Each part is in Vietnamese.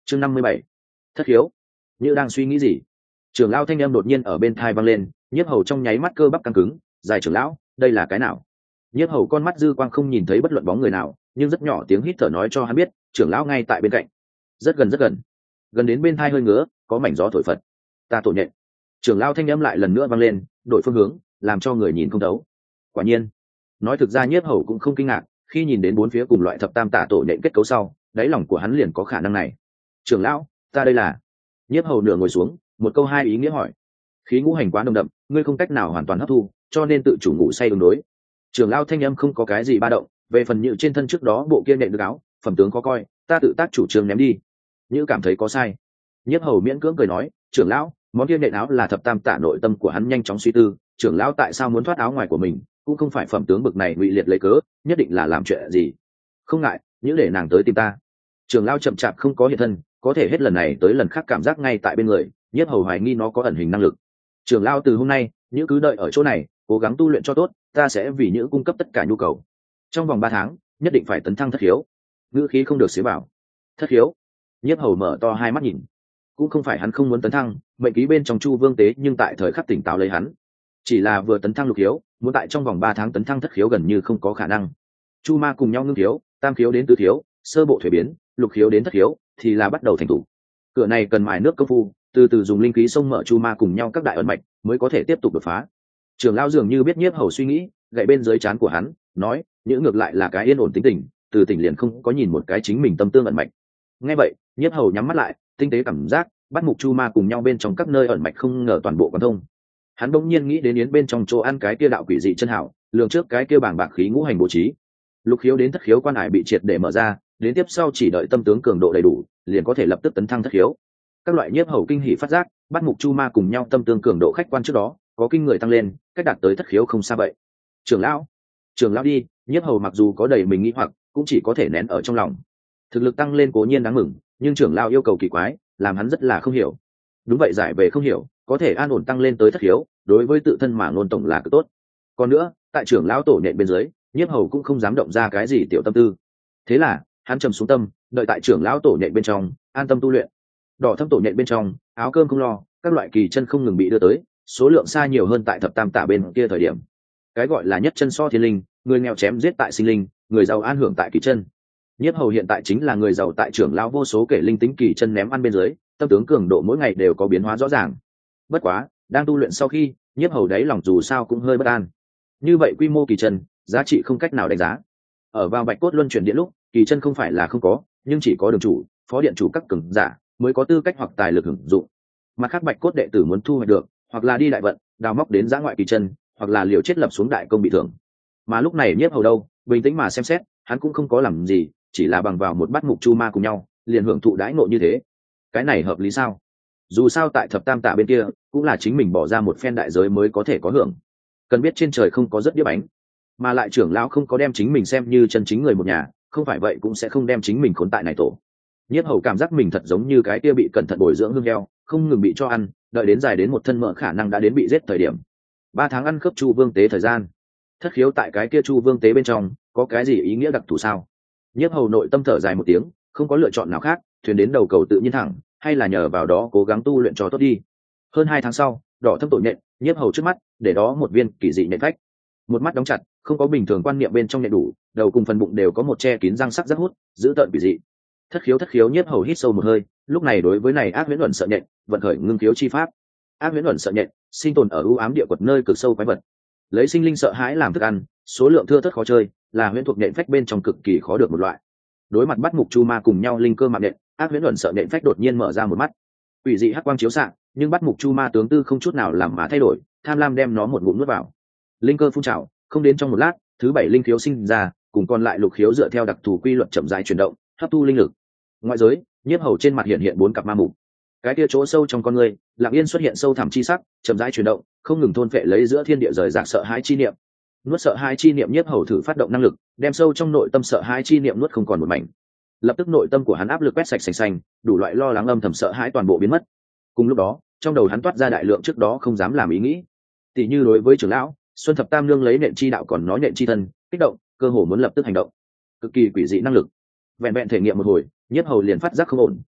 chương 57. Thất khiếu. Như đang suy nghĩ gì, trưởng lão thanh âm đột nhiên ở bên tai vang lên. Nhiếp hầu trong nháy mắt cơ bắp căng cứng. Dài trưởng lão, đây là cái nào? Nhiếp hầu con mắt dư quang không nhìn thấy bất luận bóng người nào, nhưng rất nhỏ tiếng hít thở nói cho hắn biết trưởng lão ngay tại bên cạnh, rất gần rất gần, gần đến bên tai hơi ngứa, có mảnh gió thổi phật. Ta tổ nhện. Trưởng lão thanh âm lại lần nữa vang lên, đổi phương hướng, làm cho người nhìn không thấu. Quả nhiên, nói thực ra nhiếp hầu cũng không kinh ngạc, khi nhìn đến bốn phía cùng loại thập tam tả tổ nhện kết cấu sau, đáy lòng của hắn liền có khả năng này. Trưởng lão, ta đây là. Nhiếp hầu nửa ngồi xuống, một câu hai ý nghĩa hỏi. Khí ngũ hành quá nồng đậm, ngươi không cách nào hoàn toàn hấp thu, cho nên tự chủ ngủ say ứng đối. Trưởng lão thanh âm không có cái gì ba động. Về phần nhự trên thân trước đó bộ kia nện được áo, phẩm tướng khó coi, ta tự tác chủ trương ném đi. Như cảm thấy có sai, nhiếp hầu miễn cưỡng cười nói, trưởng lão, món kia nện áo là thập tam tả nội tâm của hắn nhanh chóng suy tư. Trưởng lão tại sao muốn thoát áo ngoài của mình, cũng không phải phẩm tướng bực này ngụy liệt lấy cớ, nhất định là làm chuyện gì. Không ngại, nhữ để nàng tới tìm ta. Trưởng lão chậm chạp không có hiện thân, có thể hết lần này tới lần khác cảm giác ngay tại bên người, nhiếp hầu hoài nghi nó có ẩn hình năng lực. Trưởng lão từ hôm nay, nhữ cứ đợi ở chỗ này, cố gắng tu luyện cho tốt, ta sẽ vì nhữ cung cấp tất cả nhu cầu. Trong vòng 3 tháng, nhất định phải tấn thăng thất khiếu. Ngữ khí không được xế bảo. Thất khiếu. Nhiếp hầu mở to hai mắt nhìn. Cũng không phải hắn không muốn tấn thăng, mệnh ký bên trong Chu Vương tế nhưng tại thời khắc tỉnh táo lấy hắn. Chỉ là vừa tấn thăng lục khiếu, muốn tại trong vòng 3 tháng tấn thăng thất khiếu gần như không có khả năng. Chu ma cùng nhau ngưng khiếu, tam khiếu đến tứ khiếu, sơ bộ thuế biến, lục khiếu đến thất khiếu thì là bắt đầu thành thủ. Cửa này cần mài nước công phu, từ từ dùng linh khí xông mở chu ma cùng nhau các đại ẩn mạch mới có thể tiếp tục đột phá. Trưởng lão dường như biết nhiếp hầu suy nghĩ, gậy bên dưới trán của hắn, nói, những ngược lại là cái yên ổn tính tình, từ tỉnh liền không có nhìn một cái chính mình tâm tương ẩn mạch. Nghe vậy, nhiếp hầu nhắm mắt lại, tinh tế cảm giác, bắt mục chu ma cùng nhau bên trong các nơi ẩn mạch không ngờ toàn bộ quan thông. Hắn bỗng nhiên nghĩ đến yến bên trong chỗ ăn cái kia đạo quỷ dị chân hảo, lường trước cái kia bảng bạc khí ngũ hành bố trí. Lục khiếu đến thất khiếu quan hải bị triệt để mở ra, đến tiếp sau chỉ đợi tâm tướng cường độ đầy đủ, liền có thể lập tức tấn thăng thất khiếu. Các loại nhiếp hầu kinh hỉ phát giác, bắt mục chu ma cùng nhau tâm tương cường độ khách quan trước đó, có kinh người tăng lên, cách đạt tới thất khiếu không xa vậy. Trưởng lão đi. Nhiếp hầu mặc dù có đầy mình nghĩ hoặc, cũng chỉ có thể nén ở trong lòng. Thực lực tăng lên cố nhiên đáng mừng, nhưng trưởng lão yêu cầu kỳ quái, làm hắn rất là không hiểu. Đúng vậy, giải về không hiểu, có thể an ổn tăng lên tới thất khiếu, đối với tự thân mà ngôn tổng là cực tốt. Còn nữa, tại trưởng lão tổ nhện bên dưới, nhiếp hầu cũng không dám động ra cái gì tiểu tâm tư. Thế là hắn trầm xuống tâm, đợi tại trưởng lão tổ nhện bên trong an tâm tu luyện. Đỏ thâm tổ nhện bên trong, áo cơm không lo, các loại kỳ chân không ngừng bị đưa tới, số lượng xa nhiều hơn tại thập tam tả bên kia thời điểm. Cái gọi là nhất chân so thiên linh, người nghèo chém giết tại sinh linh, người giàu an hưởng tại kỳ chân. Nhiếp hầu hiện tại chính là người giàu tại trưởng lão vô số kể linh tính kỳ chân ném ăn bên dưới, tâm tướng cường độ mỗi ngày đều có biến hóa rõ ràng. Bất quá, đang tu luyện sau khi, nhiếp hầu đáy lòng dù sao cũng hơi bất an. Như vậy quy mô kỳ chân, giá trị không cách nào đánh giá. Ở vào bạch cốt luân chuyển điện lúc, kỳ chân không phải là không có, nhưng chỉ có đường chủ, phó điện chủ các cường giả mới có tư cách hoặc tài lực hưởng dụng. Mặt khác bạch cốt đệ tử muốn thu hoạch được, hoặc là đi đại vận, đào móc đến giã ngoại kỳ chân, hoặc là liều chết lập xuống đại công bị thưởng. Mà lúc này nhiếp hầu đâu, bình tĩnh mà xem xét, hắn cũng không có làm gì, chỉ là bằng vào một bát mục chu ma cùng nhau, liền hưởng thụ đãi ngộ như thế. Cái này hợp lý sao? Dù sao tại thập tam tả bên kia, cũng là chính mình bỏ ra một phen đại giới mới có thể có hưởng. Cần biết trên trời không có rất điếc bánh, mà lại trưởng lão không có đem chính mình xem như chân chính người một nhà, không phải vậy cũng sẽ không đem chính mình khốn tại này tổ. Nhiếp hầu cảm giác mình thật giống như cái kia bị cẩn thận bồi dưỡng hương heo, không ngừng bị cho ăn, đợi đến dài đến một thân mỡ khả năng đã đến bị giết thời điểm. 3 tháng ăn khớp chu vương tế thời gian. Thất khiếu tại cái kia chu vương tế bên trong, có cái gì ý nghĩa đặc thù sao? Nhiếp hầu nội tâm thở dài một tiếng, không có lựa chọn nào khác, thuyền đến đầu cầu tự nhiên thẳng, hay là nhờ vào đó cố gắng tu luyện cho tốt đi. Hơn 2 tháng sau, đỏ thâm tổ nhện, nhiếp hầu trước mắt, để đó một viên kỳ dị nhện phách. Một mắt đóng chặt, không có bình thường quan niệm bên trong nhện đủ, đầu cùng phần bụng đều có một che kín răng sắc rất hút, giữ tợn kỳ dị. Thất khiếu nhiếp hầu hít sâu một hơi, lúc này đối với này ác huyễn luận sợ nhện, vận khởi ngưng khiếu chi pháp. Ác huyễn luận sợ nhện, sinh tồn ở u ám địa quật nơi cực sâu quái vật, lấy sinh linh sợ hãi làm thức ăn, số lượng thưa thớt khó chơi, là huyễn thuộc nhện phách bên trong cực kỳ khó được một loại. Đối mặt bắt mục chu ma cùng nhau linh cơ mạng nhện, ác huyễn luận sợ nhện phách đột nhiên mở ra một mắt, quỷ dị hắc quang chiếu xạ, nhưng bắt mục chu ma tướng tư không chút nào làm mà thay đổi, tham lam đem nó một ngụm nuốt vào. Linh cơ phun trào, không đến trong một lát, thứ 7 linh khiếu sinh ra, cùng còn lại lục khiếu dựa theo đặc thù quy luật chậm rãi chuyển động, hấp thu linh lực. Ngoại giới, nhiếp hầu trên mặt hiện 4 cặp ma mục. Cái kia chỗ sâu trong con người, lặng yên xuất hiện sâu thẳm chi sắc, chậm rãi chuyển động, không ngừng thôn phệ lấy giữa thiên địa rời rạc sợ hãi chi niệm. Nuốt sợ hãi chi niệm, nhiếp hầu thử phát động năng lực, đem sâu trong nội tâm sợ hãi chi niệm nuốt không còn một mảnh. Lập tức nội tâm của hắn áp lực quét sạch sành xanh, đủ loại lo lắng âm thầm sợ hãi toàn bộ biến mất. Cùng lúc đó, trong đầu hắn toát ra đại lượng trước đó không dám làm ý nghĩ. Tỷ như đối với trưởng lão, Xuân Thập Tam Nương lấy nện chi đạo còn nói nện chi thân, kích động, cơ hồ muốn lập tức hành động. Cực kỳ quỷ dị năng lực. Vẹn vẹn thể nghiệm một hồi, nhiếp hầu liền phát giác không ổn,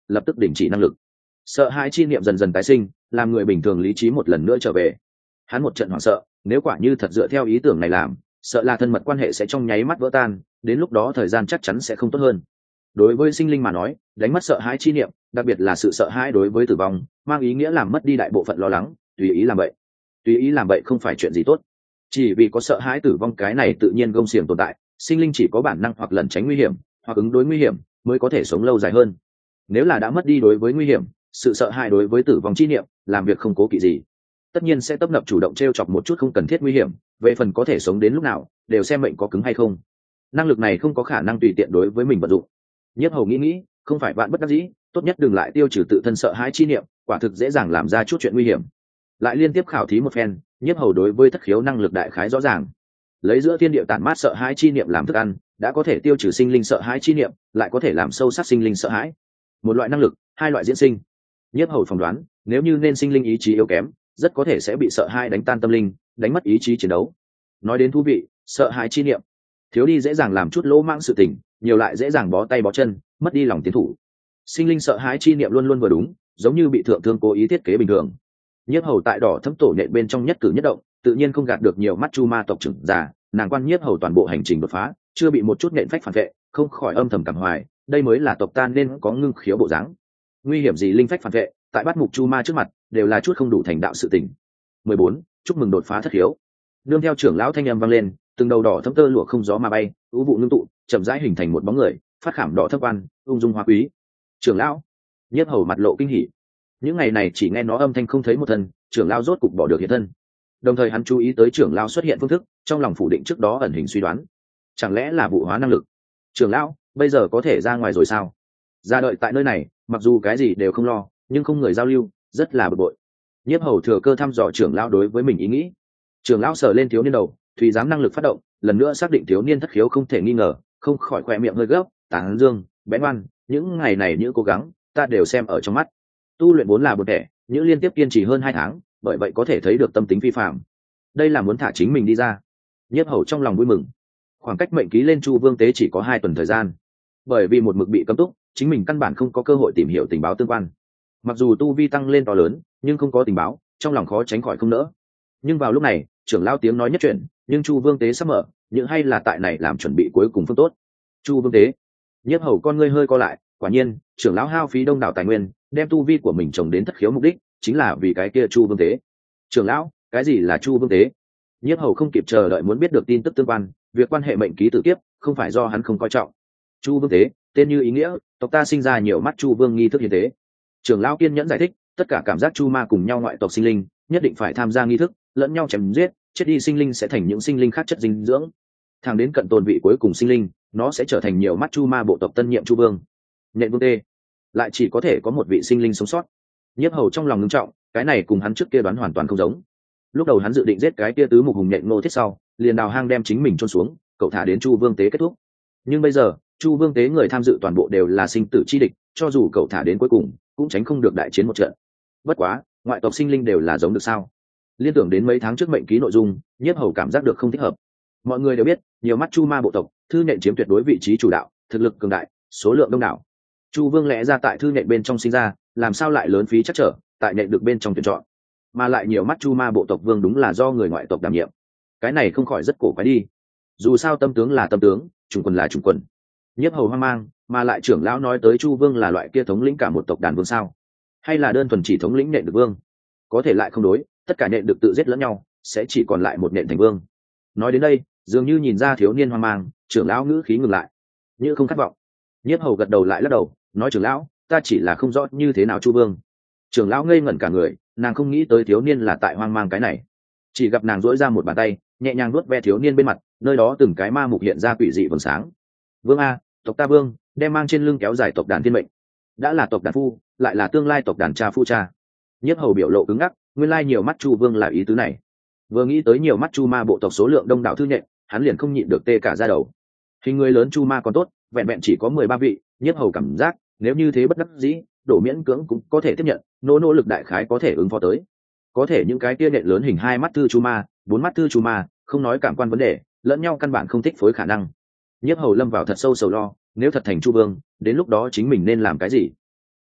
lập tức đình chỉ năng lực. Sợ hãi chi niệm dần dần tái sinh, làm người bình thường lý trí một lần nữa trở về. Hắn một trận hoảng sợ, nếu quả như thật dựa theo ý tưởng này làm, sợ là thân mật quan hệ sẽ trong nháy mắt vỡ tan, đến lúc đó thời gian chắc chắn sẽ không tốt hơn. Đối với sinh linh mà nói, đánh mất sợ hãi chi niệm, đặc biệt là sự sợ hãi đối với tử vong, mang ý nghĩa làm mất đi đại bộ phận lo lắng, tùy ý làm vậy. Tùy ý làm vậy không phải chuyện gì tốt. Chỉ vì có sợ hãi tử vong cái này tự nhiên gông xiềng tồn tại, sinh linh chỉ có bản năng hoặc lẩn tránh nguy hiểm, hoặc ứng đối nguy hiểm, mới có thể sống lâu dài hơn. Nếu là đã mất đi đối với nguy hiểm, sự sợ hãi đối với tử vong chi niệm, làm việc không cố kỵ gì, tất nhiên sẽ tấp nập chủ động t r e o chọc một chút không cần thiết nguy hiểm. Về phần có thể sống đến lúc nào, đều xem mệnh có cứng hay không. Năng lực này không có khả năng tùy tiện đối với mình vận dụng. Nhiếp Hầu nghĩ, không phải vạn bất đắc dĩ, tốt nhất đừng lại tiêu trừ tự thân sợ hãi chi niệm, quả thực dễ dàng làm ra chút chuyện nguy hiểm. Lại liên tiếp khảo thí một phen, Nhiếp Hầu đối với thất khiếu năng lực đại khái rõ ràng. Lấy giữa thiên địa tản mát sợ hãi chi niệm làm thức ăn, đã có thể tiêu trừ sinh linh sợ hãi chi niệm, lại có thể làm sâu sắc sinh linh sợ hãi. Một loại năng lực, hai loại diễn sinh. Nhiếp Hầu phỏng đoán, nếu như nên sinh linh ý chí yếu kém, rất có thể sẽ bị sợ hãi đánh tan tâm linh, đánh mất ý chí chiến đấu. Nói đến thú vị, sợ hãi chi niệm thiếu đi dễ dàng làm chút lỗ mãng sự tình, nhiều lại dễ dàng bó tay bó chân, mất đi lòng tiến thủ. Sinh linh sợ hãi chi niệm luôn luôn vừa đúng, giống như bị thượng thương cố ý thiết kế bình thường. Nhiếp Hầu tại đỏ thấm tổ nện bên trong nhất cử nhất động, tự nhiên không gạt được nhiều mắt chu ma tộc trưởng già, nàng quan Nhiếp Hầu toàn bộ hành trình đột phá, chưa bị một chút nện phách phản vệ, không khỏi âm thầm cảm hoài, đây mới là tộc ta nên có ngưng khiếu bộ dáng. Nguy hiểm gì linh phách phản vệ, tại bắt mục chu ma trước mặt, đều là chút không đủ thành đạo sự tình. 14. Chúc mừng đột phá thất khiếu. Nương theo trưởng lão thanh âm vang lên, từng đầu đỏ thấm tơ lụa không gió mà bay, u vụ ngưng tụ, chậm rãi hình thành một bóng người, phát khảm đỏ thấp quan, ung dung hoa quý. Trưởng lão. Nhiếp Hầu mặt lộ kinh hỉ. Những ngày này chỉ nghe nó âm thanh không thấy một thân, trưởng lão rốt cục bỏ được hiện thân. Đồng thời hắn chú ý tới trưởng lão xuất hiện phương thức, trong lòng phủ định trước đó ẩn hình suy đoán. Chẳng lẽ là vụ hóa năng lực? Trưởng lão, bây giờ có thể ra ngoài rồi sao? Ra đợi tại nơi này, mặc dù cái gì đều không lo, nhưng không người giao lưu, rất là bực bội. Nhiếp Hầu thừa cơ thăm dò trưởng lão đối với mình ý nghĩ. Trưởng lão sờ lên thiếu niên đầu, tùy dám năng lực phát động, lần nữa xác định thiếu niên thất khiếu không thể nghi ngờ, không khỏi khoe miệng hơi gấp, tán dương, bén ngoan, những ngày này những cố gắng, ta đều xem ở trong mắt. Tu luyện vốn là buồn tẻ, những liên tiếp kiên trì hơn 2 tháng, bởi vậy có thể thấy được tâm tính phi phạm. Đây là muốn thả chính mình đi ra. Nhiếp Hầu trong lòng vui mừng. Khoảng cách mệnh ký lên Chu Vương tế chỉ có 2 tuần thời gian. Bởi vì một mực bị cấm túc, chính mình căn bản không có cơ hội tìm hiểu tình báo tương quan. Mặc dù tu vi tăng lên to lớn, nhưng không có tình báo, trong lòng khó tránh khỏi không nỡ. Nhưng vào lúc này, trưởng lão tiếng nói nhất chuyện, nhưng Chu Vương tế sắp mở, những hay là tại này làm chuẩn bị cuối cùng phương tốt. Chu Vương tế. Nhiếp Hầu con ngươi hơi co lại, quả nhiên, trưởng lão hao phí đông đảo tài nguyên, đem tu vi của mình trồng đến thất khiếu mục đích, chính là vì cái kia Chu Vương tế. Trưởng lão, cái gì là Chu Vương tế? Nhiếp Hầu không kịp chờ đợi muốn biết được tin tức tương quan, việc quan hệ mệnh ký tử kiếp, không phải do hắn không coi trọng. Chu Vương tế, tên như ý nghĩa, tộc ta sinh ra nhiều mắt Chu Vương nghi thức hiến tế. Trưởng lão kiên nhẫn giải thích, tất cả cảm giác chu ma cùng nhau ngoại tộc sinh linh, nhất định phải tham gia nghi thức, lẫn nhau chém giết, chết đi sinh linh sẽ thành những sinh linh khác chất dinh dưỡng. Thẳng đến cận tồn vị cuối cùng sinh linh, nó sẽ trở thành nhiều mắt chu ma bộ tộc tân nhiệm Chu Vương. Nhện Vương tê, lại chỉ có thể có một vị sinh linh sống sót. Nhiếp Hầu trong lòng ngưng trọng, cái này cùng hắn trước kia đoán hoàn toàn không giống. Lúc đầu hắn dự định giết cái kia tứ mục hùng nhện Ngô Thiết sau, liền đào hang đem chính mình chôn xuống, cậu thả đến Chu Vương tế kết thúc. Nhưng bây giờ, Chu Vương tế người tham dự toàn bộ đều là sinh tử chi địch, cho dù cậu thả đến cuối cùng, cũng tránh không được đại chiến một trận. Bất quá, ngoại tộc sinh linh đều là giống được sao? Liên tưởng đến mấy tháng trước mệnh ký nội dung, Nhiếp Hầu cảm giác được không thích hợp. Mọi người đều biết, nhiều mắt chu ma bộ tộc, thư nện chiếm tuyệt đối vị trí chủ đạo, thực lực cường đại, số lượng đông đảo. Chu Vương lẽ ra tại thư nện bên trong sinh ra, làm sao lại lớn phí chắc trở, tại nện được bên trong tuyển chọn, mà lại nhiều mắt chu ma bộ tộc vương đúng là do người ngoại tộc đảm nhiệm. Cái này không khỏi rất cổ quái đi. Dù sao tâm tướng là tâm tướng, chủng quân là chủng quân. Nhiếp Hầu hoang mang, mà lại trưởng lão nói tới Chu Vương là loại kia thống lĩnh cả một tộc đàn vương sao? Hay là đơn thuần chỉ thống lĩnh nện được vương? Có thể lại không đối, tất cả nện được tự giết lẫn nhau, sẽ chỉ còn lại một nện thành vương. Nói đến đây, dường như nhìn ra thiếu niên hoang mang, trưởng lão ngữ khí ngừng lại, như không khát vọng. Nhiếp Hầu gật đầu lại lắc đầu, nói trưởng lão, ta chỉ là không rõ như thế nào Chu Vương. Trưởng lão ngây ngẩn cả người, nàng không nghĩ tới thiếu niên là tại hoang mang cái này. Chỉ gặp nàng duỗi ra một bàn tay, nhẹ nhàng nuốt ve thiếu niên bên mặt, nơi đó từng cái ma mục hiện ra quỷ dị vầng sáng. Vương a, tộc ta Vương, đem mang trên lưng kéo dài tộc đàn thiên mệnh. Đã là tộc đàn phu, lại là tương lai tộc đàn cha phu cha. Nhiếp Hầu biểu lộ cứng ngắc, nguyên lai nhiều mắt Chu Vương là ý tứ này. Vừa nghĩ tới nhiều mắt chu ma bộ tộc số lượng đông đảo thư nhện, hắn liền không nhịn được tê cả da đầu. Hình người lớn chu ma còn tốt, vẹn vẹn chỉ có 13 vị. Nhiếp Hầu cảm giác nếu như thế bất đắc dĩ, đổ miễn cưỡng cũng có thể tiếp nhận, nỗ lực đại khái có thể ứng phó tới. Có thể những cái tia nện lớn hình 2 mắt thư chu ma, 4 mắt thư chu ma, không nói cảm quan vấn đề, lẫn nhau căn bản không thích phối khả năng. Nhiếp Hầu lâm vào thật sâu sầu lo, nếu thật thành Chu Vương, đến lúc đó chính mình nên làm cái gì?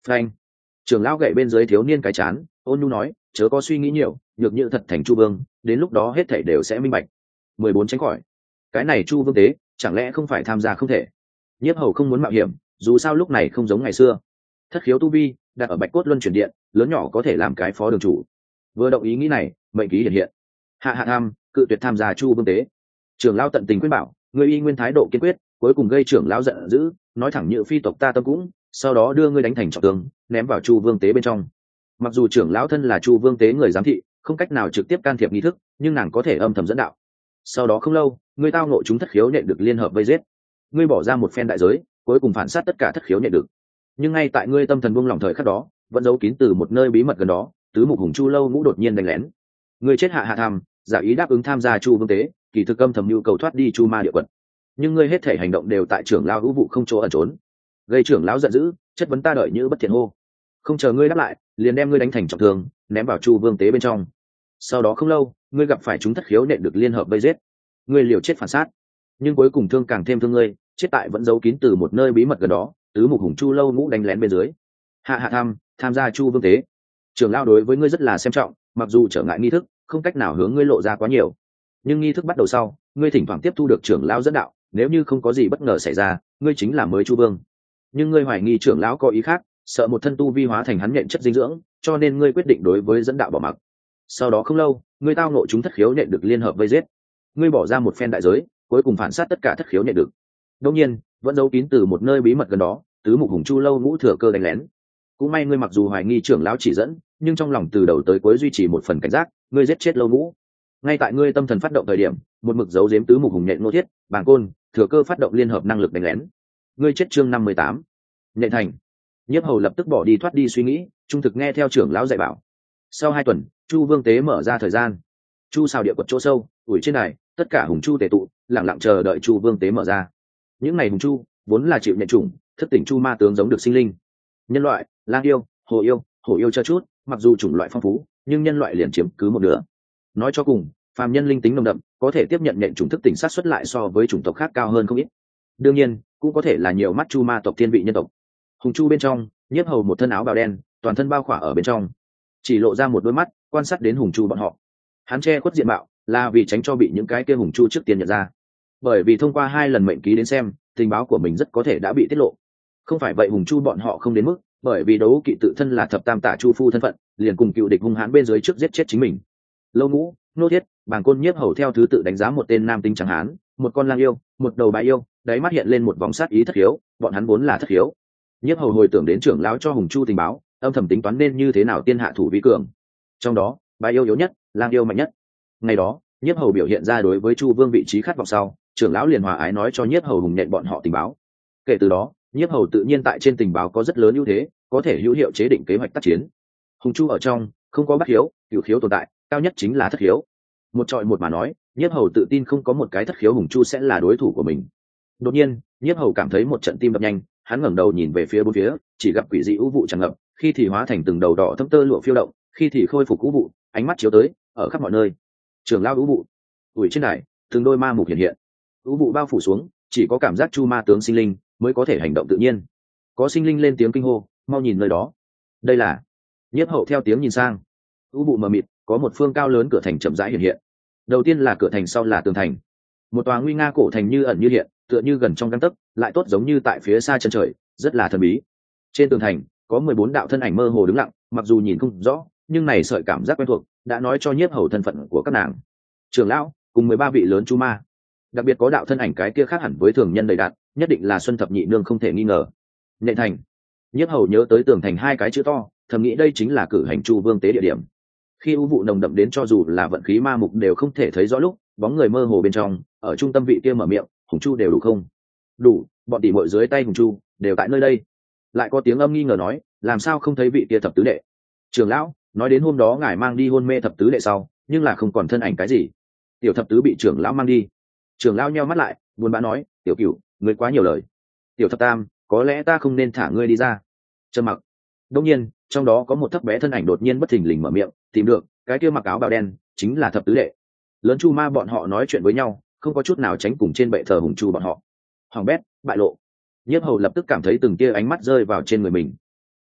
phanh. Trưởng lão gậy bên dưới thiếu niên cái chán, ôn nhu nói, chớ có suy nghĩ nhiều, nhược như thật thành chu vương, đến lúc đó hết thảy đều sẽ minh bạch. 14 tránh khỏi. Cái này chu vương tế, chẳng lẽ không phải tham gia không thể? Nhiếp hầu không muốn mạo hiểm, dù sao lúc này không giống ngày xưa. Thất khiếu tu vi đặt ở bạch cốt luân chuyển điện, lớn nhỏ có thể làm cái phó đường chủ. Vừa động ý nghĩ này, mệnh ký hiện hiện. Hạ hạ tham, cự tuyệt tham gia chu vương tế. Trưởng lão tận tình khuyên bảo, người y nguyên thái độ kiên quyết, cuối cùng gây trưởng lão giận dữ, nói thẳng như phi tộc ta tâm cũng, sau đó đưa ngươi đánh thành trọng thương, ném vào chu vương tế bên trong. Mặc dù trưởng lão thân là chu vương tế người giám thị, không cách nào trực tiếp can thiệp nghi thức, nhưng nàng có thể âm thầm dẫn đạo. Sau đó không lâu, ngươi tao nội chúng thất khiếu nhện được liên hợp vây giết. Ngươi bỏ ra một phen đại giới, cuối cùng phản sát tất cả thất khiếu nhện được. Nhưng ngay tại ngươi tâm thần buông lỏng thời khắc đó, vẫn giấu kín từ một nơi bí mật gần đó, tứ mục hùng chu lâu ngũ đột nhiên đánh lén. Ngươi chết hạ hạ tham, giả ý đáp ứng tham gia chu vương tế, kỳ thực âm thầm nhu cầu thoát đi chu ma địa quật. Nhưng ngươi hết thể hành động đều tại trưởng lão hữu vụ không chỗ ẩn trốn, gây trưởng lão giận dữ, chất vấn ta đợi như bất thiện hô. Không chờ ngươi đáp lại, liền đem ngươi đánh thành trọng thương, ném vào chu vương tế bên trong. Sau đó không lâu, ngươi gặp phải chúng thất khiếu nện được liên hợp vây giết. Ngươi liều chết phản sát, nhưng cuối cùng thương càng thêm thương ngươi, chết tại vẫn giấu kín từ một nơi bí mật gần đó, tứ mục hùng chu lâu ngũ đánh lén bên dưới. Hạ hạ tham gia chu vương tế. Trưởng lão đối với ngươi rất là xem trọng, mặc dù trở ngại nghi thức, không cách nào hướng ngươi lộ ra quá nhiều. Nhưng nghi thức bắt đầu sau, ngươi thỉnh thoảng tiếp thu được trưởng lão dẫn đạo, nếu như không có gì bất ngờ xảy ra, ngươi chính là mới chu vương. Nhưng ngươi hoài nghi trưởng lão có ý khác, sợ một thân tu vi hóa thành hắn nhện chất dinh dưỡng, cho nên ngươi quyết định đối với dẫn đạo bỏ mặc. Sau đó không lâu, ngươi tao ngộ chúng thất khiếu nhện được liên hợp vây giết. Ngươi bỏ ra một phen đại giới, cuối cùng phản sát tất cả thất khiếu nhện được. Đương nhiên, vẫn giấu kín từ một nơi bí mật gần đó, tứ mục hùng chu lâu ngũ thừa cơ đánh lén. Cũng may ngươi mặc dù hoài nghi trưởng lão chỉ dẫn, nhưng trong lòng từ đầu tới cuối duy trì một phần cảnh giác, ngươi giết chết lâu ngũ. Ngay tại ngươi tâm thần phát động thời điểm, một mực giấu giếm tứ mục hùng nhện nô thiết, bàng côn, thừa cơ phát động liên hợp năng lực đánh lén. Ngươi chết chương 58. Nhện thành. Nhiếp hầu lập tức bỏ đi thoát đi suy nghĩ, trung thực nghe theo trưởng lão dạy bảo. Sau 2 tuần, chu vương tế mở ra thời gian. Chu xào địa quật chỗ sâu, ủi trên này, tất cả hùng chu tề tụ, lặng lặng chờ đợi chu vương tế mở ra. Những ngày hùng chu vốn là chịu nhện chủng, thức tỉnh chu ma tướng giống được sinh linh. Nhân loại, lang yêu, hổ yêu cho chút, mặc dù chủng loại phong phú, nhưng nhân loại liền chiếm cứ một nửa. Nói cho cùng, phàm nhân linh tính nồng đậm, có thể tiếp nhận nhện chủng thức tỉnh sát xuất lại so với chủng tộc khác cao hơn không ít. Đương nhiên, cũng có thể là nhiều mắt chu ma tộc thiên vị nhân tộc. Hùng chu bên trong, nhiếp hầu một thân áo bào đen, toàn thân bao khỏa ở bên trong, chỉ lộ ra một đôi mắt, quan sát đến hùng chu bọn họ. Hắn che khuất diện mạo, là vì tránh cho bị những cái kia hùng chu trước tiên nhận ra. Bởi vì thông qua 2 lần mệnh ký đến xem, tình báo của mình rất có thể đã bị tiết lộ. Không phải vậy hùng chu bọn họ không đến mức, bởi vì đấu kỵ tự thân là thập tam tả chu phu thân phận, liền cùng cựu địch hung hãn bên dưới trước giết chết chính mình. Lâu ngũ, nô thiết, bàng côn nhiếp hầu theo thứ tự đánh giá một tên nam tinh trắng hán, một con lang yêu, một đầu bại yêu, đáy mắt hiện lên một vòng sát ý thất hiếu, bọn hắn vốn là thất hiếu. Nhiếp hầu hồi tưởng đến trưởng lão cho hùng chu tình báo, âm thầm tính toán nên như thế nào tiên hạ thủ vi cường. Trong đó, bại yêu yếu nhất, lang yêu mạnh nhất. Ngày đó, nhiếp hầu biểu hiện ra đối với chu vương vị trí khát vọng sau, trưởng lão liền hòa ái nói cho nhiếp hầu hùng nhện bọn họ tình báo. Kể từ đó, nhiếp hầu tự nhiên tại trên tình báo có rất lớn ưu thế, có thể hữu hiệu chế định kế hoạch tác chiến. Hùng chu ở trong không có bát hiếu, cửu khiếu tồn tại, cao nhất chính là thất khiếu. Một trọi một mà nói, nhiếp hầu tự tin không có một cái thất khiếu hùng chu sẽ là đối thủ của mình. Đột nhiên, nhiếp hầu cảm thấy một trận tim đập nhanh, hắn ngẩng đầu nhìn về phía bốn phía, chỉ gặp quỷ dị u vụ tràn ngập, khi thì hóa thành từng đầu đỏ thâm tơ lụa phiêu động, khi thì khôi phục u vụ, ánh mắt chiếu tới, ở khắp mọi nơi. Trường lao u vụ, ủi trên đài, từng đôi ma mục hiện hiện. U vụ bao phủ xuống, chỉ có cảm giác chu ma tướng sinh linh mới có thể hành động tự nhiên. Có sinh linh lên tiếng kinh hô, mau nhìn nơi đó. Đây là. Nhiếp hậu theo tiếng nhìn sang. U vụ mờ mịt, có một phương cao lớn cửa thành chậm rãi hiện hiện. Đầu tiên là cửa thành, sau là tường thành. Một tòa nguy nga cổ thành như ẩn như hiện, tựa như gần trong gang tấc, lại tốt giống như tại phía xa chân trời, rất là thần bí. Trên tường thành có 14 đạo thân ảnh mơ hồ đứng lặng, mặc dù nhìn không rõ, nhưng này sợi cảm giác quen thuộc đã nói cho nhiếp hầu thân phận của các nàng. Trưởng lão cùng 13 vị lớn chu ma, đặc biệt có đạo thân ảnh cái kia khác hẳn với thường nhân đầy đặn, nhất định là Xuân Thập Nhị Nương không thể nghi ngờ. Nhện thành. Nhiếp hầu nhớ tới tường thành 2 cái chữ to, thầm nghĩ đây chính là cử hành chu vương tế địa điểm. Khi u vụ nồng đậm đến cho dù là vận khí ma mục đều không thể thấy rõ lúc, bóng người mơ hồ bên trong, ở trung tâm vị kia mở miệng, hùng chu đều đủ không? Đủ, bọn tỷ muội dưới tay hùng chu đều tại nơi đây. Lại có tiếng âm nghi ngờ nói, làm sao không thấy vị kia thập tứ đệ? Trưởng lão nói đến hôm đó ngài mang đi hôn mê thập tứ đệ sau, nhưng là không còn thân ảnh cái gì. Tiểu thập tứ bị trưởng lão mang đi. Trưởng lão nheo mắt lại, buồn bã nói, tiểu cửu, ngươi quá nhiều lời. Tiểu thập tam, có lẽ ta không nên thả ngươi đi ra. Trầm mặc. Đương nhiên, trong đó có một thấp bé thân ảnh đột nhiên bất thình lình mở miệng, tìm được, cái kia mặc áo bào đen chính là thập tứ đệ. Lớn chu ma bọn họ nói chuyện với nhau, không có chút nào tránh cùng trên bệ thờ hùng chu bọn họ. Hoàng bét, bại lộ. Nhiếp hầu lập tức cảm thấy từng tia ánh mắt rơi vào trên người mình.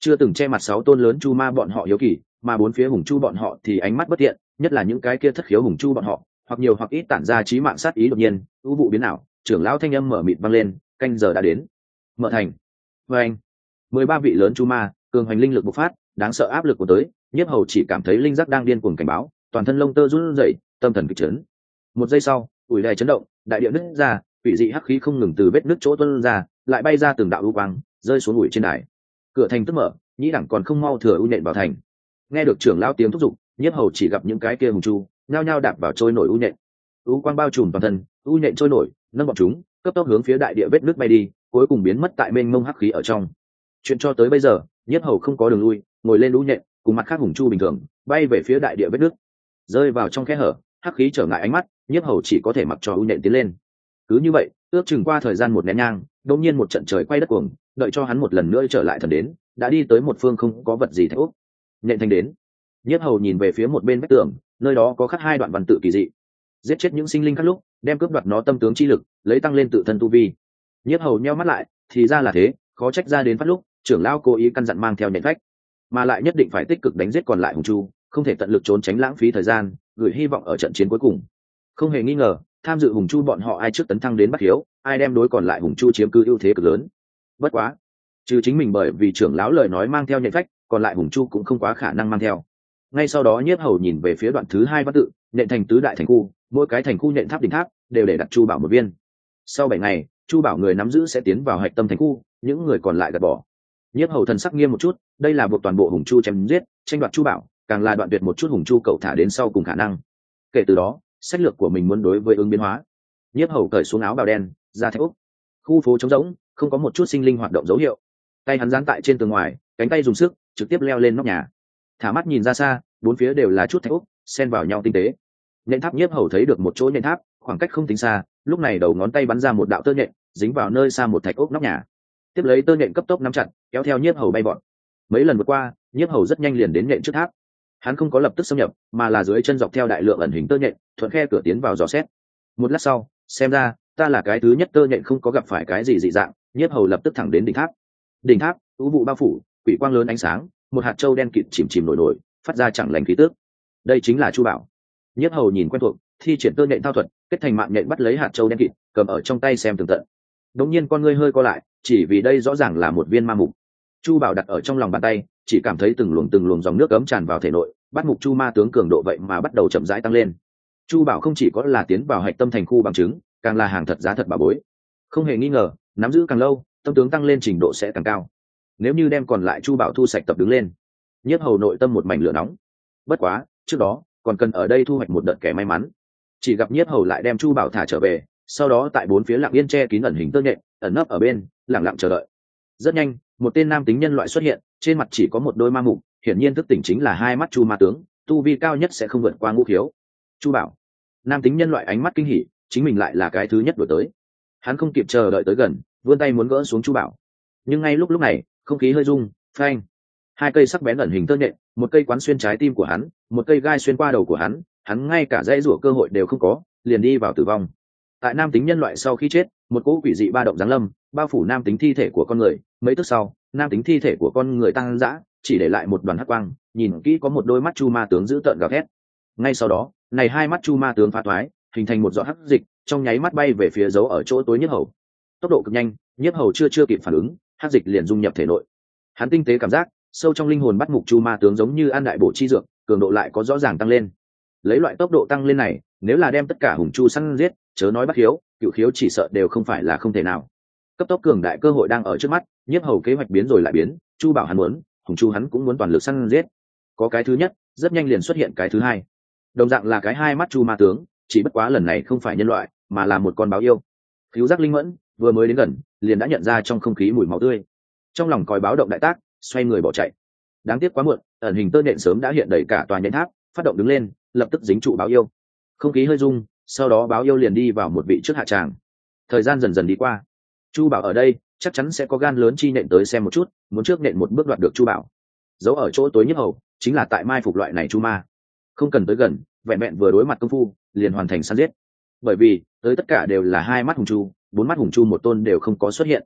chưa từng che mặt 6 tôn lớn chu ma bọn họ hiếu kỳ, mà bốn phía hùng chu bọn họ thì ánh mắt bất thiện, nhất là những cái kia thất khiếu hùng chu bọn họ, hoặc nhiều hoặc ít tản ra chí mạng sát ý. Đột nhiên u vụ biến ảo, trưởng lão thanh âm mở mịt vang lên, canh giờ đã đến. Mở thành. Và anh 13 vị lớn chu ma cường hoành linh lực bộc phát, đáng sợ áp lực của tới. Nhiếp Hầu chỉ cảm thấy linh giác đang điên cuồng cảnh báo, toàn thân lông tơ run rẩy, tâm thần kịch chấn. Một giây sau, ủi đè chấn động, đại địa nứt ra, quỷ dị hắc khí không ngừng từ vết nứt chỗ tuôn ra, lại bay ra từng đạo u quang, rơi xuống ủi trên đài. Cửa thành tức mở, nhĩ đẳng còn không mau thừa u nhện vào thành. Nghe được trưởng lão tiếng thúc giục, Nhiếp Hầu chỉ gặp những cái kia hùng chu nhao nhao đạp vào trôi nổi u nhện, u quang bao trùm toàn thân, u nhện trôi nổi nâng bọn chúng cấp tốc hướng phía đại địa vết nứt bay đi, cuối cùng biến mất tại mênh mông hắc khí ở trong. Chuyện cho tới bây giờ, Nhiếp Hầu không có đường lui, ngồi lên u nhện cùng mặt khác hùng chu bình thường bay về phía đại địa vết nứt, rơi vào trong khe hở, hắc khí trở ngại ánh mắt, Nhiếp Hầu chỉ có thể mặc cho u nhện tiến lên. Cứ như vậy, ước chừng qua thời gian một nén nhang, đột nhiên một trận trời quay đất cuồng, đợi cho hắn một lần nữa trở lại thần đến, đã đi tới một phương không có vật gì thạch ốc. Nhện thành đến. Nhiếp Hầu nhìn về phía một bên vách tường, nơi đó có khắc 2 đoạn văn tự kỳ dị. Giết chết những sinh linh khác lúc, đem cướp đoạt nó tâm tướng chi lực, lấy tăng lên tự thân tu vi. Nhiếp Hầu nheo mắt lại, thì ra là thế, khó trách ra đến phát lúc, trưởng lão cố ý căn dặn mang theo nhện phách, mà lại nhất định phải tích cực đánh giết còn lại hùng chu, không thể tận lực trốn tránh lãng phí thời gian, gửi hy vọng ở trận chiến cuối cùng. Không hề nghi ngờ, tham dự hùng chu bọn họ ai trước tấn thăng đến bắt hiếu, ai đem đối còn lại hùng chu chiếm cứ ưu thế cực lớn. Bất quá, trừ chính mình bởi vì trưởng lão lời nói mang theo nhện phách, còn lại hùng chu cũng không quá khả năng mang theo. Ngay sau đó Nhiếp Hầu nhìn về phía đoạn thứ 2 văn tự, nện thành tứ đại thành khu, mỗi cái thành khu nện tháp đỉnh tháp đều để đặt chu bảo một viên. Sau 7 ngày, chu bảo người nắm giữ sẽ tiến vào hạch tâm thành khu, những người còn lại gạt bỏ. Nhiếp Hầu thần sắc nghiêm một chút, đây là buộc toàn bộ hùng chu chém giết, tranh đoạt chu bảo, càng là đoạn tuyệt một chút hùng chu cậu thả đến sau cùng khả năng. Kể từ đó, sách lược của mình muốn đối với ứng biến hóa. Nhiếp Hầu cởi xuống áo bào đen, ra thạch úc. Khu phố trống rỗng, không có một chút sinh linh hoạt động dấu hiệu. Tay hắn dán tại trên tường ngoài, cánh tay dùng sức, trực tiếp leo lên nóc nhà. Thả mắt nhìn ra xa, bốn phía đều là chút thạch úc, xen vào nhau tinh tế. Nhện tháp Nhiếp Hầu thấy được một chỗ nhện tháp, khoảng cách không tính xa, lúc này đầu ngón tay bắn ra một đạo tơ nhện, dính vào nơi xa một thạch úc nóc nhà. Tiếp lấy tơ nhện cấp tốc nắm chặt, kéo theo Nhiếp Hầu bay vọt. Mấy lần vượt qua, Nhiếp Hầu rất nhanh liền đến nhện trước tháp. Hắn không có lập tức xâm nhập, mà là dưới chân dọc theo đại lượng ẩn hình tơ nhện, thuận khe cửa tiến vào dò xét. Một lát sau, xem ra ta là cái thứ nhất tơ nhện không có gặp phải cái gì dị dạng. Nhiếp Hầu lập tức thẳng đến đỉnh tháp. Đỉnh tháp, u vụ bao phủ, quỷ quang lớn ánh sáng, một hạt châu đen kịt chìm chìm nổi nổi, phát ra chẳng lành khí tước. Đây chính là chu bảo. Nhiếp Hầu nhìn quen thuộc, thi triển tơ nhện thao thuật, kết thành mạng nhện bắt lấy hạt châu đen kịt, cầm ở trong tay xem tường tận. Đột nhiên con ngươi hơi co lại, chỉ vì đây rõ ràng là một viên ma mục. Chu bảo đặt ở trong lòng bàn tay, chỉ cảm thấy từng luồng dòng nước ấm tràn vào thể nội, bắt mục chu ma tướng cường độ vậy mà bắt đầu chậm rãi tăng lên. Chu bảo không chỉ có là tiến vào hạch tâm thành khu bằng chứng, càng là hàng thật giá thật bảo bối. Không hề nghi ngờ, nắm giữ càng lâu, tâm tướng tăng lên trình độ sẽ càng cao. Nếu như đem còn lại chu bảo thu sạch tập đứng lên, Nhiếp Hầu nội tâm một mảnh lửa nóng. Bất quá, trước đó còn cần ở đây thu hoạch một đợt kẻ may mắn. Chỉ gặp Nhiếp Hầu lại đem chu bảo thả trở về, sau đó tại bốn phía lặng yên che kín ẩn hình tơ nhện, ẩn nấp ở bên, lặng lặng chờ đợi. Rất nhanh, một tên nam tính nhân loại xuất hiện, trên mặt chỉ có một đôi ma mục, hiển nhiên thức tỉnh chính là 2 mắt chu ma tướng, tu vi cao nhất sẽ không vượt qua ngũ khiếu. Chu bảo. Nam tính nhân loại ánh mắt kinh hỉ, chính mình lại là cái thứ nhất đuổi tới. Hắn không kịp chờ đợi tới gần, vươn tay muốn gỡ xuống chu bảo. Nhưng ngay lúc này, không khí hơi rung, phanh. 2 cây sắc bén ẩn hình tơ nhện, một cây quán xuyên trái tim của hắn, một cây gai xuyên qua đầu của hắn ngay cả dãy rủa cơ hội đều không có, liền đi vào tử vong. Tại nam tính nhân loại sau khi chết, một cỗ quỷ dị ba động giáng lâm, bao phủ nam tính thi thể của con người. Mấy tức sau, nam tính thi thể của con người tăng dã, chỉ để lại một đoàn hắc quang, nhìn kỹ có một đôi mắt chu ma tướng dữ tợn gào thét. Ngay sau đó, này 2 mắt chu ma tướng phá thoái, hình thành một giọt hắc dịch, trong nháy mắt bay về phía dấu ở chỗ tối Nhiếp Hầu. Tốc độ cực nhanh, Nhiếp Hầu chưa kịp phản ứng, hắc dịch liền dung nhập thể nội. Hắn tinh tế cảm giác, sâu trong linh hồn bắt mục chu ma tướng giống như ăn đại bổ chi dược, cường độ lại có rõ ràng tăng lên. Lấy loại tốc độ tăng lên này, nếu là đem tất cả hùng chu săn giết, chớ nói bắt khiếu, cựu khiếu chỉ sợ đều không phải là không thể nào. Cấp tốc cường đại cơ hội đang ở trước mắt, Nhiếp Hầu kế hoạch biến rồi lại biến, chu bảo hắn muốn, hùng chu hắn cũng muốn toàn lực săn giết. Có cái thứ nhất, rất nhanh liền xuất hiện cái thứ hai. Đồng dạng là cái 2 mắt chu ma tướng, chỉ bất quá lần này không phải nhân loại, mà là một con báo yêu. Khiếu giác linh mẫn, vừa mới đến gần, liền đã nhận ra trong không khí mùi máu tươi. Trong lòng còi báo động đại tác, xoay người bỏ chạy. Đáng tiếc quá muộn, ẩn hình tơ nhện sớm đã hiện đầy cả tòa nhện tháp, phát động đứng lên, lập tức dính trụ báo yêu. Không khí hơi rung, sau đó báo yêu liền đi vào một vị trước hạ tràng. Thời gian dần dần đi qua, chu bảo ở đây chắc chắn sẽ có gan lớn chi nện tới xem một chút, muốn trước nện một bước đoạt được chu bảo. Giấu ở chỗ tối Nhiếp Hầu chính là tại mai phục loại này chu ma, không cần tới gần, vẹn vẹn vừa đối mặt công phu liền hoàn thành săn giết. Bởi vì tới tất cả đều là 2 mắt hùng chu, 4 mắt hùng chu một tôn đều không có xuất hiện.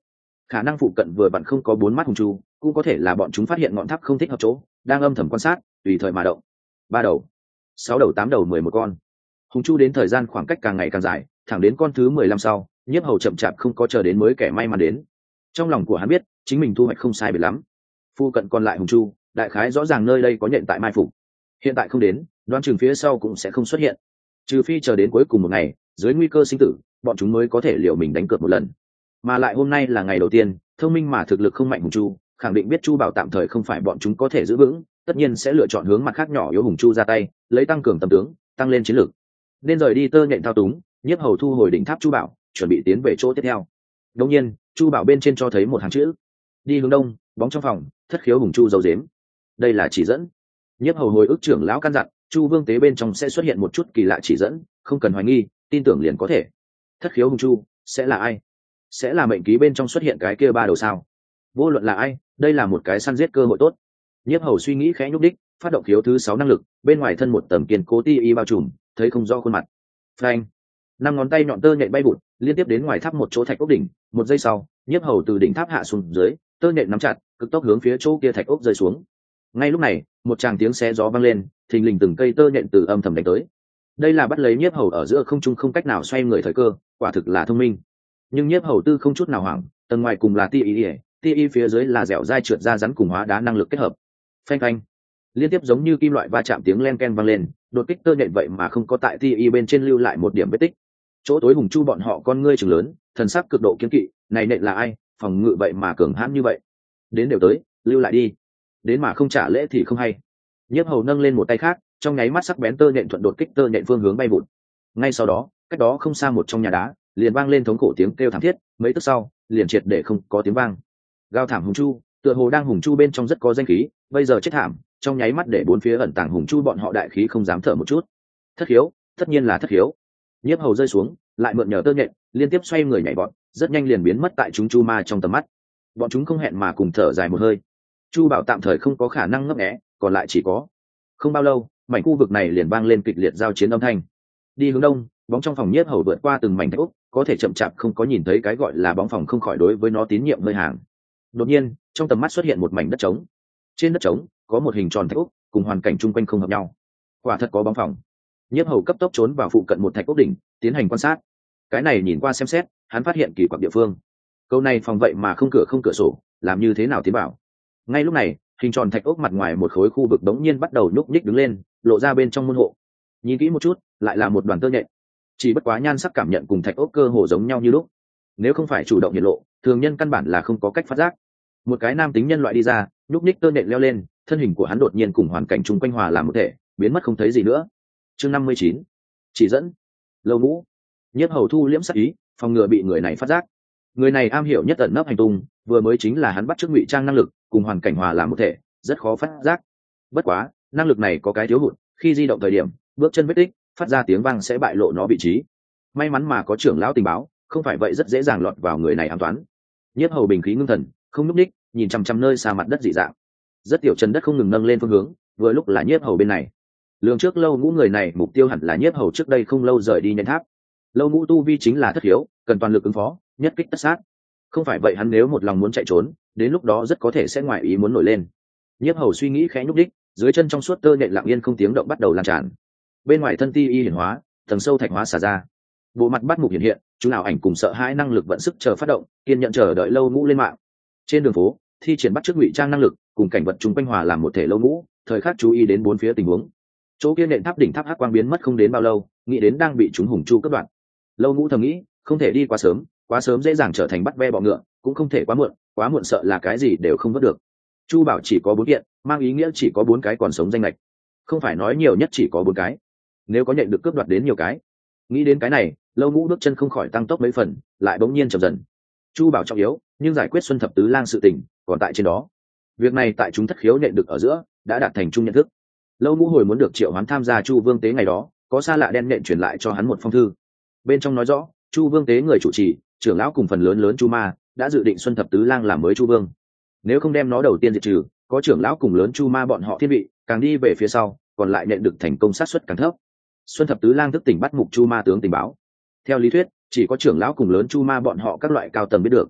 khả năng phụ cận vừa vặn không có 4 mắt hùng chu, cũng có thể là bọn chúng phát hiện ngọn tháp không thích hợp chỗ, đang âm thầm quan sát, tùy thời mà động. 3 đầu, 6 đầu, 8 đầu, 11 con. Hùng chu đến thời gian khoảng cách càng ngày càng dài, thẳng đến con thứ 15 sau, Nhiếp Hầu chậm chạp không có chờ đến mới kẻ may mắn đến. Trong lòng của hắn biết, chính mình thu hoạch không sai biệt lắm. Phụ cận còn lại hùng chu, đại khái rõ ràng nơi đây có nhện tại mai phục. Hiện tại không đến, đoán chừng phía sau cũng sẽ không xuất hiện. Trừ phi chờ đến cuối cùng một ngày, dưới nguy cơ sinh tử, bọn chúng mới có thể liệu mình đánh cược một lần. Mà lại hôm nay là ngày đầu tiên, thông minh mà thực lực không mạnh hùng chu, khẳng định biết chu bảo tạm thời không phải bọn chúng có thể giữ vững, tất nhiên sẽ lựa chọn hướng mặt khác nhỏ yếu hùng chu ra tay, lấy tăng cường tầm tướng, tăng lên chiến lược. Nên rời đi tơ nhện thao túng, Nhiếp Hầu thu hồi đỉnh tháp chu bảo, chuẩn bị tiến về chỗ tiếp theo. Đương nhiên, chu bảo bên trên cho thấy một hàng chữ: đi hướng đông, bóng trong phòng, thất khiếu hùng chu dấu dếm. Đây là chỉ dẫn. Nhiếp Hầu hồi ức trưởng lão căn dặn, chu vương tế bên trong sẽ xuất hiện một chút kỳ lạ chỉ dẫn, không cần hoài nghi, tin tưởng liền có thể. Thất khiếu hùng chu sẽ là ai? Sẽ là mệnh ký bên trong xuất hiện cái kia 3 đầu sao? Vô luận là ai, đây là một cái săn giết cơ hội tốt. Nhiếp Hầu suy nghĩ khẽ nhúc đích, phát động khiếu thứ 6 năng lực, bên ngoài thân một tầng kiên cố ti y bao trùm, thấy không rõ khuôn mặt. Phanh! 5 ngón tay nhọn tơ nhện bay vụt, liên tiếp đến ngoài tháp một chỗ thạch ốc đỉnh. Một giây sau, Nhiếp Hầu từ đỉnh tháp hạ xuống dưới, tơ nhện nắm chặt, cực tốc hướng phía chỗ kia thạch ốc rơi xuống. Ngay lúc này, một tràng tiếng xé gió vang lên, thình lình từng cây tơ nhện từ âm thầm đánh tới. Đây là bắt lấy Nhiếp Hầu ở giữa không trung không cách nào xoay người thời cơ, quả thực là thông minh. Nhưng Nhiếp Hầu tư không chút nào hoảng, tầng ngoài cùng là ti y phía dưới là dẻo dai trượt ra rắn cùng hóa đá năng lực kết hợp. Phanh phanh, liên tiếp giống như kim loại va chạm tiếng len ken vang lên, đột kích tơ nhện vậy mà không có tại ti y bên trên lưu lại một điểm vết tích. Chỗ tối hùng chu bọn họ con ngươi trừng lớn, thần sắc cực độ kiên kỵ, này nện là ai, phòng ngự vậy mà cường hãn như vậy. Đến đều tới, lưu lại đi. Đến mà không trả lễ thì không hay. Nhiếp Hầu nâng lên một tay khác, trong nháy mắt sắc bén tơ nhện thuận đột kích tơ nhện phương hướng bay vụt. Ngay sau đó, cách đó không xa một trong nhà đá, liền vang lên thống khổ tiếng kêu thảm thiết, mấy tức sau, liền triệt để không có tiếng vang. Gào thảm hùng chu, tựa hồ đang hùng chu bên trong rất có danh khí, bây giờ chết thảm, trong nháy mắt để bốn phía ẩn tàng hùng chu bọn họ đại khí không dám thở một chút. Thất hiếu, tất nhiên là thất hiếu. Nhiếp Hầu rơi xuống, lại mượn nhờ tơ nhện, liên tiếp xoay người nhảy vọt, rất nhanh liền biến mất tại chúng chu ma trong tầm mắt. Bọn chúng không hẹn mà cùng thở dài một hơi. Chu bảo tạm thời không có khả năng ngấp nghé, còn lại chỉ có. Không bao lâu, mảnh khu vực này liền vang lên kịch liệt giao chiến âm thanh. Đi hướng đông, bóng trong phòng Nhiếp Hầu vượt qua từng mảnh thạch ốc, có thể chậm chạp không có nhìn thấy cái gọi là bóng phòng không khỏi đối với nó tín nhiệm hơi hàng. Đột nhiên, trong tầm mắt xuất hiện một mảnh đất trống. Trên đất trống có một hình tròn thạch ốc, cùng hoàn cảnh chung quanh không hợp nhau. Quả thật có bóng phòng. Nhiếp Hầu cấp tốc trốn vào phụ cận một thạch ốc đỉnh, tiến hành quan sát. Cái này nhìn qua xem xét, hắn phát hiện kỳ quặc địa phương. Câu này phòng vậy mà không cửa sổ, làm như thế nào tiến vào? Ngay lúc này, hình tròn thạch ốc mặt ngoài một khối khu vực đống nhiên bắt đầu nhúc nhích đứng lên, lộ ra bên trong môn hộ. Nhìn kỹ một chút, lại là một đoàn tơ nhện. Chỉ bất quá nhan sắc cảm nhận cùng thạch ốc cơ hồ giống nhau như lúc. Nếu không phải chủ động hiện lộ, thường nhân căn bản là không có cách phát giác. Một cái nam tính nhân loại đi ra, nhúc nhích tơ nhện leo lên, thân hình của hắn đột nhiên cùng hoàn cảnh chung quanh hòa làm một thể, biến mất không thấy gì nữa. Chương 59. Chỉ dẫn. Lâu Ngũ. Nhiếp Hầu thu liễm sắc ý, phòng ngừa bị người này phát giác. Người này am hiểu nhất ẩn nấp hành tung, vừa mới chính là hắn bắt chước ngụy trang năng lực, cùng hoàn cảnh hòa làm một thể, rất khó phát giác. Bất quá, năng lực này có cái thiếu hụt, khi di động thời điểm, bước chân vết tích, phát ra tiếng vang sẽ bại lộ nó vị trí. May mắn mà có trưởng lão tình báo, không phải vậy rất dễ dàng lọt vào người này ám toán. Nhiếp Hầu bình khí ngưng thần, không nhúc ních, nhìn chằm chằm nơi xa mặt đất dị dạng. Rất tiểu chân đất không ngừng nâng lên phương hướng, vừa lúc là Nhiếp Hầu bên này. Lường trước Lâu Ngũ người này mục tiêu hẳn là Nhiếp Hầu trước đây không lâu rời đi nhẫn tháp. Lâu Ngũ tu vi chính là thất hiếu, cần toàn lực ứng phó, nhất kích tất sát. Không phải vậy hắn nếu một lòng muốn chạy trốn, đến lúc đó rất có thể sẽ ngoại ý muốn nổi lên. Nhiếp Hầu suy nghĩ khẽ nhúc đích, dưới chân trong suốt tơ nhện lặng yên không tiếng động bắt đầu lan tràn. Bên ngoài thân ti y hiển hóa, tầng sâu thạch hóa xả ra. Bộ mặt bắt mục hiện hiện, chú nào ảnh cùng sợ hãi năng lực vận sức chờ phát động, kiên nhận chờ đợi Lâu Ngũ lên mạng. Trên đường phố, thi triển bắt chước ngụy trang năng lực, cùng cảnh vật chung quanh hòa làm một thể Lâu Ngũ, thời khắc chú ý đến bốn phía tình huống. Chỗ kia nện tháp đỉnh tháp hắc quang biến mất không đến bao lâu, nghĩ đến đang bị chúng hùng chu cắt đoạn. Lâu Ngũ thầm nghĩ, không thể đi quá sớm dễ dàng trở thành bắt ve bọ ngựa, cũng không thể quá muộn sợ là cái gì đều không vớt được. Chu bảo chỉ có 4 kiện, mang ý nghĩa chỉ có 4 cái còn sống danh lệch, không phải nói nhiều nhất chỉ có 4 cái. Nếu có nhận được cướp đoạt đến nhiều cái, nghĩ đến cái này, Lâu Ngũ bước chân không khỏi tăng tốc mấy phần, lại bỗng nhiên chậm dần. Chu bảo trọng yếu, nhưng giải quyết Xuân Thập Tứ Lang sự tình còn tại trên đó. Việc này tại chúng thất khiếu nện được ở giữa đã đạt thành chung nhận thức. Lâu Ngũ hồi muốn được triệu hoán tham gia Chu Vương tế ngày đó, có xa lạ đen nện truyền lại cho hắn một phong thư. Bên trong nói rõ, Chu Vương tế người chủ trì, trưởng lão cùng phần lớn Chu Ma đã dự định Xuân Thập Tứ Lang làm mới Chu Vương. Nếu không đem nó đầu tiên diệt trừ, có trưởng lão cùng lớn Chu Ma bọn họ thiên vị, càng đi về phía sau, còn lại nhận được thành công sát suất càng thấp. Xuân Thập Tứ Lang thức tỉnh bắt mục Chu Ma tướng tình báo. Theo lý thuyết, chỉ có trưởng lão cùng lớn Chu Ma bọn họ các loại cao tầng biết được.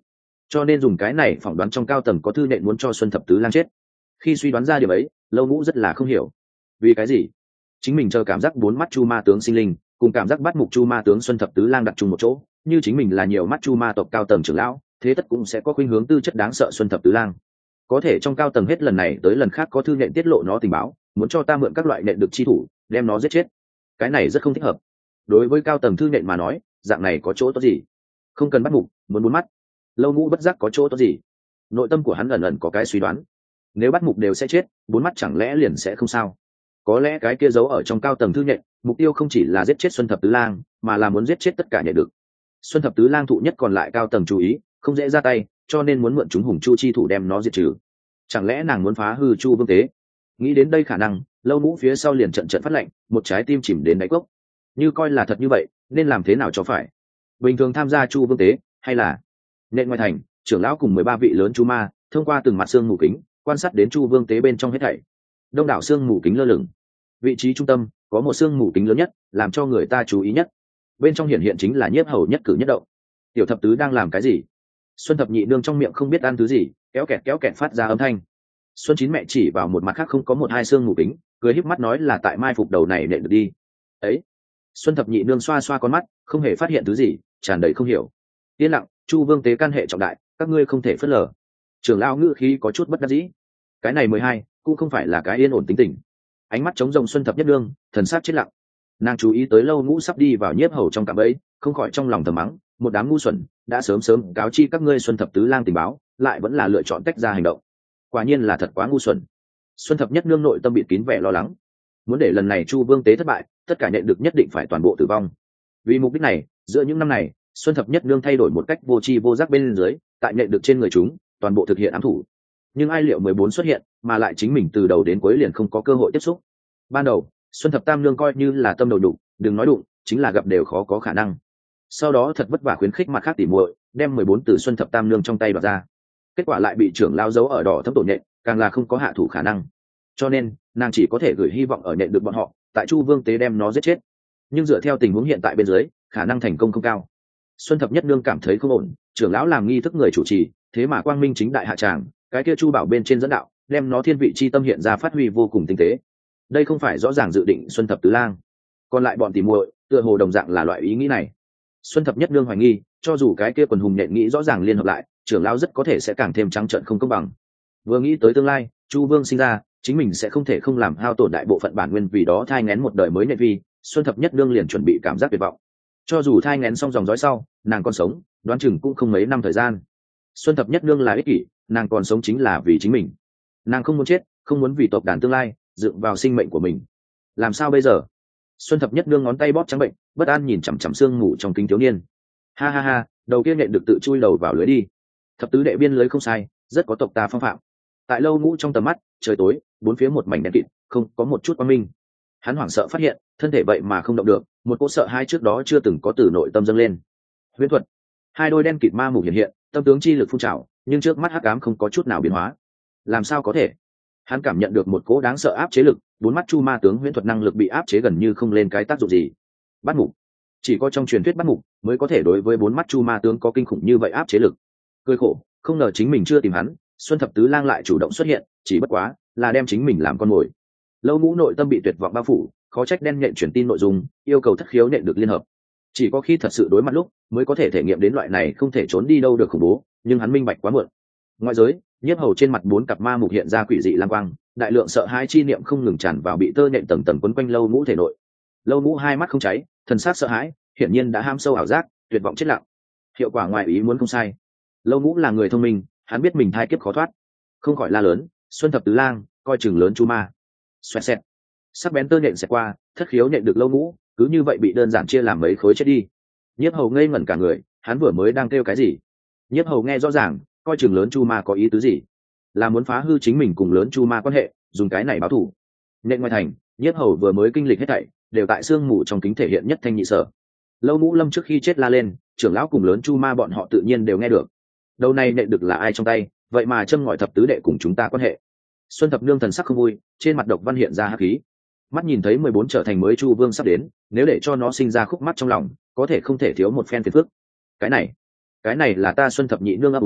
cho nên dùng cái này phỏng đoán trong cao tầng có thư nện muốn cho Xuân Thập Tứ Lang chết. Khi suy đoán ra điểm ấy, Lâu Ngũ rất là không hiểu vì cái gì chính mình chờ cảm giác bốn mắt chu ma tướng sinh linh cùng cảm giác bắt mục chu ma tướng Xuân Thập Tứ Lang đặt chung một chỗ, như chính mình là nhiều mắt chu ma tộc cao tầng trưởng lão, thế tất cũng sẽ có khuynh hướng tư chất đáng sợ Xuân Thập Tứ Lang. Có thể trong cao tầng hết lần này tới lần khác có thư nện tiết lộ nó tình báo, muốn cho ta mượn các loại nện được chi thủ đem nó giết chết, cái này rất không thích hợp. Đối với cao tầng thư nện mà nói, dạng này có chỗ tốt gì? Không cần bắt mục, muốn bốn mắt. Lâu Ngũ bất giác có chỗ tốt gì? Nội tâm của hắn ẩn ẩn có cái suy đoán, nếu bắt mục đều sẽ chết, bốn mắt chẳng lẽ liền sẽ không sao? Có lẽ cái kia giấu ở trong cao tầng thư nện, mục tiêu không chỉ là giết chết Xuân Thập Tứ Lang, mà là muốn giết chết tất cả nhện được. Xuân Thập Tứ Lang thụ nhất còn lại cao tầng chú ý, không dễ ra tay, cho nên muốn mượn chúng hùng chu chi thủ đem nó diệt trừ. Chẳng lẽ nàng muốn phá hư Chu Vương Tế? Nghĩ đến đây khả năng, Lâu Ngũ phía sau liền trận phát lạnh, một trái tim chìm đến đáy cốc. Như coi là thật như vậy, nên làm thế nào cho phải? Bình thường tham gia Chu Vương Tế, hay là nện ngoài thành, trưởng lão cùng 13 vị lớn chu ma, thông qua từng mặt xương mù kính, quan sát đến Chu Vương Tế bên trong hết thảy. Đông đảo xương mù kính lơ lửng, vị trí trung tâm có một xương mù kính lớn nhất, làm cho người ta chú ý nhất. Bên trong hiện chính là Nhiếp Hầu nhất cử nhất động. Tiểu Thập Tứ đang làm cái gì? Xuân Thập Nhị Nương trong miệng không biết ăn thứ gì, kéo kẹt phát ra âm thanh. Xuân Chín mẹ chỉ vào một mặt khác không có một hai xương mù kính, cười híp mắt nói là tại mai phục đầu này nện được đi. Ấy. Xuân Thập Nhị Nương xoa xoa con mắt, không hề phát hiện thứ gì, tràn đầy không hiểu. Yên lặng, Chu Vương Tế can hệ trọng đại, các ngươi không thể phớt lờ. Trưởng lão ngữ khí có chút bất đắc dĩ. Cái này 12, cũng không phải là cái yên ổn tính tình. Ánh mắt trống rỗng Xuân Thập Nhất Nương, thần sắc chết lặng. Nàng chú ý tới Lâu Ngũ sắp đi vào Nhiếp Hầu trong cạm bẫy, không khỏi trong lòng thầm mắng, một đám ngu xuẩn, đã sớm cáo chi các ngươi Xuân Thập Tứ Lang tình báo, lại vẫn là lựa chọn tách ra hành động. Quả nhiên là thật quá ngu xuẩn. Xuân Thập Nhất Nương nội tâm bị kín vẻ lo lắng, muốn để lần này Chu Vương Tế thất bại, tất cả nhện được nhất định phải toàn bộ tử vong. Vì mục đích này, giữa những năm này, Xuân Thập Nhất Nương thay đổi một cách vô tri vô giác bên dưới, tại nhện được trên người chúng, toàn bộ thực hiện ám thủ. Nhưng ai liệu 14 xuất hiện, mà lại chính mình từ đầu đến cuối liền không có cơ hội tiếp xúc. Ban đầu, Xuân Thập Tam Nương coi như là tâm đầu đụng, đừng nói đụng, chính là gặp đều khó có khả năng. Sau đó thật vất vả khuyến khích mặt khác tỉ muội, đem 14 từ Xuân Thập Tam Nương trong tay đoạt ra. Kết quả lại bị trưởng lao giấu ở đỏ thấm tổ nhện, càng là không có hạ thủ khả năng. Cho nên, nàng chỉ có thể gửi hy vọng ở nhện được bọn họ, tại Chu Vương Tế đem nó giết chết. Nhưng dựa theo tình huống hiện tại bên dưới, khả năng thành công không cao. Xuân Thập Nhất Nương cảm thấy không ổn, trưởng lão làm nghi thức người chủ trì, thế mà quang minh chính đại hạ tràng, cái kia Chu Bảo bên trên dẫn đạo, đem nó thiên vị chi tâm hiện ra phát huy vô cùng tinh tế. Đây không phải rõ ràng dự định Xuân Thập Tứ Lang. Còn lại bọn tỉ muội, tựa hồ đồng dạng là loại ý nghĩ này. Xuân Thập Nhất Nương hoài nghi, cho dù cái kia quần hùng nhện nghĩ rõ ràng liên hợp lại, trưởng lão rất có thể sẽ càng thêm trắng trợn không công bằng. Vừa nghĩ tới tương lai, Chu Vương sinh ra, chính mình sẽ không thể không làm hao tổn đại bộ phận bản nguyên, vì đó thai nghén một đời mới nhện vi, Xuân Thập Nhất Nương liền chuẩn bị cảm giác tuyệt vọng. Cho dù thai nghén xong dòng dõi sau, nàng còn sống, đoán chừng cũng không mấy năm thời gian. Xuân Thập Nhất Nương là ích kỷ, nàng còn sống chính là vì chính mình. Nàng không muốn chết, không muốn vì tộc đàn tương lai dựng vào sinh mệnh của mình. Làm sao bây giờ? Xuân Thập Nhất Nương ngón tay bóp trắng bệnh, bất an nhìn chằm chằm sương mù trong kính thiếu niên. Ha ha ha, đầu kia nhện được tự chui đầu vào lưới đi. Thập tứ đệ biên lưới không sai, rất có tộc ta phong phạm. Tại Lâu Ngũ trong tầm mắt, trời tối, bốn phía một mảnh đen kịt, không có một chút quang minh. Hắn hoảng sợ phát hiện, thân thể vậy mà không động được, một cỗ sợ hãi trước đó chưa từng có từ nội tâm dâng lên. Huyễn thuật, hai đôi đen kịt ma mù hiện hiện, tâm tướng chi lực phun trào, nhưng trước mắt hắc ám không có chút nào biến hóa. Làm sao có thể? Hắn cảm nhận được một cỗ đáng sợ áp chế lực, bốn mắt chu ma tướng huyễn thuật năng lực bị áp chế gần như không lên cái tác dụng gì. Bắt mục, chỉ có trong truyền thuyết bắt mục mới có thể đối với bốn mắt chu ma tướng có kinh khủng như vậy áp chế lực. Cười khổ, không ngờ chính mình chưa tìm hắn, Xuân Thập Tứ Lang lại chủ động xuất hiện, chỉ bất quá là đem chính mình làm con mồi. Lâu Ngũ nội tâm bị tuyệt vọng bao phủ, khó trách đen nhện truyền tin nội dung, yêu cầu thất khiếu nện được liên hợp. Chỉ có khi thật sự đối mặt lúc, mới có thể thể nghiệm đến loại này không thể trốn đi đâu được khủng bố, nhưng hắn minh bạch quá muộn. Ngoại giới, Nhiếp Hầu trên mặt bốn cặp ma mục hiện ra quỷ dị lang quang, đại lượng sợ hãi chi niệm không ngừng tràn vào bị tơ nện tầng tầng quấn quanh Lâu Ngũ thể nội. Lâu Ngũ hai mắt không cháy, thần sắc sợ hãi, hiển nhiên đã ham sâu ảo giác, tuyệt vọng chết lặng. Hiệu quả ngoài ý muốn không sai. Lâu Ngũ là người thông minh, hắn biết mình thai kiếp khó thoát, không khỏi la lớn, Xuân Thập Tứ Lang, coi chừng lớn chu ma. Xoẹt xẹt, sắc bén tơ nện xẹt qua, thất khiếu nện được Lâu Ngũ, cứ như vậy bị đơn giản chia làm mấy khối chết đi. Nhiếp Hầu ngây ngẩn cả người, hắn vừa mới đang kêu cái gì? Nhiếp Hầu nghe rõ ràng, coi chừng lớn chu ma có ý tứ gì? Là muốn phá hư chính mình cùng lớn chu ma quan hệ, dùng cái này báo thù. Nện ngoài thành, Nhiếp Hầu vừa mới kinh lịch hết thảy, đều tại sương mù trong kính thể hiện nhất thanh nhị sở. Lâu Ngũ Lâm trước khi chết la lên, trưởng lão cùng lớn chu ma bọn họ tự nhiên đều nghe được. Đầu này nện được là ai trong tay, vậy mà châm ngòi thập tứ đệ cùng chúng ta quan hệ. Xuân Thập Nương thần sắc không vui, trên mặt độc văn hiện ra hắc khí. Mắt nhìn thấy 14 trở thành mới Chu Vương sắp đến, nếu để cho nó sinh ra khúc mắc trong lòng, có thể không thể thiếu một phen phiền phức. Cái này là ta Xuân Thập Nhị Nương ấp úng,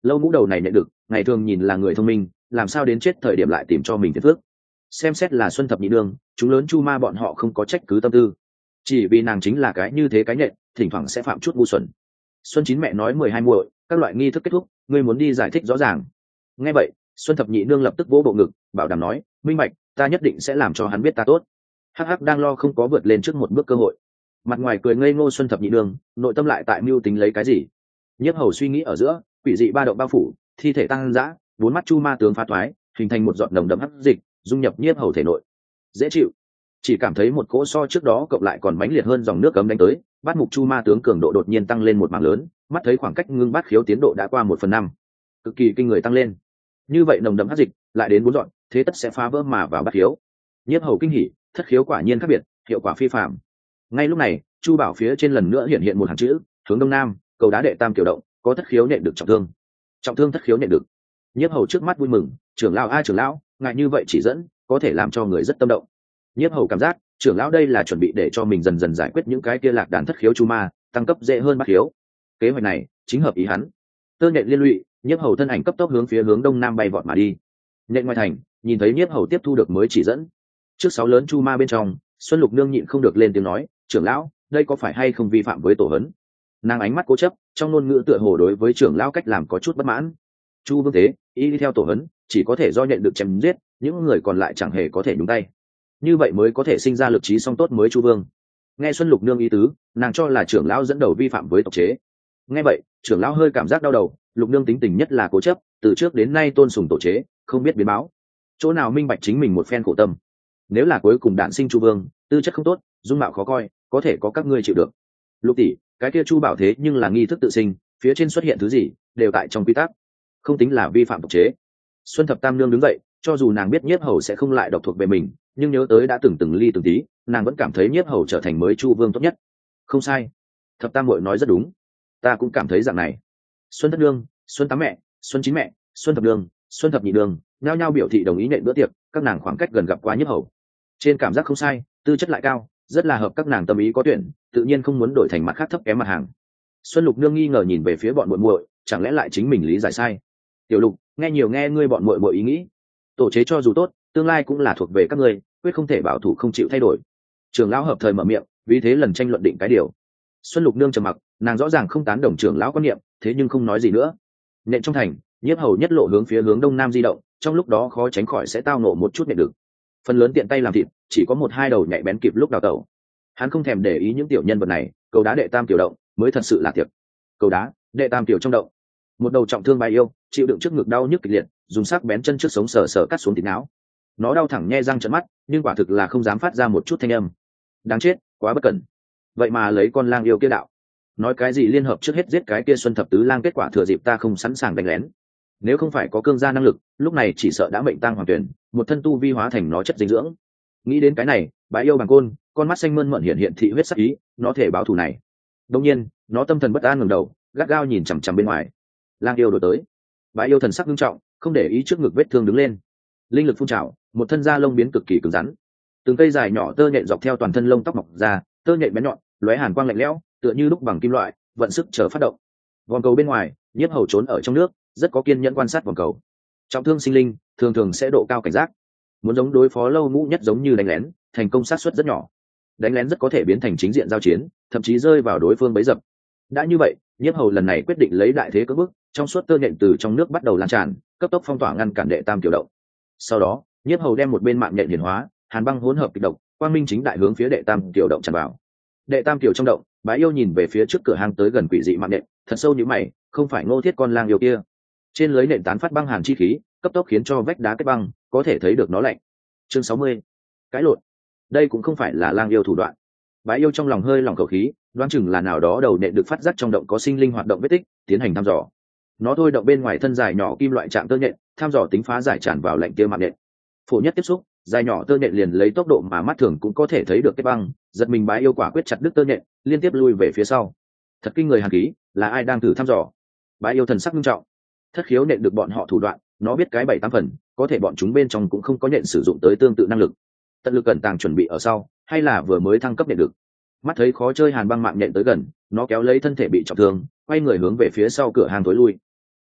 Lâu Ngũ đầu này nhận được, ngày thường nhìn là người thông minh, làm sao đến chết thời điểm lại tìm cho mình phiền phước. Xem xét là Xuân Thập Nhị Nương, chúng lớn Chu Ma bọn họ không có trách cứ tâm tư, chỉ vì nàng chính là cái như thế cái nhện, thỉnh thoảng sẽ phạm chút ngu xuẩn. Xuân Chín mẹ nói 12 muội, các loại nghi thức kết thúc, ngươi muốn đi giải thích rõ ràng. Nghe vậy, Xuân Thập Nhị Nương lập tức vỗ bộ ngực, bảo đảm nói, minh bạch, ta nhất định sẽ làm cho hắn biết ta tốt. Hắc Hắc đang lo không có vượt lên trước một bước cơ hội, mặt ngoài cười ngây ngô Xuân Thập Nhị Nương, nội tâm lại tại mưu tính lấy cái gì. Nhiếp Hầu suy nghĩ ở giữa, quỷ dị ba động bao phủ, thi thể tăng dã, bốn mắt Chu Ma tướng phá thoái, hình thành một giọt nồng đậm hắc dịch, dung nhập Nhiếp Hầu thể nội. Dễ chịu. Chỉ cảm thấy một cỗ so trước đó cộng lại còn mãnh liệt hơn dòng nước cấm đánh tới, bát mục Chu Ma tướng cường độ đột nhiên tăng lên một mảng lớn, mắt thấy khoảng cách ngưng bát khiếu tiến độ đã qua 1/5, cực kỳ kinh người tăng lên. Như vậy nồng đậm hắc dịch lại đến 4 dọn, thế tất sẽ phá vỡ mà vào bát khiếu. Nhiếp Hầu kinh hỉ, thất khiếu quả nhiên khác biệt, hiệu quả phi phàm. Ngay lúc này, Chu Bảo phía trên lần nữa hiện hiện một hàng chữ, hướng đông nam, cầu đá đệ tam kiểu động, có thất khiếu nện được trọng thương. Trọng thương thất khiếu nện được. Nhiếp Hầu trước mắt vui mừng, trưởng lão a trưởng lão, ngại như vậy chỉ dẫn, có thể làm cho người rất tâm động. Nhiếp Hầu cảm giác, trưởng lão đây là chuẩn bị để cho mình dần dần giải quyết những cái kia lạc đàn thất khiếu chu ma, tăng cấp dễ hơn bát khiếu. Kế hoạch này chính hợp ý hắn. Tơ nhện liên lụy, Nhiếp Hầu thân ảnh cấp tốc hướng phía hướng đông nam bay vọt mà đi. Nhện ngoài thành, nhìn thấy Nhiếp Hầu tiếp thu được mới chỉ dẫn. Trước 6 lớn chu ma bên trong, Xuân Lục Nương nhịn không được lên tiếng nói, trưởng lão, đây có phải hay không vi phạm với tổ hấn? Nàng ánh mắt cố chấp, trong ngôn ngữ tựa hồ đối với trưởng lão cách làm có chút bất mãn. Chu Vương Tế, y đi theo tổ hấn, chỉ có thể do nhận được chém giết, những người còn lại chẳng hề có thể nhúng tay. Như vậy mới có thể sinh ra lực trí song tốt mới Chu Vương. Nghe Xuân Lục Nương ý tứ, nàng cho là trưởng lão dẫn đầu vi phạm với tộc chế. Nghe vậy, trưởng lão hơi cảm giác đau đầu, Lục Nương tính tình nhất là cố chấp, từ trước đến nay tôn sùng tổ chế, không biết biến báo. Chỗ nào minh bạch chính mình một phen khổ tâm. Nếu là cuối cùng đản sinh Chu Vương, tư chất không tốt, dung mạo khó coi, có thể có các ngươi chịu được. Lục tỷ, cái kia Chu Bảo thế nhưng là nghi thức tự sinh, phía trên xuất hiện thứ gì, đều tại trong quy tắc, không tính là vi phạm tộc chế. Xuân Thập Tam Nương đứng dậy, cho dù nàng biết Nhiếp Hầu sẽ không lại độc thuộc về mình, nhưng nhớ tới đã từng ly từng tí, nàng vẫn cảm thấy Nhiếp Hầu trở thành mới Chu Vương tốt nhất. Không sai, Thập Tam muội nói rất đúng, ta cũng cảm thấy dạng này. Xuân Thất Nương, Xuân Tám mẹ, Xuân Chín mẹ, Xuân Thập Nương, Xuân Thập Nhị Nương, nhao nhao biểu thị đồng ý nện bữa tiệc, các nàng khoảng cách gần gặp qua Nhiếp Hầu. Trên cảm giác không sai, tư chất lại cao, rất là hợp các nàng tâm ý có tuyển, tự nhiên không muốn đổi thành mặt khác thấp kém mặt hàng. Xuân Lục Nương nghi ngờ nhìn về phía bọn muội muội, chẳng lẽ lại chính mình lý giải sai? Tiểu Lục, nghe nhiều nghe ngươi bọn muội muội ý nghĩ, tổ chế cho dù tốt, tương lai cũng là thuộc về các ngươi, quyết không thể bảo thủ không chịu thay đổi. Trưởng lão hợp thời mở miệng, vì thế lần tranh luận định cái điều. Xuân Lục Nương trầm mặc, nàng rõ ràng không tán đồng trưởng lão quan niệm, thế nhưng không nói gì nữa. Nện trong thành, Nhiếp Hầu nhất lộ hướng phía hướng đông nam di động, trong lúc đó khó tránh khỏi sẽ tao nộ một chút nện được. Phần lớn tiện tay làm thịt, chỉ có 1-2 đầu nhạy bén kịp lúc đào tẩu. Hắn không thèm để ý những tiểu nhân vật này, cầu đá đệ tam tiểu động mới thật sự là tiệc. Cầu đá đệ tam tiểu trong động, một đầu trọng thương bài yêu chịu đựng trước ngực đau nhức kịch liệt, dùng sắc bén chân trước sống sờ sờ cắt xuống thịt não. Nó đau thẳng nhe răng trợn mắt, nhưng quả thực là không dám phát ra một chút thanh âm. Đáng chết, quá bất cẩn. Vậy mà lấy con lang yêu kia đạo, nói cái gì liên hợp trước hết giết cái kia Xuân Thập Tứ Lang, kết quả thừa dịp ta không sẵn sàng đánh lén. Nếu không phải có cương gia năng lực, lúc này chỉ sợ đã mệnh tang hoàng tuyển, một thân tu vi hóa thành nó chất dinh dưỡng. Nghĩ đến cái này, bái yêu bằng côn, con mắt xanh mơn mởn hiện thị huyết sắc ý, nó thể báo thù này. Đương nhiên, nó tâm thần bất an ngẩng đầu, gắt gao nhìn chằm chằm bên ngoài. Lang yêu đuổi tới. Bái yêu thần sắc nghiêm trọng, không để ý trước ngực vết thương đứng lên. Linh lực phun trào, một thân da lông biến cực kỳ cứng rắn. Từng cây dài nhỏ tơ nhện dọc theo toàn thân lông tóc mọc ra, tơ nhện bén nhọn, lóe hàn quang lạnh lẽo, tựa như đúc bằng kim loại, vận sức chờ phát động. Vòng cầu bên ngoài, Nhiếp Hầu trốn ở trong nước, rất có kiên nhẫn quan sát vòng cầu. Trọng thương sinh linh, thường thường sẽ độ cao cảnh giác. Muốn giống đối phó Lâu Ngũ nhất giống như đánh lén, thành công xác suất rất nhỏ. Đánh lén rất có thể biến thành chính diện giao chiến, thậm chí rơi vào đối phương bấy dập. Đã như vậy, Nhiếp Hầu lần này quyết định lấy đại thế cưỡng bức, trong suốt tơ nhện từ trong nước bắt đầu lan tràn, cấp tốc phong tỏa ngăn cản đệ tam tiểu động. Sau đó, Nhiếp Hầu đem một bên mạng nhện hiển hóa, hàn băng hỗn hợp kịch độc, quang minh chính đại hướng phía đệ tam tiểu động tràn vào. Đệ tam tiểu trong động, Bái Yêu nhìn về phía trước cửa hang tới gần quỷ dị mạng nhện, thật sâu như mày, không phải Ngô Thiết con lang yêu kia. Trên lưới nện tán phát băng hàn chi khí, cấp tốc khiến cho vách đá kết băng, có thể thấy được nó lạnh. Chương 60. Cái lộn. Đây cũng không phải là lang yêu thủ đoạn. Bái Yêu trong lòng hơi lỏng khẩu khí, đoán chừng là nào đó đầu nện được phát giác trong động có sinh linh hoạt động vết tích, tiến hành thăm dò. Nó thôi động bên ngoài thân dài nhỏ kim loại trạng tơ nhện, thăm dò tính phá giải tràn vào lạnh kia mạng nhện. Phổ nhất tiếp xúc, dài nhỏ tơ nhện liền lấy tốc độ mà mắt thường cũng có thể thấy được kết băng, giật mình Bái Yêu quả quyết chặt đứt tơ nhện, liên tiếp lui về phía sau. Thật kinh người hàn khí, là ai đang thử thăm dò? Bái Yêu thần sắc nghiêm trọng. Thất khiếu nện được bọn họ thủ đoạn, nó biết cái 7-8 phần, có thể bọn chúng bên trong cũng không có nện sử dụng tới tương tự năng lực. Tận lực cẩn tàng chuẩn bị ở sau, hay là vừa mới thăng cấp nện được. Mắt thấy khó chơi hàn băng mạng nện tới gần, nó kéo lấy thân thể bị trọng thương, quay người hướng về phía sau cửa hàng tối lui.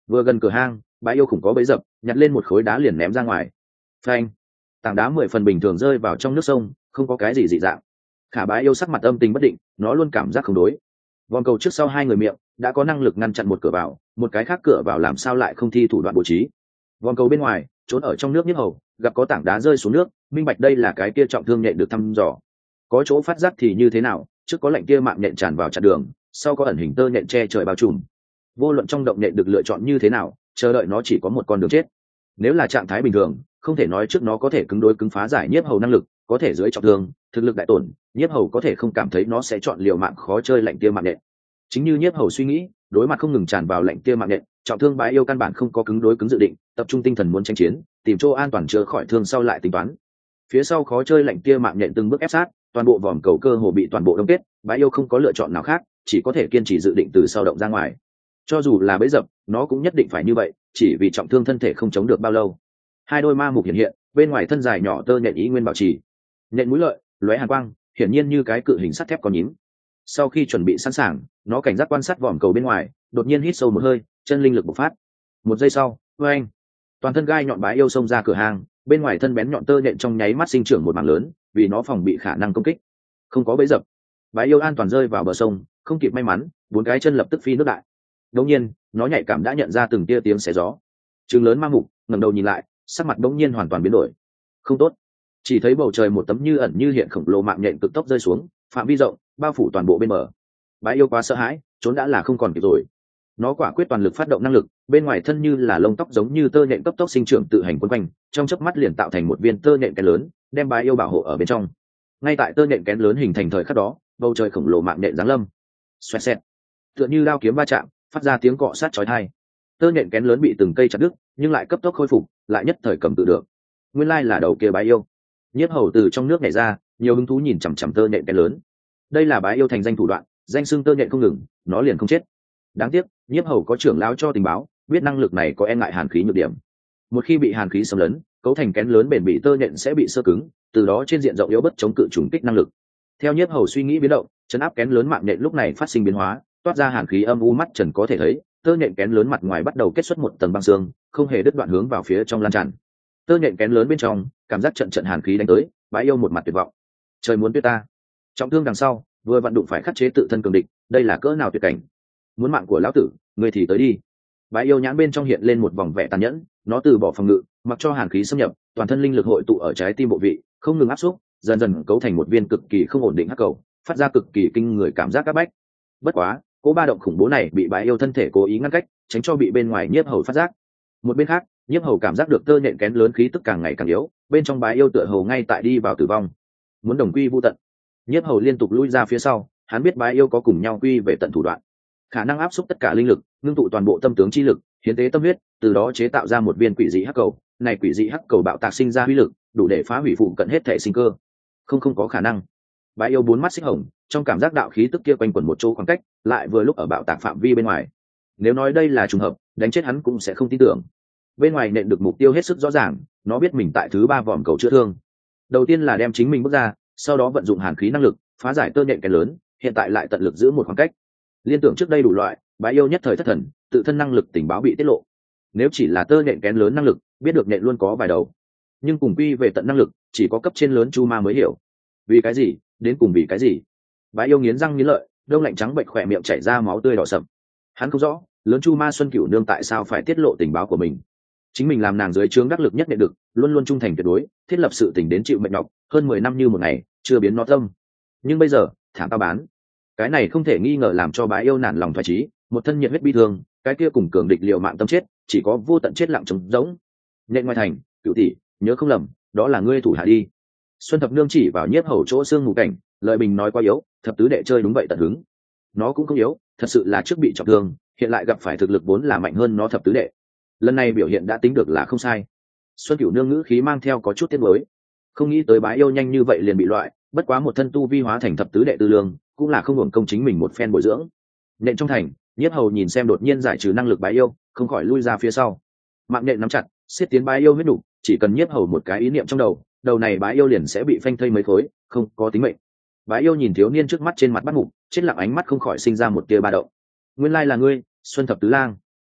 Vừa gần cửa hang, bãi yêu khủng có bẫy dập, nhặt lên một khối đá liền ném ra ngoài. Phanh! Tảng đá 10 phần bình thường rơi vào trong nước sông, không có cái gì dị dạng. Khả bãi yêu sắc mặt âm tình bất định, nó luôn cảm giác không đối. Vòng cầu trước sau hai người miệng đã có năng lực ngăn chặn một cửa vào, một cái khác cửa vào làm sao lại không thi thủ đoạn bố trí. Vòng cầu bên ngoài, trốn ở trong nước Nhiếp Hầu gặp có tảng đá rơi xuống nước, minh bạch đây là cái kia trọng thương nhện được thăm dò. Có chỗ phát giác thì như thế nào, trước có lệnh kia mạng nhện tràn vào chặn đường, sau có ẩn hình tơ nhện che trời bao trùm. Vô luận trong động nhện được lựa chọn như thế nào, chờ đợi nó chỉ có một con đường chết. Nếu là trạng thái bình thường, không thể nói trước nó có thể cứng đối cứng phá giải Nhiếp Hầu năng lực, có thể dưới trọng thương, thực lực đại tổn, Nhiếp Hầu có thể không cảm thấy nó sẽ chọn liều mạng khó chơi lệnh kia mạng nhện. Chính như Nhiếp Hầu suy nghĩ, đối mặt không ngừng tràn vào lệnh kia mạng nhện, trọng thương bái yêu căn bản không có cứng đối cứng dự định, tập trung tinh thần muốn tranh chiến, tìm chỗ an toàn chữa khỏi thương sau lại tính toán. Phía sau khó chơi lệnh kia mạng nhện từng bước ép sát, toàn bộ vòm cầu cơ hồ bị toàn bộ đông kết, bái yêu không có lựa chọn nào khác, chỉ có thể kiên trì dự định từ sau động ra ngoài. Cho dù là bẫy dập, nó cũng nhất định phải như vậy, chỉ vì trọng thương thân thể không chống được bao lâu. Hai đôi ma mục hiện hiện, bên ngoài thân dài nhỏ tơ nhện ý nguyên bảo trì. Nhện mũi lợi, lóe hàn quang, hiển nhiên như cái cự hình sắt thép con nhím. Sau khi chuẩn bị sẵn sàng, nó cảnh giác quan sát vòm cầu bên ngoài, đột nhiên hít sâu một hơi, chân linh lực bộc phát. Một giây sau, oeng, toàn thân gai nhọn bái yêu xông ra cửa hàng, bên ngoài thân bén nhọn tơ nhện trong nháy mắt sinh trưởng một mảng lớn, vì nó phòng bị khả năng công kích. Không có bẫy dập, bái yêu an toàn rơi vào bờ sông, không kịp may mắn, bốn cái chân lập tức phi nước đại. Đột nhiên, nó nhạy cảm đã nhận ra từng tia tiếng xé gió. Trừng lớn ma mục, ngẩng đầu nhìn lại, sắc mặt đột nhiên hoàn toàn biến đổi. Không tốt. Chỉ thấy bầu trời một tấm như ẩn như hiện khổng lồ mạng nhện cực tốc rơi xuống, phạm vi rộng, bao phủ toàn bộ bên bờ. Bái yêu quá sợ hãi, trốn đã là không còn kịp rồi. Nó quả quyết toàn lực phát động năng lực, bên ngoài thân như là lông tóc giống như tơ nhện cấp tốc sinh trưởng tự hành quấn quanh, trong chớp mắt liền tạo thành một viên tơ nhện kén lớn, đem bái yêu bảo hộ ở bên trong. Ngay tại tơ nhện kén lớn hình thành thời khắc đó, bầu trời khổng lồ mạng nhện giáng lâm. Xoẹt xẹt, tựa như đao kiếm va chạm, phát ra tiếng cọ sát chói tai. Tơ nhện kén lớn bị từng cây chặt đứt, nhưng lại cấp tốc khôi phục, lại nhất thời cầm tự được. Nguyên lai là đầu kia bái yêu. Nhiếp Hầu từ trong nước nhảy ra, nhiều hứng thú nhìn chằm chằm tơ nhện kén lớn. Đây là bái yêu thành danh thủ đoạn, danh xưng tơ nhện không ngừng, nó liền không chết. Đáng tiếc, Nhiếp Hầu có trưởng lão cho tình báo, biết năng lực này có e ngại hàn khí nhược điểm. Một khi bị hàn khí xâm lấn, cấu thành kén lớn bền bị tơ nhện sẽ bị sơ cứng, từ đó trên diện rộng yếu bất chống cự trùng kích năng lực. Theo Nhiếp Hầu suy nghĩ biến động, chấn áp kén lớn mạng nhện lúc này phát sinh biến hóa, toát ra hàn khí âm u mắt trần có thể thấy, tơ nhện kén lớn mặt ngoài bắt đầu kết xuất một tầng băng xương, không hề đứt đoạn hướng vào phía trong lan tràn. Tơ nhện kén lớn bên trong, cảm giác trận trận hàn khí đánh tới, bái yêu một mặt tuyệt vọng. Trời muốn tuyết ta. Trọng thương đằng sau, vừa vận đụng phải khắc chế tự thân cường địch, đây là cỡ nào tuyệt cảnh. Muốn mạng của lão tử, ngươi thì tới đi. Bái yêu nhãn bên trong hiện lên một vòng vẻ tàn nhẫn, nó từ bỏ phòng ngự, mặc cho hàn khí xâm nhập, toàn thân linh lực hội tụ ở trái tim bộ vị, không ngừng áp xúc, dần dần cấu thành một viên cực kỳ không ổn định hắc cầu, phát ra cực kỳ kinh người cảm giác áp bách. Bất quá, cỗ ba động khủng bố này bị bái yêu thân thể cố ý ngăn cách, tránh cho bị bên ngoài Nhiếp Hầu phát giác. Một bên khác, Nhiếp Hầu cảm giác được tơ nhện kén lớn khí tức càng ngày càng yếu, bên trong bái yêu tựa hồ ngay tại đi vào tử vong, muốn đồng quy vu tận. Nhiếp Hầu liên tục lui ra phía sau, hắn biết bái yêu có cùng nhau quy về tận thủ đoạn, khả năng áp xúc tất cả linh lực, ngưng tụ toàn bộ tâm tướng chi lực, hiến tế tâm huyết, từ đó chế tạo ra một viên quỷ dị hắc cầu. Này quỷ dị hắc cầu bạo tạc sinh ra uy lực, đủ để phá hủy phụ cận hết thể sinh cơ. Không có khả năng. Bái yêu bốn mắt xích hồng, trong cảm giác đạo khí tức kia quanh quẩn một chỗ khoảng cách, lại vừa lúc ở bạo tạc phạm vi bên ngoài. Nếu nói đây là trùng hợp, đánh chết hắn cũng sẽ không tin tưởng. Bên ngoài nện được mục tiêu hết sức rõ ràng, nó biết mình tại thứ ba vòm cầu chữa thương. Đầu tiên là đem chính mình bước ra, sau đó vận dụng hàn khí năng lực phá giải tơ nhện kén lớn, hiện tại lại tận lực giữ một khoảng cách. Liên tưởng trước đây đủ loại, bái yêu nhất thời thất thần, tự thân năng lực tình báo bị tiết lộ. Nếu chỉ là tơ nhện kén lớn năng lực, biết được nhện luôn có vài đầu, nhưng cùng quy về tận năng lực, chỉ có cấp trên lớn chu ma mới hiểu. Vì cái gì, đến cùng vì cái gì? Bái yêu nghiến răng nghiến lợi, đông lạnh trắng bệnh khỏe miệng chảy ra máu tươi đỏ sậm. Hắn không rõ, lớn chu ma Xuân Cửu Nương tại sao phải tiết lộ tình báo của mình. Chính mình làm nàng dưới trướng đắc lực nhất nhện được, luôn luôn trung thành tuyệt đối, thiết lập sự tình đến chịu mệnh nhọc, hơn 10 năm như một ngày, chưa biến nó tâm. Nhưng bây giờ, thảm tao bán. Cái này không thể nghi ngờ làm cho bái yêu nản lòng thoái chí, một thân nhiệt huyết bi thương, cái kia cùng cường địch liều mạng tâm chết, chỉ có vô tận chết lặng trống rỗng. Nhện ngoài thành, Cửu tỷ, nhớ không lầm, đó là ngươi thủ hạ đi. Xuân Thập Nương chỉ vào Nhiếp Hầu chỗ xương mù cảnh, lợi bình nói quá yếu, thập tứ đệ chơi đúng vậy tận hứng. Nó cũng không yếu, thật sự là trước bị trọng thương, hiện lại gặp phải thực lực vốn là mạnh hơn nó thập tứ đệ. Lần này biểu hiện đã tính được là không sai. Xuân Cửu Nương ngữ khí mang theo có chút tiếc nuối, không nghĩ tới bái yêu nhanh như vậy liền bị loại, bất quá một thân tu vi hóa thành thập tứ đệ tư lương, cũng là không hưởng công chính mình một phen bồi dưỡng. Nện trong thành, Nhiếp Hầu nhìn xem đột nhiên giải trừ năng lực bái yêu, không khỏi lui ra phía sau. Mạng nện nắm chặt, siết tiến bái yêu huyết đủ, chỉ cần Nhiếp Hầu một cái ý niệm trong đầu, đầu này bái yêu liền sẽ bị phanh thây mấy khối, không có tính mệnh. Bái yêu nhìn thiếu niên trước mắt trên mặt bắt ngục, chết lặng ánh mắt không khỏi sinh ra một tia ba động. Nguyên lai là ngươi, Xuân Thập Tứ Lang.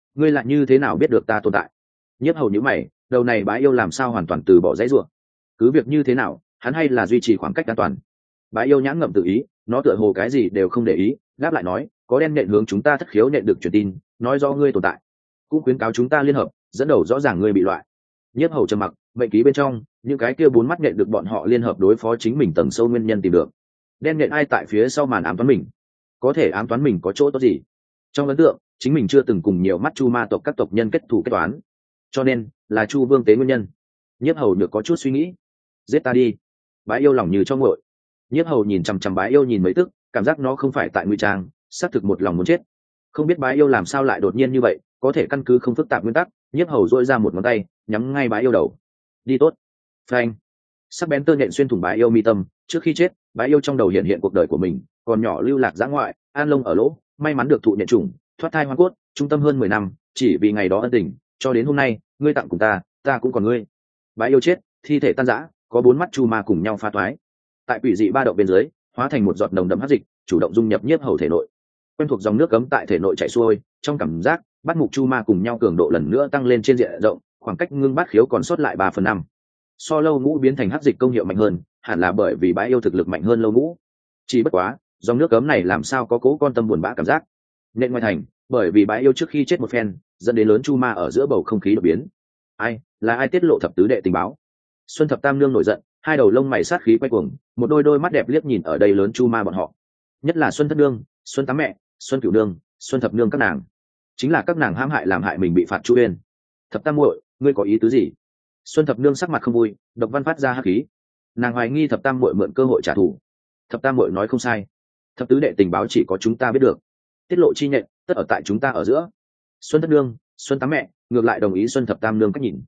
ngươi lại như thế nào biết được ta tồn tại? Nhiếp hầu nhíu mày, đầu này bá yêu làm sao hoàn toàn từ bỏ dãy rủa? Cứ việc như thế nào, hắn hay là duy trì khoảng cách an toàn. Bá yêu nhãn ngậm tự ý, nó tựa hồ cái gì đều không để ý, đáp lại nói, có đen nện hướng chúng ta thất khiếu nện được truyền tin, nói do ngươi tồn tại, cũng khuyến cáo chúng ta liên hợp, dẫn đầu rõ ràng ngươi bị loại. Nhiếp hầu trầm mặc, mệnh ký bên trong, những cái kia bốn mắt nện được bọn họ liên hợp đối phó chính mình tầng sâu nguyên nhân tìm được. Đen nện ai tại phía sau màn ám toán mình? Có thể ám toán mình có chỗ tốt gì? Trong ấn tượng, chính mình chưa từng cùng nhiều mắt chu ma tộc các tộc nhân kết thù kết toán, cho nên là chu vương tế nguyên nhân. Nhiếp hầu được có chút suy nghĩ. Giết ta đi. Bá yêu lòng như cho nguội. Nhiếp hầu nhìn chằm chằm bá yêu nhìn mấy tức, cảm giác nó không phải tại ngụy trang, xác thực một lòng muốn chết. Không biết bá yêu làm sao lại đột nhiên như vậy, có thể căn cứ không phức tạp nguyên tắc. Nhiếp hầu dội ra một ngón tay, nhắm ngay bá yêu đầu. Đi tốt. Phanh. Sắc bén tơ nhện xuyên thủng bá yêu mi tâm. Trước khi chết, bá yêu trong đầu hiện hiện cuộc đời của mình, còn nhỏ lưu lạc dã ngoại, an lông ở lỗ, may mắn được thụ nhện trùng, thoát thai hoa cốt, trung tâm hơn 10 năm, chỉ vì ngày đó ân tình, cho đến hôm nay, ngươi tặng cùng ta cũng còn ngươi. Bá yêu chết, thi thể tan rã, có bốn mắt chu ma cùng nhau pha toái. Tại quỷ dị ba động bên dưới, hóa thành một giọt nồng đậm hắc dịch, chủ động dung nhập nhiếp hầu thể nội. Quen thuộc dòng nước cấm tại thể nội chảy xuôi, trong cảm giác, bắt mục chu ma cùng nhau cường độ lần nữa tăng lên trên diện rộng, khoảng cách ngưng bát khiếu còn sót lại 3/5. So lâu ngũ biến thành hắc dịch công hiệu mạnh hơn, hẳn là bởi vì bá yêu thực lực mạnh hơn lâu ngũ. Chỉ bất quá, dòng nước cấm này làm sao có cố con tâm buồn bã cảm giác. Nên ngoài thành, bởi vì bá yêu trước khi chết một phen, dẫn đến lớn chu ma ở giữa bầu không khí đột biến. Ai tiết lộ thập tứ đệ tình báo? Xuân thập tam nương nổi giận, hai đầu lông mày sát khí quay cuồng, một đôi mắt đẹp liếc nhìn ở đây lớn chu ma bọn họ. Nhất là Xuân thất nương, Xuân tám mẹ, Xuân cửu nương, Xuân thập nương các nàng, chính là các nàng hãm hại làm hại mình bị phạt chu uyên. Thập tam muội, ngươi có ý tứ gì? Xuân thập nương sắc mặt không vui, độc văn phát ra hắc khí. Nàng hoài nghi thập tam muội mượn cơ hội trả thù. Thập tam muội nói không sai, thập tứ đệ tình báo chỉ có chúng ta biết được, tiết lộ chi nhện tất ở tại chúng ta ở giữa. Xuân thất nương, Xuân tám mẹ ngược lại đồng ý Xuân thập tam nương cách nhìn.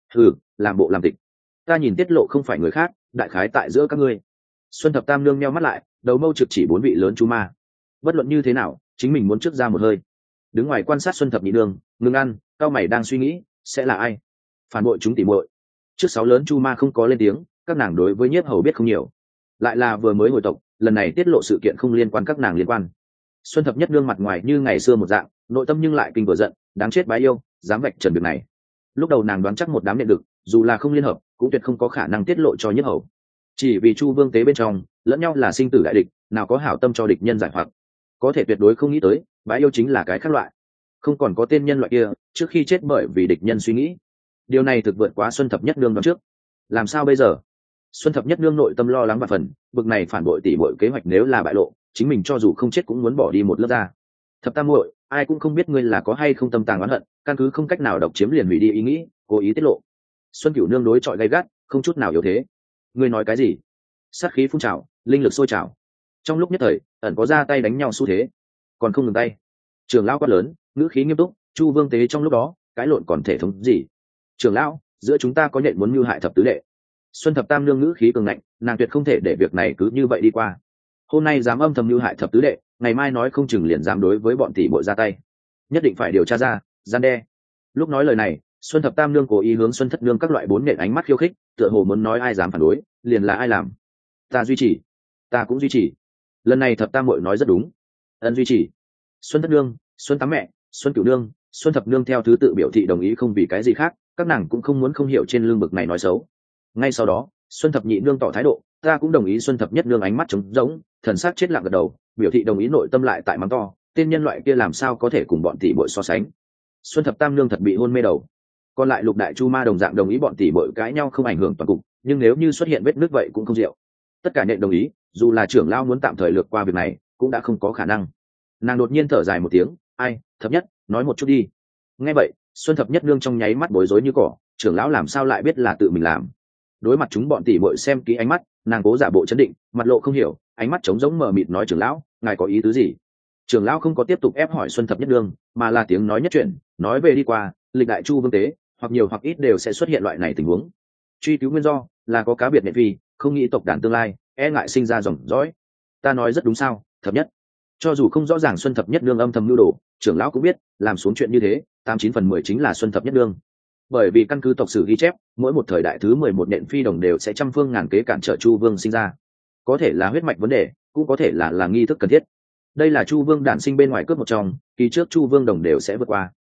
Làm bộ làm tịch, ta nhìn tiết lộ không phải người khác, đại khái tại giữa các ngươi. Xuân thập tam nương nheo mắt lại, đầu mâu trực chỉ bốn vị lớn chú ma. Bất luận như thế nào, chính mình muốn trước ra một hơi. Đứng ngoài quan sát Xuân thập nhị nương, ngưng ăn, cao mày đang suy nghĩ, sẽ là ai phản bội chúng tỉ muội. Trước sáu lớn chu ma không có lên tiếng, các nàng đối với nhiếp hầu biết không nhiều, lại là vừa mới hồi tộc, lần này tiết lộ sự kiện không liên quan các nàng liên quan. Xuân thập nhất nương mặt ngoài như ngày xưa một dạng, nội tâm nhưng lại kinh vừa giận, đáng chết bái yêu, dám vạch trần việc này. Lúc đầu nàng đoán chắc một đám điện được, dù là không liên hợp cũng tuyệt không có khả năng tiết lộ cho nhiếp hầu. Chỉ vì chu vương tế bên trong lẫn nhau là sinh tử đại địch, nào có hảo tâm cho địch nhân giải hoặc. Có thể tuyệt đối không nghĩ tới bái yêu chính là cái khác loại, không còn có tên nhân loại kia trước khi chết bởi vì địch nhân suy nghĩ. Điều này thực vượt quá Xuân thập nhất nương đoán trước. Làm sao bây giờ? Xuân thập nhất nương nội tâm lo lắng và phần, bực này phản bội tỷ bội kế hoạch nếu là bại lộ, chính mình cho dù không chết cũng muốn bỏ đi một lớp da. Thập tam muội, ai cũng không biết ngươi là có hay không tâm tàng oán hận, căn cứ không cách nào độc chiếm liền hủy đi ý nghĩ, cố ý tiết lộ. Xuân cửu nương đối chọi gay gắt, không chút nào yếu thế. Ngươi nói cái gì? Sát khí phun trào, linh lực sôi trào. Trong lúc nhất thời, ẩn có ra tay đánh nhau xu thế. Còn không ngừng tay. Trưởng lão quát lớn, ngữ khí nghiêm túc, Chu vương tế trong lúc đó, cái lộn còn thể thống gì? Trưởng lão, giữa chúng ta có nhện muốn mưu hại thập tứ đệ. Xuân thập tam nương ngữ khí cường ngạnh, nàng tuyệt không thể để việc này cứ như vậy đi qua. Hôm nay dám âm thầm mưu hại thập tứ đệ, ngày mai nói không chừng liền dám đối với bọn tỷ muội ra tay. Nhất định phải điều tra ra, gian đe. Lúc nói lời này, Xuân thập tam nương cố ý hướng Xuân thất nương các loại bốn nện ánh mắt khiêu khích, tựa hồ muốn nói ai dám phản đối liền là ai làm. Ta duy trì, ta cũng duy trì. Lần này thập tam muội nói rất đúng, ân duy trì. Xuân thất nương, Xuân tám mẹ, Xuân cửu nương, Xuân thập nương theo thứ tự biểu thị đồng ý, không vì cái gì khác, các nàng cũng không muốn không hiểu trên lương bực này nói xấu. Ngay sau đó, Xuân thập nhị nương tỏ thái độ, ta cũng đồng ý. Xuân thập nhất nương ánh mắt trống rỗng, thần sắc chết lặng gật đầu, biểu thị đồng ý, nội tâm lại tại mắng to, tên nhân loại kia làm sao có thể cùng bọn tỷ muội so sánh. Xuân thập tam nương thật bị hôn mê đầu. Còn lại lục đại chu ma đồng dạng đồng ý bọn tỷ muội cãi nhau không ảnh hưởng toàn cục, nhưng nếu như xuất hiện vết nứt vậy cũng không diệu. Tất cả nhện đồng ý, dù là trưởng lão muốn tạm thời lược qua việc này cũng đã không có khả năng. Nàng đột nhiên thở dài một tiếng, ai, thập nhất, nói một chút đi. Nghe vậy, Xuân thập nhất nương trong nháy mắt bối rối như cỏ, trưởng lão làm sao lại biết là tự mình làm? Đối mặt chúng bọn tỷ muội xem kỹ ánh mắt, nàng cố giả bộ chấn định, mặt lộ không hiểu, ánh mắt trống rỗng mờ mịt nói, trưởng lão, ngài có ý tứ gì? Trưởng lão không có tiếp tục ép hỏi Xuân thập nhất nương, mà là tiếng nói nhất chuyện, nói về đi qua, lịch đại chu vương tế, hoặc nhiều hoặc ít đều sẽ xuất hiện loại này tình huống. Truy cứu nguyên do là có cá biệt nhện phi, không nghĩ tộc đàn tương lai, e ngại sinh ra dòng dõi. Ta nói rất đúng sao, thập nhất? Cho dù không rõ ràng Xuân thập nhất nương âm thầm mưu đồ, trưởng lão cũng biết, làm xuống chuyện như thế, 89/10 chính là Xuân thập nhất nương. Bởi vì căn cứ tộc sử ghi chép, mỗi một thời đại thứ 11 nhện phi đồng đều sẽ trăm phương ngàn kế cản trở chu vương sinh ra. Có thể là huyết mạch vấn đề, cũng có thể là nghi thức cần thiết. Đây là chu vương đản sinh bên ngoài cướp một trong, kỳ trước chu vương đồng đều sẽ vượt qua.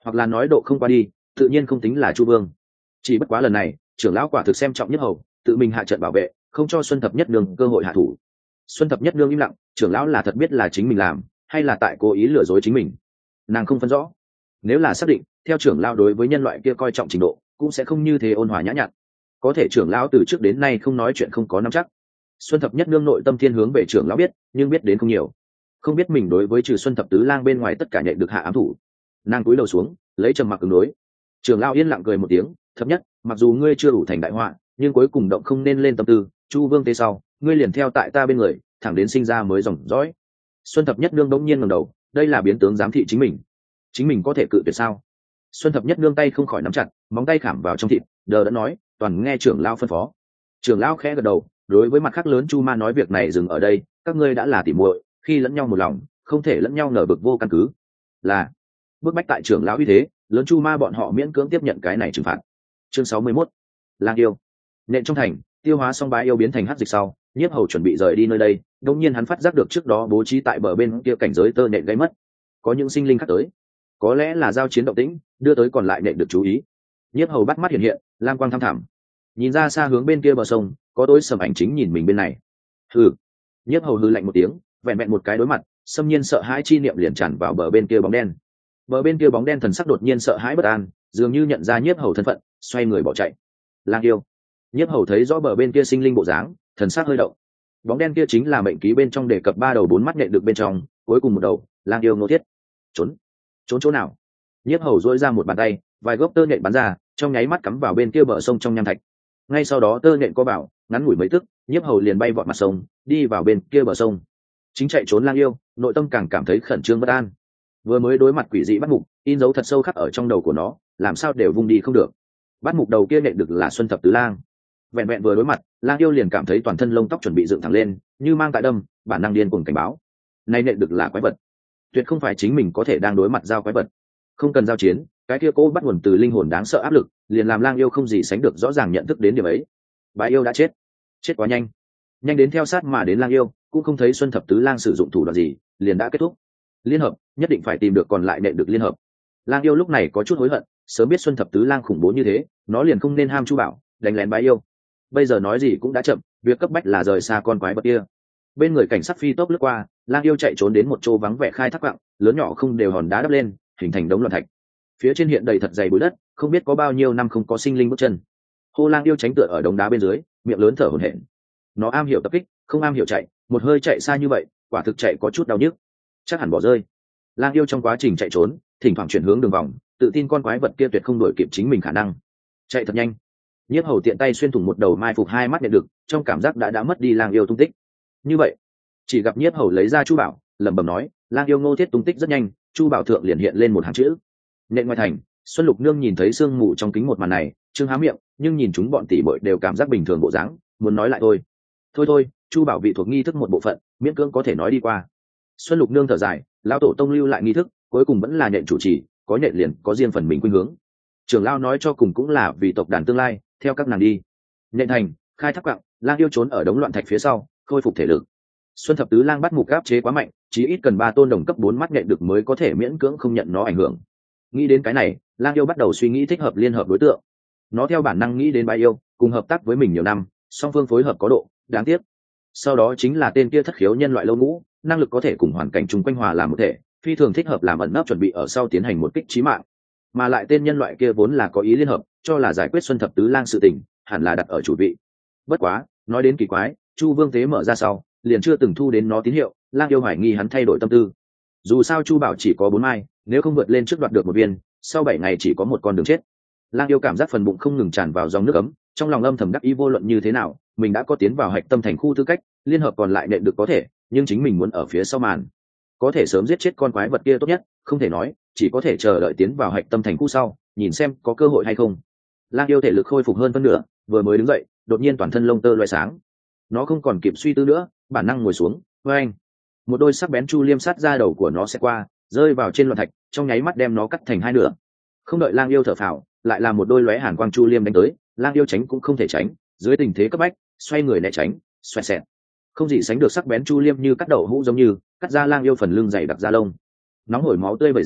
hoặc là nói độ không qua đi, tự nhiên không tính là chu vương. Chỉ bất quá lần này trưởng lão quả thực xem trọng Nhất Hầu, tự mình hạ trận bảo vệ, không cho Xuân Thập Nhất Nương cơ hội hạ thủ. Xuân Thập Nhất Nương im lặng, trưởng lão là thật biết là chính mình làm, hay là tại cố ý lừa dối chính mình, nàng không phân rõ. Nếu là xác định, theo trưởng lão đối với nhân loại kia coi trọng trình độ, cũng sẽ không như thế ôn hòa nhã nhặn. Có thể trưởng lão từ trước đến nay không nói chuyện không có nắm chắc. Xuân Thập Nhất Nương nội tâm thiên hướng về trưởng lão biết, nhưng biết đến không nhiều, không biết mình đối với trừ Xuân Thập Tứ Lang bên ngoài tất cả nhện được hạ ám thủ. Nàng cúi đầu xuống, lấy trầm mặc ứng đối. Trưởng lão yên lặng cười một tiếng, Thập Nhất, mặc dù ngươi chưa đủ thành đại họa, nhưng cuối cùng động không nên lên tâm tư, Chu Vương tế sau, ngươi liền theo tại ta bên người, thẳng đến sinh ra mới dòng dõi. Xuân Thập Nhất Nương đống nhiên ngẩng đầu, đây là biến tướng giám thị chính mình có thể cự tuyệt sao? Xuân Thập Nhất Nương tay không khỏi nắm chặt, móng tay khảm vào trong thịt, đờ đẫn nói, toàn nghe trưởng lão phân phó. Trưởng lão khẽ gật đầu, đối với mặt khác lớn Chu Ma nói việc này dừng ở đây, các ngươi đã là tỉ muội, khi lẫn nhau một lòng, không thể lẫn nhau nở bực vô căn cứ. Là bức bách tại trưởng lão uy thế, lớn Chu Ma bọn họ miễn cưỡng tiếp nhận cái này trừng phạt. Chương 61. Lang yêu. Nện trong thành, tiêu hóa xong bá yêu biến thành hắc dịch sau, Nhiếp Hầu chuẩn bị rời đi nơi đây, đột nhiên hắn phát giác được trước đó bố trí tại bờ bên kia cảnh giới tơ nện gây mất, có những sinh linh khác tới, có lẽ là giao chiến động tĩnh, đưa tới còn lại nện được chú ý. Nhiếp Hầu bắt mắt hiện hiện, lam quang thăm thẳm, nhìn ra xa hướng bên kia bờ sông, có tối sầm ảnh chính nhìn mình bên này. Hừ. Nhiếp Hầu hừ lạnh một tiếng, vẹn vẹn một cái đối mặt, xâm nhiên sợ hãi chi niệm liền tràn vào bờ bên kia bóng đen. Bờ bên kia bóng đen thần sắc đột nhiên sợ hãi bất an, dường như nhận ra Nhiếp Hầu thân phận, xoay người bỏ chạy. Lang yêu. Nhiếp Hầu thấy rõ bờ bên kia sinh linh bộ dáng, thần sắc hơi động. Bóng đen kia chính là mệnh ký bên trong đề cập 3 đầu 4 mắt nhện được bên trong, cuối cùng một đầu, Lang yêu Ngô Thiết. Trốn chỗ nào? Nhiếp Hầu duỗi ra một bàn tay, vài gốc tơ nhện bắn ra, trong nháy mắt cắm vào bên kia bờ sông trong nham thạch. Ngay sau đó tơ nhện co bảo, ngắn ngủi mấy tức, Nhiếp Hầu liền bay vọt mặt sông, đi vào bên kia bờ sông. Chính chạy trốn Lang yêu, nội tâm càng cảm thấy khẩn trương bất an. Vừa mới đối mặt quỷ dị bắt mục, in dấu thật sâu khắc ở trong đầu của nó, làm sao đều vung đi không được. Bắt mục đầu kia nhện được là Xuân Thập Tứ Lang. Vẹn vẹn vừa đối mặt, Lang yêu liền cảm thấy toàn thân lông tóc chuẩn bị dựng thẳng lên, như mang tại đâm, bản năng điên cuồng cảnh báo. Này nhện được là quái vật, tuyệt không phải chính mình có thể đang đối mặt giao quái vật. Không cần giao chiến, cái kia cố bắt nguồn từ linh hồn đáng sợ áp lực, liền làm Lang yêu không gì sánh được rõ ràng nhận thức đến điểm ấy. Bá yêu đã chết quá nhanh, nhanh đến theo sát mà đến Lang yêu, cũng không thấy Xuân Thập Tứ Lang sử dụng thủ đoạn gì, liền đã kết thúc. Liên hợp, nhất định phải tìm được còn lại nện được liên hợp. Lang yêu lúc này có chút hối hận, sớm biết Xuân Thập Tứ Lang khủng bố như thế, nó liền không nên ham Chu Bảo, đánh lén Bá yêu. Bây giờ nói gì cũng đã chậm, việc cấp bách là rời xa con quái vật kia. Bên người cảnh sát phi tốc lướt qua, Lang yêu chạy trốn đến một chỗ vắng vẻ khai thác quặng, lớn nhỏ không đều hòn đá đắp lên, hình thành đống loạn thạch. Phía trên hiện đầy thật dày bụi đất, không biết có bao nhiêu năm không có sinh linh bước chân. Hô Lang yêu tránh tựa ở đống đá bên dưới, miệng lớn thở hổn hển. Nó am hiểu tập kích, không am hiểu chạy, một hơi chạy xa như vậy, quả thực chạy có chút đau nhức, chắc hẳn bỏ rơi. Lang yêu trong quá trình chạy trốn, thỉnh thoảng chuyển hướng đường vòng, tự tin con quái vật kia tuyệt không đuổi kịp chính mình khả năng. Chạy thật nhanh. Nhiếp Hầu tiện tay xuyên thủng một đầu mai phục 2 mắt nhận được, trong cảm giác đã mất đi Lang yêu tung tích. Như vậy, chỉ gặp Nhiếp Hầu lấy ra Chu Bảo, lẩm bẩm nói, Lang yêu Ngô Thiết tung tích rất nhanh, Chu Bảo thượng liền hiện lên một hàng chữ. Nện ngoài thành, Xuân Lục Nương nhìn thấy sương mù trong kính một màn này, trương há miệng, nhưng nhìn chúng bọn tỷ muội đều cảm giác bình thường bộ dáng, muốn nói lại thôi, Chu Bảo vị thuộc nghi thức một bộ phận, miễn cưỡng có thể nói đi qua. Xuân Lục Nương thở dài, lão tổ tông lưu lại nghi thức, cuối cùng vẫn là nhện chủ trì, có nhện liền có riêng phần mình khuynh hướng. Trưởng lão nói cho cùng cũng là vì tộc đàn tương lai, theo các nàng đi. Nhện thành, khai thác quặng, Lang yêu trốn ở đống loạn thạch phía sau, khôi phục thể lực. Xuân Thập Tứ Lang bắt mục áp chế quá mạnh, chí ít cần 3 tôn đồng cấp 4 mắt nhện được mới có thể miễn cưỡng không nhận nó ảnh hưởng. Nghĩ đến cái này, Lang yêu bắt đầu suy nghĩ thích hợp liên hợp đối tượng. Nó theo bản năng nghĩ đến Bá yêu, cùng hợp tác với mình nhiều năm, song phương phối hợp có độ, đáng tiếc. Sau đó chính là tên kia thất khiếu nhân loại lâu ngũ, năng lực có thể cùng hoàn cảnh chung quanh hòa làm một thể, phi thường thích hợp làm ẩn nấp chuẩn bị ở sau tiến hành một kích chí mạng. Mà lại tên nhân loại kia vốn là có ý liên hợp, cho là giải quyết Xuân Thập Tứ Lang sự tình, hẳn là đặt ở chủ vị. Bất quá, nói đến kỳ quái, Chu Vương tế mở ra sau, liền chưa từng thu đến nó tín hiệu, Lang yêu hoài nghi hắn thay đổi tâm tư. Dù sao Chu Bảo chỉ có 4 mai, nếu không vượt lên trước đoạt được một viên, sau 7 ngày chỉ có một con đường chết. Lang yêu cảm giác phần bụng không ngừng tràn vào dòng nước ấm, trong lòng âm thầm đắc ý vô luận như thế nào, mình đã có tiến vào hạch tâm thành khu tư cách, liên hợp còn lại nện được có thể, nhưng chính mình muốn ở phía sau màn, có thể sớm giết chết con quái vật kia tốt nhất, không thể nói, chỉ có thể chờ đợi tiến vào hạch tâm thành khu sau, nhìn xem có cơ hội hay không. Lang yêu thể lực khôi phục hơn phân nửa, vừa mới đứng dậy, đột nhiên toàn thân lông tơ loé sáng, nó không còn kịp suy tư nữa, bản năng ngồi xuống. Với anh, một đôi sắc bén chu liêm sát ra đầu của nó sẽ qua, rơi vào trên loạn thạch, trong nháy mắt đem nó cắt thành 2 nửa. Không đợi Lang yêu thở phào, lại là một đôi lóe hàn quang chu liêm đánh tới, Lang yêu tránh cũng không thể tránh, dưới tình thế cấp bách, xoay người né tránh, xoẹt xẹt. Không gì sánh được sắc bén chu liêm như cắt đậu hũ giống như cắt ra Lang yêu phần lưng dày đặc da lông, nóng hổi máu tươi vẩy ra,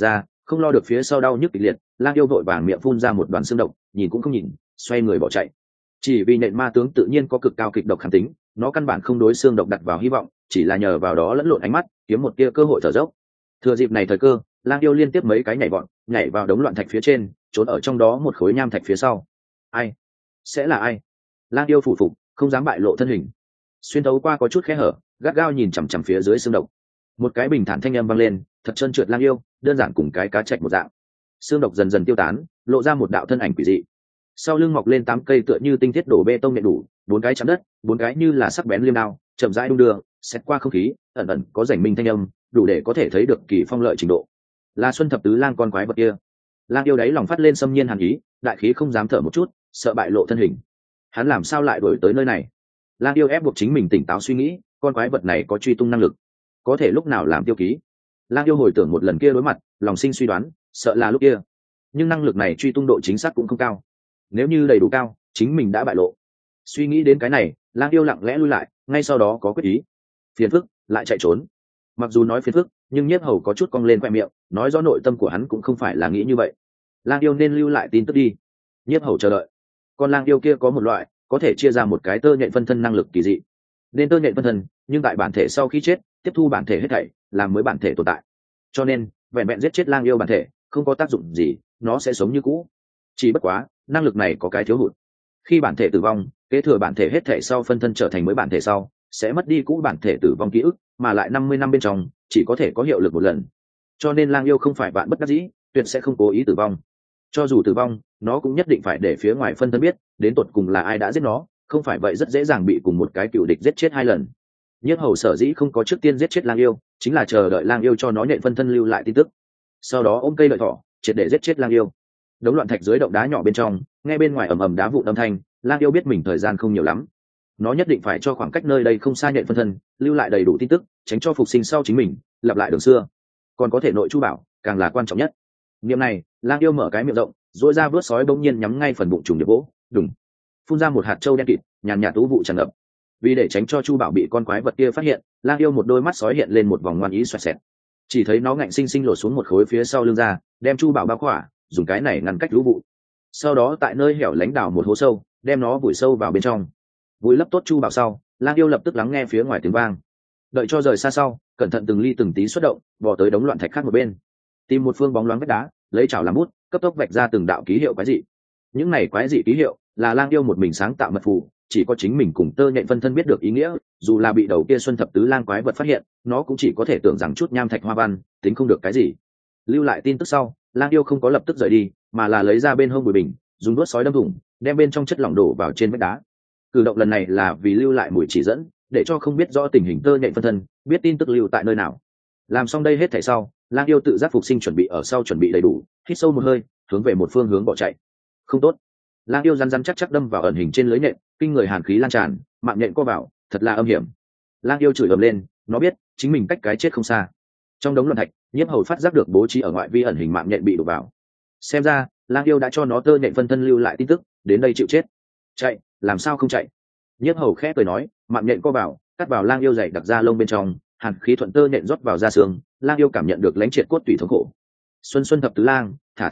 Không lo được phía sau đau nhức kịch liệt, lang yêu vội vàng miệng phun ra một đoàn xương độc, nhìn cũng không nhìn, xoay người bỏ chạy. Chỉ vì nện ma tướng tự nhiên có cực cao kịch độc kháng tính, nó căn bản không đối xương độc đặt vào hy vọng, chỉ là nhờ vào đó lẫn lộn ánh mắt, kiếm một tia cơ hội thở dốc. Thừa dịp này thời cơ, lang yêu liên tiếp mấy cái nhảy vọt, nhảy vào đống loạn thạch phía trên, trốn ở trong đó một khối nham thạch phía sau. Ai? Sẽ là ai? Lang yêu phủ phục, không dám bại lộ thân hình. Xuyên thấu qua có chút khe hở, gắt gao nhìn chằm chằm phía dưới xương độc. Một cái bình thản thanh âm vang lên, thật trơn trượt lang yêu, đơn giản cùng cái cá chạch một dạng. Xương độc dần dần tiêu tán, lộ ra một đạo thân ảnh quỷ dị. Sau lưng mọc lên 8 cây tựa như tinh thiết đổ bê tông nện đủ, 4 cái chạm đất, 4 cái như là sắc bén liêm đao, chậm rãi đung đưa, xét qua không khí, ẩn ẩn có rảnh minh thanh âm, đủ để có thể thấy được kỳ phong lợi trình độ. Là Xuân Thập Tứ Lang con quái vật kia. Lang yêu đấy lòng phát lên xâm nhiên hàn ý, đại khí không dám thở một chút, sợ bại lộ thân hình. Hắn làm sao lại đuổi tới nơi này? Lang yêu ép buộc chính mình tỉnh táo suy nghĩ, con quái vật này có truy tung năng lực, có thể lúc nào làm tiêu ký. Lang yêu hồi tưởng một lần kia đối mặt, lòng sinh suy đoán, sợ là lúc kia. Nhưng năng lực này truy tung độ chính xác cũng không cao. Nếu như đầy đủ cao, chính mình đã bại lộ. Suy nghĩ đến cái này, lang yêu lặng lẽ lui lại, ngay sau đó có quyết ý. Phiền phức, lại chạy trốn. Mặc dù nói phiền phức, nhưng Nhiếp Hầu có chút cong lên khoe miệng, nói rõ nội tâm của hắn cũng không phải là nghĩ như vậy. Lang yêu nên lưu lại tin tức đi. Nhiếp Hầu chờ đợi. Con lang yêu kia có một loại có thể chia ra một cái tơ nhện phân thân năng lực kỳ dị. Nên tơ nhện phân thân, nhưng tại bản thể sau khi chết, tiếp thu bản thể hết thảy, làm mới bản thể tồn tại. Cho nên, vẹn vẹn giết chết lang yêu bản thể, không có tác dụng gì, nó sẽ sống như cũ. Chỉ bất quá, năng lực này có cái thiếu hụt. Khi bản thể tử vong, kế thừa bản thể hết thể sau phân thân trở thành mới bản thể sau, sẽ mất đi cũ bản thể tử vong ký ức, mà lại 50 năm bên trong chỉ có thể có hiệu lực một lần. Cho nên lang yêu không phải bạn bất đắc dĩ, tuyệt sẽ không cố ý tử vong. Cho dù tử vong, nó cũng nhất định phải để phía ngoài phân thân biết, đến tột cùng là ai đã giết nó, không phải vậy rất dễ dàng bị cùng một cái cựu địch giết chết 2 lần. Nhiếp Hầu sở dĩ không có trước tiên giết chết lang yêu, chính là chờ đợi lang yêu cho nó nhện phân thân lưu lại tin tức, sau đó ôm cây lợi thỏ, triệt để giết chết lang yêu. Đống loạn thạch dưới động đá nhỏ bên trong, nghe bên ngoài ầm ầm đá vụn âm thanh, lang yêu biết mình thời gian không nhiều lắm. Nó nhất định phải cho khoảng cách nơi đây không xa nhện phân thân, lưu lại đầy đủ tin tức, tránh cho phục sinh sau chính mình lặp lại đường xưa. Còn có thể nội chu bảo, càng là quan trọng nhất. Niệm này, lang yêu mở cái miệng rộng, duỗi ra vớt sói bỗng nhiên nhắm ngay phần bụng trùng điệp vỗ, đùng, phun ra một hạt châu đen kịt, nhàn nhạt tú vụ tràn ngập. Vì để tránh cho chu bảo bị con quái vật kia phát hiện, lang yêu một đôi mắt sói hiện lên một vòng ngoan ý xoẹt xẹt. Chỉ thấy nó ngạnh sinh sinh lột xuống một khối phía sau lưng ra, đem chu bảo bao khỏa, dùng cái này ngăn cách lũ vụ. Sau đó tại nơi hẻo lánh đào một hố sâu, đem nó vùi sâu vào bên trong. Vùi lấp tốt chu bảo sau, lang yêu lập tức lắng nghe phía ngoài tiếng vang. Đợi cho rời xa sau, cẩn thận từng ly từng tí xuất động, bò tới đống loạn thạch khác một bên, tìm một phương bóng loáng vách đá, lấy chảo làm bút, cấp tốc vạch ra từng đạo ký hiệu quái dị. Những này quái dị ký hiệu là lang yêu một mình sáng tạo mật phù, chỉ có chính mình cùng tơ nhện phân thân biết được ý nghĩa, dù là bị đầu kia Xuân Thập Tứ Lang quái vật phát hiện, nó cũng chỉ có thể tưởng rằng chút nham thạch hoa văn, tính không được cái gì. Lưu lại tin tức sau, lang yêu không có lập tức rời đi, mà là lấy ra bên hông bùi bình, dùng đuốt sói đâm thủng, đem bên trong chất lỏng đổ vào trên vách đá. Cử động lần này là vì lưu lại mùi chỉ dẫn, để cho không biết rõ tình hình tơ nhện phân thân biết tin tức lưu tại nơi nào. Làm xong đây hết thảy sau, lang yêu tự giác phục sinh chuẩn bị ở sau chuẩn bị đầy đủ, hít sâu một hơi, hướng về một phương hướng bỏ chạy. Không tốt. Lang yêu rắn rắn chắc chắc đâm vào ẩn hình trên lưới nhện, kinh người hàn khí lan tràn, mạng nhện co vào, thật là âm hiểm. Lang yêu chửi ầm lên, nó biết chính mình cách cái chết không xa. Trong đống loạn thạch, Nhiếp Hầu phát giác được bố trí ở ngoại vi ẩn hình mạng nhện bị đổ vào. Xem ra, lang yêu đã cho nó tơ nhện phân thân lưu lại tin tức, đến đây chịu chết. Chạy, làm sao không chạy? Nhiếp Hầu khẽ cười nói, mạng nhện co vào, cắt vào lang yêu dày đặc da lông bên trong, hàn khí thuận tơ nhện rót vào da xương, lang yêu cảm nhận được lãnh triệt cốt tủy thống khổ. Xuân Xuân Thập Tứ Lang, thả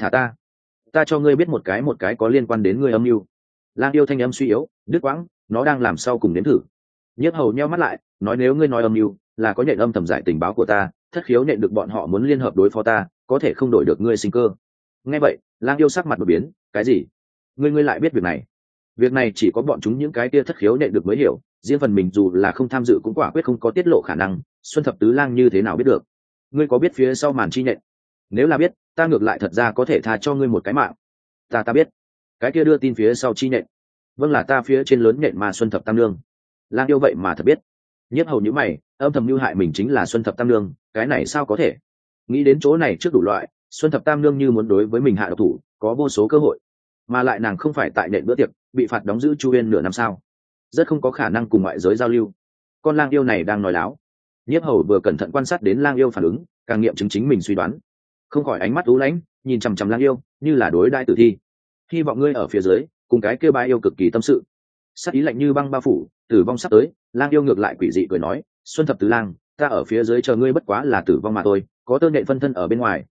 ta cho ngươi biết một cái có liên quan đến ngươi âm mưu. Lang yêu thanh âm suy yếu, đứt quãng, nó đang làm sau cùng đến thử. Nhiếp Hầu nheo mắt lại, nói nếu ngươi nói âm mưu, là có nhện âm thầm giải tình báo của ta, thất khiếu nhện được bọn họ muốn liên hợp đối phó ta, có thể không đổi được ngươi sinh cơ. Nghe vậy, lang yêu sắc mặt đột biến, cái gì? Ngươi lại biết việc này? Việc này chỉ có bọn chúng những cái kia thất khiếu nhện được mới hiểu, riêng phần mình dù là không tham dự cũng quả quyết không có tiết lộ khả năng. Xuân Thập Tứ Lang như thế nào biết được? Ngươi có biết phía sau màn chi nhện? Nếu là biết, ta ngược lại thật ra có thể tha cho ngươi một cái mạng. Ta biết. Cái kia đưa tin phía sau chi nhện, vâng là ta phía trên lớn nhện mà Xuân Thập Tam Nương. Lang yêu vậy mà thật biết. Nhiếp Hầu nhíu mày, âm thầm mưu hại mình chính là Xuân Thập Tam Nương, cái này sao có thể? Nghĩ đến chỗ này trước đủ loại, Xuân Thập Tam Nương như muốn đối với mình hạ độc thủ, có vô số cơ hội, mà lại nàng không phải tại nện bữa tiệc, bị phạt đóng giữ Chu Uyên nửa năm sao? Rất không có khả năng cùng ngoại giới giao lưu. Con lang yêu này đang nói láo. Nhiếp Hầu vừa cẩn thận quan sát đến lang yêu phản ứng, càng nghiệm chứng chính mình suy đoán, không khỏi ánh mắt u lãnh, nhìn chằm chằm lang yêu, như là đối đãi tử thi. Hy vọng ngươi ở phía dưới, cùng cái kia ba yêu cực kỳ tâm sự. Sắc ý lạnh như băng bao phủ, tử vong sắp tới, lang yêu ngược lại quỷ dị cười nói, Xuân Thập Tứ Lang, ta ở phía dưới chờ ngươi bất quá là tử vong mà thôi, có tơ nhện phân thân ở bên ngoài,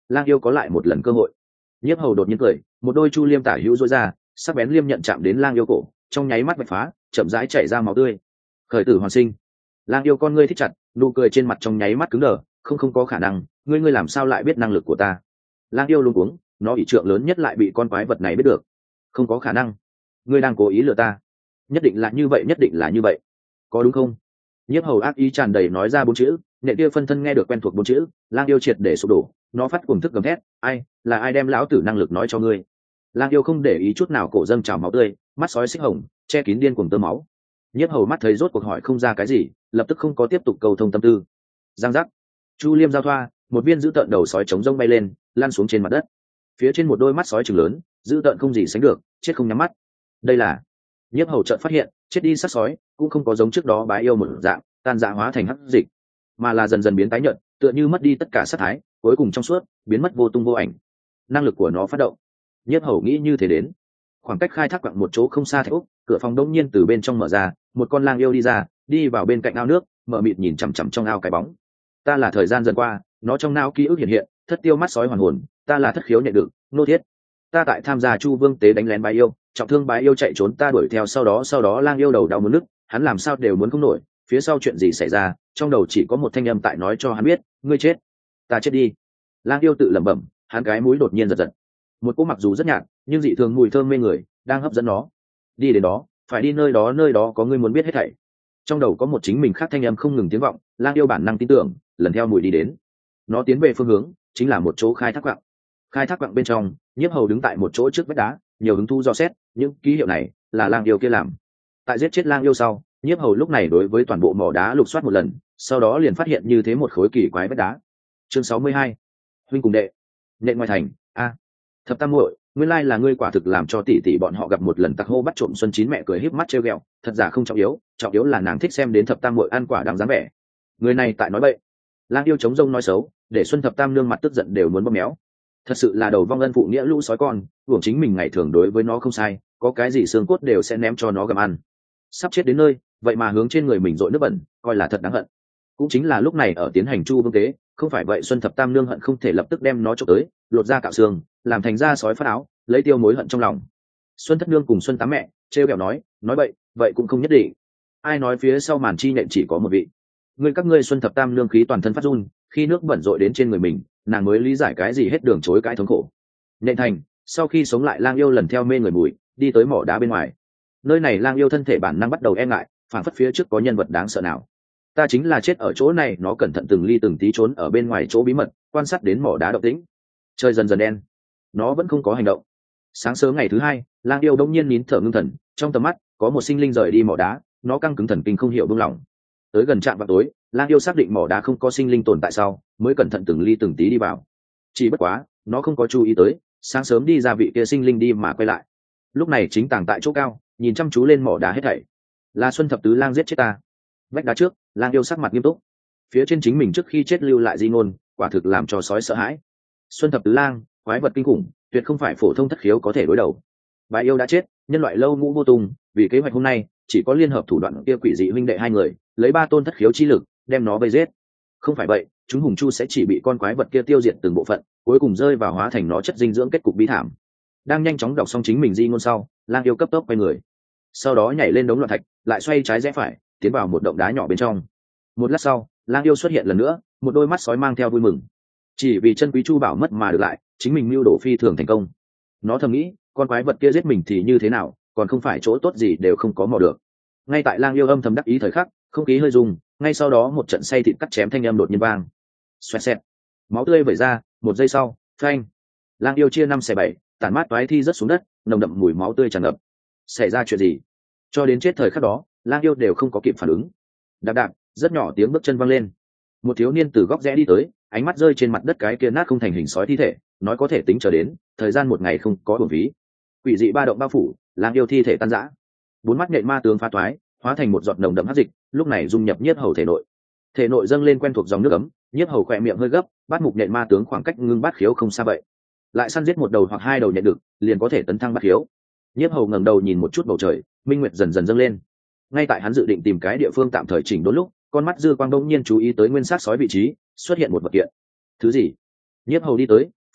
lang yêu có lại một lần cơ hội. Nhiếp hầu đột nhiên cười, một đôi chu liêm tả hữu dối ra, sắc bén liêm nhận chạm đến lang yêu cổ, trong nháy mắt bạch phá, chậm rãi chảy ra máu tươi. Khởi tử hoàn sinh. Lang yêu con ngươi thích chặt, nụ cười trên mặt trong nháy mắt cứng đờ. Không có khả năng, ngươi làm sao lại biết năng lực của ta? Lang yêu luống cuống, nó ỷ trượng lớn nhất lại bị con quái vật này biết được. Không có khả năng, ngươi đang cố ý lừa ta. Nhất định là như vậy, nhất định là như vậy, có đúng không? Nhiếp hầu ác ý tràn đầy nói ra bốn chữ, nệ kia phân thân nghe được quen thuộc bốn chữ, lang yêu triệt để sụp đổ, nó phát cuồng thức gầm thét, ai là ai đem lão tử năng lực nói cho ngươi? Lang yêu không để ý chút nào, cổ dâng trào máu tươi, mắt sói xích hồng che kín điên cuồng tơ máu. Nhiếp hầu mắt thấy rốt cuộc hỏi không ra cái gì, lập tức không có tiếp tục cầu thông tâm tư. Giang giác, chu liêm giao thoa, một viên dữ tợn đầu sói trống rông bay lên, lăn xuống trên mặt đất. Phía trên một đôi mắt sói trừng lớn, dữ tợn không gì sánh được, chết không nhắm mắt. Đây là Nhiếp hầu chợt phát hiện, chết đi sát sói cũng không có giống trước đó bá yêu một dạng tan rã hóa thành hắc dịch, mà là dần dần biến tái nhợt, tựa như mất đi tất cả sát thái, cuối cùng trong suốt, biến mất vô tung vô ảnh. Năng lực của nó phát động. Nhiếp hầu nghĩ như thế đến. Khoảng cách khai thác quặng một chỗ không xa thạch úc, cửa phòng đông nhiên từ bên trong mở ra, một con lang yêu đi ra, đi vào bên cạnh ao nước, mở mịt nhìn chằm chằm trong ao cái bóng. Ta là thời gian dần qua, nó trong não ký ức hiện hiện, thất tiêu mắt sói hoàn hồn, ta là thất khiếu nhạy được, nô thiết. Ta tại tham gia chu vương tế đánh lén bái yêu, trọng thương bái yêu chạy trốn, ta đuổi theo, sau đó lang yêu đầu đau muốn nứt, hắn làm sao đều muốn không nổi, phía sau chuyện gì xảy ra, trong đầu chỉ có một thanh âm tại nói cho hắn biết, ngươi chết, ta chết đi. Lang yêu tự lẩm bẩm, hắn cái mũi đột nhiên giật giật, một cỗ mặc dù rất nhạt nhưng dị thường mùi thơm mê người đang hấp dẫn nó. Đi đến đó, phải đi nơi đó có ngươi muốn biết hết thảy. Trong đầu có một chính mình khác thanh âm không ngừng tiếng vọng, lang yêu bản năng tin tưởng, lần theo mùi đi đến. Nó tiến về phương hướng chính là một chỗ khai thác quặng. Khai thác quặng bên trong, Nhiếp hầu đứng tại một chỗ trước vách đá, nhiều hứng thú dò xét, những ký hiệu này là lang yêu kia làm. Tại giết chết lang yêu sau, Nhiếp hầu lúc này đối với toàn bộ mỏ đá lục soát một lần, sau đó liền phát hiện như thế một khối kỳ quái vách đá. Chương 62. Huynh cùng đệ. Nện ngoài thành. A. Thập tam muội, nguyên lai là ngươi quả thực làm cho tỷ tỷ bọn họ gặp một lần tặc hô bắt trộm xuân chín. Mẹ cười híp mắt trêu ghẹo, thật giả không trọng yếu là nàng thích xem đến thập tam muội ăn quả đáng dáng vẻ. Người này tại nói bậy. Lang yêu chống rông nói xấu, để Xuân thập tam nương mặt tức giận đều muốn bóp méo. Thật sự là đầu vong ân phụ nghĩa lũ sói con, uổng chính mình ngày thường đối với nó không sai, có cái gì xương cốt đều sẽ ném cho nó gặm ăn. Sắp chết đến nơi, vậy mà hướng trên người mình dội nước bẩn, coi là thật đáng hận. Cũng chính là lúc này ở tiến hành chu vương tế, không phải vậy Xuân thập tam nương hận không thể lập tức đem nó trộm tới, lột ra cạo xương, làm thành da sói phát áo, lấy tiêu mối hận trong lòng. Xuân thất nương cùng Xuân tám mẹ trêu ghẹo nói bậy, vậy cũng không nhất định. Ai nói phía sau màn chi nện chỉ có một vị. Các ngươi Xuân thập tam nương khí toàn thân phát run, khi nước bẩn rội đến trên người mình, nàng mới lý giải cái gì hết đường chối cãi thống khổ. Nện thành, sau khi sống lại lang yêu lần theo mê người mùi, đi tới mỏ đá bên ngoài. Nơi này lang yêu thân thể bản năng bắt đầu e ngại, phản phất phía trước có nhân vật đáng sợ nào. Ta chính là chết ở chỗ này. Nó cẩn thận từng ly từng tí trốn ở bên ngoài chỗ bí mật, quan sát đến mỏ đá động tĩnh. Trời dần dần đen, nó vẫn không có hành động. Sáng sớm ngày thứ hai, lang yêu đông nhiên nín thở ngưng thần, trong tầm mắt có một sinh linh rời đi mỏ đá, nó căng cứng thần kinh không hiểu buông lỏng. Tới gần trạm vào tối, lang yêu xác định mỏ đá không có sinh linh tồn tại sau, mới cẩn thận từng ly từng tí đi vào. Chỉ bất quá, nó không có chú ý tới, sáng sớm đi ra vị kia sinh linh đi mà quay lại. Lúc này chính tàng tại chỗ cao, nhìn chăm chú lên mỏ đá hết thảy. Là Xuân thập tứ lang giết chết ta. Vách đá trước, lang yêu sắc mặt nghiêm túc. Phía trên chính mình trước khi chết lưu lại di ngôn, quả thực làm cho sói sợ hãi. Xuân thập tứ lang, quái vật kinh khủng, tuyệt không phải phổ thông thất khiếu có thể đối đầu. Bà yêu đã chết, nhân loại lâu ngũ vô tung, vì kế hoạch hôm nay chỉ có liên hợp thủ đoạn kia quỷ dị huynh đệ hai người, lấy ba tôn thất khiếu chi lực đem nó vây giết. Không phải vậy, chúng hùng chu sẽ chỉ bị con quái vật kia tiêu diệt từng bộ phận, cuối cùng rơi vào hóa thành nó chất dinh dưỡng, kết cục bi thảm. Đang nhanh chóng đọc xong chính mình di ngôn sau, lang yêu cấp tốc quay người, sau đó nhảy lên đống loạn thạch, lại xoay trái rẽ phải, tiến vào một động đá nhỏ bên trong. Một lát sau, lang yêu xuất hiện lần nữa, một đôi mắt sói mang theo vui mừng. Chỉ vì chân quý chu bảo mất mà được lại, chính mình mưu đồ phi thường thành công. Nó thầm nghĩ, con quái vật kia giết mình thì như thế nào, còn không phải chỗ tốt gì đều không có mò được. Ngay tại lang yêu âm thầm đắc ý thời khắc, không khí hơi rung, ngay sau đó một trận xay thịt cắt chém thanh âm đột nhiên vang. Xoẹt xẹt, máu tươi vẩy ra, một giây sau, phanh, lang yêu chia 5/7, tản mát toái thi rớt xuống đất, nồng đậm mùi máu tươi tràn ngập. Xảy ra chuyện gì? Cho đến chết thời khắc đó, lang yêu đều không có kịp phản ứng. Đạp đạp, rất nhỏ tiếng bước chân văng lên. Một thiếu niên từ góc rẽ đi tới, ánh mắt rơi trên mặt đất cái kia nát không thành hình sói thi thể, nói có thể tính chờ đến, thời gian một ngày không có uổng phí. Quỷ dị ba động bao phủ, lang yêu thi thể tan rã. Bốn mắt nhện ma tướng phá toái, hóa thành một giọt nồng đậm hắc dịch, lúc này dung nhập Nhiếp hầu thể nội. Thể nội dâng lên quen thuộc dòng nước ấm, Nhiếp hầu khỏe miệng hơi gấp, bát mục nhện ma tướng khoảng cách ngưng bát khiếu không xa vậy. Lại săn giết một đầu hoặc hai đầu nhện được, liền có thể tấn thăng bát khiếu. Nhiếp hầu ngẩng đầu nhìn một chút bầu trời, minh nguyệt dần dần dâng lên. Ngay tại hắn dự định tìm cái địa phương tạm thời chỉnh đốn lúc, con mắt dư quang đông nhiên chú ý tới nguyên xác sói vị trí, xuất hiện một vật kiện. Thứ gì? Nhiếp hầu đi tới,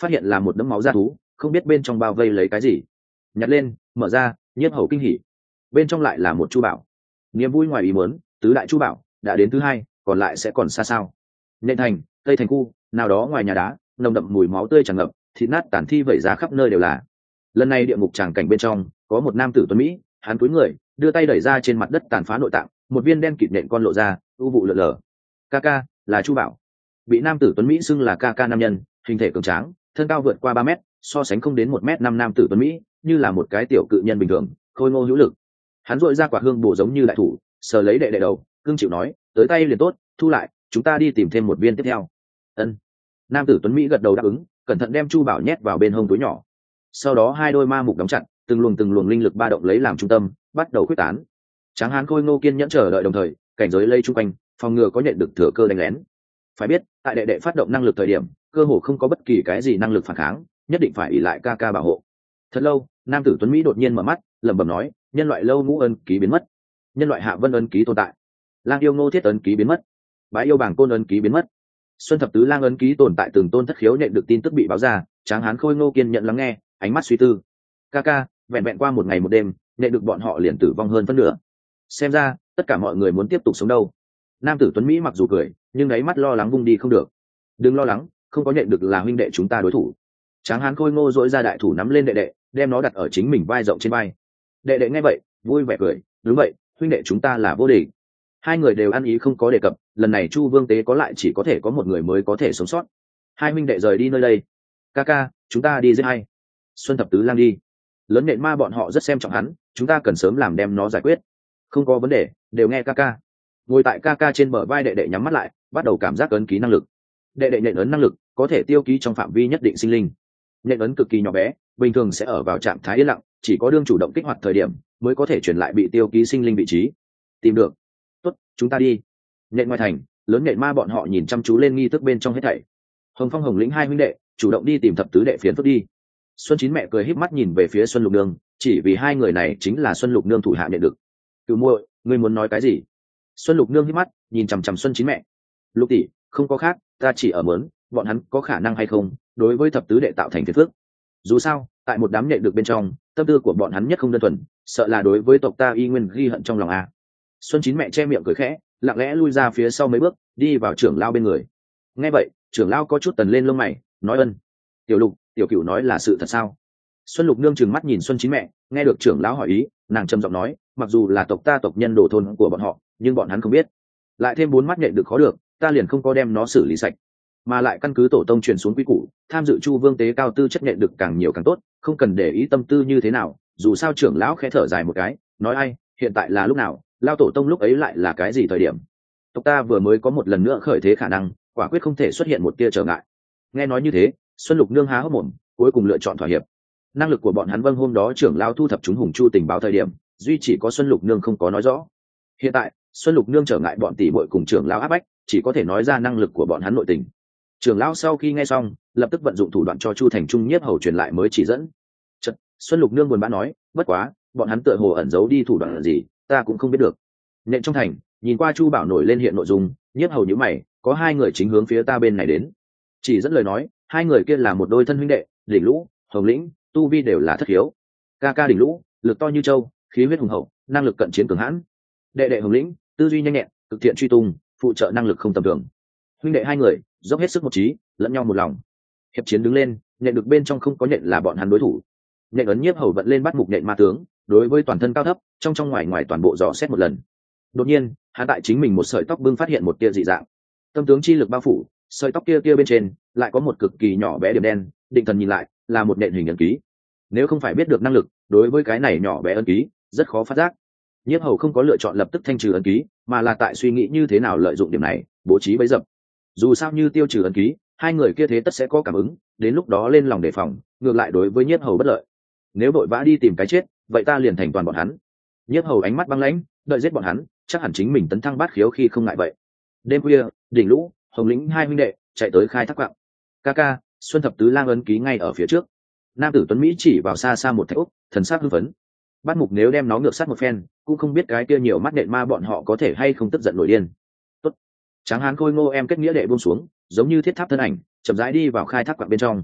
phát hiện là một đấm máu da thú, không biết bên trong bao vây lấy cái gì. Nhặt lên, mở ra, Nhiếp Hầu kinh hỉ. Bên trong lại là một chu bảo. Niềm vui ngoài ý muốn, tứ đại chu bảo đã đến thứ hai, còn lại sẽ còn xa sao. Nhện thành, tây thành khu nào đó ngoài nhà đá, nồng đậm mùi máu tươi tràn ngập, thịt nát tàn thi vẩy ra khắp nơi đều là. Lần này địa ngục tràng cảnh bên trong có một nam tử tuấn mỹ, hắn cúi người đưa tay đẩy ra trên mặt đất tàn phá nội tạng, một viên đen kịt nện con lộ ra, u vụ lượn lờ. Ca là chu bảo. Bị nam tử tuấn mỹ xưng là ca nam nhân, hình thể cường tráng, thân cao vượt qua 3 mét, so sánh không đến 1m5 nam tử tuấn mỹ, như là một cái tiểu cự nhân bình thường, khôi ngô hữu lực. Hắn dội ra quả hương bổ giống như đại thủ, sờ lấy đệ đệ đầu, cương chịu nói, tới tay liền tốt, thu lại, chúng ta đi tìm thêm một viên tiếp theo. Ân. Nam tử tuấn mỹ gật đầu đáp ứng, cẩn thận đem chu bảo nhét vào bên hông túi nhỏ. Sau đó hai đôi ma mục đóng chặt, từng luồng linh lực ba động lấy làm trung tâm, bắt đầu quyết tán. Tráng hán khôi ngô kiên nhẫn chờ đợi đồng thời, cảnh giới lây chung quanh, phòng ngừa có nhận được thừa cơ đánh lén. Phải biết, tại đệ đệ phát động năng lực thời điểm, cơ hồ không có bất kỳ cái gì năng lực phản kháng, nhất định phải ỷ lại ca bảo hộ. Thật lâu, nam tử tuấn mỹ đột nhiên mở mắt, lẩm bẩm nói, nhân loại lâu ngũ ân ký biến mất, nhân loại hạ vân ân ký tồn tại, lang yêu ngô thiết ân ký biến mất, bái yêu bảng côn ân ký biến mất, xuân thập tứ lang ân ký tồn tại, từng tôn thất khiếu nhận được tin tức bị báo ra. Tráng hán khôi ngô kiên nhận lắng nghe, ánh mắt suy tư. Ca vẹn vẹn qua một ngày một đêm, nhận được bọn họ liền tử vong hơn phân nửa. Xem ra tất cả mọi người muốn tiếp tục sống đâu. Nam tử tuấn mỹ mặc dù cười, nhưng đáy mắt lo lắng vung đi không được. Đừng lo lắng, không có nhận được là huynh đệ chúng ta đối thủ. Tráng hán khôi ngô dỗi ra đại thủ nắm lên đệ đệ, đem nó đặt ở chính mình vai rộng trên vai. Đệ đệ nghe vậy vui vẻ cười, đúng vậy, huynh đệ chúng ta là vô địch. Hai người đều ăn ý không có đề cập, lần này Chu Vương tế có lại chỉ có thể có một người mới có thể sống sót. Hai huynh đệ rời đi nơi đây. Ca chúng ta đi giết hay. Xuân thập tứ lang đi. Lớn nện ma bọn họ rất xem trọng hắn, chúng ta cần sớm làm đem nó giải quyết. Không có vấn đề, đều nghe ca. Ngồi tại ca trên bờ vai đệ đệ nhắm mắt lại, bắt đầu cảm giác ấn ký năng lực. Đệ đệ nện ấn năng lực có thể tiêu ký trong phạm vi nhất định sinh linh. Nện ấn cực kỳ nhỏ bé, bình thường sẽ ở vào trạng thái yên lặng, chỉ có đương chủ động kích hoạt thời điểm mới có thể chuyển lại bị tiêu ký sinh linh vị trí. Tìm được. Tốt, chúng ta đi. Nện ngoài thành, lớn nện ma bọn họ nhìn chăm chú lên nghi thức bên trong hết thảy. Hồng Phong Hồng Lĩnh hai huynh đệ chủ động đi tìm thập tứ đệ phiến phức đi. Xuân Chín mẹ cười híp mắt nhìn về phía Xuân Lục Nương, chỉ vì hai người này chính là Xuân Lục Nương thủ hạ nhận được. Cửu muội, ngươi muốn nói cái gì? Xuân Lục Nương híp mắt nhìn chằm chằm Xuân Chín mẹ. Lục tỷ, không có khác, ta chỉ ở mớn bọn hắn có khả năng hay không đối với thập tứ đệ tạo thành phiền phức. Dù sao tại một đám nhện được bên trong, tâm tư của bọn hắn nhất không đơn thuần, sợ là đối với tộc ta y nguyên ghi hận trong lòng a. Xuân Chín mẹ che miệng cười khẽ, lặng lẽ lui ra phía sau mấy bước, đi vào trưởng lao bên người. Nghe vậy trưởng lao có chút tần lên lông mày, nói ân. Tiểu Lục, tiểu Cửu nói là sự thật sao? Xuân Lục Nương trừng mắt nhìn Xuân Chín mẹ, nghe được trưởng lão hỏi ý, nàng trầm giọng nói, mặc dù là tộc ta tộc nhân đồ thôn của bọn họ, nhưng bọn hắn không biết. Lại thêm 4 mắt nhện được khó được, ta liền không có đem nó xử lý sạch, mà lại căn cứ tổ tông truyền xuống quy củ, tham dự Chu Vương tế cao tư chất nhện được càng nhiều càng tốt, không cần để ý tâm tư như thế nào. Dù sao trưởng lão khẽ thở dài một cái, nói ai, hiện tại là lúc nào, lao tổ tông lúc ấy lại là cái gì thời điểm? Tộc ta vừa mới có một lần nữa khởi thế khả năng, quả quyết không thể xuất hiện một tia trở ngại. Nghe nói như thế, Xuân Lục Nương há hốc mồm, cuối cùng lựa chọn thỏa hiệp. Năng lực của bọn hắn vâng hôm đó trưởng lao thu thập chúng hùng chu tình báo thời điểm, duy chỉ có Xuân Lục Nương không có nói rõ. Hiện tại Xuân Lục Nương trở ngại bọn tỷ muội cùng trưởng lao áp bách, chỉ có thể nói ra năng lực của bọn hắn nội tình. Trưởng lão sau khi nghe xong, lập tức vận dụng thủ đoạn cho Chu Thành Trung Nhiếp Hầu truyền lại mới chỉ dẫn. Chật, Xuân Lục Nương buồn bã nói, bất quá bọn hắn tựa hồ ẩn giấu đi thủ đoạn gì, ta cũng không biết được. Nện trong thành, nhìn qua Chu Bảo nổi lên hiện nội dung, Nhiếp Hầu nhíu mày, có 2 người chính hướng phía ta bên này đến. Chỉ dẫn lời nói, 2 người kia là một đôi thân huynh đệ, Đỉnh Lũ, Hồng Lĩnh, tu vi đều là thất hiếu. Ca Đỉnh Lũ, lực to như trâu, khí huyết hùng hậu, năng lực cận chiến cường hãn. Đệ đệ Hồng Lĩnh, tư duy nhanh nhẹn, thực thiện truy tung, phụ trợ năng lực không tầm thường. Huynh đệ 2 người dốc hết sức một trí, lẫn nhau một lòng. Hiệp chiến đứng lên, nhận được bên trong không có nhận là bọn hắn đối thủ. Nhận ấn Nhiếp Hầu vận lên bắt mục nện ma tướng, đối với toàn thân cao thấp, trong ngoài ngoài toàn bộ dò xét một lần. Đột nhiên, hắn tại chính mình một sợi tóc bưng phát hiện một tia dị dạng. Tâm tướng chi lực bao phủ, sợi tóc kia bên trên lại có một cực kỳ nhỏ bé điểm đen, định thần nhìn lại, là một nện hình ấn ký. Nếu không phải biết được năng lực, đối với cái này nhỏ bé ấn ký, rất khó phát giác. Nhiếp Hầu không có lựa chọn lập tức thanh trừ ấn ký, mà là tại suy nghĩ như thế nào lợi dụng điểm này, bố trí bẫy dập. Dù sao như tiêu trừ ấn ký, 2 người kia thế tất sẽ có cảm ứng, đến lúc đó lên lòng đề phòng, ngược lại đối với Nhiếp Hầu bất lợi. Nếu vội vã đi tìm cái chết, vậy ta liền thành toàn bọn hắn. Nhiếp Hầu ánh mắt băng lãnh, đợi giết bọn hắn, chắc hẳn chính mình tấn thăng bát khiếu khi không ngại vậy. Đêm khuya, Đỉnh Lũ, Hồng Lĩnh 2 huynh đệ chạy tới khai thác quặng. Ca, Xuân thập tứ lang ấn ký ngay ở phía trước. Nam tử tuấn mỹ chỉ vào xa xa một thạch ốc, thần sắc hưng phấn. Bắt mục nếu đem nó ngược sát một phen, cũng không biết cái kia nhiều mắt nện ma bọn họ có thể hay không tức giận nổi điên. Tốt. Tráng hán khôi ngô em kết nghĩa đệ buông xuống, giống như thiết tháp thân ảnh, chậm rãi đi vào khai thác quặng bên trong.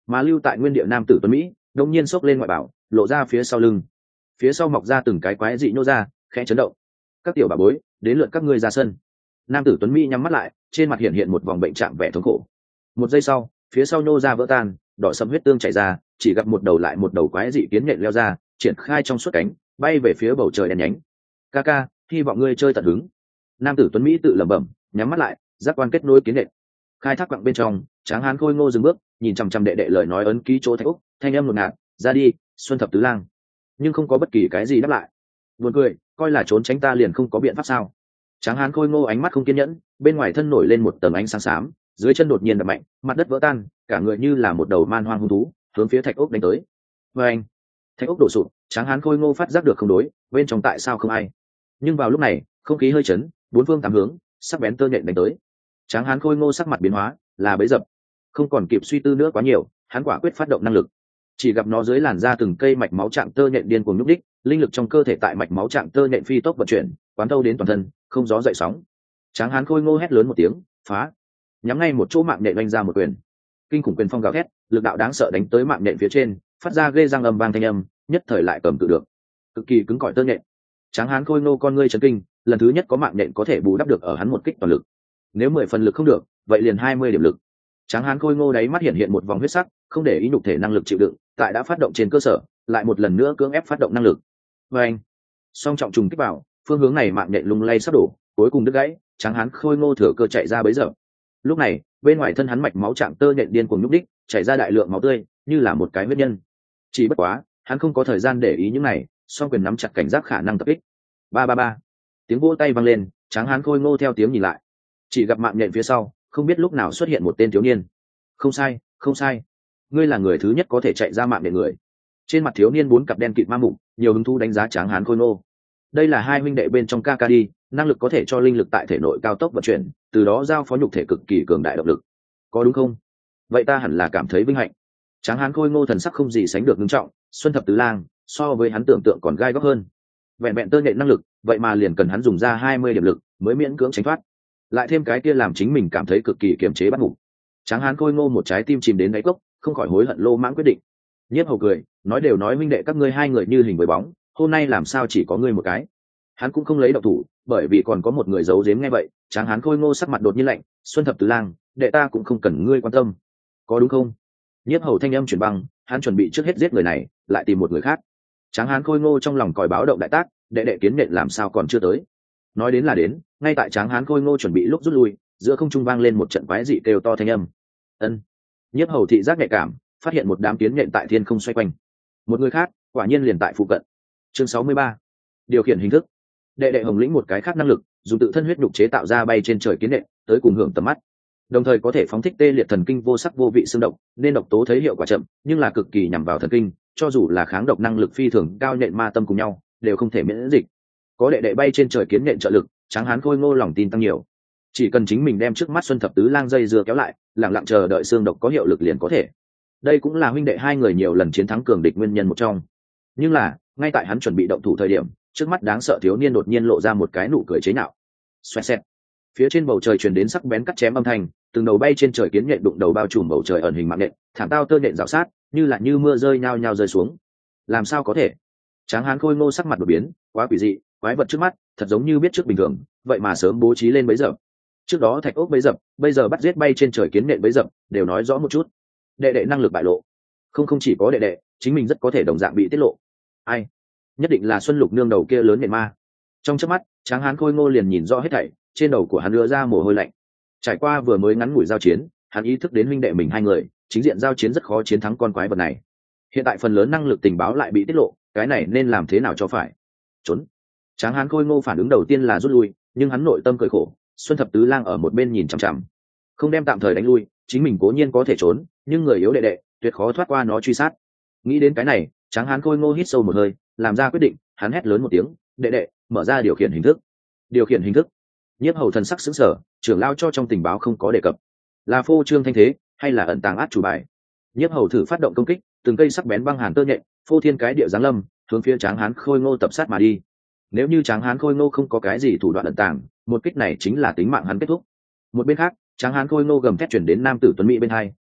mà lưu tại nguyên địa nam tử tuấn mỹ đông nhiên xốc lên ngoại bảo lộ ra phía sau lưng, phía sau mọc ra từng cái quái dị nhô ra khẽ chấn động. Các tiểu bà bối, đến lượt các ngươi ra sân. Nam tử tuấn mỹ nhắm mắt lại, trên mặt hiện một vòng bệnh trạng vẻ thống khổ. Một giây sau, phía sau nhô ra vỡ tan, đỏ sẫm huyết tương chảy ra, chỉ gặp một đầu lại một đầu quái dị kiến nhện leo ra, triển khai trong suốt cánh, bay về phía bầu trời đen nhánh. Ca ca, hy vọng ngươi chơi tận hứng. Nam tử tuấn mỹ tự lẩm bẩm, nhắm mắt lại, giác quan kết nối kiến nhện. Khai thác quặng bên trong, tráng hán khôi ngô dừng bước, nhìn chằm chằm đệ đệ lời nói ấn ký chỗ thạch úc, thanh âm ngột ngạt, ra đi, Xuân Thập Tứ Lang. Nhưng không có bất kỳ cái gì đáp lại. Buồn cười, coi là trốn tránh ta liền không có biện pháp sao? Tráng hán khôi ngô ánh mắt không kiên nhẫn, bên ngoài thân nổi lên một tầng ánh sáng xám, dưới chân đột nhiên đập mạnh, mặt đất vỡ tan, cả người như là một đầu man hoang hung thú, hướng phía thạch ốc đánh tới. Và anh, thạch ốc đổ sụp, tráng hán khôi ngô phát giác được không đối, bên trong tại sao không ai? Nhưng vào lúc này, không khí hơi chấn, bốn phương tám hướng, sắc bén tơ nhện đánh tới. Tráng hán khôi ngô sắc mặt biến hóa, là bẫy dập. Không còn kịp suy tư nữa quá nhiều, hắn quả quyết phát động năng lực. Chỉ gặp nó dưới làn da từng cây mạch máu trạng tơ nhện điên cuồng nhúc đích, linh lực trong cơ thể tại mạch máu trạng tơ nhện phi tốc vận chuyển, quán thâu đến toàn thân, không gió dậy sóng. Tráng hán khôi ngô hét lớn một tiếng, phá, nhắm ngay một chỗ mạng nhện đánh ra một quyền. Kinh khủng quyền phong gào thét, lực đạo đáng sợ đánh tới mạng nhện phía trên, phát ra ghê răng âm vang thanh âm, nhất thời lại cầm cự được. Cực kỳ cứng cỏi tơ nhện. Tráng hán khôi ngô con ngươi chấn kinh, lần thứ nhất có mạng nhện có thể bù đắp được ở hắn một kích toàn lực. Nếu 10 phần lực không được, vậy liền 20 điểm lực. Tráng hán khôi ngô đáy mắt hiện một vòng huyết sắc, không để ý nhục thể năng lực chịu đựng, tại đã phát động trên cơ sở, lại một lần nữa cưỡng ép phát động năng lực. Và anh, song trọng trùng kích vào, phương hướng này mạng nhện lung lay sắp đổ, cuối cùng đứt gãy, tráng hán khôi ngô thừa cơ chạy ra bấy giờ. Lúc này, bên ngoài thân hắn mạch máu trạng tơ nhện điên cuồng nhúc đích, chảy ra đại lượng máu tươi, như là một cái huyết nhân. Chỉ bất quá, hắn không có thời gian để ý những này, song quyền nắm chặt cảnh giác khả năng tập kích. Ba ba ba, tiếng vỗ tay vang lên, tráng hán khôi ngô theo tiếng nhìn lại, chỉ gặp mạng nhện phía sau, không biết lúc nào xuất hiện một tên thiếu niên. Không sai, không sai, ngươi là người thứ nhất có thể chạy ra mạng nhện người. Trên mặt thiếu niên 4 cặp đen kịt ma mục, nhiều hứng thú đánh giá tráng hán khôi ngô. Đây là hai huynh đệ bên trong ca đi, năng lực có thể cho linh lực tại thể nội cao tốc vận chuyển, từ đó giao phó nhục thể cực kỳ cường đại động lực, có đúng không? Vậy ta hẳn là cảm thấy vinh hạnh. Tráng hán khôi ngô thần sắc không gì sánh được nghiêm trọng, Xuân Thập Tứ Lang so với hắn tưởng tượng còn gai góc hơn. Vẹn vẹn tơ nhện năng lực, vậy mà liền cần hắn dùng ra 20 điểm lực mới miễn cưỡng tránh thoát, lại thêm cái kia làm chính mình cảm thấy cực kỳ kiềm chế bắt ngủ. Tráng hán khôi ngô một trái tim chìm đến đáy cốc, không khỏi hối hận lô mãng quyết định. Nhiếp Hầu cười, nói đều nói huynh đệ các ngươi hai người như hình với bóng, hôm nay làm sao chỉ có ngươi một cái? Hắn cũng không lấy động thủ, bởi vì còn có một người giấu giếm nghe vậy. Tráng hán khôi ngô sắc mặt đột nhiên lạnh, Xuân Thập Tứ Lang, đệ ta cũng không cần ngươi quan tâm, có đúng không? Nhiếp Hầu thanh âm chuyển băng, hắn chuẩn bị trước hết giết người này, lại tìm một người khác. Tráng hán khôi ngô trong lòng còi báo động đại tác, đệ đệ kiến nện làm sao còn chưa tới? Nói đến là đến, ngay tại tráng hán khôi ngô chuẩn bị lúc rút lui, giữa không trung vang lên một trận quái dị kêu to thanh âm. Ân. Nhiếp Hầu thị giác nhạy cảm, phát hiện một đám kiến nện tại thiên không xoay quanh. Một người khác, quả nhiên liền tại phụ cận. Chương 63. Điều khiển hình thức. Đệ đệ Hồng lĩnh một cái khác năng lực, dùng tự thân huyết nhục chế tạo ra bay trên trời kiến nện, tới cùng hưởng tầm mắt. Đồng thời có thể phóng thích tê liệt thần kinh vô sắc vô vị xương độc, nên độc tố thấy hiệu quả chậm, nhưng là cực kỳ nhằm vào thần kinh, cho dù là kháng độc năng lực phi thường cao nhện ma tâm cùng nhau, đều không thể miễn dịch. Có đệ đệ bay trên trời kiến nện trợ lực, tráng hán khôi ngô lòng tin tăng nhiều. Chỉ cần chính mình đem trước mắt Xuân Thập Tứ Lang dây dưa kéo lại, lặng lặng chờ đợi xương độc có hiệu lực liền có thể. Đây cũng là huynh đệ hai người nhiều lần chiến thắng cường địch nguyên nhân một trong. Nhưng là, ngay tại hắn chuẩn bị động thủ thời điểm, trước mắt đáng sợ thiếu niên đột nhiên lộ ra một cái nụ cười chế nhạo. Xoẹt xẹt. Phía trên bầu trời truyền đến sắc bén cắt chém âm thanh, từng đầu bay trên trời kiến nhện đụng đầu bao trùm bầu trời ẩn hình mạng nhện, thảm tao tơ nhện rào sát, như mưa rơi nhao nhao rơi xuống. Làm sao có thể? Tráng hán khôi ngô sắc mặt đột biến, quá quỷ dị, quái vật trước mắt, thật giống như biết trước bình thường, vậy mà sớm bố trí lên bấy giờ. Trước đó thạch ốc bấy dập, bây giờ bắt giết bay trên trời kiến nhện bấy dập, đều nói rõ một chút. Đệ đệ năng lực bại lộ. Không chỉ có đệ đệ, chính mình rất có thể đồng dạng bị tiết lộ. Ai? Nhất định là Xuân Lục nương đầu kia lớn nhện ma. Trong chớp mắt, tráng hán khôi ngô liền nhìn rõ hết thảy, trên đầu của hắn đưa ra mồ hôi lạnh. Trải qua vừa mới ngắn ngủi giao chiến, hắn ý thức đến huynh đệ mình hai người, chính diện giao chiến rất khó chiến thắng con quái vật này. Hiện tại phần lớn năng lực tình báo lại bị tiết lộ, cái này nên làm thế nào cho phải? Trốn. Tráng hán khôi ngô phản ứng đầu tiên là rút lui, nhưng hắn nội tâm cười khổ, Xuân Thập Tứ Lang ở một bên nhìn chằm chằm, không đem tạm thời đánh lui, chính mình cố nhiên có thể trốn, nhưng người yếu đệ đệ tuyệt khó thoát qua nó truy sát. Nghĩ đến cái này, tráng hán khôi ngô hít sâu một hơi, làm ra quyết định, hắn hét lớn một tiếng, đệ đệ, mở ra điều khiển hình thức. Điều khiển hình thức. Nhiếp Hầu thần sắc sững sờ, trưởng lao cho trong tình báo không có đề cập, là phô trương thanh thế hay là ẩn tàng át chủ bài? Nhiếp Hầu thử phát động công kích, từng cây sắc bén băng hàn tơ nhện, phô thiên cái địa giáng lâm, hướng phía tráng hán khôi ngô tập sát mà đi. Nếu như tráng hán khôi ngô không có cái gì thủ đoạn ẩn tàng, một kích này chính là tính mạng hắn kết thúc. Một bên khác, tráng hán khôi ngô gầm thét chuyển đến nam tử tuấn mỹ bên hai,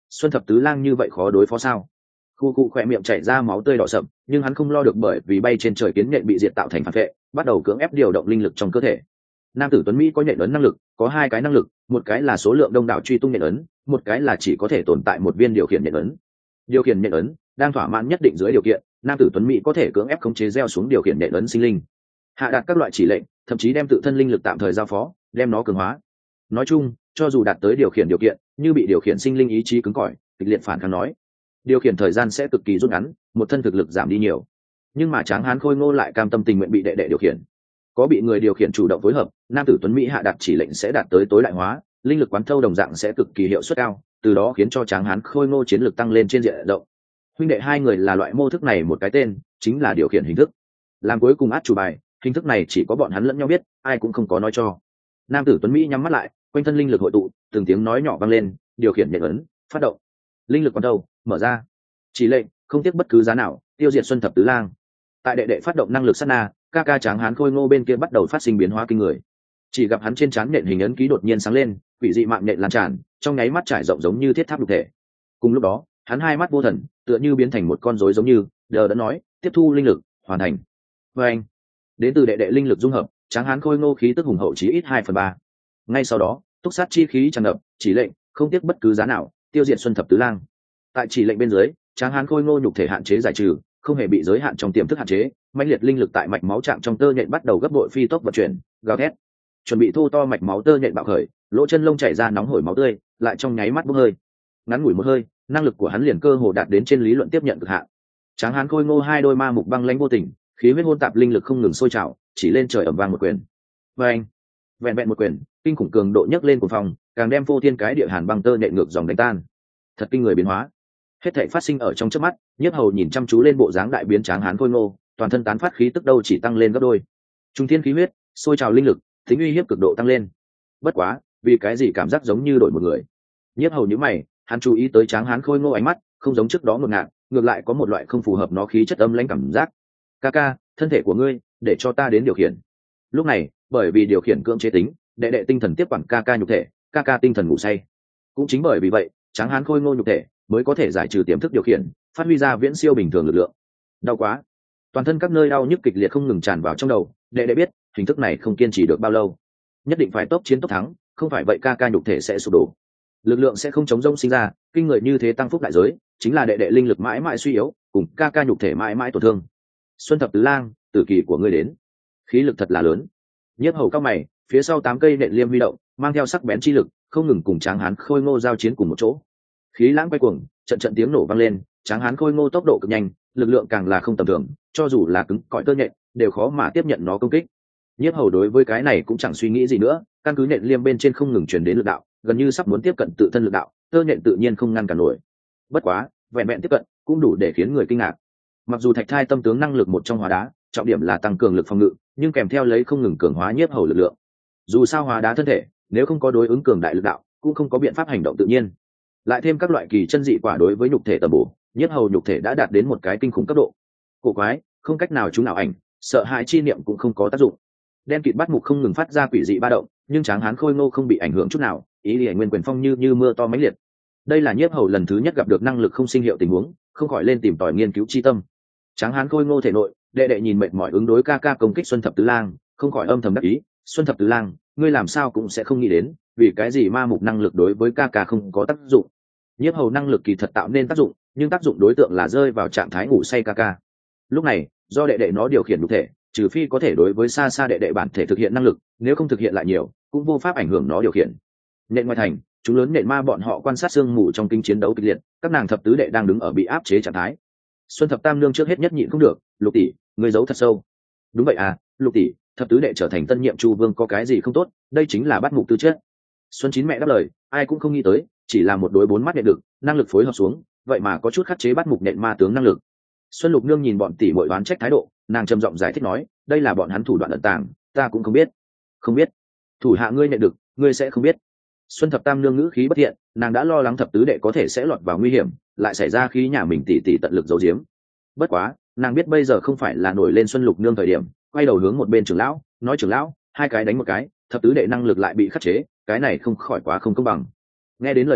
Xuân thập tứ lang như vậy khó đối phó sao? Khu cụ khỏe miệng chảy ra máu tươi đỏ sậm, nhưng hắn không lo được bởi vì bay trên trời kiến nhện bị diệt tạo thành phản vệ, bắt đầu cưỡng ép điều động linh lực trong cơ thể. Nam tử tuấn Mỹ có nhện ấn năng lực, có hai cái năng lực, một cái là số lượng đông đảo truy tung nhện ấn, một cái là chỉ có thể tồn tại một viên điều khiển nhện ấn. Điều khiển nhện ấn đang thỏa mãn nhất định dưới điều kiện, nam tử tuấn Mỹ có thể cưỡng ép khống chế gieo xuống điều khiển nhện ấn sinh linh, hạ đạt các loại chỉ lệnh, thậm chí đem tự thân linh lực tạm thời giao phó, đem nó cường hóa. Nói chung, cho dù đạt tới điều khiển điều kiện, như bị điều khiển sinh linh ý chí cứng cỏi, kịch liệt phản kháng nói, điều khiển thời gian sẽ cực kỳ rút ngắn, một thân thực lực giảm đi nhiều. Nhưng mà Tráng Hán Khôi Ngô lại cam tâm tình nguyện bị đệ đệ điều khiển. Có bị người điều khiển chủ động phối hợp, nam tử tuấn Mỹ hạ đạt chỉ lệnh sẽ đạt tới tối đại hóa, linh lực quán thâu đồng dạng sẽ cực kỳ hiệu suất cao, từ đó khiến cho Tráng Hán Khôi Ngô chiến lực tăng lên trên diện rộng. Huynh đệ hai người là loại mô thức này một cái tên, chính là điều khiển hình thức. Làm cuối cùng át chủ bài, hình thức này chỉ có bọn hắn lẫn nhau biết, ai cũng không có nói cho. Nam tử tuấn Mỹ nhắm mắt lại, quanh thân linh lực hội tụ, từng tiếng nói nhỏ vang lên, điều khiển nhện ấn phát động, linh lực quán thâu mở ra, chỉ lệnh không tiếc bất cứ giá nào tiêu diệt Xuân thập tứ lang. Tại đệ đệ phát động năng lực sát na, ca ca Tráng Hán Khôi Ngô bên kia bắt đầu phát sinh biến hóa kinh người. Chỉ gặp hắn trên trán nhện hình ấn ký đột nhiên sáng lên, quỷ dị mạng nhện lan tràn, trong nháy mắt trải rộng giống như thiết tháp đục thể. Cùng lúc đó, hắn hai mắt vô thần, tựa như biến thành một con rối giống như đờ đẫn nói, tiếp thu linh lực hoàn thành. Và anh, đến từ đệ đệ linh lực dung hợp, Tráng Hán Khôi Ngô khí tức hùng hậu chí ít 2/3. Ngay sau đó, túc sát chi khí tràn ngập, chỉ lệnh không tiếc bất cứ giá nào tiêu diệt Xuân thập tứ lang. Tại chỉ lệnh bên dưới, Tráng Hán Khôi Ngô nhục thể hạn chế giải trừ, không hề bị giới hạn trong tiềm thức hạn chế, mãnh liệt linh lực tại mạch máu trạng trong tơ nhện bắt đầu gấp bội phi tốc vận chuyển, gào thét, chuẩn bị thô to mạch máu tơ nhện bạo khởi, lỗ chân lông chảy ra nóng hổi máu tươi, lại trong nháy mắt bốc hơi. Ngắn ngủi một hơi, năng lực của hắn liền cơ hồ đạt đến trên lý luận tiếp nhận cực hạn. Tráng Hán Khôi Ngô hai đôi ma mục băng lãnh vô tình, khí huyết hỗn tạp linh lực không ngừng sôi trào, chỉ lên trời ầm vang một quyền. Và anh, vẹn vẹn một quyền, kinh khủng cường độ nhấc lên của phòng, càng đem vô thiên cái địa hàn băng tơ nhện ngược dòng đánh tan. Thật kinh người biến hóa. Hết thảy phát sinh ở trong chớp mắt, Nhiếp Hầu nhìn chăm chú lên bộ dáng đại biến Tráng Hán Khôi Ngô, toàn thân tán phát khí tức đâu chỉ tăng lên gấp đôi. Trung thiên khí huyết, sôi trào linh lực, tính uy hiếp cực độ tăng lên. Bất quá, vì cái gì cảm giác giống như đổi một người? Nhiếp Hầu nhíu mày, hắn chú ý tới Tráng Hán Khôi Ngô ánh mắt, không giống trước đó ngột ngạt, ngược lại có một loại không phù hợp nó khí chất âm lãnh cảm giác. Ca ca, thân thể của ngươi, để cho ta đến điều khiển. Lúc này, bởi vì điều khiển cưỡng chế tính, đệ đệ tinh thần tiếp quản ca ca nhục thể, ca ca tinh thần ngủ say. Cũng chính bởi vì vậy, Tráng Hán Khôi Ngô nhục thể mới có thể giải trừ tiềm thức điều khiển, phát huy ra viễn siêu bình thường lực lượng. Đau quá, toàn thân các nơi đau nhức kịch liệt không ngừng tràn vào trong đầu, đệ đệ biết hình thức này không kiên trì được bao lâu, nhất định phải tốc chiến tốc thắng, không phải vậy ca ca nhục thể sẽ sụp đổ, lực lượng sẽ không chống rông sinh ra, kinh người như thế tăng phúc đại giới chính là đệ đệ linh lực mãi mãi suy yếu, cùng ca ca nhục thể mãi mãi tổn thương. Xuân thập tứ lang, tử kỳ của ngươi đến, khí lực thật là lớn. Nhiếp Hầu cao mày, phía sau 8 cây nện liêm huy động, mang theo sắc bén chi lực, không ngừng cùng Tráng Hán Khôi Ngô giao chiến cùng một chỗ. Khí lãng quay cuồng, trận trận tiếng nổ vang lên, Tráng Hán Khôi Ngô tốc độ cực nhanh, lực lượng càng là không tầm thường, cho dù là cứng cỏi tơ nhện đều khó mà tiếp nhận nó công kích. Nhiếp Hầu đối với cái này cũng chẳng suy nghĩ gì nữa, căn cứ nện liêm bên trên không ngừng truyền đến lực đạo, gần như sắp muốn tiếp cận tự thân lực đạo, tơ nhện tự nhiên không ngăn cản nổi. Bất quá, vẹn vẹn tiếp cận cũng đủ để khiến người kinh ngạc. Mặc dù Thạch Thai tâm tướng năng lực một trong hóa đá, trọng điểm là tăng cường lực phòng ngự, nhưng kèm theo lấy không ngừng cường hóa Nhiếp Hầu lực lượng. Dù sao hóa đá thân thể, nếu không có đối ứng cường đại lực đạo, cũng không có biện pháp hành động tự nhiên. Lại thêm các loại kỳ chân dị quả đối với nhục thể tầm bổ, Nhiếp Hầu nhục thể đã đạt đến một cái kinh khủng cấp độ. Cổ quái, không cách nào chúng nào ảnh, sợ hãi chi niệm cũng không có tác dụng. Đen kịt bắt mục không ngừng phát ra quỷ dị ba động, nhưng Tráng Hán Khôi Ngô không bị ảnh hưởng chút nào, ý liễu nguyên quyền phong như mưa to mãnh liệt. Đây là Nhiếp Hầu lần thứ nhất gặp được năng lực không sinh hiệu tình huống, không khỏi lên tìm tòi nghiên cứu chi tâm. Tráng Hán Khôi Ngô thể nội, đệ đệ nhìn mệt mỏi ứng đối ca ca công kích Xuân thập tứ lang, không khỏi âm thầm đắc ý, Xuân thập tứ lang, ngươi làm sao cũng sẽ không nghĩ đến, vì cái gì ma mục năng lực đối với ca ca không có tác dụng. Nhiếp Hầu năng lực kỳ thật tạo nên tác dụng, nhưng tác dụng đối tượng là rơi vào trạng thái ngủ say ca ca. Lúc này, do đệ đệ nó điều khiển nhục thể, trừ phi có thể đối với xa xa đệ đệ bản thể thực hiện năng lực, nếu không thực hiện lại nhiều, cũng vô pháp ảnh hưởng nó điều khiển. Nện ngoài thành, chúng lớn nện ma bọn họ quan sát sương mù trong kinh chiến đấu kịch liệt, các nàng thập tứ đệ đang đứng ở bị áp chế trạng thái. Xuân thập tam nương trước hết nhất nhịn không được, Lục tỷ, ngươi giấu thật sâu. Đúng vậy à, Lục tỷ, thập tứ đệ trở thành tân nhiệm Chu Vương có cái gì không tốt, đây chính là bắt mục tư chất. Xuân chín mẹ đáp lời, ai cũng không nghĩ tới, chỉ là một đối 4 mắt nhện được, năng lực phối hợp xuống, vậy mà có chút khắc chế bắt mục nhện ma tướng năng lực. Xuân Lục nương nhìn bọn tỷ muội oán trách thái độ, nàng trầm giọng giải thích nói, đây là bọn hắn thủ đoạn ẩn tàng, ta cũng không biết. Không biết? Thủ hạ ngươi nhện được, ngươi sẽ không biết. Xuân thập tam nương ngữ khí bất thiện, nàng đã lo lắng thập tứ đệ có thể sẽ lọt vào nguy hiểm, lại xảy ra khi nhà mình tỷ tận lực giấu giếm. Bất quá, nàng biết bây giờ không phải là nổi lên Xuân Lục nương thời điểm, quay đầu hướng một bên trưởng lão, nói trưởng lão, 2 cái đánh một cái, thập tứ đệ năng lực lại bị khắc chế, cái này không khỏi quá không công bằng. Nghe đến lời này,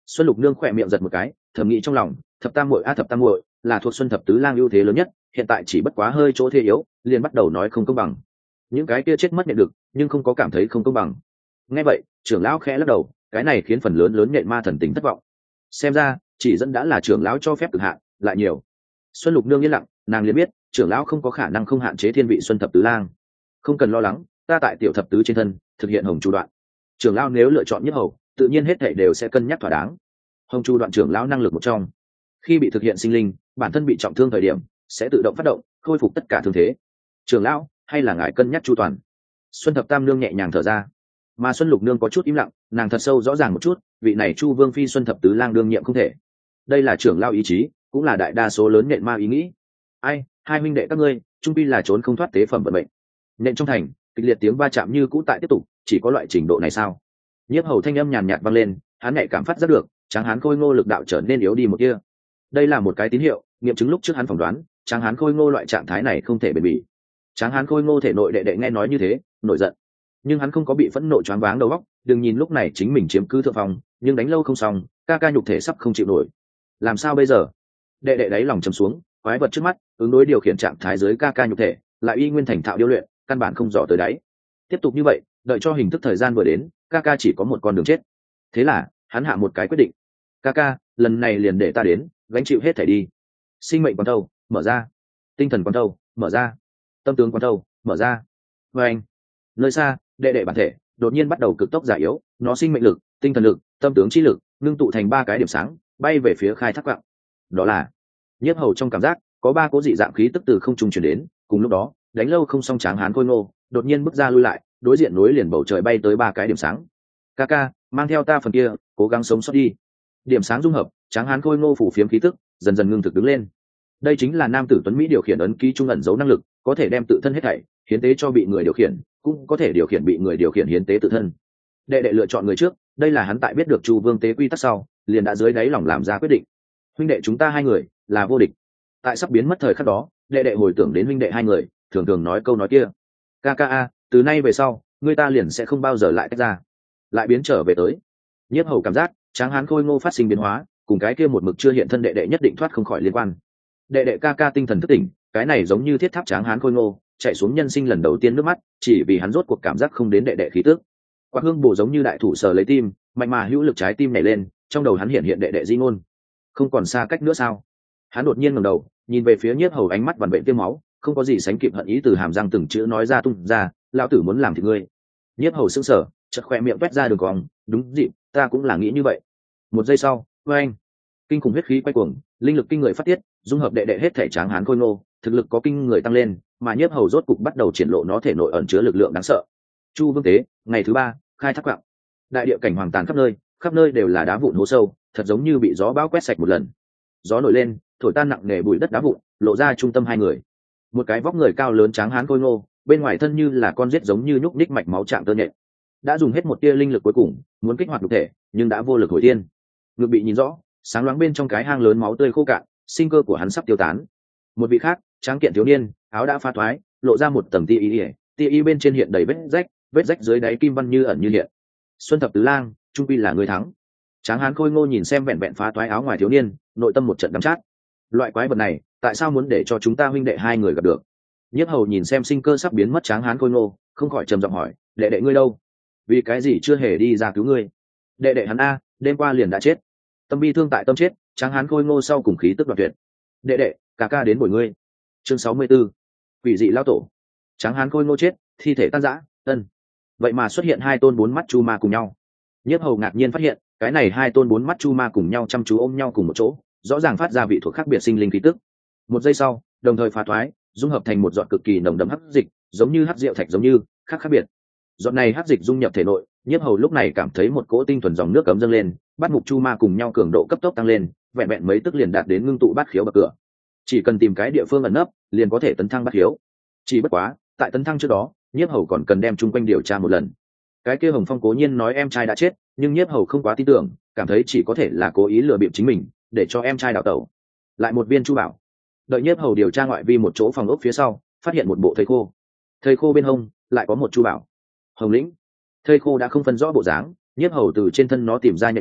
Xuân Lục Nương khỏe miệng giật một cái, thầm nghĩ trong lòng, thập tam muội thập tam muội là thuộc Xuân thập tứ lang ưu thế lớn nhất, hiện tại chỉ bất quá hơi chỗ thế yếu, liền bắt đầu nói không công bằng. Những cái kia chết mất nhận được, nhưng không có cảm thấy không công bằng. Nghe vậy, trưởng lão khẽ lắc đầu, cái này khiến phần lớn nhện ma thần tình thất vọng. Xem ra, chỉ dẫn đã là trưởng lão cho phép cực hạn, lại nhiều. Xuân Lục Nương yên lặng, nàng liền biết, trưởng lão không có khả năng không hạn chế thiên vị Xuân thập tứ lang. Không cần lo lắng, ta tại tiểu thập tứ trên thân, thực hiện hồng chu đoạn. Trưởng lão nếu lựa chọn nhất hầu, tự nhiên hết thảy đều sẽ cân nhắc thỏa đáng. Hồng chu đoạn trưởng lão năng lực một trong, khi bị thực hiện sinh linh, bản thân bị trọng thương thời điểm, sẽ tự động phát động, khôi phục tất cả thương thế. Trưởng lão, hay là ngài cân nhắc chu toàn. Xuân thập tam nương nhẹ nhàng thở ra, mà Xuân Lục Nương có chút im lặng, nàng thật sâu rõ ràng một chút, vị này Chu Vương phi Xuân thập tứ lang đương nhiệm không thể. Đây là trưởng lão ý chí, cũng là đại đa số lớn nện ma ý nghĩ. Ai, hai huynh đệ các ngươi, trung pi là trốn không thoát tế phẩm vận mệnh. Nện trong thành, kịch liệt tiếng va chạm như cũ tại tiếp tục, chỉ có loại trình độ này sao? Nhiếp Hầu thanh âm nhàn nhạt vang lên, hắn nhạy cảm phát giác được, Tráng Hán Khôi Ngô lực đạo trở nên yếu đi một kia. Đây là một cái tín hiệu, nghiệm chứng lúc trước hắn phỏng đoán, Tráng Hán Khôi Ngô loại trạng thái này không thể bền bỉ. Tráng Hán Khôi Ngô thể nội đệ đệ nghe nói như thế, nổi giận, nhưng hắn không có bị phẫn nộ choáng váng đầu óc. Đừng nhìn lúc này chính mình chiếm cứ thượng phòng, nhưng đánh lâu không xong, ca ca nhục thể sắp không chịu nổi. Làm sao bây giờ? Đệ đệ đáy lòng trầm xuống, quái vật trước mắt, ứng đối điều khiển trạng thái dưới ca ca nhục thể, lại y nguyên thành thạo điêu luyện, căn bản không dò tới đáy. Tiếp tục như vậy, đợi cho hình thức thời gian vừa đến, ca ca chỉ có một con đường chết. Thế là hắn hạ một cái quyết định, ca ca, lần này liền để ta đến, gánh chịu hết thảy đi. Sinh mệnh quán thâu mở ra, tinh thần quán thâu mở ra, tâm tướng quán thâu mở ra. Và anh, nơi xa, đệ đệ bản thể đột nhiên bắt đầu cực tốc già yếu, nó sinh mệnh lực, tinh thần lực, tâm tướng chi lực ngưng tụ thành ba cái điểm sáng, bay về phía khai thác quạng. Đó là Nhiếp Hầu trong cảm giác có ba cố dị dạng khí tức từ không trung truyền đến. Cùng lúc đó, đánh lâu không xong Tráng Hán Khôi Ngô đột nhiên bước ra lui lại, đối diện nối liền bầu trời bay tới ba cái điểm sáng. Ca ca, mang theo ta phần kia, cố gắng sống sót đi. Điểm sáng dung hợp, Tráng Hán Khôi Ngô phủ phiếm khí tức dần dần ngưng thực đứng lên. Đây chính là nam tử tuấn mỹ điều khiển ấn ký trung ẩn giấu năng lực, có thể đem tự thân hết thảy hiến tế cho bị người điều khiển, cũng có thể điều khiển bị người điều khiển hiến tế tự thân. Đệ đệ lựa chọn người trước, đây là hắn tại biết được Chu Vương tế quy tắc sau, liền đã dưới đáy lòng làm ra quyết định. Huynh đệ chúng ta hai người là vô địch. Tại sắp biến mất thời khắc đó, đệ đệ hồi tưởng đến huynh đệ hai người, thường thường nói câu nói kia. Ca ca a, từ nay về sau, người ta liền sẽ không bao giờ lại tách ra, lại biến trở về tới. Nhiếp Hầu cảm giác, Tráng Hán Khôi Ngô phát sinh biến hóa, cùng cái kia một mực chưa hiện thân đệ đệ nhất định thoát không khỏi liên quan. Đệ đệ ca ca tinh thần thức tỉnh, cái này giống như thiết tháp Tráng Hán Khôi Ngô chạy xuống nhân sinh lần đầu tiên nước mắt, chỉ vì hắn rốt cuộc cảm giác không đến đệ đệ khí tức. Quạt hương bổ giống như đại thủ sờ lấy tim, mạnh mà hữu lực trái tim nảy lên, trong đầu hắn hiện đệ đệ di ngôn. Không còn xa cách nữa sao? Hắn đột nhiên ngẩng đầu, nhìn về phía Nhiếp Hầu, ánh mắt vằn vện tiêm máu, không có gì sánh kịp hận ý từ hàm răng từng chữ nói ra tung ra, lão tử muốn làm thịt ngươi. Nhiếp Hầu sững sờ, chợt khoe miệng toét ra đường cong, đúng dịp, ta cũng là nghĩ như vậy. Một giây sau, oeng, kinh khủng huyết khí quay cuồng, linh lực kinh người phát tiết, dung hợp đệ đệ hết thể Tráng Hán Khôi Ngô, thực lực có kinh người tăng lên, mà Nhiếp Hầu rốt cục bắt đầu triển lộ nó thể nội ẩn chứa lực lượng đáng sợ. Chu Vương tế, ngày thứ 3, khai thác quạng. Đại địa cảnh hoàng tàn khắp nơi đều là đá vụn hố sâu, thật giống như bị gió bão quét sạch một lần. Gió nổi lên, thổi tan nặng nề bụi đất đá vụn, lộ ra trung tâm hai người. Một cái vóc người cao lớn Tráng Hán Khôi Ngô, bên ngoài thân như là con rết giống như nhúc nhích mạch máu chạm tơ nhện. Đã dùng hết một tia linh lực cuối cùng, muốn kích hoạt nhục thể, nhưng đã vô lực hồi tiên. Ngực bị nhìn rõ, sáng loáng bên trong cái hang lớn máu tươi khô cạn, sinh cơ của hắn sắp tiêu tán. Một vị khác, tráng kiện thiếu niên, áo đã phá thoái, lộ ra một tầng tia y bên trên hiện đầy vết rách dưới đáy kim văn như ẩn như hiện. Xuân thập tứ lang, trung quy là người thắng. Tráng Hán Khôi Ngô nhìn xem vẹn vẹn phá thoái áo ngoài thiếu niên, nội tâm một trận đắm chát. Loại quái vật này, tại sao muốn để cho chúng ta huynh đệ hai người gặp được? Nhiếp Hầu nhìn xem sinh cơ sắp biến mất Tráng Hán Khôi Ngô, không khỏi trầm giọng hỏi, đệ đệ ngươi đâu? Vì cái gì chưa hề đi ra cứu ngươi? Đệ đệ hắn a, đêm qua liền đã chết. Tâm bi thương tại tâm chết, Tráng Hán Khôi Ngô sau cùng khí tức đoạt tuyệt. Đệ đệ, ca ca đến bồi ngươi. Chương 64. Quỷ dị lao tổ. Tráng Hán Khôi Ngô chết, thi thể tan rã, vậy mà xuất hiện hai tôn bốn mắt chu ma cùng nhau. Nhiếp Hầu ngạc nhiên phát hiện, cái này hai tôn bốn mắt chu ma cùng nhau chăm chú ôm nhau cùng một chỗ, rõ ràng phát ra vị thuộc khác biệt sinh linh khí tức. Một giây sau, đồng thời phá thoái, dung hợp thành một giọt cực kỳ nồng đậm hắc dịch, giống như hắc rượu thạch giống như, khác biệt. Giọt này hắc dịch dung nhập thể nội, Nhiếp Hầu lúc này cảm thấy một cỗ tinh thuần dòng nước cấm dâng lên, bắt mục chu ma cùng nhau cường độ cấp tốc tăng lên, vẹn vẹn mấy tức liền đạt đến ngưng tụ bát khiếu bậc cửa. Chỉ cần tìm cái địa phương ẩn nấp, liền có thể tấn thăng bát khiếu. Chỉ bất quá, tại tấn thăng trước đó, Nhiếp Hầu còn cần đem chung quanh điều tra một lần. Cái kia Hồng Phong cố nhiên nói em trai đã chết, nhưng Nhiếp Hầu không quá tin tưởng, cảm thấy chỉ có thể là cố ý lừa bịp chính mình, để cho em trai đào tẩu. Lại một viên chu bảo. Đợi Nhiếp Hầu điều tra ngoại vi một chỗ phòng ốc phía sau, phát hiện một bộ thây khô. Thây khô bên hông lại có một chu bảo. Hồng lĩnh. Thây khô đã không phân rõ bộ dáng, Nhiếp Hầu từ trên thân nó tìm ra nhện bài,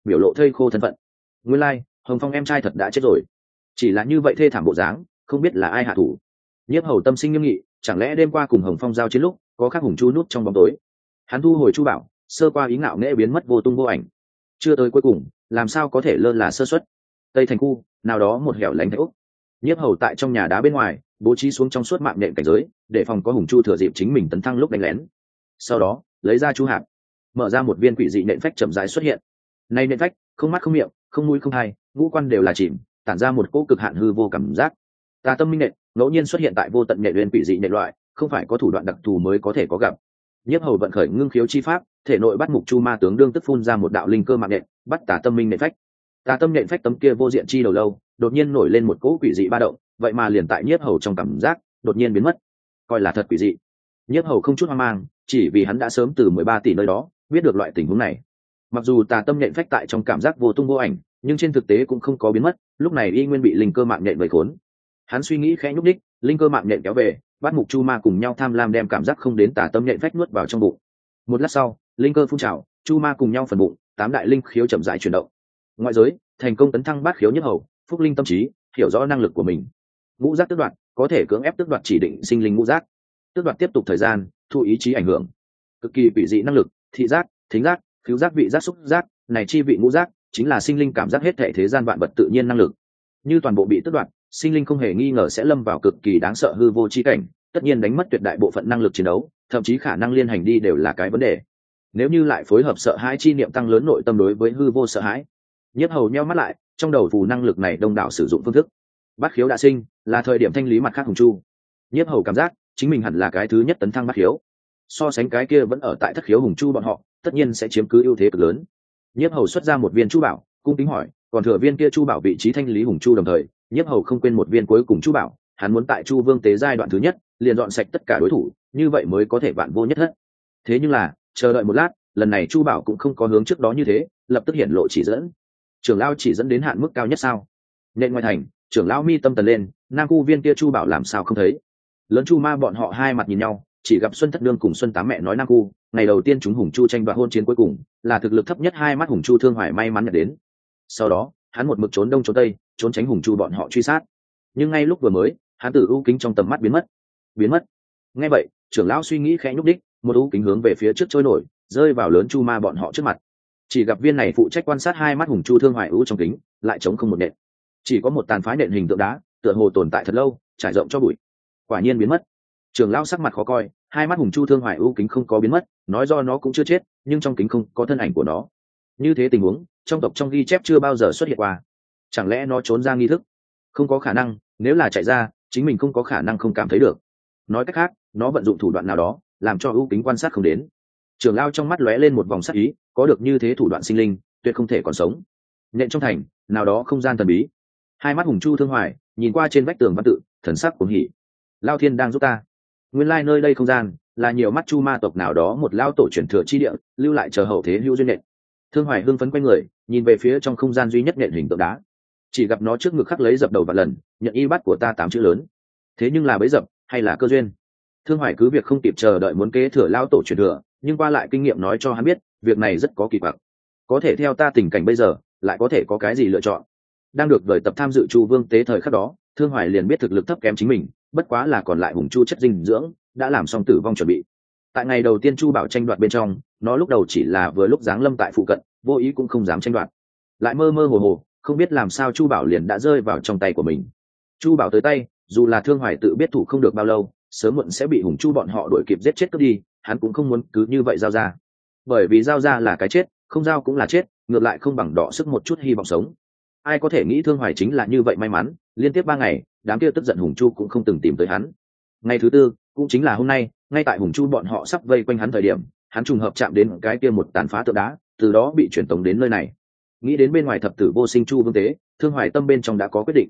biểu lộ thây khô thân phận. Nguyên lai Hồng Phong em trai thật đã chết rồi, chỉ là như vậy thê thảm bộ dáng, không biết là ai hạ thủ. Nhiếp hầu tâm sinh nghiêm nghị, chẳng lẽ đêm qua cùng Hồng Phong giao chiến lúc có khác hùng chu núp trong bóng tối. Hắn thu hồi chu bảo, sơ qua ý ngạo nghễ biến mất vô tung vô ảnh. Chưa tới cuối cùng, làm sao có thể lơ là sơ suất. Tây thành khu nào đó một hẻo lánh thạch úc, nhiếp hầu tại trong nhà đá bên ngoài bố trí xuống trong suốt mạng nhện cảnh giới, để phòng có hùng chu thừa dịp chính mình tấn thăng lúc đánh lén. Sau đó lấy ra chu hạp, mở ra một viên quỷ dị nện phách chậm rãi xuất hiện. Nay nện phách không mắt không miệng, không mũi không hai, ngũ quan đều là chìm, tản ra một cỗ cực hạn hư vô cảm giác. Tà tâm minh nện ngẫu nhiên xuất hiện tại vô tận nện nguyên quỷ dị nện loại, không phải có thủ đoạn đặc thù mới có thể có gặp. Nhiếp hầu vận khởi ngưng khiếu chi pháp, thể nội bắt mục chu ma tướng đương tức phun ra một đạo linh cơ mạng nện, bắt tà tâm minh nện phách. Tà tâm nện phách tấm kia vô diện chi đầu lâu đột nhiên nổi lên một cỗ quỷ dị ba động, vậy mà liền tại nhiếp hầu trong cảm giác đột nhiên biến mất, coi là thật quỷ dị. Nhiếp hầu không chút hoang mang, chỉ vì hắn đã sớm từ 13 tỷ nơi đó biết được loại tình huống này. Mặc dù tà tâm nện phách tại trong cảm giác vô tung vô ảnh, nhưng trên thực tế cũng không có biến mất, lúc này y nguyên bị linh cơ mạng nện vây khốn. Hắn suy nghĩ khẽ nhúc đích, linh cơ mạng nện kéo về, bắt mục chu ma cùng nhau tham lam đem cảm giác không đến tà tâm nện phách nuốt vào trong bụng. Một lát sau, linh cơ phun trào, chu ma cùng nhau phần bụng, 8 đại linh khiếu chậm rãi chuyển động. Ngoại giới thành công tấn thăng bát khiếu nhất hầu, phúc linh tâm trí, hiểu rõ năng lực của mình. Ngũ giác tước đoạt, có thể cưỡng ép tước đoạt chỉ định sinh linh ngũ giác, tước đoạt tiếp tục thời gian, thu ý chí ảnh hưởng. Cực kỳ quỷ dị năng lực, thị giác, thính giác, khứu giác, vị giác, xúc giác, này chi vị ngũ giác chính là sinh linh cảm giác hết thảy thế gian vạn vật tự nhiên năng lực. Như toàn bộ bị tước đoạt, sinh linh không hề nghi ngờ sẽ lâm vào cực kỳ đáng sợ hư vô chi cảnh, tất nhiên đánh mất tuyệt đại bộ phận năng lực chiến đấu, thậm chí khả năng liên hành đi đều là cái vấn đề. Nếu như lại phối hợp sợ hãi chi niệm tăng lớn nội tâm đối với hư vô sợ hãi. Nhiếp hầu nheo mắt lại, trong đầu phù năng lực này đông đảo sử dụng phương thức. Bát khiếu đã sinh, là thời điểm thanh lý mặt khác hùng chu. Nhiếp hầu cảm giác chính mình hẳn là cái thứ nhất tấn thăng bát khiếu, so sánh cái kia vẫn ở tại thất khiếu hùng chu bọn họ tất nhiên sẽ chiếm cứ ưu thế cực lớn. Nhiếp hầu xuất ra một viên chu bảo, cung kính hỏi, còn thừa viên kia chu bảo vị trí thanh lý hùng chu đồng thời, nhiếp hầu không quên một viên cuối cùng chu bảo, hắn muốn tại chu vương tế giai đoạn thứ nhất liền dọn sạch tất cả đối thủ, như vậy mới có thể vạn vô nhất thất. Thế nhưng là chờ đợi một lát, lần này chu bảo cũng không có hướng trước đó như thế, lập tức hiện lộ chỉ dẫn. Trưởng lão chỉ dẫn đến hạn mức cao nhất sao? Nên ngoài thành, trưởng lão mi tâm tần lên, nam khu viên kia chu bảo làm sao không thấy? Lớn chu ma bọn họ hai mặt nhìn nhau, chỉ gặp Xuân Thất Đương cùng Xuân Tám mẹ nói nam khu, ngày đầu tiên chúng hùng chu tranh đoạt hôn chiến cuối cùng, là thực lực thấp nhất hai mắt hùng chu Thương Hoài may mắn nhận đến. Sau đó, hắn một mực trốn đông trốn tây, trốn tránh hùng chu bọn họ truy sát. Nhưng ngay lúc vừa mới, hắn từ ưu kính trong tầm mắt biến mất. Nghe vậy, trưởng lão suy nghĩ khẽ nhúc đích, một ưu kính hướng về phía trước trôi nổi, rơi vào lớn chu ma bọn họ trước mặt. Chỉ gặp viên này phụ trách quan sát hai mắt hùng chu Thương Hoài ưu trong kính, lại trống không một nện, chỉ có một tàn phá nện hình tượng đá, tựa hồ tồn tại thật lâu, trải rộng cho bụi. Quả nhiên biến mất. Trưởng lão sắc mặt khó coi, hai mắt hùng chu Thương Hoài ưu kính không có biến mất, nói do nó cũng chưa chết, nhưng trong kính không có thân ảnh của nó. Như thế tình huống, trong tộc trong ghi chép chưa bao giờ xuất hiện qua. Chẳng lẽ nó trốn ra nghi thức? Không có khả năng, nếu là chạy ra, chính mình không có khả năng không cảm thấy được. Nói cách khác, nó vận dụng thủ đoạn nào đó, làm cho ưu kính quan sát không đến. Trưởng lão trong mắt lóe lên một vòng sắc ý, có được như thế thủ đoạn sinh linh, tuyệt không thể còn sống. Nện trong thành, nào đó không gian thần bí. Hai mắt hùng chu Thương Hoài nhìn qua trên vách tường văn tự, thần sắc cuồng hỉ. Lao Thiên đang giúp ta. Nguyên lai nơi đây không gian là nhiều mắt chu ma tộc nào đó một lao tổ truyền thừa chi địa, lưu lại chờ hậu thế hữu duyên nện. Thương Hoài hưng phấn quay người, nhìn về phía trong không gian duy nhất nện hình tượng đá. Chỉ gặp nó trước ngực khắc lấy dập đầu vạn lần, nhận y bắt của ta 8 chữ lớn. Thế nhưng là bấy dập hay là cơ duyên? Thương Hoài cứ việc không kịp chờ đợi muốn kế thừa lao tổ truyền thừa, nhưng qua lại kinh nghiệm nói cho hắn biết, việc này rất có kỳ quặc. Có thể theo ta tình cảnh bây giờ, lại có thể có cái gì lựa chọn? Đang được vời tập tham dự chu vương tế thời khắc đó, Thương Hoài liền biết thực lực thấp kém chính mình, bất quá là còn lại hùng chu chất dinh dưỡng đã làm xong tử vong chuẩn bị. Tại ngày đầu tiên chu bảo tranh đoạt bên trong, nó lúc đầu chỉ là vừa lúc giáng lâm tại phụ cận, vô ý cũng không dám tranh đoạt, lại mơ mơ hồ hồ không biết làm sao chu bảo liền đã rơi vào trong tay của mình. Chu bảo tới tay, dù là Thương Hoài tự biết thủ không được bao lâu, sớm muộn sẽ bị hùng chu bọn họ đuổi kịp giết chết cướp đi, hắn cũng không muốn cứ như vậy giao ra, bởi vì giao ra là cái chết, không giao cũng là chết, ngược lại không bằng đọ sức một chút hy vọng sống. Ai có thể nghĩ Thương Hoài chính là như vậy may mắn, liên tiếp 3 ngày, đám kia tức giận hùng chu cũng không từng tìm tới hắn. Ngày thứ tư, cũng chính là hôm nay, ngay tại hùng chu bọn họ sắp vây quanh hắn thời điểm, hắn trùng hợp chạm đến cái kia một tàn phá tượng đá, từ đó bị chuyển tống đến nơi này. Nghĩ đến bên ngoài thập tử vô sinh chu vương tế, Thương Hoài tâm bên trong đã có quyết định.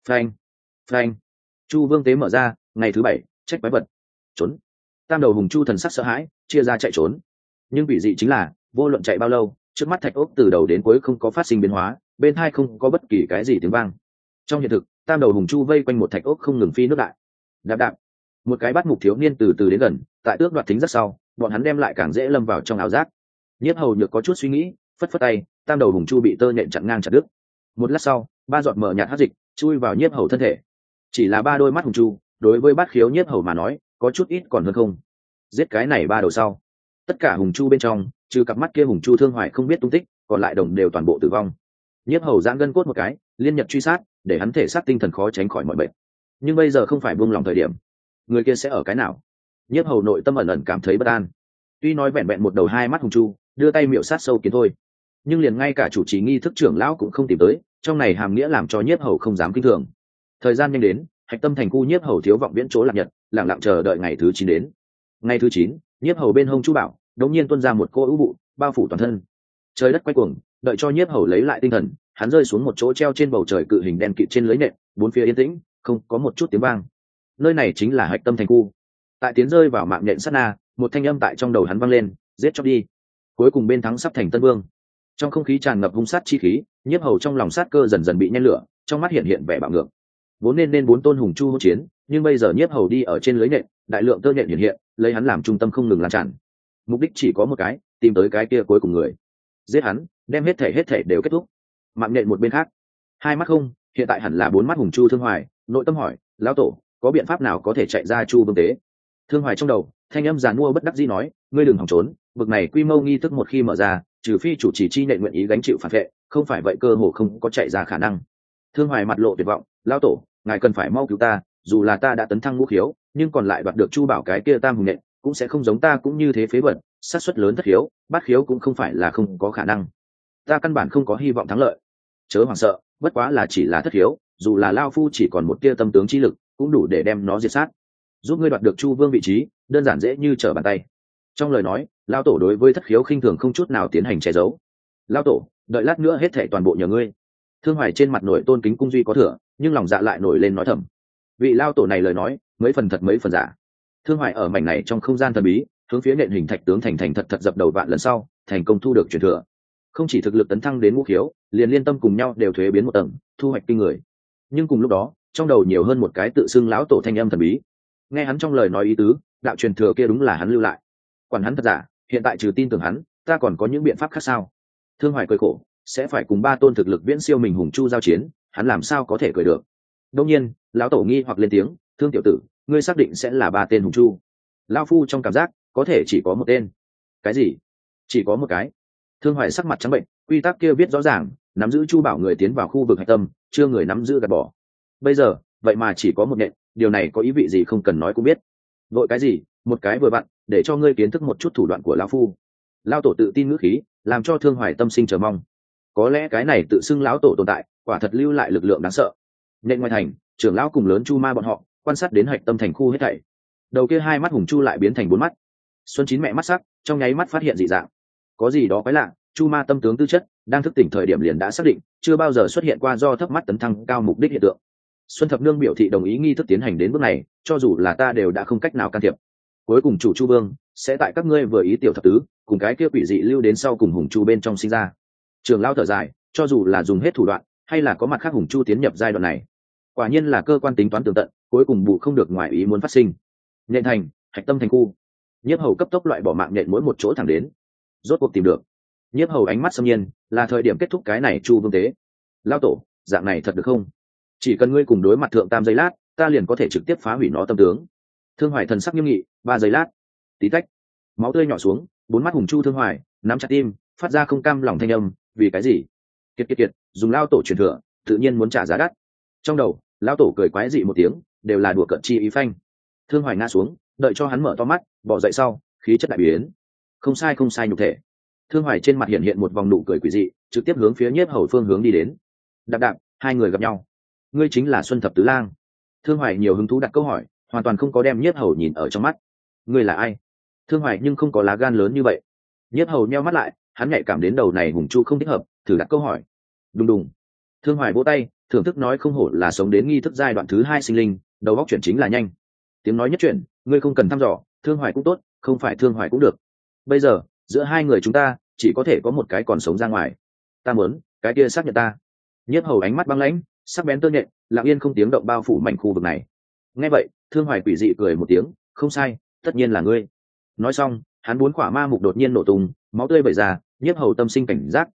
Phanh. Chu vương tế mở ra, ngày thứ 7, trách quái vật. Trốn. Tam đầu hùng chu thần sắc sợ hãi, chia ra chạy trốn. Nhưng vị dị chính là, vô luận chạy bao lâu, trước mắt thạch ốc từ đầu đến cuối không có phát sinh biến hóa, bên hai không có bất kỳ cái gì tiếng vang. Trong hiện thực, tam đầu hùng chu vây quanh một thạch ốc không ngừng phi nước đại. Đạp. Một cái bát mục thiếu niên từ từ đến gần, tại tước đoạt thính rất sau, bọn hắn đem lại càng dễ lâm vào trong ảo giác. Nhiếp hầu nhược có chút suy nghĩ, phất phất tay, tam đầu hùng chu bị tơ nhện chặn ngang chặt đứt. Một lát sau, ba giọt mờ nhạt hắc dịch chui vào nhiếp hầu thân thể. Chỉ là ba đôi mắt hùng chu, đối với bát khiếu nhiếp hầu mà nói có chút ít còn hơn không. Giết cái này ba đầu sau, tất cả hùng chu bên trong trừ cặp mắt kia hùng chu Thương Hoài không biết tung tích, còn lại đồng đều toàn bộ tử vong. Nhiếp hầu giãn gân cốt một cái, liên nhật truy sát, để hắn thể xác tinh thần khó tránh khỏi mọi bệnh. Nhưng bây giờ không phải buông lòng thời điểm. Người kia sẽ ở cái nào? Nhiếp hầu nội tâm ẩn ẩn cảm thấy bất an. Tuy nói vẹn vẹn một đầu hai mắt hùng chu, đưa tay miệu sát sâu kiến thôi, nhưng liền ngay cả chủ trì nghi thức trưởng lão cũng không tìm tới, trong này hàm nghĩa làm cho nhiếp hầu không dám kinh thường. Thời gian nhanh đến, Hạch Tâm Thành khu nhiếp hầu thiếu vọng viễn chỗ lạc nhật, lặng lặng chờ đợi ngày thứ 9 đến. Ngày thứ 9, nhiếp hầu bên hông chu bảo đột nhiên tuôn ra một cô ưu vụ, bao phủ toàn thân. Trời đất quay cuồng, đợi cho nhiếp hầu lấy lại tinh thần, hắn rơi xuống một chỗ treo trên bầu trời cự hình đen kịt trên lưới nệm, bốn phía yên tĩnh, không có một chút tiếng vang. Nơi này chính là Hạch Tâm Thành khu. Tại tiến rơi vào mạng nhện sát na, một thanh âm tại trong đầu hắn vang lên, giết chóc đi. Cuối cùng bên thắng sắp thành Tân Vương. Trong không khí tràn ngập hung sát chi khí, nhiếp hầu trong lòng sát cơ dần dần bị nhen lửa, trong mắt hiện hiện vẻ bạo ngược. Vốn nên bốn tôn hùng chu hỗn chiến, nhưng bây giờ nhiếp hầu đi ở trên lưới nện, đại lượng tơ nhện hiện hiện, lấy hắn làm trung tâm không ngừng lan tràn. Mục đích chỉ có một cái, tìm tới cái kia cuối cùng người, giết hắn, đem hết thể đều kết thúc. Mạng nhện một bên khác, hai mắt không, hiện tại hẳn là bốn mắt hùng chu Thương Hoài, nội tâm hỏi, lão tổ, có biện pháp nào có thể chạy ra Chu Vương tế? Thương Hoài trong đầu, thanh âm giàn mua bất đắc dĩ nói, ngươi đừng hòng trốn, bực này quy mô nghi thức một khi mở ra, trừ phi chủ trì chi nhện nguyện ý gánh chịu phản vệ, không phải vậy cơ hồ không có chạy ra khả năng. Thương Hoài mặt lộ tuyệt vọng, lão tổ, ngài cần phải mau cứu ta, dù là ta đã tấn thăng ngũ khiếu, nhưng còn lại đoạt được Chu Bảo cái kia tam hùng nhện, cũng sẽ không giống ta cũng như thế phế vật, xác suất lớn thất khiếu, bát khiếu cũng không phải là không có khả năng. Ta căn bản không có hy vọng thắng lợi. Chớ hoảng sợ, bất quá là chỉ là thất khiếu, dù là lao phu chỉ còn một tia tâm tướng chi lực, cũng đủ để đem nó diệt sát. Giúp ngươi đoạt được Chu Vương vị trí, đơn giản dễ như trở bàn tay. Trong lời nói, lao tổ đối với thất khiếu khinh thường không chút nào tiến hành che giấu. Lao tổ, đợi lát nữa hết thảy toàn bộ nhờ ngươi. Thương Hoài trên mặt nổi tôn kính cung duy có thừa, nhưng lòng dạ lại nổi lên nói thầm. Vị lao tổ này lời nói, mấy phần thật mấy phần giả. Thương Hoài ở mảnh này trong không gian thần bí, hướng phía nện hình thạch tướng thành thật dập đầu vạn lần sau, thành công thu được truyền thừa. Không chỉ thực lực tấn thăng đến ngũ khiếu, liền liên tâm cùng nhau đều thuế biến một tầng, thu hoạch kinh người. Nhưng cùng lúc đó, trong đầu nhiều hơn một cái tự xưng lão tổ thanh âm thần bí. Nghe hắn trong lời nói ý tứ, đạo truyền thừa kia đúng là hắn lưu lại. Quản hắn thật giả, hiện tại trừ tin tưởng hắn, ta còn có những biện pháp khác sao? Thương Hoài cười khổ, sẽ phải cùng ba tôn thực lực viễn siêu mình hùng chu giao chiến, hắn làm sao có thể cười được? Đương nhiên, lão tổ nghi hoặc lên tiếng, Thương tiểu tử, ngươi xác định sẽ là ba tên hùng chu? Lão phu trong cảm giác, có thể chỉ có một tên. Cái gì? Chỉ có một cái? Thương Hoài sắc mặt trắng bệnh, quy tắc kia viết rõ ràng, nắm giữ Chu Bảo người tiến vào khu vực hạch tâm, chưa người nắm giữ gạt bỏ. Bây giờ, vậy mà chỉ có một nện, điều này có ý vị gì không cần nói cũng biết. Vội cái gì, một cái vừa vặn, để cho ngươi kiến thức một chút thủ đoạn của lão phu. Lão tổ tự tin ngữ khí, làm cho Thương Hoài tâm sinh chờ mong. Có lẽ cái này tự xưng lão tổ tồn tại, quả thật lưu lại lực lượng đáng sợ. Nện ngoài thành, trưởng lão cùng lớn Chu Ma bọn họ, quan sát đến hạch tâm thành khu hết thảy. Đầu kia hai mắt hùng chu lại biến thành bốn mắt. Xuân Chín mẹ mắt sắc, trong nháy mắt phát hiện dị dạng. Có gì đó quái lạ, Chu Ma tâm tướng tư chất, đang thức tỉnh thời điểm liền đã xác định, chưa bao giờ xuất hiện qua do thấp mắt tấn thăng cao mục đích hiện tượng. Xuân Thập Nương biểu thị đồng ý nghi thức tiến hành đến bước này, cho dù là ta đều đã không cách nào can thiệp. Cuối cùng chủ Chu Vương sẽ tại các ngươi vừa ý tiểu thập tứ, cùng cái kia quỷ dị lưu đến sau cùng hùng chu bên trong sinh ra. Trường lão thở dài, cho dù là dùng hết thủ đoạn, hay là có mặt khác hùng chu tiến nhập giai đoạn này. Quả nhiên là cơ quan tính toán tường tận, cuối cùng bù không được ngoài ý muốn phát sinh. Nhện thành, hạch tâm thành khu. Nhiếp Hầu cấp tốc loại bỏ mạng nhện mỗi một chỗ thẳng đến. Rốt cuộc tìm được. Nhiếp Hầu ánh mắt xâm nhiên, là thời điểm kết thúc cái này Chu Vương tế. Lão tổ, dạng này thật được không? Chỉ cần ngươi cùng đối mặt thượng tam giây lát, ta liền có thể trực tiếp phá hủy nó tâm tướng. Thương Hoài thần sắc nghiêm nghị, 3 giây lát. Tí tách. Máu tươi nhỏ xuống, bốn mắt hùng chu Thương Hoài nắm chặt tim, phát ra không cam lòng thanh âm, vì cái gì? Kiệt, dùng lao tổ truyền thừa, tự nhiên muốn trả giá đắt. Trong đầu, lao tổ cười quái dị một tiếng, đều là đùa cợt chi ý phanh. Thương Hoài ngã xuống, đợi cho hắn mở to mắt, bỏ dậy sau, khí chất đại biến. Không sai nhục thể. Thương Hoài trên mặt hiện hiện một vòng nụ cười quỷ dị, trực tiếp hướng phía Nhiếp Hầu phương hướng đi đến. Đạp, hai người gặp nhau. Ngươi chính là Xuân Thập Tứ Lang. Thương Hoài nhiều hứng thú đặt câu hỏi, hoàn toàn không có đem Nhiếp Hầu nhìn ở trong mắt. Ngươi là ai? Thương Hoài nhưng không có lá gan lớn như vậy. Nhiếp Hầu nheo mắt lại, hắn nhạy cảm đến đầu này hùng chu không thích hợp, thử đặt câu hỏi. Đùng. Thương Hoài vỗ tay, thưởng thức nói không hổ là sống đến nghi thức giai đoạn thứ 2 sinh linh, đầu óc chuyển chính là nhanh. Tiếng nói nhất chuyển, ngươi không cần thăm dò, Thương Hoài cũng tốt, không phải Thương Hoài cũng được. Bây giờ, giữa hai người chúng ta, chỉ có thể có một cái còn sống ra ngoài. Ta muốn, cái kia xác nhận ta. Nhiếp Hầu ánh mắt băng lãnh, sắc bén tơ nhện, lặng yên không tiếng động bao phủ mảnh khu vực này. Nghe vậy, Thương Hoài quỷ dị cười một tiếng, không sai, tất nhiên là ngươi. Nói xong, hắn bốn quả ma mục đột nhiên nổ tung, máu tươi vẩy ra, Nhiếp Hầu tâm sinh cảnh giác,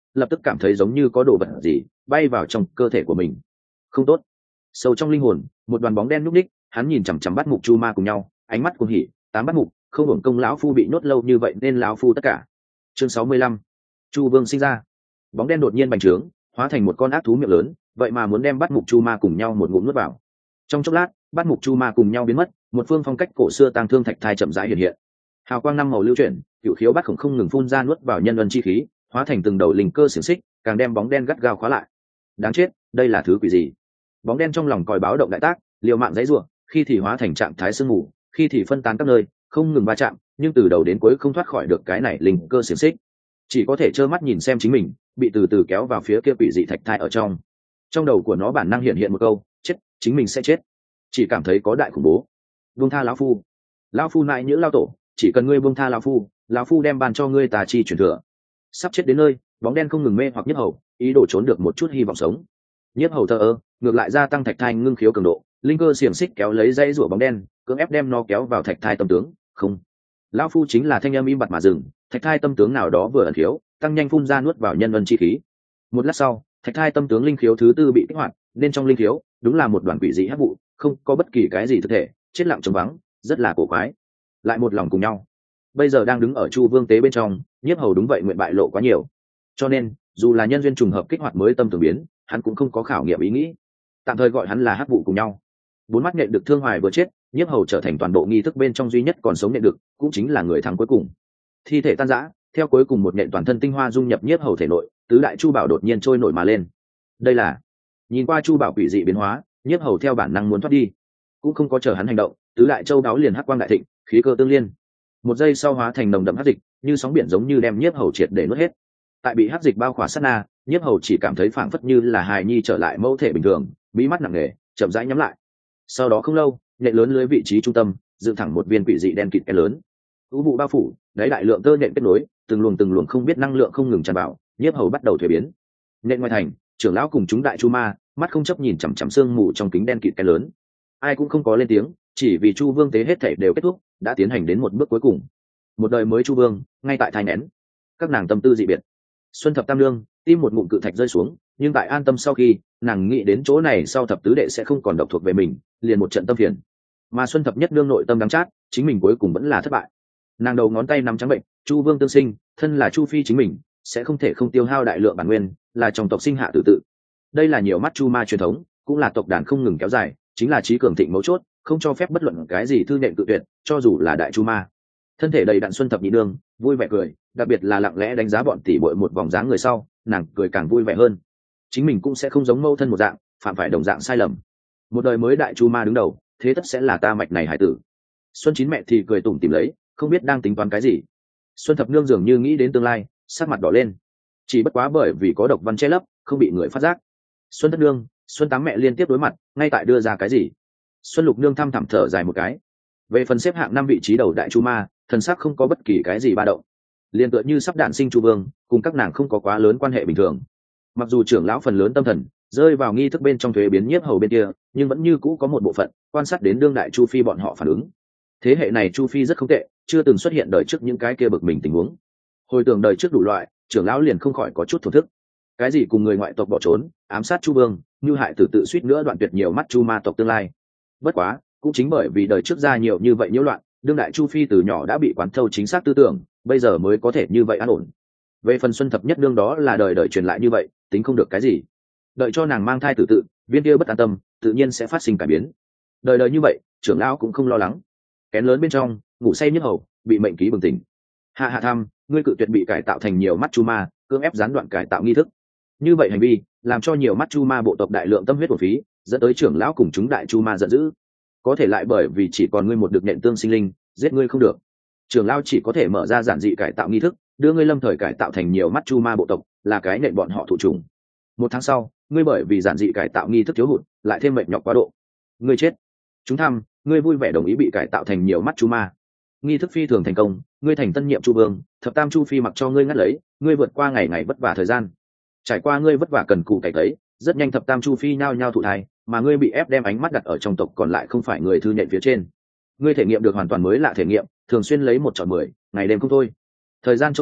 lập tức cảm thấy giống như có đồ vật gì bay vào trong cơ thể của mình. Không tốt. Sâu trong linh hồn, một đoàn bóng đen nhúc ních, hắn nhìn chằm chằm Bát Mục Chu Ma cùng nhau, ánh mắt cuồng hỉ, tám Bát Mục, không hưởng công lão phu bị nhốt lâu như vậy nên lão phu tất cả. Chương 65. Chu Vương sinh ra. Bóng đen đột nhiên bành trướng, hóa thành một con ác thú miệng lớn, vậy mà muốn đem Bát Mục Chu Ma cùng nhau một ngụm nuốt vào. Trong chốc lát, Bát Mục Chu Ma cùng nhau biến mất, một phương phong cách cổ xưa tang thương thạch thai chậm rãi hiện hiện. Hào quang năm màu lưu chuyển, cựu khiếu bát khổng không ngừng phun ra nuốt vào nhân ân chi khí, hóa thành từng đầu linh cơ xiển xích, càng đem bóng đen gắt gao khóa lại. Đáng chết, đây là thứ quỷ gì? Bóng đen trong lòng còi báo động đại tác, liều mạng dãy rủa, khi thì hóa thành trạng thái sương mù, khi thì phân tán các nơi, không ngừng va chạm, nhưng từ đầu đến cuối không thoát khỏi được cái này linh cơ xiển xích, chỉ có thể trơ mắt nhìn xem chính mình bị từ từ kéo vào phía kia quỷ dị thạch thai ở trong. Trong đầu của nó bản năng hiện hiện một câu, chết, chính mình sẽ chết. Chỉ cảm thấy có đại khủng bố. Buông tha lão phu, lão phu nại nhữ lao tổ, chỉ cần ngươi buông tha lão phu đem bàn cho ngươi tà chi truyền thừa. Sắp chết đến nơi, bóng đen không ngừng mê hoặc Nhiếp Hầu, ý đồ trốn được một chút hy vọng sống. Nhiếp Hầu thờ ơ, ngược lại gia tăng thạch thai ngưng khiếu cường độ, linh cơ xiềng xích kéo lấy dây rủa bóng đen, cưỡng ép đem nó kéo vào thạch thai tâm tướng. Không, lão phu chính là thanh âm im bặt mà dừng, thạch thai tâm tướng nào đó vừa ẩn khiếu, tăng nhanh phun ra nuốt vào nhân ân chi khí. Một lát sau, thạch thai tâm tướng linh khiếu thứ tư bị kích hoạt, nên trong linh khiếu đúng là một đoàn quỷ dị hắc vụ, không có bất kỳ cái gì thực thể, chết lặng trống vắng, rất là cổ quái. Lại một lòng cùng nhau. Bây giờ đang đứng ở Chu Vương tế bên trong, Nhiếp Hầu đúng vậy nguyện bại lộ quá nhiều, cho nên dù là nhân duyên trùng hợp kích hoạt mới tâm tưởng biến, hắn cũng không có khảo nghiệm ý nghĩ, tạm thời gọi hắn là hắc vụ cùng nhau. Bốn mắt nhện được thương hoài vừa chết, Nhiếp Hầu trở thành toàn bộ nghi thức bên trong duy nhất còn sống nhện được, cũng chính là người thắng cuối cùng. Thi thể tan rã, theo cuối cùng một nhện toàn thân tinh hoa dung nhập Nhiếp Hầu thể nội, tứ đại chu bảo đột nhiên trôi nổi mà lên. Đây là, nhìn qua chu bảo quỷ dị biến hóa, Nhiếp Hầu theo bản năng muốn thoát đi, cũng không có chờ hắn hành động, tứ đại châu đáo liền hắc quang đại thịnh, khí cơ tương liên. Một giây sau hóa thành nồng đậm hắc dịch, như sóng biển giống như đem Nhiếp Hầu triệt để nuốt hết. Tại bị hắc dịch bao khỏa sát na, Nhiếp Hầu chỉ cảm thấy phảng phất như là hài nhi trở lại mẫu thể bình thường, bí mắt nặng nề, chậm rãi nhắm lại. Sau đó không lâu, nhện lớn lưới vị trí trung tâm dựng thẳng một viên quỷ dị đen kịt cái lớn, u vụ bao phủ, đáy đại lượng tơ nhện kết nối, từng luồng không biết năng lượng không ngừng tràn vào. Nhiếp Hầu bắt đầu thuế biến. Nhện ngoài thành, trưởng lão cùng chúng đại chu ma mắt không chấp nhìn chằm chằm sương mù trong kính đen kịt cái lớn, ai cũng không có lên tiếng, chỉ vì Chu Vương tế hết thảy đều kết thúc, đã tiến hành đến một bước cuối cùng. Một đời mới Chu Vương ngay tại thai nén. Các nàng tâm tư dị biệt. Xuân Thập Tam Nương tim một ngụm cự thạch rơi xuống, nhưng tại an tâm sau khi nàng nghĩ đến chỗ này sau thập tứ đệ sẽ không còn độc thuộc về mình, liền một trận tâm phiền. Mà Xuân Thập Nhất Nương nội tâm đắng chát, chính mình cuối cùng vẫn là thất bại. Nàng đầu ngón tay nắm trắng bệnh, Chu Vương tương sinh, thân là Chu Phi chính mình, sẽ không thể không tiêu hao đại lượng bản nguyên, là trong tộc sinh hạ tử tự. Đây là nhiều mắt Chu Ma truyền thống, cũng là tộc đàn không ngừng kéo dài, chính là trí cường thịnh mấu chốt, không cho phép bất luận cái gì thư nện cự tuyệt, cho dù là đại Chu Ma. Thân thể đầy đặn Xuân Thập Nhị Nương vui vẻ cười, đặc biệt là lặng lẽ đánh giá bọn tỷ muội một vòng dáng người sau, nàng cười càng vui vẻ hơn. Chính mình cũng sẽ không giống mâu thân một dạng, phạm phải đồng dạng sai lầm. Một đời mới đại Chu Ma đứng đầu, thế tất sẽ là ta mạch này hải tử. Xuân Chín mẹ thì cười tủm tỉm lấy, không biết đang tính toán cái gì. Xuân Thập Nương dường như nghĩ đến tương lai, sắc mặt đỏ lên. Chỉ bất quá bởi vì có độc văn che lấp, không bị người phát giác. Xuân Thất Nương, Xuân Tám mẹ liên tiếp đối mặt, ngay tại đưa ra cái gì. Xuân Lục Nương thăm thẳm thở dài một cái. Về phần xếp hạng 5 vị trí đầu đại Chu Ma, thần sắc không có bất kỳ cái gì ba động, liền tựa như sắp đản sinh Chu Vương, cùng các nàng không có quá lớn quan hệ bình thường. Mặc dù trưởng lão phần lớn tâm thần rơi vào nghi thức bên trong thuế biến Nhiếp Hầu bên kia, nhưng vẫn như cũ có một bộ phận quan sát đến đương đại Chu Phi bọn họ phản ứng. Thế hệ này Chu Phi rất không tệ, chưa từng xuất hiện đời trước những cái kia bực mình tình huống. Hồi tưởng đời trước đủ loại, trưởng lão liền không khỏi có chút thổ thức. Cái gì cùng người ngoại tộc bỏ trốn, ám sát Chu Vương, như hại tử tự suýt nữa đoạn tuyệt nhiều mắt Chu Ma tộc tương lai. Bất quá, cũng chính bởi vì đời trước ra nhiều như vậy nhiễu loạn, đương đại Chu Phi từ nhỏ đã bị quán thâu chính xác tư tưởng, bây giờ mới có thể như vậy an ổn. Về phần Xuân Thập Nhất Nương đó là đời đời truyền lại như vậy, tính không được cái gì. Đợi cho nàng mang thai tử tự, viên kia bất an tâm, tự nhiên sẽ phát sinh cải biến. Đời đời như vậy, trưởng lão cũng không lo lắng. Kén lớn bên trong, ngủ say Nhiếp Hầu bị mệnh ký bừng tỉnh. Hạ Hạ Tham, ngươi cự tuyệt bị cải tạo thành nhiều mắt Chu Ma, cưỡng ép gián đoạn cải tạo nghi thức. Như vậy hành vi, làm cho nhiều mắt Chu Ma bộ tộc đại lượng tâm huyết bổ phí, dẫn tới trưởng lão cùng chúng đại Chu Ma giận dữ. Có thể lại bởi vì chỉ còn ngươi một được nện tương sinh linh, giết ngươi không được. Trưởng lão chỉ có thể mở ra giản dị cải tạo nghi thức, đưa ngươi lâm thời cải tạo thành nhiều mắt Chu Ma bộ tộc, là cái nện bọn họ thụ trùng. Một tháng sau, ngươi bởi vì giản dị cải tạo nghi thức thiếu hụt, lại thêm mệt nhọc quá độ, ngươi chết. Chúng tham, ngươi vui vẻ đồng ý bị cải tạo thành nhiều mắt Chu Ma. Nghi thức phi thường thành công, ngươi thành tân nhiệm Chu Vương, thập tam Chu Phi mặc cho ngươi ngắt lấy, ngươi vượt qua ngày ngày vất vả thời gian. Trải qua ngươi vất vả cần cù cày tấy, rất nhanh thập tam Chu Phi nhao nhao thụ thai, mà ngươi bị ép đem ánh mắt đặt ở trong tộc còn lại không phải người thư nhện phía trên. Ngươi thể nghiệm được hoàn toàn mới lạ thể nghiệm, thường xuyên lấy 1 chọn 10, ngày đêm không thôi. Thời gian trôi qua,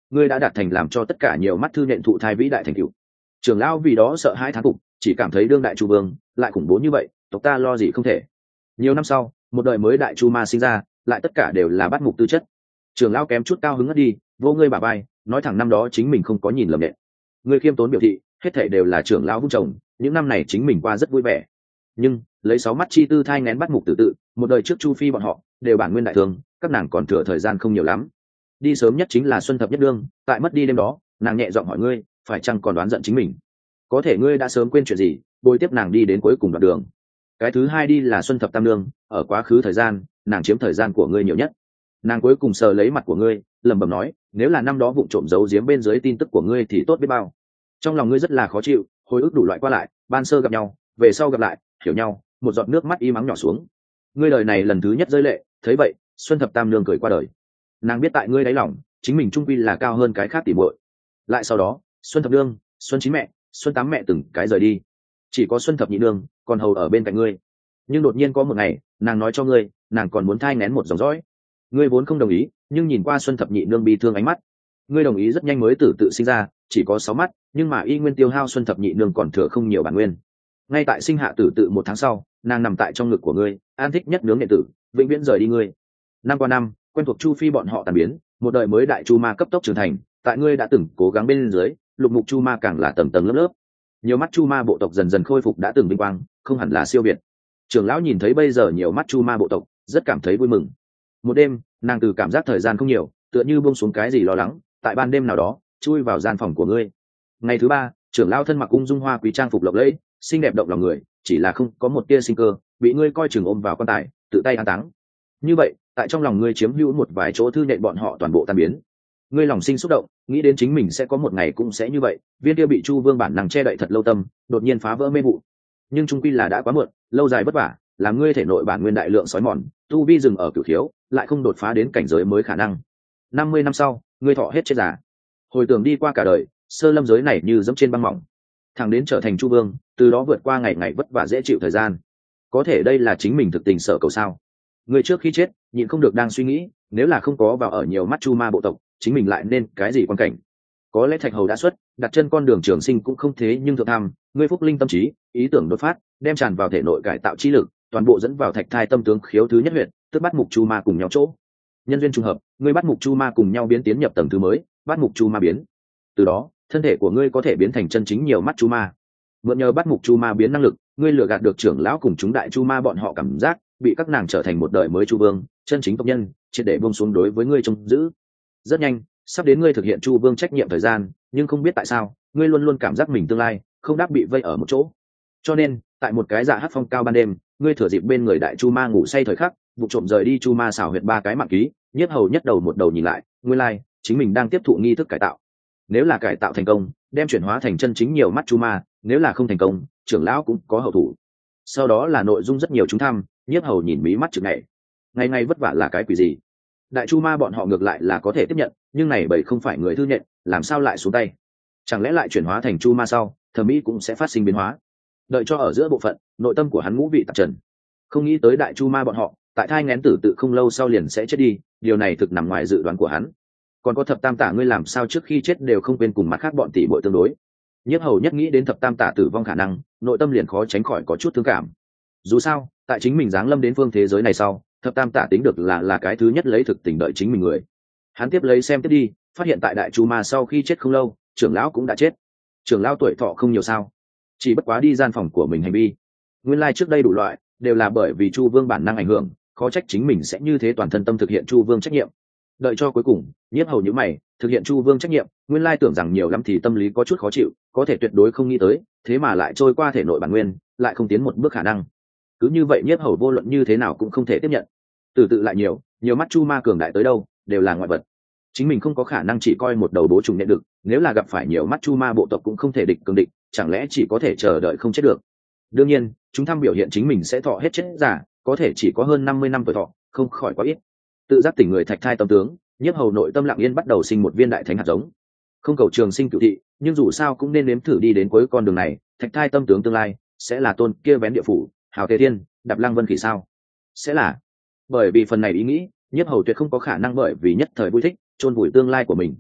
ngươi đã đạt thành làm cho tất cả nhiều mắt thư nện thụ thai vĩ đại thành tựu. Trưởng lão vì đó sợ hãi thán phục, chỉ cảm thấy đương đại chu vương lại khủng bố như vậy, tộc ta lo gì không thể. Nhiều năm sau, một đời mới đại chu ma sinh ra, lại tất cả đều là bắt mục tư chất. Trưởng lão kém chút cao hứng ngất đi, vô ngươi bả vai, nói thẳng năm đó chính mình không có nhìn lầm nện. Ngươi khiêm tốn biểu thị, hết thảy đều là trưởng lão vung trồng, những năm này chính mình qua rất vui vẻ. Nhưng lấy 6 mắt chi tư thai nén bắt mục tự tự, một đời trước chu phi bọn họ đều bản nguyên đại thương, các nàng còn thừa thời gian không nhiều lắm. Đi sớm nhất chính là xuân thập nhất đương, tại mất đi đêm đó, nàng nhẹ giọng hỏi ngươi, phải chăng còn đoán giận chính mình? Có thể ngươi đã sớm quên chuyện gì, bồi tiếp nàng đi đến cuối cùng đoạn đường. Cái thứ hai đi là xuân thập tam nương, ở quá khứ thời gian, nàng chiếm thời gian của ngươi nhiều nhất. Nàng cuối cùng sờ lấy mặt của ngươi, lẩm bẩm nói, nếu là năm đó vụng trộm giấu giếm bên dưới tin tức của ngươi thì tốt biết bao. Trong lòng ngươi rất là khó chịu, hồi ức đủ loại qua lại, ban sơ gặp nhau, về sau gặp lại, hiểu nhau, một giọt nước mắt y mắng nhỏ xuống. Ngươi đời này lần thứ nhất rơi lệ, thấy vậy, xuân thập tam nương cười qua đời. Nàng biết tại ngươi đáy lòng, chính mình trung quy là cao hơn cái khác tỉ muội. Lại sau đó, xuân thập nương, xuân chín mẹ, xuân tám mẹ từng cái rời đi, chỉ có xuân thập nhị nương còn hầu ở bên cạnh ngươi. Nhưng đột nhiên có một ngày, nàng nói cho ngươi, nàng còn muốn thai nghén một dòng dõi. Ngươi vốn không đồng ý, nhưng nhìn qua xuân thập nhị nương bi thương ánh mắt, ngươi đồng ý rất nhanh mới tự sinh ra, chỉ có 6 mắt, nhưng mà y nguyên tiêu hao xuân thập nhị nương còn thừa không nhiều bản nguyên. Ngay tại sinh hạ tử tự 1 tháng sau, nàng nằm tại trong ngực của ngươi, an thích nhất nướng nệ tử, vĩnh viễn rời đi ngươi. Năm qua năm, quen thuộc chu phi bọn họ tàn biến, một đời mới đại chu ma cấp tốc trưởng thành, tại ngươi đã từng cố gắng bên dưới, lục mục chu ma càng là tầng tầng lớp lớp. Nhiều mắt chu ma bộ tộc dần dần khôi phục đã từng vinh quang, không hẳn là siêu việt. Trưởng lão nhìn thấy bây giờ nhiều mắt chu ma bộ tộc, rất cảm thấy vui mừng. Một đêm, nàng từ cảm giác thời gian không nhiều, tựa như buông xuống cái gì lo lắng, tại ban đêm nào đó, chui vào gian phòng của ngươi. Ngày thứ 3, trưởng lão thân mặc ung dung hoa quý trang phục lộng lẫy, xinh đẹp động lòng người, chỉ là không có một tia sinh cơ, bị ngươi coi chừng ôm vào quan tài, tự tay an táng. Như vậy, tại trong lòng ngươi chiếm hữu một vài chỗ thư nện bọn họ toàn bộ tan biến. Ngươi lòng sinh xúc động, nghĩ đến chính mình sẽ có một ngày cũng sẽ như vậy, viên kia bị chu vương bản năng che đậy thật lâu tâm, đột nhiên phá vỡ mê vụ. Nhưng trung quy là đã quá muộn, lâu dài vất vả, làm ngươi thể nội bản nguyên đại lượng sói mòn, tu vi dừng ở cửu thiếu, lại không đột phá đến cảnh giới mới khả năng. 50 năm sau, ngươi thọ hết chết già. Hồi tưởng đi qua cả đời, sơ lâm giới này như dẫm trên băng mỏng, thẳng đến trở thành chu vương, từ đó vượt qua ngày ngày vất vả dễ chịu thời gian. Có thể đây là chính mình thực tình sở cầu sao? Ngươi trước khi chết, nhịn không được đang suy nghĩ, nếu là không có vào ở nhiều mắt chu ma bộ tộc, chính mình lại nên cái gì quan cảnh? Có lẽ thạch hầu đã xuất, đặt chân con đường trường sinh cũng không thế, nhưng thượng tham, ngươi phúc linh tâm trí, ý tưởng đột phát, đem tràn vào thể nội cải tạo chi lực, toàn bộ dẫn vào thạch thai tâm tướng khiếu thứ nhất huyệt, tức bắt mục chu ma cùng nhau chỗ. Nhân duyên trùng hợp, ngươi bắt mục chu ma cùng nhau biến tiến nhập tầng thứ mới, bắt mục chu ma biến. Từ đó, thân thể của ngươi có thể biến thành chân chính nhiều mắt chu ma. Mượn nhờ bắt mục chu ma biến năng lực, ngươi lừa gạt được trưởng lão cùng chúng đại chu ma bọn họ cảm giác, bị các nàng trở thành một đời mới chu vương, chân chính tộc nhân, triệt để buông xuống đối với ngươi trông giữ. Rất nhanh, sắp đến ngươi thực hiện chu vương trách nhiệm thời gian, nhưng không biết tại sao, ngươi luôn luôn cảm giác mình tương lai không đáp bị vây ở một chỗ. Cho nên, tại một cái dạ hát phong cao ban đêm, ngươi thừa dịp bên người đại chu ma ngủ say thời khắc, vụ trộm rời đi chu ma xảo huyệt 3 cái mạng ký, nhất hầu nhất đầu một đầu nhìn lại, nguyên lai chính mình đang tiếp thụ nghi thức cải tạo. Nếu là cải tạo thành công, đem chuyển hóa thành chân chính nhiều mắt chu ma, nếu là không thành công, trưởng lão cũng có hậu thủ. Sau đó là nội dung rất nhiều chúng thăm, nhất hầu nhìn mí mắt chực này, ngày ngày vất vả là cái quỷ gì? Đại chu ma bọn họ ngược lại là có thể tiếp nhận, nhưng này bởi không phải người thư nhận, làm sao lại xuống tay? Chẳng lẽ lại chuyển hóa thành chu ma sau, thẩm mỹ cũng sẽ phát sinh biến hóa? Đợi cho ở giữa bộ phận, nội tâm của hắn ngũ vị tạp trần, không nghĩ tới đại chu ma bọn họ tại thai nghén tử tự không lâu sau liền sẽ chết đi, điều này thực nằm ngoài dự đoán của hắn. Còn có thập tam tả, ngươi làm sao trước khi chết đều không quên cùng mặt khác bọn tỷ muội tương đối? Nhất hầu nhất nghĩ đến thập tam tả tử vong khả năng, nội tâm liền khó tránh khỏi có chút thương cảm. Dù sao, tại chính mình giáng lâm đến phương thế giới này sau, thập tam tả tính được là cái thứ nhất lấy thực tình đợi chính mình người. Hắn tiếp lấy xem tiếp đi, phát hiện tại đại chu ma sau khi chết không lâu, trưởng lão cũng đã chết. Trưởng lão tuổi thọ không nhiều sao? Chỉ bất quá đi gian phòng của mình hành vi. Nguyên lai trước đây đủ loại đều là bởi vì chu vương bản năng ảnh hưởng, khó trách chính mình sẽ như thế toàn thân tâm thực hiện chu vương trách nhiệm. Đợi cho cuối cùng, nhiếp hầu như mày, thực hiện chu vương trách nhiệm, nguyên lai tưởng rằng nhiều lắm thì tâm lý có chút khó chịu, có thể tuyệt đối không nghĩ tới, thế mà lại trôi qua thể nội bản nguyên, lại không tiến một bước khả năng. Cứ như vậy nhiếp hầu vô luận như thế nào cũng không thể tiếp nhận. Từ tự lại nhiều mắt chu ma cường đại tới đâu, đều là ngoại vật. Chính mình không có khả năng chỉ coi một đầu bố trùng nhận được, nếu là gặp phải nhiều mắt chu ma bộ tộc cũng không thể địch cường địch, chẳng lẽ chỉ có thể chờ đợi không chết được? Đương nhiên, chúng thăm biểu hiện chính mình sẽ thọ hết chết giả, có thể chỉ có hơn 50 năm tuổi thọ, không khỏi quá ít. Tự giác tỉnh người thạch thai tâm tướng, nhiếp hầu nội tâm lặng yên bắt đầu sinh một viên đại thánh hạt giống. Không cầu trường sinh cửu thị, nhưng dù sao cũng nên nếm thử đi đến cuối con đường này, thạch thai tâm tướng tương lai sẽ là tôn kia vén địa phủ, hào tề thiên, đạp lăng vân khỉ sao? Sẽ là. Bởi vì phần này ý nghĩ, nhiếp hầu tuyệt không có khả năng bởi vì nhất thời vui thích chôn vùi tương lai của mình.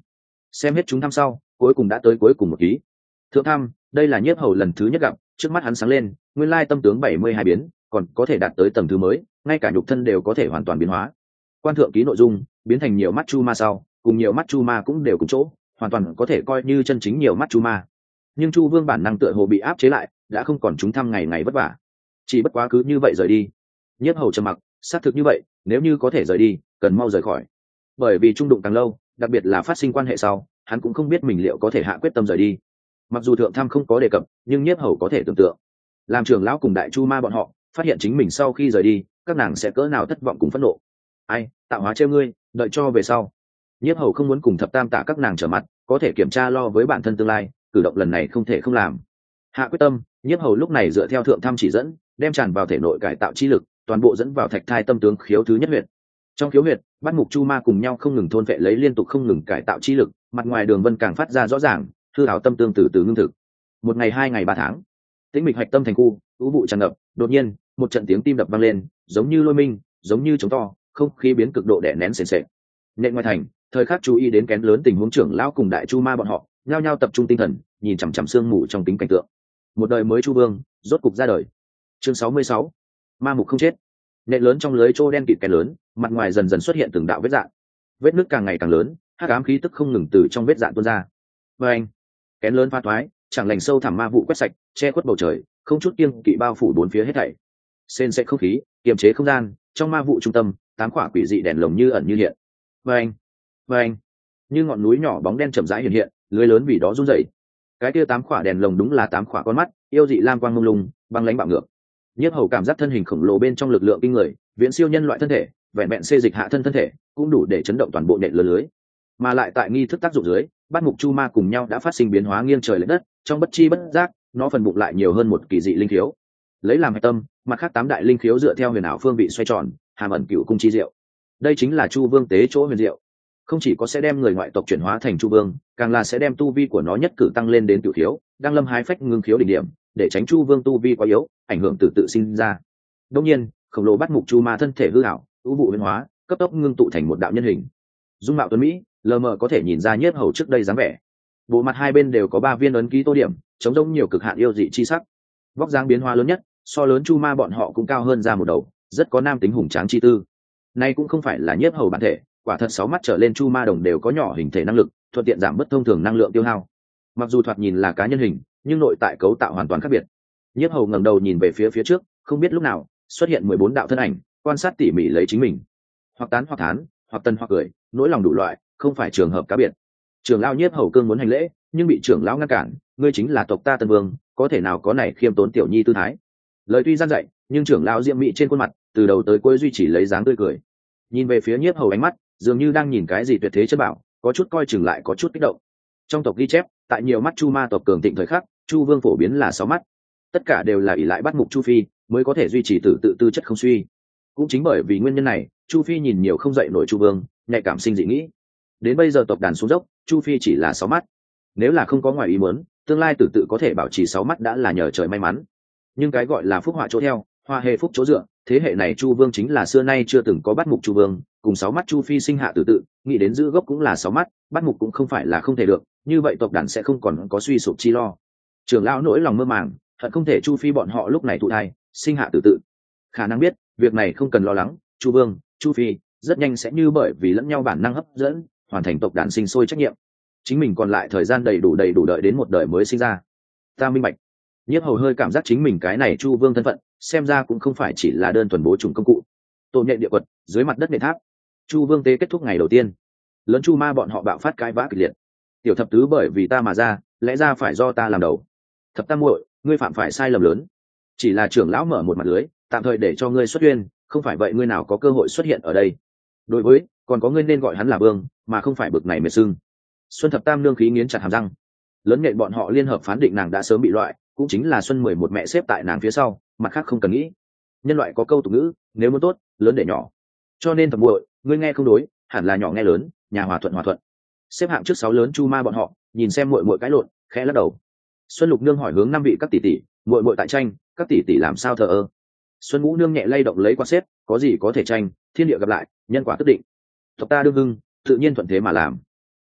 xem hết chúng thăm sau cuối cùng đã tới cuối cùng một ký. Thượng thăm, đây là Nhiếp Hầu lần thứ nhất gặp, trước mắt hắn sáng lên, nguyên lai tâm tướng 72 biến, còn có thể đạt tới tầng thứ mới, ngay cả nhục thân đều có thể hoàn toàn biến hóa. Quan thượng ký nội dung biến thành nhiều mắt chu ma sau, cùng nhiều mắt chu ma cũng đều cùng chỗ, hoàn toàn có thể coi như chân chính nhiều mắt chu ma. Nhưng Chu Vương bản năng tựa hồ bị áp chế lại, đã không còn chúng thăm ngày ngày vất vả, chỉ bất quá cứ như vậy rời đi. Nhiếp Hầu trầm mặc, xác thực như vậy, nếu như có thể rời đi, cần mau rời khỏi. Bởi vì trung đụng càng lâu, đặc biệt là phát sinh quan hệ sau, hắn cũng không biết mình liệu có thể hạ quyết tâm rời đi. Mặc dù thượng tham không có đề cập, nhưng Nhiếp Hầu có thể tưởng tượng, làm trưởng lão cùng đại chu ma bọn họ phát hiện chính mình sau khi rời đi, các nàng sẽ cỡ nào thất vọng cùng phẫn nộ. Ai, tạo hóa trêu ngươi, đợi cho về sau. Nhiếp Hầu không muốn cùng thập tam tạ các nàng trở mặt, có thể kiểm tra lo với bản thân tương lai, cử động lần này không thể không làm. Hạ quyết tâm, Nhiếp Hầu lúc này dựa theo thượng tham chỉ dẫn, đem tràn vào thể nội cải tạo chi lực, toàn bộ dẫn vào thạch thai tâm tướng khiếu thứ nhất huyệt. Trong khiếu huyệt, bát mục chu ma cùng nhau không ngừng thôn vệ lấy liên tục không ngừng cải tạo chi lực, mặt ngoài đường vân càng phát ra rõ ràng, hư hảo tâm tương từ từ ngưng thực. Một ngày, 2 ngày, 3 tháng, tĩnh mịch hạch tâm thành khu, u vụ tràn ngập, đột nhiên một trận tiếng tim đập vang lên, giống như lôi minh, giống như trống to, không khí biến cực độ đè nén sền sệt. Nện ngoài thành, thời khắc chú ý đến kén lớn tình huống trưởng lão cùng đại chu ma bọn họ nhao nhao tập trung tinh thần, nhìn chằm chằm sương mù trong tính cảnh tượng. Một đời mới chu vương rốt cục ra đời. Chương 66, ma mục không chết. Nện lớn trong lưới trô đen kịt kén lớn, mặt ngoài dần dần xuất hiện từng đạo vết rạn, vết nứt càng ngày càng lớn, hắc ám khí tức không ngừng từ trong vết rạn tuôn ra. Và anh, kén lớn phá thoái, chẳng lành sâu thẳm ma vụ quét sạch, che khuất bầu trời, không chút kiêng kỵ bao phủ bốn phía hết thảy. Sên sẽ không khí, kiềm chế không gian, trong ma vụ trung tâm, 8 quả quỷ dị đèn lồng như ẩn như hiện. Và anh, như ngọn núi nhỏ bóng đen chậm rãi hiện hiện, lưới lớn vì đó run rẩy. Cái kia 8 quả đèn lồng đúng là 8 quả con mắt, yêu dị lam quang mông lung, băng lãnh bạo ngược. Nhiếp Hầu cảm giác thân hình khổng lồ bên trong lực lượng kinh người, viễn siêu nhân loại thân thể, vẹn vẹn xê dịch hạ thân thể cũng đủ để chấn động toàn bộ nện lớn lưới. Mà lại tại nghi thức tác dụng dưới, bát mục chu ma cùng nhau đã phát sinh biến hóa nghiêng trời lệch đất, trong bất chi bất giác, nó phần bụng lại nhiều hơn một kỳ dị linh khiếu. Lấy làm hạch tâm, mặt khác 8 đại linh khiếu dựa theo huyền ảo phương vị xoay tròn, hàm ẩn cựu cung chi diệu. Đây chính là Chu Vương tế chỗ huyền diệu. Không chỉ có sẽ đem người ngoại tộc chuyển hóa thành Chu Vương, càng là sẽ đem tu vi của nó nhất cử tăng lên đến cửu khiếu, đang lâm hái phách ngưng khiếu đỉnh điểm, để tránh Chu Vương tu vi quá yếu, ảnh hưởng từ tự sinh ra. Đương nhiên, khổng lồ bắt mục chu ma thân thể hư ảo, u vụ biến hóa, cấp tốc ngưng tụ thành một đạo nhân hình. Dung mạo tuấn mỹ, lờ mờ có thể nhìn ra Nhiếp Hầu trước đây dáng vẻ. Bộ mặt hai bên đều có 3 viên ấn ký tô điểm, chống rỗng nhiều cực hạn yêu dị chi sắc. Vóc dáng biến hóa lớn nhất, so lớn chu ma bọn họ cũng cao hơn ra một đầu, rất có nam tính hùng tráng chi tư. Nay cũng không phải là Nhiếp Hầu bản thể, quả thật 6 mắt trở lên chu ma đồng đều có nhỏ hình thể năng lực, thuận tiện giảm bớt thông thường năng lượng tiêu hao. Mặc dù thoạt nhìn là cá nhân hình, nhưng nội tại cấu tạo hoàn toàn khác biệt. Nhiếp Hầu ngẩng đầu nhìn về phía trước, không biết lúc nào xuất hiện 14 đạo thân ảnh, quan sát tỉ mỉ lấy chính mình, hoặc tán hoặc thán, hoặc tân hoặc cười, nỗi lòng đủ loại, không phải trường hợp cá biệt. Trưởng lão Nhiếp Hầu cương muốn hành lễ, nhưng bị trưởng lão ngăn cản, ngươi chính là tộc ta Tân Vương, có thể nào có này khiêm tốn tiểu nhi tư thái. Lời tuy gian dạy, nhưng trưởng lão diễm mỹ trên khuôn mặt, từ đầu tới cuối duy trì lấy dáng tươi cười. Nhìn về phía Nhiếp Hầu ánh mắt, dường như đang nhìn cái gì tuyệt thế chân bảo, có chút coi chừng lại có chút kích động. Trong tộc ghi chép, tại nhiều mắt chu ma tộc cường thịnh thời khắc, chu vương phổ biến là 6 mắt, tất cả đều là ỷ lại bắt mục chu phi mới có thể duy trì tự tư chất không suy. Cũng chính bởi vì nguyên nhân này, chu phi nhìn nhiều không dậy nổi chu vương, nhạy cảm sinh dị nghĩ. Đến bây giờ tộc đàn xuống dốc, chu phi chỉ là 6 mắt, nếu là không có ngoài ý muốn, tương lai tự có thể bảo trì 6 mắt đã là nhờ trời may mắn. Nhưng cái gọi là phúc họa chỗ theo, hoa hề phúc chỗ dựa, thế hệ này chu vương chính là xưa nay chưa từng có bắt mục chu vương, cùng 6 mắt chu phi sinh hạ tự nghĩ đến giữ gốc cũng là 6 mắt, bắt mục cũng không phải là không thể được, như vậy tộc đàn sẽ không còn có suy sụp chi lo. Trưởng lão nỗi lòng mơ màng, hận không thể chu phi bọn họ lúc này thụ thai sinh hạ tự khả năng biết việc này không cần lo lắng, chu vương chu phi rất nhanh sẽ như bởi vì lẫn nhau bản năng hấp dẫn hoàn thành tộc đàn sinh sôi trách nhiệm, chính mình còn lại thời gian đầy đủ đợi đến một đời mới sinh ra. Ta minh bạch. Nhiếp Hầu hơi cảm giác chính mình cái này chu vương thân phận xem ra cũng không phải chỉ là đơn thuần bố trùng công cụ. Tổ nhện địa quật dưới mặt đất nền tháp, chu vương tế kết thúc ngày đầu tiên, lớn chu ma bọn họ bạo phát cãi vã kịch liệt. Tiểu thập tứ bởi vì ta mà ra, lẽ ra phải do ta làm đầu. Thập tam muội, ngươi phạm phải sai lầm lớn, chỉ là trưởng lão mở một mặt lưới tạm thời để cho ngươi xuất uyên, không phải vậy ngươi nào có cơ hội xuất hiện ở đây. Đối với còn có ngươi nên gọi hắn là vương, mà không phải bực này mệt sưng. Xuân thập tam nương khí nghiến chặt hàm răng, lớn nhện bọn họ liên hợp phán định nàng đã sớm bị loại, cũng chính là Xuân 11 mẹ xếp tại nàng phía sau, mặt khác không cần nghĩ. Nhân loại có câu tục ngữ, nếu muốn tốt, lớn để nhỏ. Cho nên thập muội, ngươi nghe không đối, hẳn là nhỏ nghe lớn, nhà hòa thuận hòa thuận. Xếp hạng trước 6 lớn chu ma bọn họ, nhìn xem muội muội cãi lộn, khẽ lắc đầu. Xuân Lục nương hỏi hướng 5 vị các tỷ tỷ, muội muội tại tranh, các tỷ tỷ làm sao thờ ơ. Xuân Ngũ nương nhẹ lay động lấy quan xếp, có gì có thể tranh, thiên địa gặp lại, nhân quả tất định. Tộc ta đương hưng, tự nhiên thuận thế mà làm.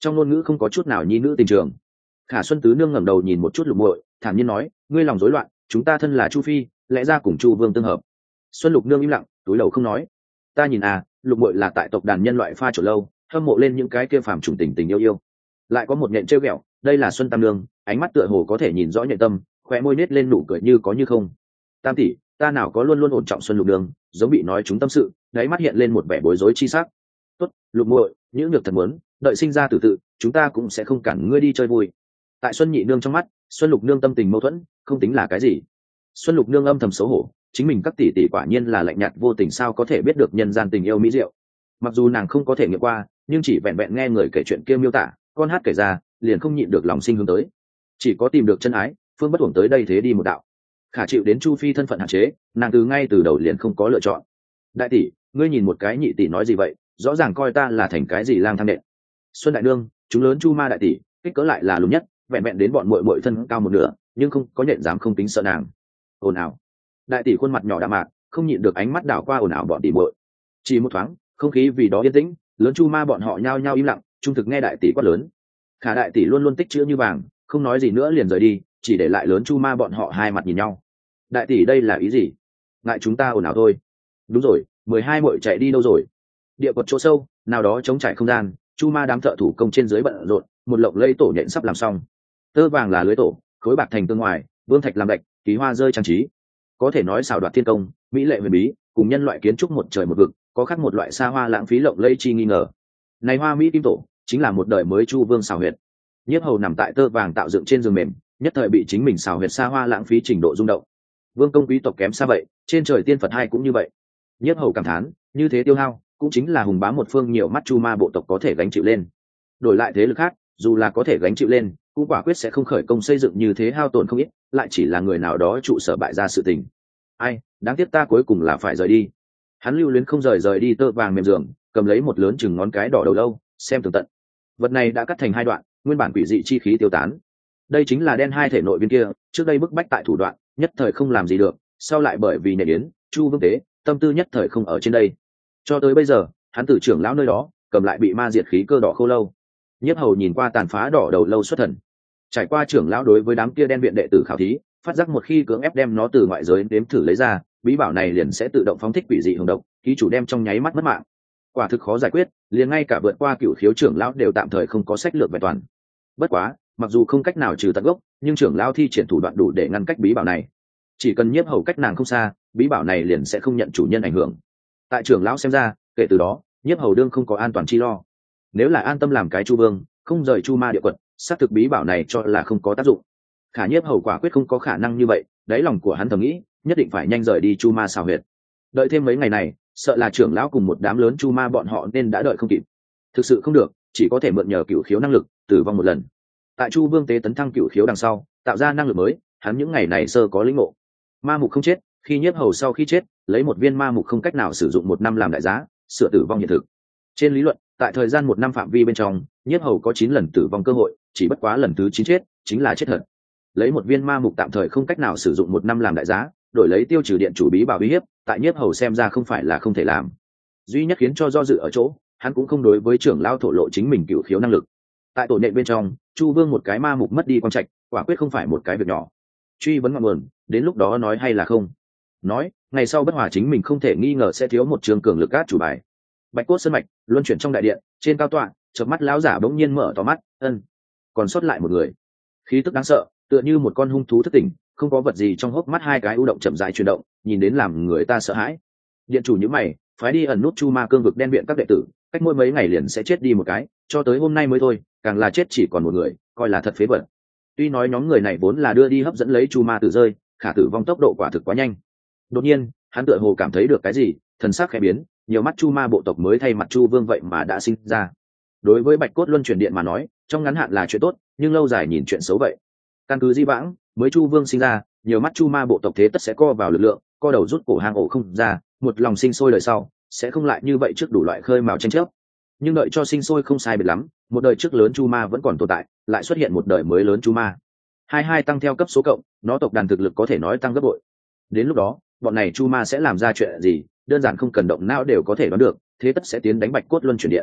trong ngôn ngữ không có chút nào nhi nữ tình trường. Khả Xuân tứ nương ngẩng đầu nhìn một chút Lục Muội, thản nhiên nói, ngươi lòng rối loạn, chúng ta thân là Chu phi, lẽ ra cùng Chu vương tương hợp. Xuân Lục nương im lặng, túi đầu không nói. Ta nhìn Lục Muội là tại tộc đàn nhân loại pha trộn lâu, hâm mộ lên những cái kia phàm trùng tình tình yêu yêu. Lại có một nhện trêu ghẹo, đây là Xuân Tam nương, ánh mắt tựa hồ có thể nhìn rõ nhện tâm, khóe môi nết lên nụ cười như có như không. Tam tỷ, ta nào có luôn luôn ổn trọng Xuân Lục nương, giống bị nói chúng tâm sự, đáy mắt hiện lên một vẻ bối rối chi sắc. Tốt, Lục Muội, những việc thật muốn, đợi sinh ra tử tự, chúng ta cũng sẽ không cản ngươi đi chơi vui. Tại Xuân nhị nương trong mắt, Xuân Lục nương tâm tình mâu thuẫn, không tính là cái gì. Xuân Lục nương âm thầm xấu hổ, chính mình các tỷ tỷ quả nhiên là lạnh nhạt vô tình, sao có thể biết được nhân gian tình yêu mỹ diệu. Mặc dù nàng không có thể nghiệm qua, nhưng chỉ vẹn vẹn nghe người kể chuyện kia miêu tả, con hát kể ra, liền không nhịn được lòng sinh hướng tới. Chỉ có tìm được chân ái, phương bất uổng tới đây thế đi một đạo. Khả chịu đến Chu phi thân phận hạn chế, nàng từ ngay từ đầu liền không có lựa chọn. Đại tỷ, ngươi nhìn một cái nhị tỷ nói gì vậy, rõ ràng coi ta là thành cái gì lang thang đệ. Xuân đại nương, chúng lớn Chu ma đại tỷ, kích cỡ lại là lùn nhất, vẹn vẹn đến bọn muội muội thân cao một nửa, nhưng không có nhện dám không tính sợ nàng. Ồn ào. Đại tỷ khuôn mặt nhỏ đạm mạc, không nhịn được ánh mắt đảo qua ồn ào bọn tỷ muội. Chỉ một thoáng, không khí vì đó yên tĩnh, lớn Chu ma bọn họ nhao nhao im lặng, trung thực nghe đại tỷ quát lớn. Khả đại tỷ luôn luôn tích chữ như vàng, không nói gì nữa liền rời đi, chỉ để lại lớn Chu ma bọn họ hai mặt nhìn nhau. Đại tỷ đây là ý gì? Ngại chúng ta ồn ào thôi. Đúng rồi, 12 muội chạy đi đâu rồi? Địa quật chỗ sâu, nào đó trống trải không gian, Chu ma đám thợ thủ công trên dưới bận rộn, một lộng lây tổ nhện sắp làm xong. Tơ vàng là lưới tổ, khối bạc thành tương ngoài, vương thạch làm đạch, ký hoa rơi trang trí. Có thể nói xảo đoạt thiên công, mỹ lệ huyền bí, cùng nhân loại kiến trúc một trời một vực, có khác một loại xa hoa lãng phí lộng lây chi nghi ngờ. Này hoa mỹ kim tổ, chính là một đời mới Chu vương xảo huyệt. Nhiếp hầu nằm tại tơ vàng tạo dựng trên giường mềm, nhất thời bị chính mình xảo huyệt xa hoa lãng phí trình độ rung động. Vương công quý tộc kém xa vậy, trên trời tiên Phật hai cũng như vậy. Nhiếp hầu cảm thán, như thế tiêu hao, cũng chính là hùng bá một phương nhiều mắt Chu ma bộ tộc có thể gánh chịu lên. Đổi lại thế lực khác, dù là có thể gánh chịu lên, cũng quả quyết sẽ không khởi công xây dựng như thế, hao tổn không ít, lại chỉ là người nào đó trụ sở bại ra sự tình. Ai, đáng tiếc ta cuối cùng là phải rời đi. Hắn lưu luyến không rời đi tơ vàng mềm giường, cầm lấy một lớn chừng ngón cái đỏ đầu lâu, xem tường tận. Vật này đã cắt thành hai đoạn, nguyên bản quỷ dị chi khí tiêu tán. Đây chính là đen hai thể nội viên kia, trước đây bức bách tại thủ đoạn, nhất thời không làm gì được, sau lại bởi vì nệ yến, Chu vương tế, tâm tư nhất thời không ở trên đây. Cho tới bây giờ, hắn từ trưởng lão nơi đó cầm lại bị ma diệt khí cơ đỏ khô lâu. Nhiếp hầu nhìn qua tàn phá đỏ đầu lâu xuất thần. Trải qua trưởng lão đối với đám kia đen viện đệ tử khảo thí, phát giác một khi cưỡng ép đem nó từ ngoại giới đếm thử lấy ra, bí bảo này liền sẽ tự động phóng thích quỷ dị hùng độc, ký chủ đem trong nháy mắt mất mạng. Quả thực khó giải quyết, liền ngay cả vượt qua cửu khiếu trưởng lão đều tạm thời không có sách lược vẹn toàn. Bất quá, mặc dù không cách nào trừ tận gốc, nhưng trưởng lão thi triển thủ đoạn đủ để ngăn cách bí bảo này. Chỉ cần nhiếp hầu cách nàng không xa, bí bảo này liền sẽ không nhận chủ nhân ảnh hưởng. Tại trưởng lão xem ra, kể từ đó, nhiếp hầu đương không có an toàn chi lo. Nếu là an tâm làm cái Chu vương, không rời Chu ma địa quật, xác thực bí bảo này cho là không có tác dụng. Khả nhiếp hầu quả quyết không có khả năng như vậy, đáy lòng của hắn thầm nghĩ, nhất định phải nhanh rời đi Chu ma xào huyệt. Đợi thêm mấy ngày này, sợ là trưởng lão cùng một đám lớn Chu ma bọn họ nên đã đợi không kịp. Thực sự không được, chỉ có thể mượn nhờ cửu khiếu năng lực, tử vong một lần. Tại Chu vương tế tấn thăng cửu khiếu đằng sau, tạo ra năng lực mới, hắn những ngày này sơ có lĩnh ngộ. Ma mục không chết, khi nhiếp hầu sau khi chết, lấy một viên ma mục không cách nào sử dụng 1 năm làm đại giá, sửa tử vong hiện thực. Trên lý luận, tại thời gian 1 năm phạm vi bên trong, nhiếp hầu có 9 lần tử vong cơ hội, chỉ bất quá lần thứ 9 chết, chính là chết thật. Lấy một viên ma mục tạm thời không cách nào sử dụng 1 năm làm đại giá, đổi lấy tiêu trừ điện chủ bí bảo uy hiếp, tại nhiếp hầu xem ra không phải là không thể làm. Duy nhất khiến cho do dự ở chỗ, hắn cũng không đối với trưởng lao thổ lộ chính mình cửu khiếu năng lực. Tại tổ nện bên trong, Chu vương một cái ma mục mất đi quang trạch, quả quyết không phải một cái việc nhỏ. Truy vấn ngọn nguồn, đến lúc đó nói hay là không nói, ngày sau bất hòa chính mình không thể nghi ngờ sẽ thiếu một trường cường lực át chủ bài. Bạch cốt sơn mạch luân chuyển trong đại điện, trên cao tọa, chợp mắt lão giả bỗng nhiên mở to mắt, còn sót lại một người. Khí tức đáng sợ, tựa như một con hung thú thức tỉnh, không có vật gì trong hốc mắt, hai cái u động chậm rãi chuyển động, nhìn đến làm người ta sợ hãi. Điện chủ nhíu mày, phái đi ẩn nút Chu ma cương vực đen viện các đệ tử, cách mỗi mấy ngày liền sẽ chết đi một cái, cho tới hôm nay mới thôi, càng là chết chỉ còn một người, coi là thật phế vật. Tuy nói nhóm người này vốn là đưa đi hấp dẫn lấy Chu ma tử rơi, khả tử vong tốc độ quả thực quá nhanh. Đột nhiên, hắn tựa hồ cảm thấy được cái gì, thần sắc khẽ biến, nhiều mắt Chu ma bộ tộc mới thay mặt Chu vương vậy mà đã sinh ra. Đối với Bạch cốt luân chuyển điện mà nói, trong ngắn hạn là chuyện tốt, nhưng lâu dài nhìn chuyện xấu vậy. Căn cứ di vãng, mới Chu vương sinh ra, nhiều mắt Chu ma bộ tộc thế tất sẽ co vào lực lượng, co đầu rút cổ hang ổ không ra, một lòng sinh sôi đời sau, sẽ không lại như vậy trước đủ loại khơi mào tranh chấp. Nhưng đợi cho sinh sôi không sai biệt lắm, một đời trước lớn Chu ma vẫn còn tồn tại, lại xuất hiện một đời mới lớn Chu ma. Hai tăng theo cấp số cộng, nó tộc đàn thực lực có thể nói tăng gấp bội. Đến lúc đó, bọn này Chu ma sẽ làm ra chuyện gì, đơn giản không cần động não đều có thể đoán được, thế tất sẽ tiến đánh Bạch cốt luân chuyển điện.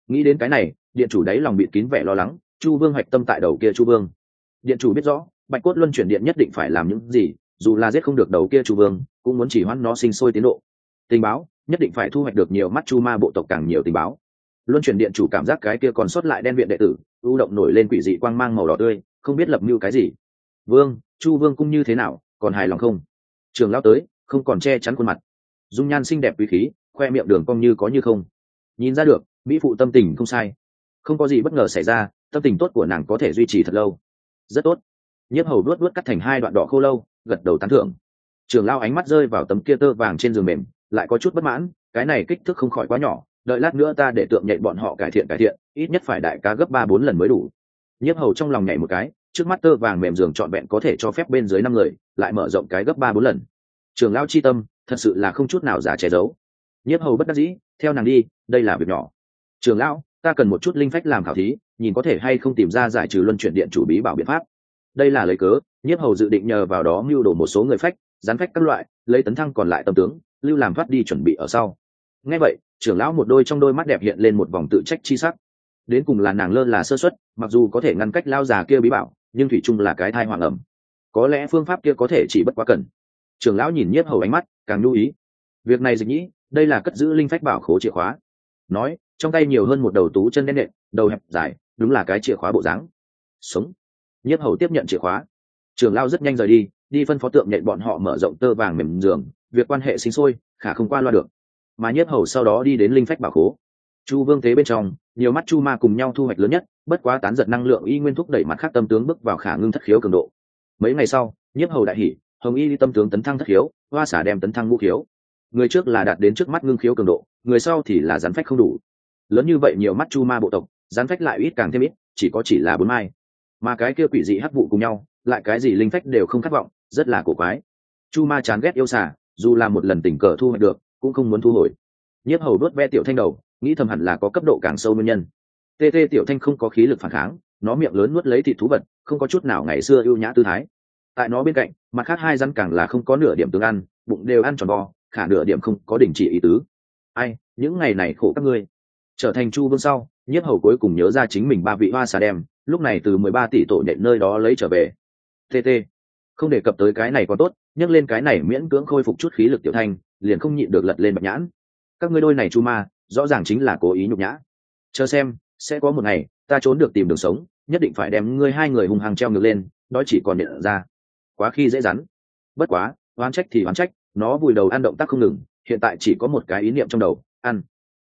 Nghĩ đến cái này, điện chủ đáy lòng bịt kín vẻ lo lắng. Chu Vương hoạch tâm tại đầu kia Chu Vương. Điện chủ biết rõ, Bạch Cốt Luân chuyển điện nhất định phải làm những gì, dù là giết không được đầu kia Chu Vương, cũng muốn chỉ hoãn nó sinh sôi tiến độ. Tình báo, nhất định phải thu hoạch được nhiều mắt Chu Ma bộ tộc càng nhiều tình báo. Luân chuyển điện chủ cảm giác cái kia còn sót lại đen viện đệ tử, u động nổi lên quỷ dị quang mang màu đỏ tươi, không biết lập mưu cái gì. Vương, Chu Vương cung như thế nào, còn hài lòng không? Trường lão tới, không còn che chắn khuôn mặt, dung nhan xinh đẹp quý khí, khoe miệng đường cong như có như không. Nhìn ra được, mỹ phụ tâm tình không sai, không có gì bất ngờ xảy ra, tâm tình tốt của nàng có thể duy trì thật lâu. Rất tốt. Nhiếp hầu đuốt đuốt cắt thành hai đoạn đỏ khô lâu, gật đầu tán thưởng. Trường lão ánh mắt rơi vào tấm kia tơ vàng trên giường mềm, lại có chút bất mãn, cái này kích thước không khỏi quá nhỏ, đợi lát nữa ta để tượng nhện bọn họ cải thiện, ít nhất phải đại cá gấp 3-4 lần mới đủ. Nhiếp hầu trong lòng nhảy một cái, trước mắt tơ vàng mềm giường trọn vẹn có thể cho phép bên dưới 5 người, lại mở rộng cái gấp 3-4 lần. Trường lão chi tâm, thật sự là không chút nào giả che giấu. Nhiếp hầu bất đắc dĩ, theo nàng đi, đây là việc nhỏ. Trường lão, ta cần một chút linh phách làm khảo thí, nhìn có thể hay không tìm ra giải trừ luân chuyển điện chủ bí bảo biện pháp. Đây là lấy cớ, Nhiếp hầu dự định nhờ vào đó mưu đồ một số người phách, gián phách các loại, lấy tấn thăng còn lại tâm tướng, lưu làm thoát đi chuẩn bị ở sau. Nghe vậy, trưởng lão một đôi trong đôi mắt đẹp hiện lên một vòng tự trách chi sắc. Đến cùng là nàng lơ là sơ suất, mặc dù có thể ngăn cách lao già kia bí bảo, nhưng thủy chung là cái thai hoàng ẩm. Có lẽ phương pháp kia có thể chỉ bất quá cần. Trưởng lão nhìn Nhiếp hầu ánh mắt càng lưu ý. Việc này dịch nhĩ, đây là cất giữ linh phách bảo khố chìa khóa. Nói, trong tay nhiều hơn một đầu tú chân đen nện, đầu hẹp dài, đúng là cái chìa khóa bộ dáng. Sống. Nhiếp hầu tiếp nhận chìa khóa. Trưởng lão rất nhanh rời đi, đi phân phó tượng nhện bọn họ mở rộng tơ vàng mềm giường, việc quan hệ sinh sôi, khả không qua loa được. Mà Nhiếp hầu sau đó đi đến linh phách bảo khố. Chu Vương thế bên trong, nhiều mắt Chu Ma cùng nhau thu hoạch lớn nhất, bất quá tán giật năng lượng y nguyên thúc đẩy mặt khác tâm tướng bước vào khả ngưng thất khiếu cường độ. Mấy ngày sau, Nhiếp hầu đại hỉ, hồng y đi tâm tướng tấn thăng thất khiếu, hoa xả đem tấn thăng ngũ khiếu. Người trước là đạt đến trước mắt ngưng khiếu cường độ, người sau thì là gián phách không đủ. Lớn như vậy nhiều mắt Chu Ma bộ tộc, gián phách lại ít càng thêm ít, chỉ là 4 mai. Mà cái kia quỷ dị hắc vụ cùng nhau, lại cái gì linh phách đều không khát vọng, rất là cổ quái. Chu Ma chán ghét yêu xà, dù là một lần tình cờ thu hoạch được, cũng không muốn thu hồi. Nhiếp hầu đốt ve tiểu thanh đầu, nghĩ thầm hẳn là có cấp độ càng sâu nguyên nhân. Tê tiểu thanh không có khí lực phản kháng, nó miệng lớn nuốt lấy thịt thú vật, không có chút nào ngày xưa ưu nhã tư thái. Tại nó bên cạnh, mặt khác hai rắn càng là không có nửa điểm tương ăn, bụng đều ăn tròn vo, khả nửa điểm không có đình chỉ ý tứ. Ai, những ngày này khổ các ngươi. Trở thành Chu Vương sau, Nhiếp hầu cuối cùng nhớ ra chính mình 3 vị hoa xà đem, lúc này từ 13 tỷ tổ nhện nơi đó lấy trở về. TT, không đề cập tới cái này còn tốt, nhắc lên cái này miễn cưỡng khôi phục chút khí lực tiểu thanh, liền không nhịn được lật lên bạch nhãn. Các ngươi đôi này Chu Ma, rõ ràng chính là cố ý nhục nhã. Chờ xem, sẽ có một ngày, ta trốn được tìm đường sống, nhất định phải đem ngươi hai người hùng hăng treo ngược lên, đó chỉ còn nhận ra. Quá khi dễ rắn. Bất quá, oán trách thì oán trách, nó vùi đầu ăn động tác không ngừng, hiện tại chỉ có một cái ý niệm trong đầu, ăn,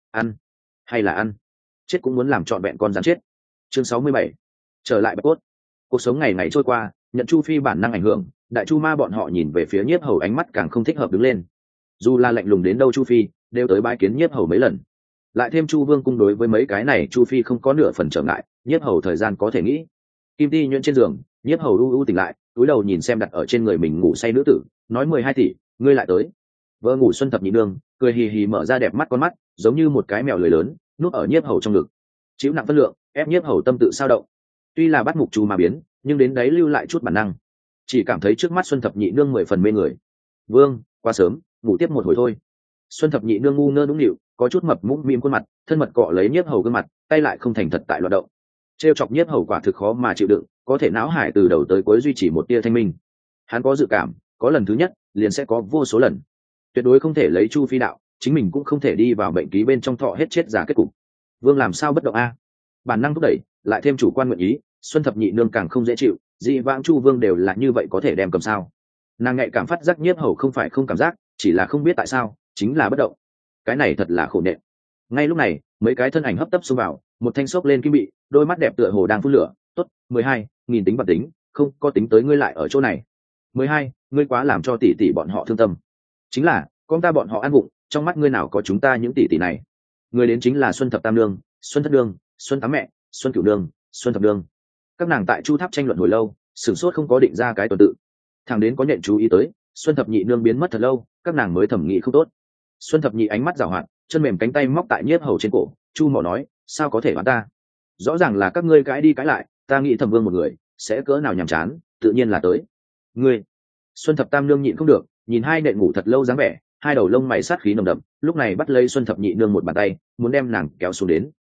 hay là ăn. Chết cũng muốn làm trọn vẹn con rắn chết. Chương 67. Trở lại Bạch Cốt. Cuộc sống ngày ngày trôi qua, nhận Chu Phi bản năng ảnh hưởng, đại Chu Ma bọn họ nhìn về phía Nhiếp hầu ánh mắt càng không thích hợp đứng lên. Dù là lạnh lùng đến đâu Chu Phi, đều tới bái kiến Nhiếp hầu mấy lần. Lại thêm Chu Vương cung đối với mấy cái này Chu Phi không có nửa phần trở ngại, Nhiếp hầu thời gian có thể nghĩ. Kim Ti nhuyễn trên giường, Nhiếp hầu u tỉnh lại, cúi đầu nhìn xem đặt ở trên người mình ngủ say nữ tử, nói 12 tỷ, ngươi lại tới. Vợ ngủ Xuân Thập Nhị Nương, cười hì hì mở ra đẹp mắt con mắt, giống như một cái mèo lười lớn, núp ở Nhiếp hầu trong ngực. Chịu nặng phân lượng, ép Nhiếp hầu tâm tự sao động. Tuy là bắt mục Chu Ma biến, nhưng đến đấy lưu lại chút bản năng. Chỉ cảm thấy trước mắt Xuân Thập Nhị Nương 10 phần mê người. Vương, quá sớm, ngủ tiếp một hồi thôi. Xuân Thập Nhị Nương ngu ngơ nũng nịu, có chút mập mũm mỉm khuôn mặt, thân mật cọ lấy Nhiếp hầu gương mặt, tay lại không thành thật tại loạt động. Trêu chọc Nhiếp hầu quả thực khó mà chịu đựng, có thể não hải từ đầu tới cuối duy trì một tia thanh minh. Hắn có dự cảm, có lần thứ nhất, liền sẽ có vô số lần. Tuyệt đối không thể lấy Chu Phi đạo, chính mình cũng không thể đi vào mệnh ký bên trong thọ hết chết giả kết cục. Vương làm sao bất động a? Bản năng thúc đẩy, lại thêm chủ quan nguyện ý, Xuân Thập Nhị Nương càng không dễ chịu, dị vãng Chu Vương đều là như vậy có thể đem cầm sao? Nàng nhạy cảm phát giác Nhiếp hầu không phải không cảm giác, chỉ là không biết tại sao, chính là bất động. Cái này thật là khổ nện. Ngay lúc này, mấy cái thân ảnh hấp tấp xông vào, một thanh xốc lên kim bị, đôi mắt đẹp tựa hồ đang phun lửa. Tốt, 12, nghìn tính bản tính, không có tính tới ngươi lại ở chỗ này. 12, ngươi quá làm cho tỷ tỷ bọn họ thương tâm. Chính là, con ta bọn họ ăn vụng, trong mắt ngươi nào có chúng ta những tỷ tỷ này. Người đến chính là Xuân Thập Tam Nương, Xuân Thất Nương, Xuân Tám Mẹ, Xuân Cửu Nương, Xuân Thập Nương. Các nàng tại Chu Tháp tranh luận hồi lâu, sửng sốt không có định ra cái tuần tự. Thằng đến có nhận chú ý tới, Xuân Thập Nhị Nương biến mất thật lâu, các nàng mới thẩm nghĩ không tốt. Xuân Thập Nhị ánh mắt giảo hoạt, chân mềm cánh tay móc tại Nhiếp hầu trên cổ, Chu mỏ nói, sao có thể đoán ta? Rõ ràng là các ngươi cãi đi cãi lại, ta nghĩ Thẩm Vương một người sẽ cỡ nào nhàm chán, tự nhiên là tới. Ngươi. Xuân Thập Tam Nương nhịn không được, nhìn hai nện ngủ thật lâu dáng vẻ, hai đầu lông mày sát khí nồng đậm, lúc này bắt lấy Xuân Thập Nhị Nương một bàn tay, muốn đem nàng kéo xuống đến.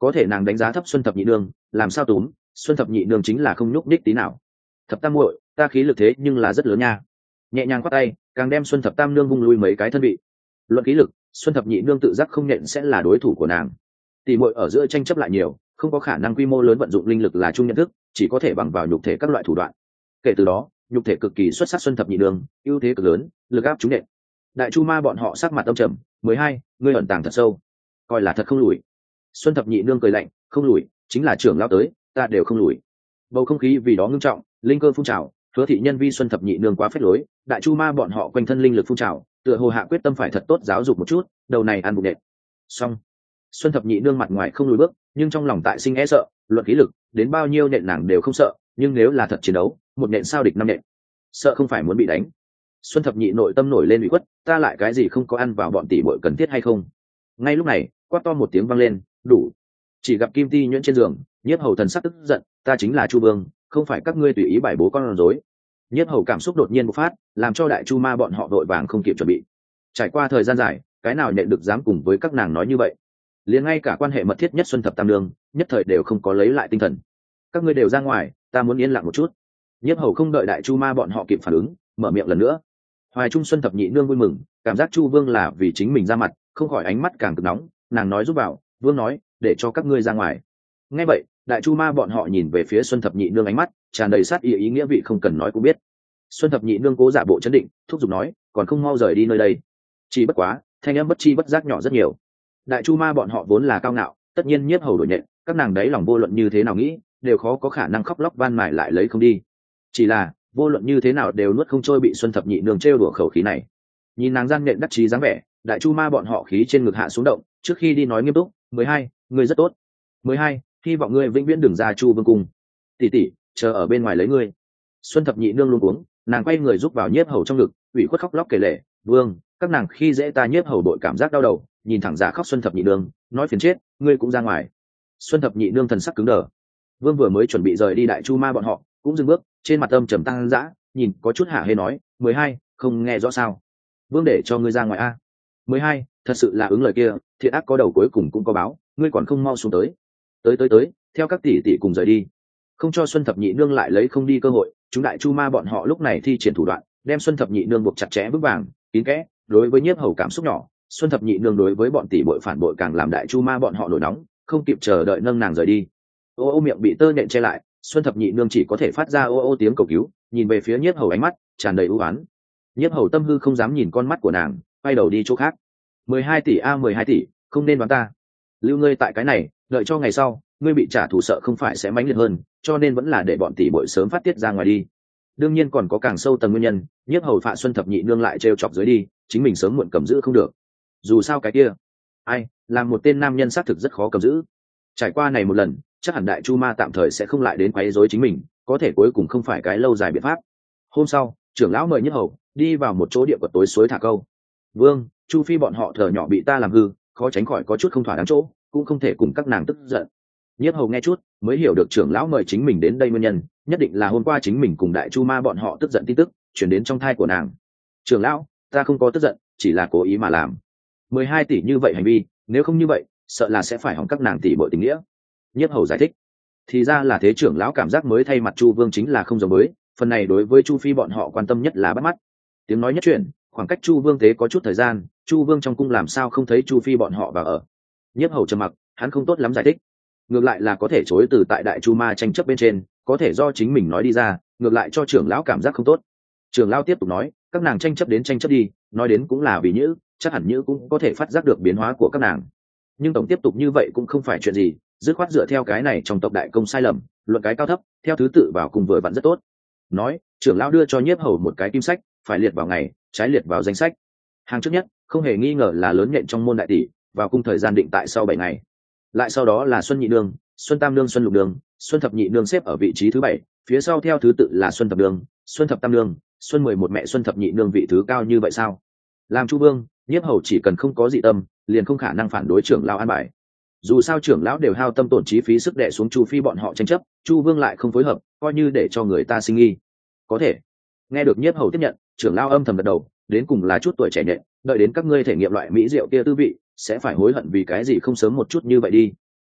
có thể nàng đánh giá thấp xuân thập nhị nương, làm sao túm, xuân thập nhị nương chính là không nhúc nhích tí nào. Thập tam muội, ta khí lực thế nhưng là rất lớn nha. Nhẹ nhàng quát tay, càng đem xuân thập tam nương vung lui mấy cái thân vị. Luận khí lực, xuân thập nhị nương tự giác không nhận sẽ là đối thủ của nàng. Tỷ muội ở giữa tranh chấp lại nhiều, không có khả năng quy mô lớn vận dụng linh lực là chung nhận thức, chỉ có thể bằng vào nhục thể các loại thủ đoạn. Kể từ đó, nhục thể cực kỳ xuất sắc xuân thập nhị nương, ưu thế cực lớn, lực áp chúng nện. Đại chu ma bọn họ sắc mặt âm trầm. 12, ngươi ẩn tàng thật sâu, coi là thật không lùi. Xuân thập nhị nương cười lạnh, không lùi, chính là trưởng lão tới, ta đều không lùi. Bầu không khí vì đó ngưng trọng, linh cơ phun trào. Hứa thị nhân vi xuân thập nhị nương quá phết lối, đại chu ma bọn họ quanh thân linh lực phun trào, tựa hồ hạ quyết tâm phải thật tốt giáo dục một chút, đầu này ăn bụng nện. Xong, xuân thập nhị nương mặt ngoài không lùi bước, nhưng trong lòng tại sinh e sợ. Luận khí lực, đến bao nhiêu nện nàng đều không sợ, nhưng nếu là thật chiến đấu, một nện sao địch năm nện, sợ không phải muốn bị đánh. Xuân thập nhị nội tâm nổi lên ủy khuất, ta lại cái gì không có ăn vào bọn tỷ muội cần thiết hay không? Ngay lúc này, quát to một tiếng vang lên, đủ. Chỉ gặp Kim Ti nhuyễn trên giường, Nhiếp Hầu thần sắc tức giận, ta chính là Chu Vương, không phải các ngươi tùy ý bài bố con rối. Nhiếp Hầu cảm xúc đột nhiên bộc phát, làm cho đại chu ma bọn họ vội vàng không kịp chuẩn bị. Trải qua thời gian dài, cái nào nhận được dám cùng với các nàng nói như vậy? Liền ngay cả quan hệ mật thiết nhất Xuân thập tam nương, nhất thời đều không có lấy lại tinh thần. Các ngươi đều ra ngoài, ta muốn yên lặng một chút. Nhiếp Hầu không đợi đại chu ma bọn họ kịp phản ứng, mở miệng lần nữa. Hoài Trung Xuân thập nhị nương vui mừng, cảm giác Chu Vương là vì chính mình ra mặt, không khỏi ánh mắt càng cực nóng, nàng nói giúp vào, Vương nói, để cho các ngươi ra ngoài. Nghe vậy, đại chu ma bọn họ nhìn về phía Xuân thập nhị nương, ánh mắt tràn đầy sát ý, ý nghĩa vị không cần nói cũng biết. Xuân thập nhị nương cố giả bộ chấn định, thúc giục nói, còn không mau rời đi nơi đây. Chỉ bất quá, thanh âm bất chi bất giác nhỏ rất nhiều. Đại chu ma bọn họ vốn là cao ngạo, tất nhiên Nhiếp Hầu đổi nhện, các nàng đấy lòng vô luận như thế nào nghĩ, đều khó có khả năng khóc lóc van mài lại lấy không đi. Chỉ là vô luận như thế nào đều nuốt không trôi bị Xuân thập nhị nương trêu đùa khẩu khí này. Nhìn nàng gian nện đắc chí dáng vẻ, đại chu ma bọn họ khí trên ngực hạ xuống động, trước khi đi nói nghiêm túc, 12, ngươi rất tốt. 12, hy vọng ngươi vĩnh viễn đừng ra Chu Vương cung. Tỷ tỷ, chờ ở bên ngoài lấy ngươi. Xuân thập nhị nương luôn uống, nàng quay người giúp vào Nhiếp Hầu trong ngực, ủy khuất khóc lóc kể lể, Vương, các nàng khi dễ ta. Nhiếp Hầu đội cảm giác đau đầu, nhìn thẳng giả khóc Xuân thập nhị nương, nói phiền chết, ngươi cũng ra ngoài. Xuân thập nhị nương thần sắc cứng đờ. Vương vừa mới chuẩn bị rời đi đại chu ma bọn họ, cũng dừng bước, trên mặt âm trầm tăng dã, nhìn có chút hả hê nói, 12, không nghe rõ sao? Vương để cho ngươi ra ngoài a. 12, thật sự là ứng lời kia, thiện ác có đầu cuối cùng cũng có báo, ngươi còn không mau xuống tới. Tới, theo các tỷ tỷ cùng rời đi. Không cho Xuân thập nhị nương lại lấy không đi cơ hội, chúng đại chu ma bọn họ lúc này thi triển thủ đoạn, đem Xuân thập nhị nương buộc chặt chẽ vững vàng, kín kẽ. Đối với Nhiếp Hầu cảm xúc nhỏ, Xuân thập nhị nương đối với bọn tỷ muội phản bội càng làm đại chu ma bọn họ nổi nóng, không kịp chờ đợi nâng nàng rời đi. Ô miệng bị tơ nện che lại, Xuân thập nhị nương chỉ có thể phát ra ô tiếng cầu cứu, nhìn về phía Nhiếp Hầu, ánh mắt tràn đầy ưu oán. Nhiếp Hầu tâm hư không dám nhìn con mắt của nàng, quay đầu đi chỗ khác. 12 tỷ a, 12 tỷ, không nên đoán ta. Lưu ngươi tại cái này, đợi cho ngày sau, ngươi bị trả thù sợ không phải sẽ mãnh liệt hơn, cho nên vẫn là để bọn tỷ muội sớm phát tiết ra ngoài đi. Đương nhiên còn có càng sâu tầng nguyên nhân, Nhiếp Hầu phạ Xuân thập nhị nương lại trêu chọc dưới đi, chính mình sớm muộn cầm giữ không được. Dù sao cái kia, ai, làm một tên nam nhân xác thực rất khó cầm giữ. Trải qua này một lần, chắc hẳn đại chu ma tạm thời sẽ không lại đến quấy rối chính mình, có thể cuối cùng không phải cái lâu dài biện pháp. Hôm sau, trưởng lão mời Nhiếp Hầu đi vào một chỗ địa quật tối suối thả câu. Vương, Chu Phi bọn họ thở nhỏ bị ta làm hư, khó tránh khỏi có chút không thỏa đáng chỗ, cũng không thể cùng các nàng tức giận. Nhiếp Hầu nghe chút, mới hiểu được trưởng lão mời chính mình đến đây nguyên nhân, nhất định là hôm qua chính mình cùng đại chu ma bọn họ tức giận tin tức chuyển đến trong thai của nàng. Trưởng lão, ta không có tức giận, chỉ là cố ý mà làm. 12 tỷ như vậy hành vi, nếu không như vậy, sợ là sẽ phải hỏng các nàng tỷ bội tình nghĩa. Nhiếp Hầu giải thích, thì ra là thế. Trưởng lão cảm giác mới thay mặt Chu Vương chính là không giống mới, phần này đối với Chu Phi bọn họ quan tâm nhất là bắt mắt. Tiếng nói nhất chuyển, khoảng cách Chu Vương thế có chút thời gian, Chu Vương trong cung làm sao không thấy Chu Phi bọn họ vào ở. Nhiếp Hầu trầm mặc, hắn không tốt lắm giải thích, ngược lại là có thể chối từ tại đại chu ma tranh chấp bên trên, có thể do chính mình nói đi ra, ngược lại cho trưởng lão cảm giác không tốt. Trưởng lão tiếp tục nói, các nàng tranh chấp đến tranh chấp đi, nói đến cũng là vì Nhữ, chắc hẳn Nhữ cũng có thể phát giác được biến hóa của các nàng, nhưng tổng tiếp tục như vậy cũng không phải chuyện gì, dứt khoát dựa theo cái này trong tộc đại công sai lầm, luận cái cao thấp, theo thứ tự vào cùng vừa vặn rất tốt. Nói, trưởng lão đưa cho Nhiếp Hầu một cái kim sách, phải liệt vào ngày, trái liệt vào danh sách. Hàng trước nhất, không hề nghi ngờ là lớn nhện trong môn đại tỷ, vào cung thời gian định tại sau 7 ngày. Lại sau đó là Xuân nhị nương, Xuân tam nương, Xuân lục nương, Xuân thập nhị nương xếp ở vị trí thứ 7, phía sau theo thứ tự là Xuân thập nương, Xuân thập tam nương, Xuân 11 mẹ Xuân thập nhị nương vị thứ cao như vậy sao? Làm Chu Vương, Nhiếp Hầu chỉ cần không có dị tâm, liền không khả năng phản đối trưởng lão an bài. Dù sao trưởng lão đều hao tâm tổn trí phí sức đè xuống Chu Phi bọn họ tranh chấp, Chu Vương lại không phối hợp, coi như để cho người ta sinh nghi. Có thể. Nghe được Nhiếp Hầu tiếp nhận, trưởng lão âm thầm gật đầu, đến cùng là chút tuổi trẻ nhện, đợi đến các ngươi thể nghiệm loại mỹ rượu kia tư vị, sẽ phải hối hận vì cái gì không sớm một chút như vậy đi.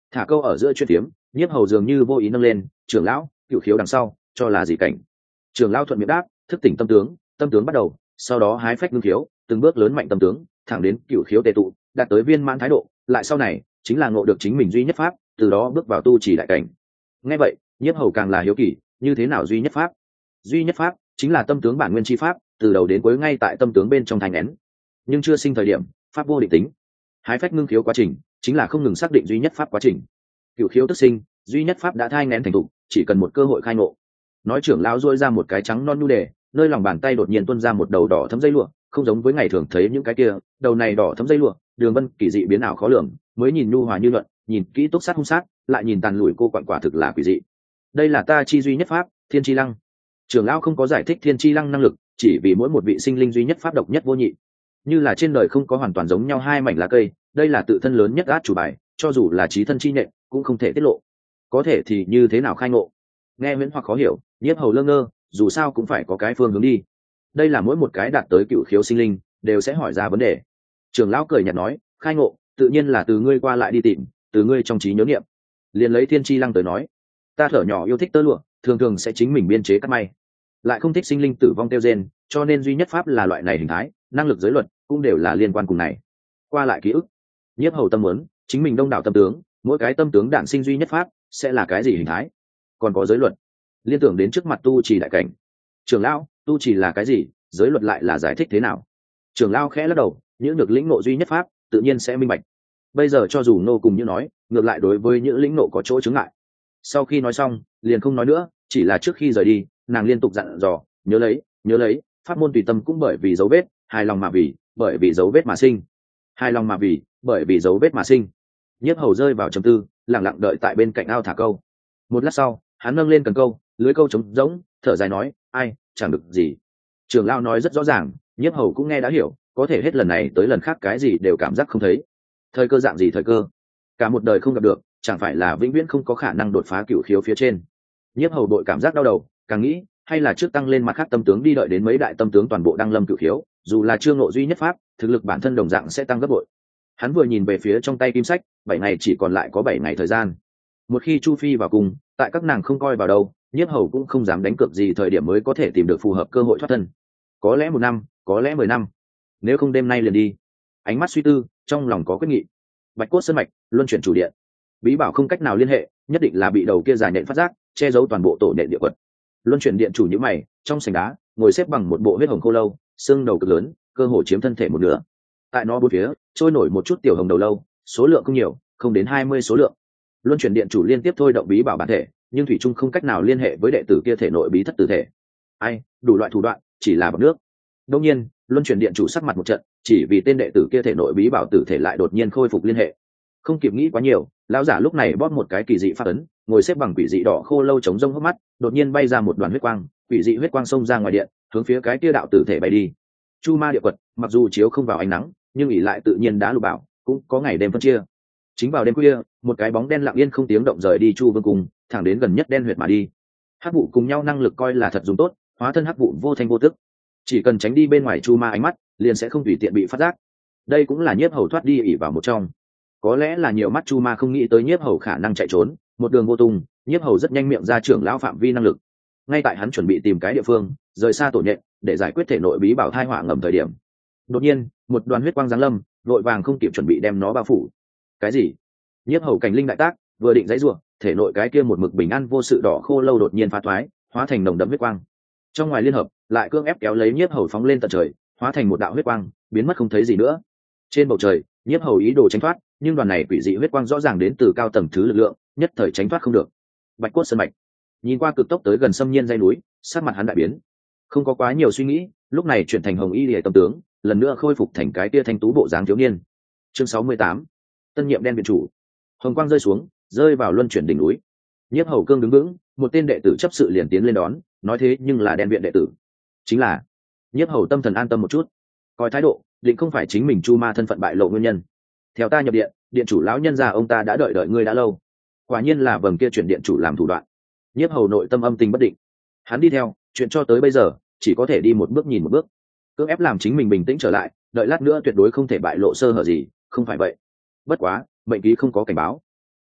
thả câu ở giữa chuyện tiếm, nhiếp hầu dường như vô ý nâng lên, trưởng lão, cửu khiếu đằng sau cho là gì cảnh. Trưởng lão thuận miệng đáp, thức tỉnh tâm tướng bắt đầu, sau đó hái phách ngưng khiếu, từng bước lớn mạnh tâm tướng, thẳng đến cửu khiếu tề tụ, đạt tới viên mãn thái độ, lại sau này chính là ngộ được chính mình duy nhất pháp, từ đó bước vào tu chỉ đại cảnh. Nghe vậy, nhiếp hầu càng là hiếu kỳ, như thế nào duy nhất pháp? Duy nhất pháp chính là tâm tướng bản nguyên chi pháp, từ đầu đến cuối ngay tại tâm tướng bên trong thành nén, nhưng chưa sinh thời điểm, pháp vô định tính. Hái phách ngưng khiếu quá trình chính là không ngừng xác định duy nhất pháp quá trình. Cửu khiếu tức sinh, duy nhất pháp đã thai nén thành thục, chỉ cần một cơ hội khai ngộ. Nói trưởng lão duỗi ra một cái trắng non nhu đề, nơi lòng bàn tay đột nhiên tuôn ra một đầu đỏ thấm dây lụa, không giống với ngày thường thấy những cái kia, đầu này đỏ thấm dây lụa, đường vân kỳ dị biến ảo khó lường, mới nhìn nhu hòa như luận, nhìn kỹ túc sát hung sát, lại nhìn tàn lùi cô quặn quả thực là quỷ dị. Đây là ta chi duy nhất pháp, Thiên Chi Lăng. Trưởng lão không có giải thích Thiên Chi Lăng năng lực, chỉ vì mỗi một vị sinh linh duy nhất pháp độc nhất vô nhị, như là trên đời không có hoàn toàn giống nhau hai mảnh lá cây, đây là tự thân lớn nhất át chủ bài, cho dù là trí thân chi nhện cũng không thể tiết lộ. Có thể thì như thế nào khai ngộ? Nghe miễn hoặc khó hiểu, nhiếp hầu lơ ngơ, dù sao cũng phải có cái phương hướng đi. Đây là mỗi một cái đạt tới cựu khiếu sinh linh đều sẽ hỏi ra vấn đề. Trưởng lão cười nhạt nói, khai ngộ tự nhiên là từ ngươi qua lại đi tìm, từ ngươi trong trí nhớ niệm. Liền lấy Thiên Chi Lăng tới nói, ta thở nhỏ yêu thích tơ lụa, thường thường sẽ chính mình biên chế cắt may, lại không thích sinh linh tử vong tiêu gen, cho nên duy nhất pháp là loại này hình thái, năng lực giới luật cũng đều là liên quan cùng này. Qua lại ký ức, nhiếp hầu tâm muốn chính mình đông đảo tâm tướng, mỗi cái tâm tướng đản sinh duy nhất pháp sẽ là cái gì hình thái, còn có giới luật, liên tưởng đến trước mặt tu trì đại cảnh. Trưởng lão, tu trì là cái gì, giới luật lại là giải thích thế nào? Trưởng lão khẽ lắc đầu, những được lĩnh ngộ duy nhất pháp tự nhiên sẽ minh bạch. Bây giờ cho dù nô cùng như nói, ngược lại đối với những lĩnh ngộ có chỗ chứng ngại. Sau khi nói xong liền không nói nữa, chỉ là trước khi rời đi nàng liên tục dặn dò, nhớ lấy pháp môn tùy tâm cũng bởi vì dấu vết, hài lòng mà vì, bởi vì dấu vết mà sinh, hài lòng mà vì, bởi vì dấu vết mà sinh. Nhiếp hầu rơi vào trầm tư, lặng lặng đợi tại bên cạnh ao thả câu. Một lát sau hắn nâng lên cần câu, lưới câu trống rỗng, thở dài nói, ai, chẳng được gì. Trưởng lão nói rất rõ ràng, nhiếp hầu cũng nghe đã hiểu, có thể hết lần này tới lần khác cái gì đều cảm giác không thấy. Thời cơ dạng gì thời cơ? Cả một đời không gặp được, chẳng phải là vĩnh viễn không có khả năng đột phá cửu khiếu phía trên. Nhiếp hầu đội cảm giác đau đầu, càng nghĩ hay là trước tăng lên mặt khác tâm tướng đi, đợi đến mấy đại tâm tướng toàn bộ đăng lâm cửu khiếu, dù là chưa ngộ duy nhất pháp, thực lực bản thân đồng dạng sẽ tăng gấp bội. Hắn vừa nhìn về phía trong tay kim sách, 7 ngày chỉ còn lại có 7 ngày thời gian. Một khi Chu Phi vào cùng, tại các nàng không coi vào đâu, nhiếp hầu cũng không dám đánh cược gì thời điểm mới có thể tìm được phù hợp cơ hội thoát thân. Có lẽ 1 năm, có lẽ 10 năm, nếu không đêm nay liền đi. Ánh mắt suy tư, trong lòng có quyết nghị. Bạch cốt sơn mạch, luân chuyển chủ điện. Bí bảo không cách nào liên hệ, nhất định là bị đầu kia dài nện phát giác, che giấu toàn bộ tổ nện địa quật. Luân chuyển điện chủ nhíu mày, trong sảnh đá ngồi xếp bằng một bộ huyết hồng khô lâu, xương đầu cực lớn, cơ hồ chiếm thân thể một nửa. Tại nó bốn phía trôi nổi một chút tiểu hồng đầu lâu, số lượng không nhiều, không đến 20 số lượng. Luân chuyển điện chủ liên tiếp thôi động bí bảo bản thể, nhưng thủy trung không cách nào liên hệ với đệ tử kia thể nội bí thất tử thể. Ai, đủ loại thủ đoạn, chỉ là bọt nước. Đương nhiên, luân chuyển điện chủ sắc mặt một trận, chỉ vì tên đệ tử kia thể nội bí bảo tử thể lại đột nhiên khôi phục liên hệ. Không kịp nghĩ quá nhiều, lão giả lúc này bóp một cái kỳ dị pháp ấn, ngồi xếp bằng quỷ dị đỏ khô lâu chống rông hốc mắt, đột nhiên bay ra một đoàn huyết quang, quỷ dị huyết quang xông ra ngoài điện, hướng phía cái kia đạo tử thể bay đi. Chu Ma địa quật, mặc dù chiếu không vào ánh nắng, nhưng ỷ lại tự nhiên đã lục bảo, cũng có ngày đêm phân chia. Chính vào đêm khuya, một cái bóng đen lặng yên không tiếng động rời đi Chu Vương cung, thẳng đến gần nhất đen huyệt mà đi. Hắc vụ cùng nhau năng lực coi là thật dùng tốt, hóa thân hắc vụ vô thanh vô tức, chỉ cần tránh đi bên ngoài Chu Ma ánh mắt, liền sẽ không tùy tiện bị phát giác. Đây cũng là nhiếp hầu thoát đi ỷ vào một trong. Có lẽ là nhiều mắt Chu Ma không nghĩ tới nhiếp hầu khả năng chạy trốn, một đường vô tung, nhiếp hầu rất nhanh miệng ra trưởng lão phạm vi năng lực. Ngay tại hắn chuẩn bị tìm cái địa phương rời xa tổ nhện để giải quyết thể nội bí bảo thai họa ngầm thời điểm, đột nhiên một đoàn huyết quang giáng lâm, vội vàng không kịp chuẩn bị đem nó bao phủ. Cái gì? Nhiếp hầu cảnh linh đại tác, vừa định giãy giụa, thể nội cái kia một mực bình an vô sự đỏ khô lâu đột nhiên phá thoái, hóa thành nồng đậm huyết quang. Trong ngoài liên hợp, lại cưỡng ép kéo lấy nhiếp hầu phóng lên tận trời, hóa thành một đạo huyết quang, biến mất không thấy gì nữa. Trên bầu trời, nhiếp hầu ý đồ tránh thoát, nhưng đoàn này quỷ dị huyết quang rõ ràng đến từ cao tầng thứ lực lượng, nhất thời tránh thoát không được. Bạch cốt sơn mạch, nhìn qua cực tốc tới gần xâm nhiên dãy núi, sắc mặt hắn đại biến, không có quá nhiều suy nghĩ, lúc này chuyển thành hồng y liễu tâm tướng, lần nữa khôi phục thành cái tia thanh tú bộ dáng thiếu niên. Chương 68, tân nhiệm đen viện chủ. Hồng quang rơi xuống, rơi vào luân chuyển đỉnh núi. Nhiếp hầu cương đứng vững, một tên đệ tử chấp sự liền tiến lên đón, nói thế nhưng là đen viện đệ tử, chính là. Nhiếp hầu tâm thần an tâm một chút, coi thái độ định không phải chính mình Chu Ma thân phận bại lộ nguyên nhân. Theo ta nhập điện, điện chủ lão nhân gia ông ta đã đợi ngươi đã lâu. Quả nhiên là vầng kia chuyển điện chủ làm thủ đoạn. Nhiếp hầu nội tâm âm tình bất định, hắn đi theo chuyện cho tới bây giờ chỉ có thể đi một bước nhìn một bước, cưỡng ép làm chính mình bình tĩnh trở lại, đợi lát nữa tuyệt đối không thể bại lộ sơ hở gì, không phải vậy. Bất quá mệnh ký không có cảnh báo,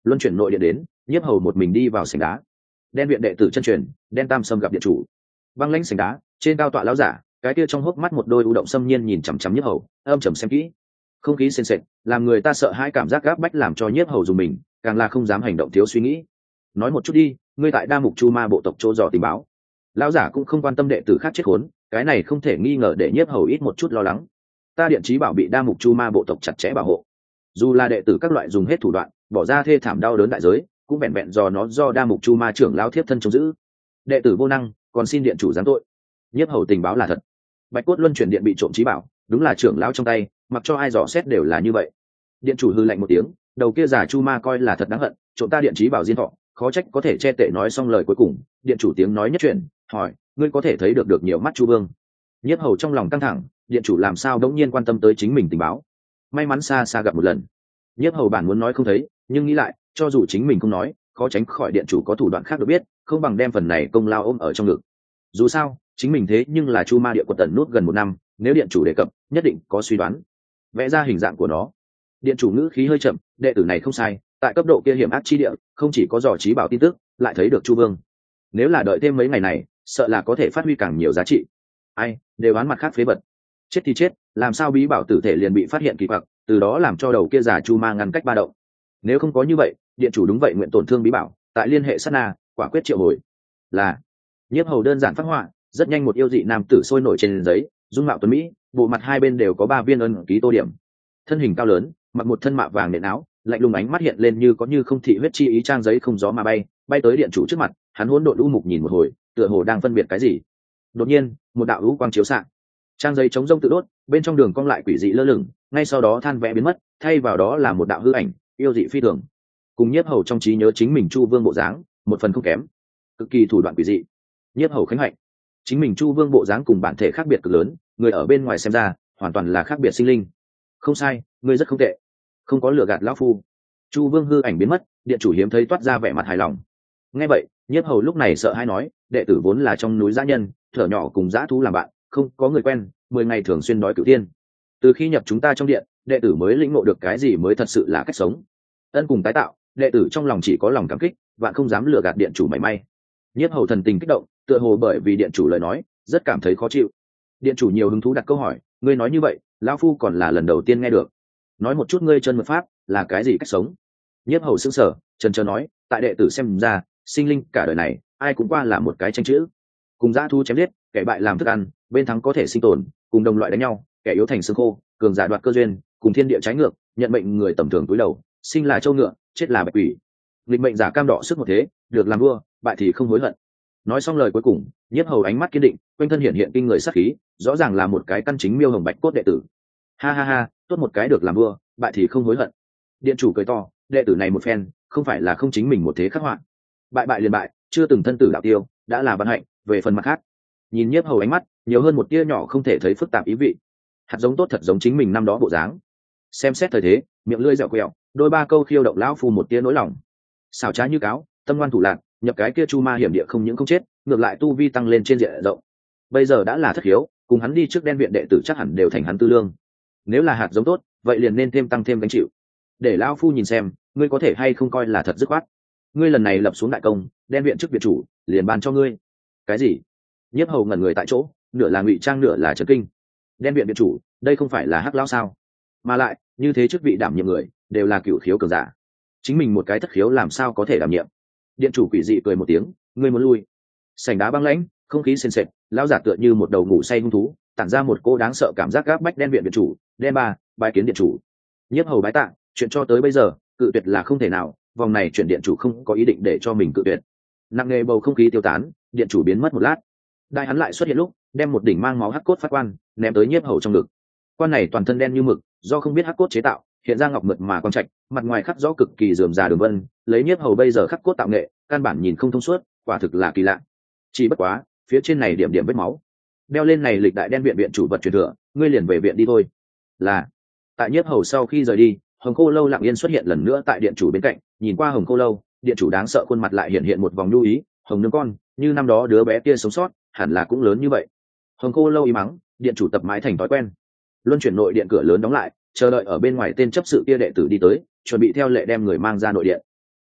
luân chuyển nội điện đến, nhiếp hầu một mình đi vào sảnh đá. Đen viện đệ tử chân truyền Đen Tam Sâm gặp điện chủ. Băng lãnh sảnh đá, trên cao tọa lão giả, cái kia trong hốc mắt một đôi u động xâm nhiên nhìn chằm chằm nhiếp hầu, âm trầm xem kỹ. Không khí sền sệt, làm người ta sợ hãi, cảm giác gáp bách làm cho nhiếp hầu dùng mình, càng là không dám hành động thiếu suy nghĩ. Nói một chút đi, ngươi tại Đa Mục Chu Ma bộ tộc chỗ dò tình báo. Lão giả cũng không quan tâm đệ tử khác chết khốn, cái này không thể nghi ngờ để nhiếp hầu ít một chút lo lắng. Ta điện trí bảo bị Đa Mục Chu Ma bộ tộc chặt chẽ bảo hộ, dù là đệ tử các loại dùng hết thủ đoạn, bỏ ra thê thảm đau đớn đại giới, cũng vẹn vẹn do Đa Mục Chu Ma trưởng lão thiếp thân chống giữ. Đệ tử vô năng, còn xin điện chủ giáng tội. Nhiếp hầu tình báo là thật, Bạch Cốt Luân chuyển điện bị trộm trí bảo, đúng là trưởng lão trong tay, mặc cho ai dò xét đều là như vậy. Điện chủ hư lạnh một tiếng, đầu kia giả Chu Ma coi là thật đáng hận, trộm ta điện trí bảo diên thọ, khó trách có thể che tệ. Nói xong lời cuối cùng, điện chủ tiếng nói nhất chuyện, hỏi, ngươi có thể thấy được nhiều mắt Chu Vương. Nhiếp hầu trong lòng căng thẳng, điện chủ làm sao đống nhiên quan tâm tới chính mình tình báo. May mắn xa xa gặp một lần. Nhiếp hầu bản muốn nói không thấy, nhưng nghĩ lại, cho dù chính mình không nói, khó tránh khỏi điện chủ có thủ đoạn khác được biết, không bằng đem phần này công lao ôm ở trong ngực. Dù sao chính mình thế nhưng là Chu Ma địa quật tần nút gần 1 năm, nếu điện chủ đề cập nhất định có suy đoán, vẽ ra hình dạng của nó. Điện chủ ngữ khí hơi chậm, đệ tử này không sai, tại cấp độ kia hiểm ác chi địa, không chỉ có dò trí bảo tin tức, lại thấy được Chu Vương. Nếu là đợi thêm mấy ngày này, sợ là có thể phát huy càng nhiều giá trị. Ai đều oán mặt khác phế vật, chết thì chết, làm sao bí bảo tử thể liền bị phát hiện kỳ quặc, từ đó làm cho đầu kia giả Chu Ma ngăn cách ba động. Nếu không có như vậy, điện chủ đúng vậy nguyện tổn thương bí bảo, tại liên hệ sát na, quả quyết triệu hồi. Là nhiếp hầu đơn giản phát họa, rất nhanh một yêu dị nam tử sôi nổi trên giấy, dung mạo tuấn mỹ, bộ mặt hai bên đều có 3 viên ân ký tô điểm, thân hình cao lớn, mặc một thân mạ vàng nện áo, lạnh lùng ánh mắt hiện lên như có như không thị huyết chi ý, trang giấy không gió mà bay tới điện chủ trước mặt. Hắn hỗn độn u mục nhìn một hồi, tựa hồ đang phân biệt cái gì. Đột nhiên một đạo u quang chiếu xạ, trang giấy chống rông tự đốt, bên trong đường cong lại quỷ dị lơ lửng, ngay sau đó than vẽ biến mất, thay vào đó là một đạo hư ảnh yêu dị phi thường, cùng nhiếp hầu trong trí nhớ chính mình Chu Vương bộ dáng một phần không kém, cực kỳ thủ đoạn quỷ dị. Nhiếp hầu khánh hạnh, chính mình Chu Vương bộ dáng cùng bản thể khác biệt cực lớn, người ở bên ngoài xem ra hoàn toàn là khác biệt sinh linh. Không sai, ngươi rất không tệ, không có lừa gạt lão phu. Chu Vương hư ảnh biến mất, điện chủ hiếm thấy toát ra vẻ mặt hài lòng. Nghe vậy, nhiếp hầu lúc này sợ hãi nói, đệ tử vốn là trong núi dã nhân, thở nhỏ cùng dã thú làm bạn, không có người quen, 10 ngày thường xuyên đói cửu tiên. Từ khi nhập chúng ta trong điện, đệ tử mới lĩnh ngộ được cái gì mới thật sự là cách sống. Ân cùng tái tạo, đệ tử trong lòng chỉ có lòng cảm kích, vạn không dám lừa gạt điện chủ mảy may. Nhiếp hầu thần tình kích động, tựa hồ bởi vì điện chủ lời nói rất cảm thấy khó chịu. Điện chủ nhiều hứng thú đặt câu hỏi, ngươi nói như vậy, lão phu còn là lần đầu tiên nghe được. Nói một chút ngươi chân mật pháp là cái gì cách sống. Nhiếp hầu sững sờ, chần chờ nói, tại đệ tử xem ra, sinh linh cả đời này ai cũng qua là một cái tranh chữ, cùng dã thu chém giết, kẻ bại làm thức ăn, bên thắng có thể sinh tồn, cùng đồng loại đánh nhau, kẻ yếu thành xương khô, cường giả đoạt cơ duyên, cùng thiên địa trái ngược, nhận mệnh người tầm thường túi đầu, sinh là châu ngựa, chết là bạch quỷ. Nghịch mệnh giả cam đọ sức một thế, được làm vua, bại thì không hối hận. Nói xong lời cuối cùng, nhiếp hầu ánh mắt kiên định, quanh thân hiện kinh người sát khí, rõ ràng là một cái căn chính miêu hồng bạch cốt đệ tử. Ha ha ha, tốt một cái được làm vua, bại thì không hối hận. Điện chủ cười to, đệ tử này một phen, không phải là không chính mình một thế khắc họa. Bại bại liền bại, chưa từng thân tử đạo tiêu, đã là vận hạnh. Về phần mặt khác, nhìn nhiếp hầu ánh mắt nhiều hơn một tia nhỏ không thể thấy phức tạp ý vị. Hạt giống tốt thật giống chính mình năm đó bộ dáng. Xem xét thời thế, miệng lưỡi dẻo quẹo, đôi ba câu khiêu động lão phu một tia nỗi lòng. Xảo trá như cáo, tâm ngoan thủ lạc, nhập cái kia Chu Ma hiểm địa không những không chết, ngược lại tu vi tăng lên trên diện rộng. Bây giờ đã là thất hiếu, cùng hắn đi trước đen viện đệ tử chắc hẳn đều thành hắn tư lương. Nếu là hạt giống tốt, vậy liền nên thêm tăng thêm gánh chịu. Để lão phu nhìn xem, ngươi có thể hay không coi là thật dứt khoát. Ngươi lần này lập xuống đại công, đen viện chức viện chủ, liền ban cho ngươi. Cái gì? Nhiếp hầu ngẩn người tại chỗ, nửa là ngụy trang nửa là trấn kinh. Đen viện viện chủ, đây không phải là hắc lão sao? Mà lại, như thế chức vị đảm nhiệm người, đều là cửu khiếu cường giả. Chính mình một cái thất khiếu làm sao có thể đảm nhiệm? Điện chủ quỷ dị cười một tiếng, ngươi muốn lui. Sảnh đá băng lãnh, không khí sền sệt, lão giả tựa như một đầu ngủ say hung thú, tản ra một cô đáng sợ cảm giác gáp bách. Đen viện viện chủ, đen ba, bái kiến điện chủ. Nhiếp hầu bái tạ, chuyện cho tới bây giờ, cự tuyệt là không thể nào, vòng này chuyển điện chủ không có ý định để cho mình cự tuyệt. Nặng nề bầu không khí tiêu tán, điện chủ biến mất một lát. Đại hắn lại xuất hiện lúc, đem một đỉnh mang máu hắc cốt phát quan ném tới nhiếp hầu trong ngực. Quan này toàn thân đen như mực, do không biết hắc cốt chế tạo, hiện ra ngọc mượt mà quang trạch, mặt ngoài khắc rõ cực kỳ rườm rà đường vân, lấy nhiếp hầu bây giờ khắc cốt tạo nghệ, căn bản nhìn không thông suốt, quả thực là kỳ lạ. Chỉ bất quá, phía trên này điểm điểm vết máu. Đeo lên này lịch đại đen viện viện chủ vật truyền thừa, ngươi liền về viện đi thôi. Là. Tại nhiếp hầu sau khi rời đi, Hồng Khô Lâu lặng yên xuất hiện lần nữa tại điện chủ bên cạnh, nhìn qua Hồng Khô Lâu, điện chủ đáng sợ khuôn mặt lại hiện một vòng nhu ý, hồng nương con, như năm đó đứa bé kia sống sót, hẳn là cũng lớn như vậy. Hồng Khô Lâu ý mắng, điện chủ tập mãi thành thói quen. Luân chuyển nội điện cửa lớn đóng lại, chờ đợi ở bên ngoài tên chấp sự kia đệ tử đi tới, chuẩn bị theo lệ đem người mang ra nội điện.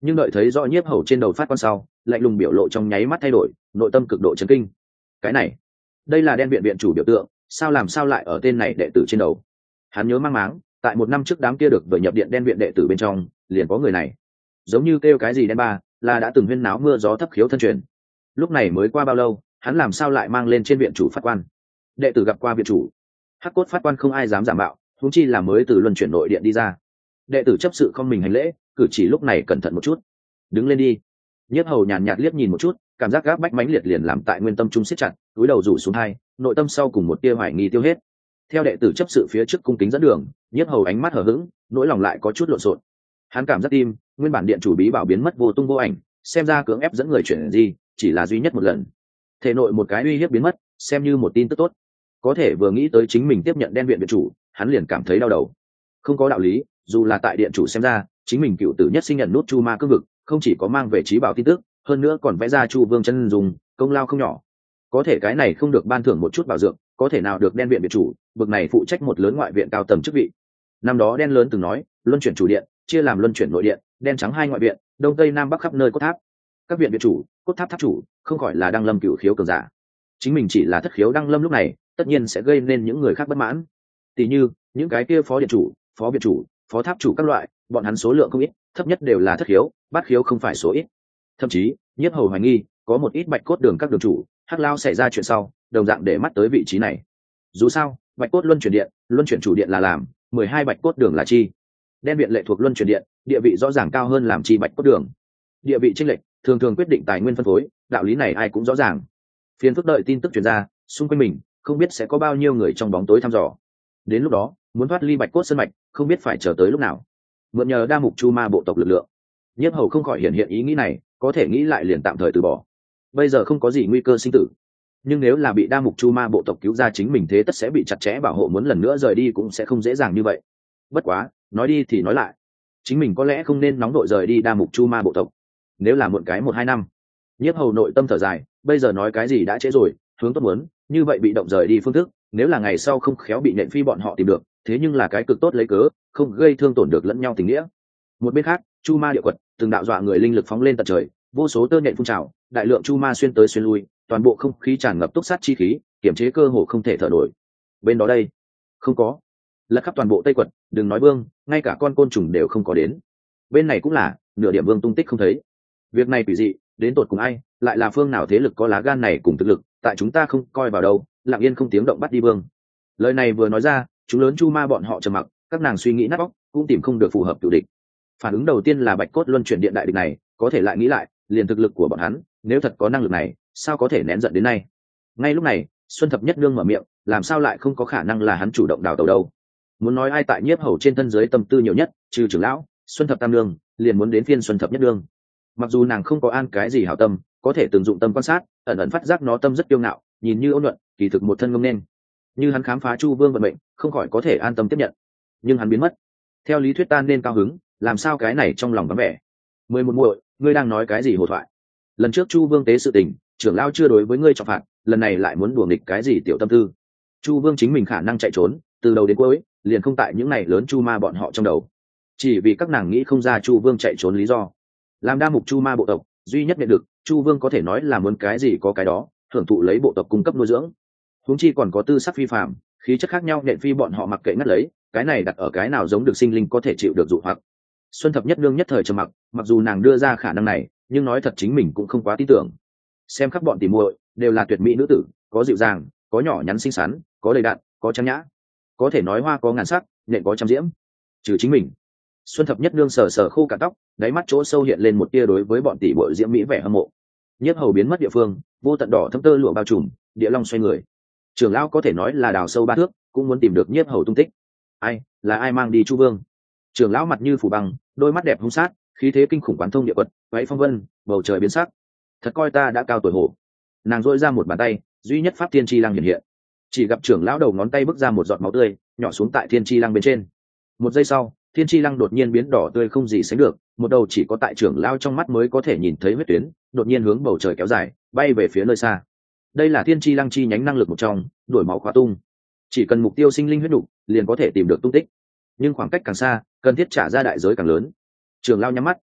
nhưng đợi thấy rõ nhiếp hầu trên đầu phát quan sau, lạnh lùng biểu lộ trong nháy mắt thay đổi, nội tâm cực độ chấn kinh. Cái này, đây là đen viện viện chủ biểu tượng, sao làm sao lại ở tên này đệ tử trên đầu? Hắn nhớ mang máng, tại một năm trước đám kia được vừa nhập điện đen viện đệ tử bên trong, liền có người này. Giống như kêu cái gì đen ba, là đã từng huyên náo mưa gió thấp khiếu thân truyền. Lúc này mới qua bao lâu, hắn làm sao lại mang lên trên viện chủ phát quan? Đệ tử gặp qua viện chủ, hắc cốt phát quan không ai dám giả mạo, huống chi là mới từ luân chuyển nội điện đi ra. Đệ tử chấp sự không mình hành lễ, cử chỉ lúc này cẩn thận một chút. Đứng lên đi. Nhiếp hầu nhàn nhạt liếc nhìn một chút, cảm giác gáp bách mãnh liệt liền làm tại nguyên tâm trung siết chặt, túi đầu rủ xuống hai, nội tâm sau cùng một tia hoài nghi tiêu hết. Theo đệ tử chấp sự phía trước cung kính dẫn đường, nhiếp hầu ánh mắt hờ hững, nỗi lòng lại có chút lộn xộn. Hắn cảm giác tim, nguyên bản điện chủ bí bảo biến mất vô tung vô ảnh, xem ra cưỡng ép dẫn người chuyển gì, chỉ là duy nhất một lần. Thể nội một cái uy hiếp biến mất, xem như một tin tức tốt. Có thể vừa nghĩ tới chính mình tiếp nhận đen viện viện chủ, hắn liền cảm thấy đau đầu. Không có đạo lý, dù là tại điện chủ xem ra, chính mình cựu tử nhất sinh nhận nút chu ma cương vực, không chỉ có mang về trí bảo tin tức, hơn nữa còn vẽ ra chu vương chân dùng, công lao không nhỏ. Có thể cái này không được ban thưởng một chút bảo dưỡng, có thể nào được đen viện viện chủ, bực này phụ trách một lớn ngoại viện cao tầm chức vị. Năm đó đen lớn từng nói, luân chuyển chủ điện chia làm luân chuyển nội điện, đen trắng hai ngoại viện, đông tây nam bắc khắp nơi cốt tháp. Các viện viện chủ, cốt tháp tháp chủ, không khỏi là đăng lâm cửu khiếu cường giả. Chính mình chỉ là thất khiếu đăng lâm lúc này, tất nhiên sẽ gây nên những người khác bất mãn. Tỷ như những cái kia phó điện chủ, phó viện chủ, phó tháp chủ các loại, bọn hắn số lượng không ít, thấp nhất đều là thất khiếu, bát khiếu không phải số ít. Thậm chí nhiếp hầu hoài nghi có một ít bạch cốt đường các đường chủ hắc lao xảy ra chuyện sau đồng dạng để mắt tới vị trí này. Dù sao bạch cốt luân chuyển điện, luân chuyển chủ điện là làm 12 bạch cốt đường là chi, đen viện lệ thuộc luân chuyển điện, địa vị rõ ràng cao hơn làm chi bạch cốt đường. Địa vị chênh lệch thường thường quyết định tài nguyên phân phối, đạo lý này ai cũng rõ ràng. Phiền phức đợi tin tức truyền ra, xung quanh mình không biết sẽ có bao nhiêu người trong bóng tối thăm dò. Đến lúc đó muốn thoát ly bạch cốt sơn mạch, không biết phải chờ tới lúc nào. Mượn nhờ đa mục chu ma bộ tộc lực lượng, nhiếp hầu không khỏi hiện ý nghĩ này, có thể nghĩ lại liền tạm thời từ bỏ. Bây giờ không có gì nguy cơ sinh tử, nhưng nếu là bị đa mục chu ma bộ tộc cứu ra, chính mình thế tất sẽ bị chặt chẽ bảo hộ, muốn lần nữa rời đi cũng sẽ không dễ dàng như vậy. Bất quá nói đi thì nói lại, chính mình có lẽ không nên nóng đội rời đi đa mục chu ma bộ tộc. Nếu là muộn cái 1-2 năm, nhiếp hầu nội tâm thở dài, bây giờ nói cái gì đã trễ rồi, hướng tốt muốn như vậy bị động rời đi phương thức, nếu là ngày sau không khéo bị nện phi bọn họ tìm được, thế nhưng là cái cực tốt lấy cớ, không gây thương tổn được lẫn nhau tình nghĩa. Một bên khác chu ma địa quật, từng đạo dọa người linh lực phóng lên tận trời, vô số tơ nhện phun trào, đại lượng chu ma xuyên tới xuyên lui, toàn bộ không khí tràn ngập túc sát chi khí, kiểm chế cơ hồ không thể thở nổi. Bên đó đây không có, lật khắp toàn bộ tây quật, đừng nói vương, ngay cả con côn trùng đều không có đến. Bên này cũng là nửa điểm vương tung tích không thấy. Việc này quỷ dị, đến tột cùng ai, lại là phương nào thế lực có lá gan này cùng thực lực, tại chúng ta không coi vào đâu, lặng yên không tiếng động bắt đi vương. Lời này vừa nói ra, chúng lớn chu ma bọn họ trầm mặc, các nàng suy nghĩ nát óc, cũng tìm không được phù hợp cựu địch. Phản ứng đầu tiên là bạch cốt luân chuyển điện đại địch này, có thể lại nghĩ lại, liền thực lực của bọn hắn, nếu thật có năng lực này, sao có thể nén giận đến nay. Ngay lúc này xuân thập nhất nương mở miệng, làm sao lại không có khả năng là hắn chủ động đào tẩu đâu. Muốn nói ai tại nhiếp hầu trên thân dưới tâm tư nhiều nhất, trừ trưởng lão xuân thập tam nương, liền muốn đến phiên xuân thập nhất nương. Mặc dù nàng không có an cái gì hảo tâm, có thể từng dụng tâm quan sát, ẩn ẩn phát giác nó tâm rất kiêu ngạo, nhìn như ôn nhuận, kỳ thực một thân ngông nên. Như hắn khám phá chu vương vận mệnh, không khỏi có thể an tâm tiếp nhận. Nhưng hắn biến mất, theo lý thuyết ta nên cao hứng, làm sao cái này trong lòng vắng vẻ. 11 muội, ngươi đang nói cái gì hồ thoại? Lần trước chu vương tế sự tình, trưởng lão chưa đối với ngươi trọng phạt, lần này lại muốn đùa nghịch cái gì tiểu tâm tư? Chu vương chính mình khả năng chạy trốn, từ đầu đến cuối liền không tại những này lớn chu ma bọn họ trong đầu, chỉ vì các nàng nghĩ không ra chu vương chạy trốn lý do. Làm đa mục chu ma bộ tộc duy nhất nhận được, chu vương có thể nói là muốn cái gì có cái đó, hưởng thụ lấy bộ tộc cung cấp nuôi dưỡng. Huống chi còn có tư sắc phi phàm, khí chất khác nhau, nện phi bọn họ mặc kệ ngắt lấy, cái này đặt ở cái nào giống được sinh linh có thể chịu được dụ hoặc. Xuân thập nhất nương nhất thời trầm mặc, mặc dù nàng đưa ra khả năng này, nhưng nói thật chính mình cũng không quá tin tưởng. Xem khắp bọn tỉ muội đều là tuyệt mỹ nữ tử, có dịu dàng, có nhỏ nhắn xinh xắn, có đầy đặn, có trang nhã, có thể nói hoa có ngàn sắc, nện có trăm diễm. Trừ chính mình. Xuân thập nhất nương sờ sờ khô cả tóc, đáy mắt chỗ sâu hiện lên một tia đối với bọn tỷ muội diễm mỹ vẻ hâm mộ. Nhiếp hầu biến mất địa phương, vô tận đỏ thâm tơ lụa bao trùm, địa long xoay người. Trưởng lão có thể nói là đào sâu 3 thước, cũng muốn tìm được nhiếp hầu tung tích. Ai, là ai mang đi chu vương? Trưởng lão mặt như phủ băng, đôi mắt đẹp hung sát, khí thế kinh khủng quán thông địa quật, váy phong vân, bầu trời biến sắc. Thật coi ta đã cao tuổi hổ. Nàng dội ra một bàn tay, duy nhất pháp thiên chi lăng hiện hiện. Chỉ gặp trưởng lão đầu ngón tay bước ra một giọt máu tươi, nhỏ xuống tại thiên chi lăng bên trên. Một giây sau, thiên chi lăng đột nhiên biến đỏ tươi không gì sánh được, một đầu chỉ có tại trưởng lão trong mắt mới có thể nhìn thấy huyết tuyến, đột nhiên hướng bầu trời kéo dài, bay về phía nơi xa. Đây là thiên chi lăng chi nhánh năng lực một trong, đuổi máu khóa tung. Chỉ cần mục tiêu sinh linh huyết nục, liền có thể tìm được tung tích. Nhưng khoảng cách càng xa, cần thiết trả ra đại giới càng lớn. Trưởng lão nhắm mắt,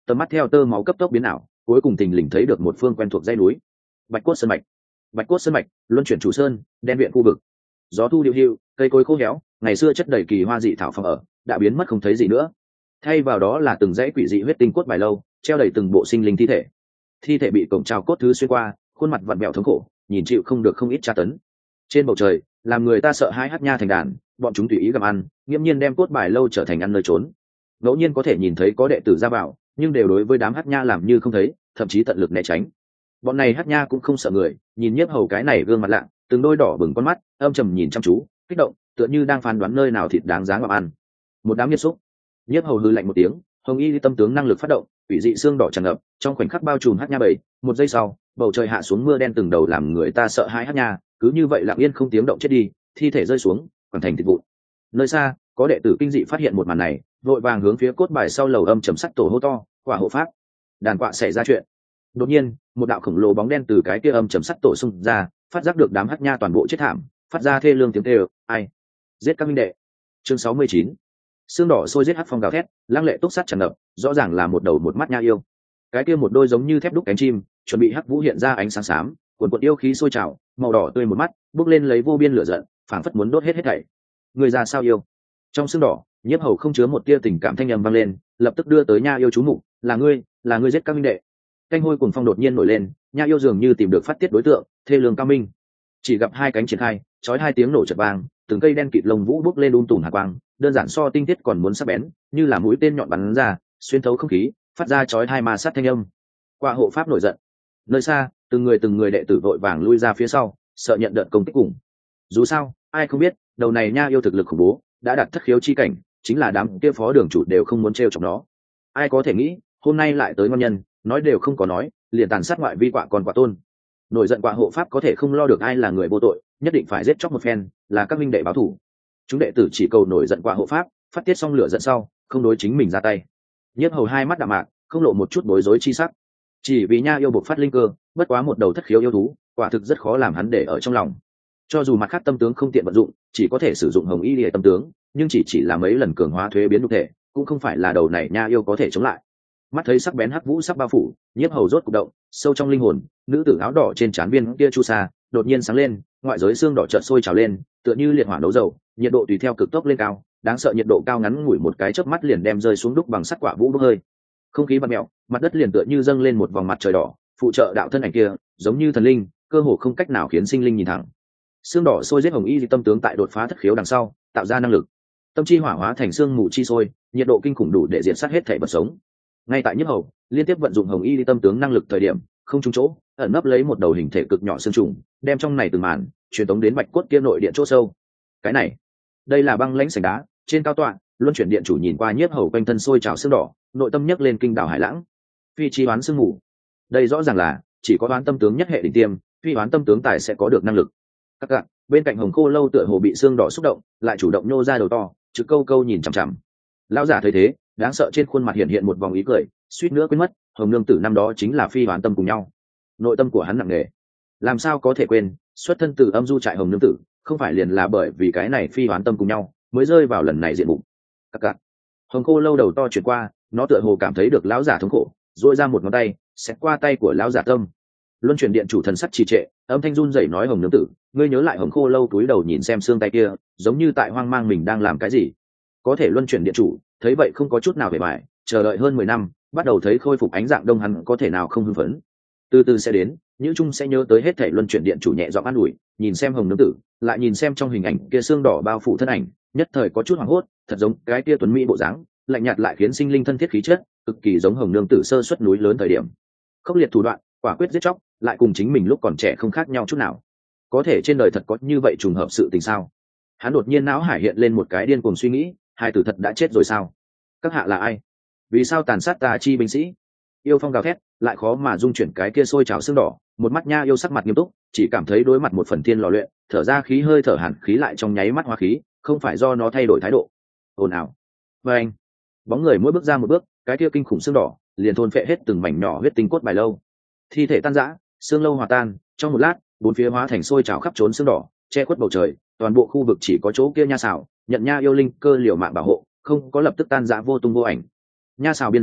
tầm mắt theo tơ máu cấp tốc biến ảo, cuối cùng thình lình thấy được một phương quen thuộc dãy núi. Bạch cốt sơn mạch. Bạch cốt sơn mạch, luân chuyển chủ sơn, đen viện khu vực. Gió thu điệu hưu, cây cối khô héo, ngày xưa chất đầy kỳ hoa dị thảo phòng ở đã biến mất không thấy gì nữa, thay vào đó là từng dãy quỷ dị huyết tinh cốt bài lâu treo đầy từng bộ sinh linh thi thể bị cổng trào cốt thứ xuyên qua, khuôn mặt vặn vẹo thống khổ, nhìn chịu không được không ít tra tấn. Trên bầu trời làm người ta sợ hãi hát nha thành đàn, bọn chúng tùy ý gặm ăn, nghiễm nhiên đem cốt bài lâu trở thành ăn nơi trốn. Ngẫu nhiên có thể nhìn thấy có đệ tử ra vào, nhưng đều đối với đám hát nha làm như không thấy, thậm chí tận lực né tránh. Bọn này hát nha cũng không sợ người, nhìn Nhiếp Hầu cái này gương mặt lạ, từng đôi đỏ bừng con mắt âm trầm nhìn chăm chú, kích động, tựa như đang phán đoán nơi nào thịt đáng giá gặm ăn. Một đám nghiệt xúc. Nhiếp Hầu hừ lạnh một tiếng, hồng y tâm tướng năng lực phát động, ủy dị xương đỏ tràn ngập, trong khoảnh khắc bao trùm hát nha bảy. Một giây sau, bầu trời hạ xuống mưa đen từng đầu làm người ta sợ hãi hát nha, cứ như vậy lặng yên không tiếng động chết đi, thi thể rơi xuống, quẳng thành thịt vụn. Nơi xa, có đệ tử kinh dị phát hiện một màn này, vội vàng hướng phía cốt bài sau lầu âm trầm sắc tổ hô to, quả hộ pháp. Đàn quạ xảy ra chuyện. Đột nhiên, một đạo khổng lồ bóng đen từ cái kia âm trầm sắc tổ xung ra, phát giác được đám hát nha toàn bộ chết thảm, phát ra thê lương tiếng kêu, ai giết các minh đệ. Chương 69. Xương đỏ sôi giết hắc phong gào thét, lăng lệ túc sắt tràn ngập, rõ ràng là một đầu một mắt nha yêu. Cái kia một đôi giống như thép đúc cánh chim, chuẩn bị hắc vũ hiện ra ánh sáng xám, cuồn cuộn yêu khí sôi trào, màu đỏ tươi một mắt, bốc lên lấy vô biên lửa giận, phảng phất muốn đốt hết thảy. Người ra sao yêu? Trong xương đỏ, Nhiếp Hầu không chứa một tia tình cảm thanh âm vang lên, lập tức đưa tới nha yêu chú mục, là ngươi giết các minh đệ. Canh hôi cuồng phong đột nhiên nổi lên, nha yêu dường như tìm được phát tiết đối tượng, thê lương cao minh. Chỉ gặp hai cánh triển khai, chói hai tiếng nổ chợt vang, từng cây đen kịt lông vũ bốc lên tùm hạ quang, đơn giản so tinh thiết còn muốn sắc bén, như là mũi tên nhọn bắn ra, xuyên thấu không khí, phát ra chói hai ma sát thanh âm. Qua hộ pháp nổi giận. Nơi xa, từng người đệ tử vội vàng lui ra phía sau, sợ nhận đợt công kích cùng. Dù sao, ai không biết, đầu này nha yêu thực lực khủng bố, đã đạt thất khiếu chi cảnh, chính là đám kia phó đường chủ đều không muốn trêu chọc nó. Ai có thể nghĩ, hôm nay lại tới ngon nhân, nói đều không có nói, liền tàn sát ngoại vi quạ còn quả tôn. Nổi giận quạ hộ pháp có thể không lo được ai là người vô tội, nhất định phải giết chóc một phen, là các minh đệ báo thù. Chúng đệ tử chỉ cầu nổi giận quạ hộ pháp, phát tiết xong lửa giận sau, không đối chính mình ra tay. Nhiếp Hầu hai mắt đạm mạc, không lộ một chút bối rối chi sắc. Chỉ vì nha yêu buộc phát linh cơ, bất quá một đầu thất khiếu yêu thú, quả thực rất khó làm hắn để ở trong lòng. Cho dù mặt khác tâm tướng không tiện vận dụng, chỉ có thể sử dụng hồng y liệt tâm tướng, nhưng chỉ là mấy lần cường hóa thuế biến nhục thể, cũng không phải là đầu này nha yêu có thể chống lại. Mắt thấy sắc bén hắc vũ sắp bao phủ, Nhiếp Hầu rốt cục động, sâu trong linh hồn, nữ tử áo đỏ trên trán viên kia chu sa đột nhiên sáng lên, ngoại giới xương đỏ chợt sôi trào lên, tựa như liệt hỏa nấu dầu, nhiệt độ tùy theo cực tốc lên cao, đáng sợ nhiệt độ cao ngắn ngủi một cái chớp mắt liền đem rơi xuống đúc bằng sắt quả vũ bốc hơi. Không khí bạt mèo, mặt đất liền tựa như dâng lên một vòng mặt trời đỏ, phụ trợ đạo thân ảnh kia, giống như thần linh, cơ hồ không cách nào khiến sinh linh nhìn thẳng. Xương đỏ sôi giết hồng y tâm tướng tại đột phá thất khiếu đằng sau, tạo ra năng lực. Tâm chi hỏa hóa thành xương mù chi sôi, nhiệt độ kinh khủng đủ để diệt sát hết thể vật sống. Ngay tại Nhiếp Hầu liên tiếp vận dụng hồng y tâm tướng năng lực thời điểm, không trúng chỗ, ẩn nấp lấy một đầu hình thể cực nhỏ xương trùng, đem trong này từng màn truyền tống đến bạch cốt kia nội điện chỗ sâu. Cái này, đây là băng lãnh sành đá, trên cao tọa, luân chuyển điện chủ nhìn qua Nhiếp Hầu quanh thân sôi trào xương đỏ, nội tâm nhấc lên kinh đảo hải lãng. Phi chi đoán xương mù, đây rõ ràng là chỉ có đoán tâm tướng nhất hệ đỉnh tiêm, phi đoán tâm tướng tài sẽ có được năng lực. Các bạn, bên cạnh Hồng Khô Lâu tựa hồ bị xương đỏ xúc động, lại chủ động nhô ra đầu to, trực câu câu nhìn chằm chằm. Lão giả thấy thế, đáng sợ trên khuôn mặt hiện một vòng ý cười, suýt nữa quên mất, Hồng nương tử năm đó chính là phi đoán tâm cùng nhau. Nội tâm của hắn nặng nề, làm sao có thể quên, xuất thân từ âm du trại Hồng nương tử, không phải liền là bởi vì cái này phi đoán tâm cùng nhau, mới rơi vào lần này diện mục. Các bạn, Hồng Khô Lâu đầu to chuyển qua, nó tựa hồ cảm thấy được lão giả thống khổ, duỗi ra một ngón tay, xẹt qua tay của lão giả tâm. Luân chuyển điện chủ thần sắc trì trệ, âm thanh run rẩy nói: Hồng nương tử, ngươi nhớ lại Hồng Khô Lâu túi đầu nhìn xem xương tay kia, giống như tại hoang mang mình đang làm cái gì. Có thể luân chuyển điện chủ thấy vậy không có chút nào vẻ bại, chờ đợi hơn 10 năm, bắt đầu thấy khôi phục ánh dạng đông, hắn có thể nào không hưng phấn. Từ từ sẽ đến, Nhữ Trung sẽ nhớ tới hết thảy. Luân chuyển điện chủ nhẹ giọng an ủi, nhìn xem Hồng nương tử, lại nhìn xem trong hình ảnh kia xương đỏ bao phủ thân ảnh, nhất thời có chút hoảng hốt, thật giống cái kia tuấn mỹ bộ dáng, lạnh nhạt lại khiến sinh linh thân thiết khí chất, cực kỳ giống Hồng nương tử sơ xuất núi lớn thời điểm. Khốc liệt thủ đoạn, quả quyết giết chóc, lại cùng chính mình lúc còn trẻ không khác nhau chút nào. Có thể trên đời thật có như vậy trùng hợp sự tình sao? Hắn đột nhiên não hải hiện lên một cái điên cuồng suy nghĩ, hai tử thật đã chết rồi sao? Các hạ là ai? Vì sao tàn sát tà chi binh sĩ? Yêu phong gào thét, lại khó mà dung chuyển cái kia sôi trào xương đỏ. Một mắt nha yêu sắc mặt nghiêm túc, chỉ cảm thấy đối mặt một phần thiên lò luyện, thở ra khí hơi thở hẳn khí lại trong nháy mắt hóa khí, không phải do nó thay đổi thái độ. Ồn ào. Và anh, bóng người mỗi bước ra một bước, cái kia kinh khủng xương đỏ liền thôn phệ hết từng mảnh nhỏ huyết tinh cốt bài lâu. Thi thể tan rã, xương lâu hòa tan, trong một lát, bốn phía hóa thành sôi trào khắp trốn xương đỏ, che khuất bầu trời, toàn bộ khu vực chỉ có chỗ kia nha xảo, nhận nha yêu linh cơ liều mạng bảo hộ, không có lập tức tan rã vô tung vô ảnh. Nha xảo biên giới,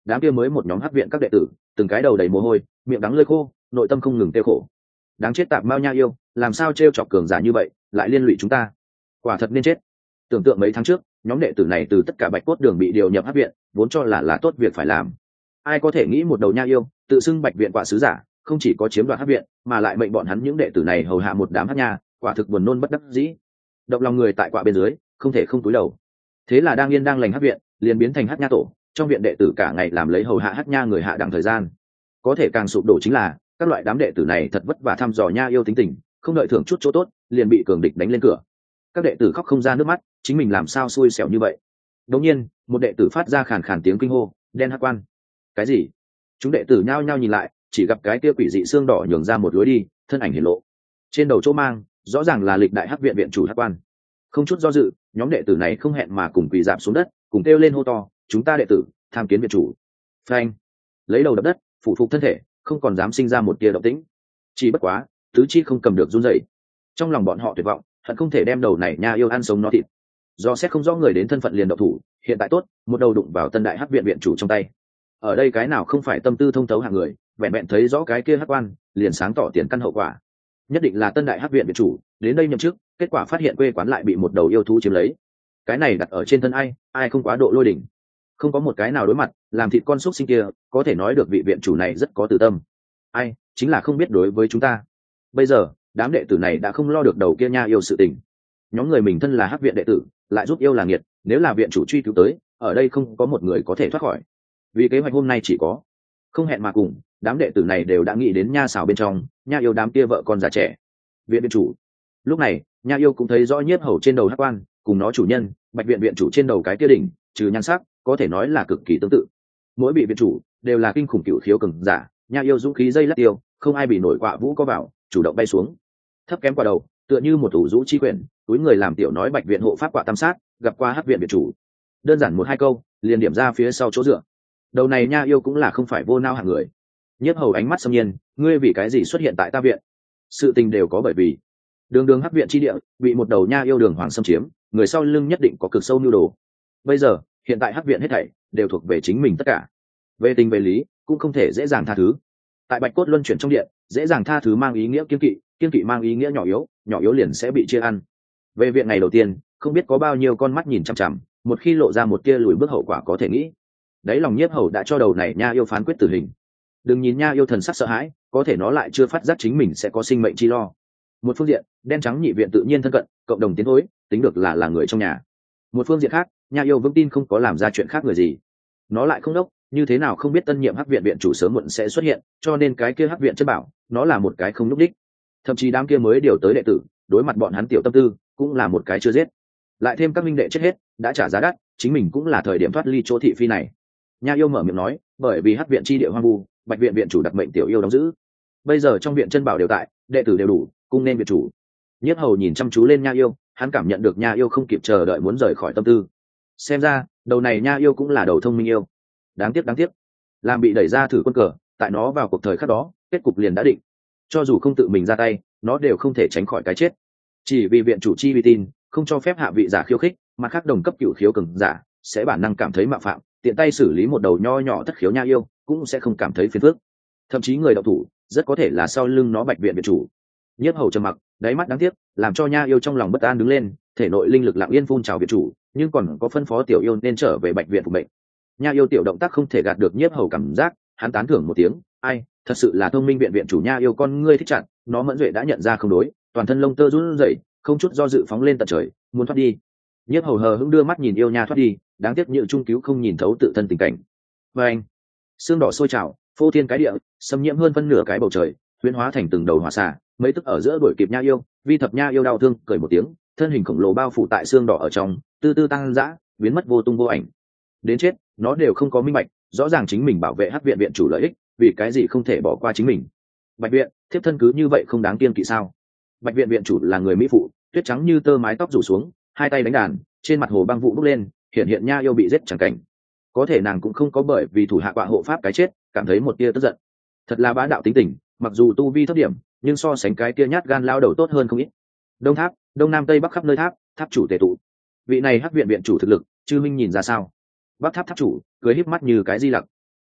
đám kia mới một nhóm hắc viện các đệ tử từng cái đầu đầy mồ hôi, miệng đắng lưỡi khô, nội tâm không ngừng tiêu khổ. Đáng chết tạp mao nha yêu, làm sao trêu chọc cường giả như vậy lại liên lụy chúng ta, quả thật nên chết. Tưởng tượng mấy tháng trước nhóm đệ tử này từ tất cả bạch cốt đường bị điều nhập hắc viện, vốn cho là tốt việc phải làm, ai có thể nghĩ một đầu nha yêu tự xưng bạch viện quả sứ giả, không chỉ có chiếm đoạt hắc viện mà lại mệnh bọn hắn những đệ tử này hầu hạ một đám hắc nha, quả thực buồn nôn bất đắc dĩ. Động lòng người tại quạ bên dưới không thể không cúi đầu. Thế là đang yên đang lành hắc viện liền biến thành hắc nha tổ, trong viện đệ tử cả ngày làm lấy hầu hạ hắc nha người hạ đẳng thời gian. Có thể càng sụp đổ chính là các loại đám đệ tử này thật vất vả thăm dò nha yêu tính tình, không đợi thưởng chút chỗ tốt liền bị cường địch đánh lên cửa. Các đệ tử khóc không ra nước mắt, chính mình làm sao xui xẻo như vậy. Đột nhiên một đệ tử phát ra khàn khàn tiếng kinh hô, đen hắc quan. Cái gì? Chúng đệ tử nhao nhao nhìn lại, chỉ gặp cái kia quỷ dị xương đỏ nhường ra một lối đi, thân ảnh hiển lộ. Trên đầu chỗ mang rõ ràng là lịch đại hắc viện viện chủ hắc quan. Không chút do dự, nhóm đệ tử này không hẹn mà cùng quỳ rạp xuống đất, cùng kêu lên hô to, chúng ta đệ tử tham kiến viện chủ. Phanh! Lấy đầu đập đất, phủ phục thân thể, không còn dám sinh ra một tia động tĩnh. Chỉ bất quá tứ chi không cầm được run rẩy. Trong lòng bọn họ tuyệt vọng, hận không thể đem đầu này nha yêu ăn sống nó thịt. Do xét không rõ người đến thân phận liền động thủ, hiện tại tốt, một đầu đụng vào tân đại hắc viện viện chủ trong tay. Ở đây cái nào không phải tâm tư thông thấu hạng người, vẹn vẹn thấy rõ cái kia hắc quan liền sáng tỏ tiền căn hậu quả. Nhất định là tân đại hắc viện viện chủ đến đây nhậm chức, kết quả phát hiện quê quán lại bị một đầu yêu thú chiếm lấy. Cái này đặt ở trên thân ai không quá độ lôi đỉnh. Không có một cái nào đối mặt làm thịt con xúc sinh kia, có thể nói được vị viện chủ này rất có tử tâm. Ai chính là không biết đối với chúng ta. Bây giờ đám đệ tử này đã không lo được đầu kia nha yêu sự tình. Nhóm người mình thân là hắc viện đệ tử lại giúp yêu là nghiệt, nếu là viện chủ truy cứu tới, ở đây không có một người có thể thoát khỏi. Vì kế hoạch hôm nay chỉ có không hẹn mà cùng, đám đệ tử này đều đã nghĩ đến nha xào bên trong nha yêu đám kia vợ con già trẻ. Viện chủ. Lúc này nha yêu cũng thấy rõ Nhiếp Hầu trên đầu hắc quan cùng nó chủ nhân bạch viện viện chủ trên đầu cái kia đỉnh, trừ nhan sắc có thể nói là cực kỳ tương tự. Mỗi vị viện chủ đều là kinh khủng cửu khiếu cường giả, nha yêu dũng khí dây lắc tiêu, không ai bị nổi quạ vũ có vào, chủ động bay xuống, thấp kém qua đầu, tựa như một tủ rũ chi quyển, túi người làm tiểu nói bạch viện hộ pháp quạ tam sát, gặp qua hắc viện viện chủ. Đơn giản một hai câu liền điểm ra phía sau chỗ dựa. Đầu này nha yêu cũng là không phải vô nao hạng người. Nhiếp Hầu ánh mắt xâm nhiên, ngươi vì cái gì xuất hiện tại ta viện? Sự tình đều có bởi vì đường hắc viện chi địa bị một đầu nha yêu đường hoàng xâm chiếm, người sau lưng nhất định có cực sâu nhu đồ. Bây giờ hiện tại hắc viện hết thảy đều thuộc về chính mình tất cả, về tình về lý cũng không thể dễ dàng tha thứ. Tại bạch cốt luân chuyển trong điện, dễ dàng tha thứ mang ý nghĩa kiên kỵ mang ý nghĩa nhỏ yếu liền sẽ bị chia ăn. Về viện ngày đầu tiên không biết có bao nhiêu con mắt nhìn chằm chằm, một khi lộ ra một tia lùi bước hậu quả có thể nghĩ. Đấy lòng Nhiếp Hầu đã cho đầu này nha yêu phán quyết tử hình. Đừng nhìn nha yêu thần sắc sợ hãi, có thể nó lại chưa phát giác chính mình sẽ có sinh mệnh chi lo. Một phương diện đen trắng nhị viện tự nhiên thân cận, cộng đồng tiến thối, tính được là người trong nhà. Một phương diện khác, nha yêu vững tin không có làm ra chuyện khác người gì. Nó lại không đốc, như thế nào không biết tân nhiệm hắc viện viện chủ sớm muộn sẽ xuất hiện, cho nên cái kia hắc viện chất bảo nó là một cái không núp đích. Thậm chí đám kia mới điều tới đệ tử, đối mặt bọn hắn tiểu tâm tư cũng là một cái chưa giết. Lại thêm các minh đệ chết hết, đã trả giá đắt, chính mình cũng là thời điểm thoát ly chỗ thị phi này. Nha yêu mở miệng nói, bởi vì hắc viện chi địa hoang vu, bạch viện viện chủ đặc mệnh tiểu yêu đóng giữ. Bây giờ trong viện chân bảo đều tại, đệ tử đều đủ, cung nên viện chủ. Nhiếp Hầu nhìn chăm chú lên nha yêu, hắn cảm nhận được nha yêu không kịp chờ đợi muốn rời khỏi tâm tư. Xem ra đầu này nha yêu cũng là đầu thông minh yêu. Đáng tiếc làm bị đẩy ra thử quân cờ, tại nó vào cuộc thời khắc đó kết cục liền đã định. Cho dù không tự mình ra tay, nó đều không thể tránh khỏi cái chết. Chỉ vì viện chủ chi uy tín không cho phép hạ vị giả khiêu khích, mà khác đồng cấp cửu khiếu cường giả sẽ bản năng cảm thấy mạo phạm, tiện tay xử lý một đầu nho nhỏ thất khiếu nha yêu cũng sẽ không cảm thấy phiền phức. Thậm chí người đạo thủ rất có thể là sau lưng nó bạch viện viện chủ. Nhiếp Hầu trầm mặc, đáy mắt đáng tiếc làm cho nha yêu trong lòng bất an đứng lên, thể nội linh lực lặng yên phun trào viện chủ, nhưng còn có phân phó tiểu yêu nên trở về bạch viện phục mệnh. Nha yêu tiểu động tác không thể gạt được Nhiếp Hầu cảm giác, hắn tán thưởng một tiếng, ai thật sự là thông minh viện viện chủ. Nha yêu con ngươi thích chặt, nó mẫn duệ đã nhận ra không đối, toàn thân lông tơ run rẩy, không chút do dự phóng lên tận trời, muốn thoát đi. Nhiếp Hầu hờ hững đưa mắt nhìn yêu nha thoát đi, đáng tiếc Nhự Trung cứu không nhìn thấu tự thân tình cảnh. Và anh, xương đỏ sôi trào, phô thiên cái địa, xâm nhiễm hơn phân nửa cái bầu trời, huyễn hóa thành từng đầu hỏa xả, mấy tức ở giữa đuổi kịp nha yêu. Vi thập nha yêu đau thương cười một tiếng, thân hình khổng lồ bao phủ tại xương đỏ ở trong, từ từ tăng dã, biến mất vô tung vô ảnh. Đến chết nó đều không có minh bạch, rõ ràng chính mình bảo vệ hắc viện viện chủ lợi ích, vì cái gì không thể bỏ qua chính mình. Bạch viện thiếp thân cứ như vậy không đáng kiêng kỵ sao? Bạch viện viện chủ là người mỹ phụ, tuyết trắng như tơ, mái tóc rủ xuống, hai tay đánh đàn, trên mặt hồ băng vụ bốc lên, hiện nha yêu bị giết chẳng cảnh. Có thể nàng cũng không có bởi vì thủ hạ quạ hộ pháp cái chết cảm thấy một tia tức giận. Thật là bá đạo tính tình, mặc dù tu vi thấp điểm, nhưng so sánh cái tia nhát gan lao đầu tốt hơn không ít. Đông tháp, đông nam tây bắc khắp nơi tháp, tháp chủ tề tụ. Vị này hắc viện viện chủ thực lực, chư minh nhìn ra sao? Bắc tháp tháp chủ cười híp mắt như cái di lặc.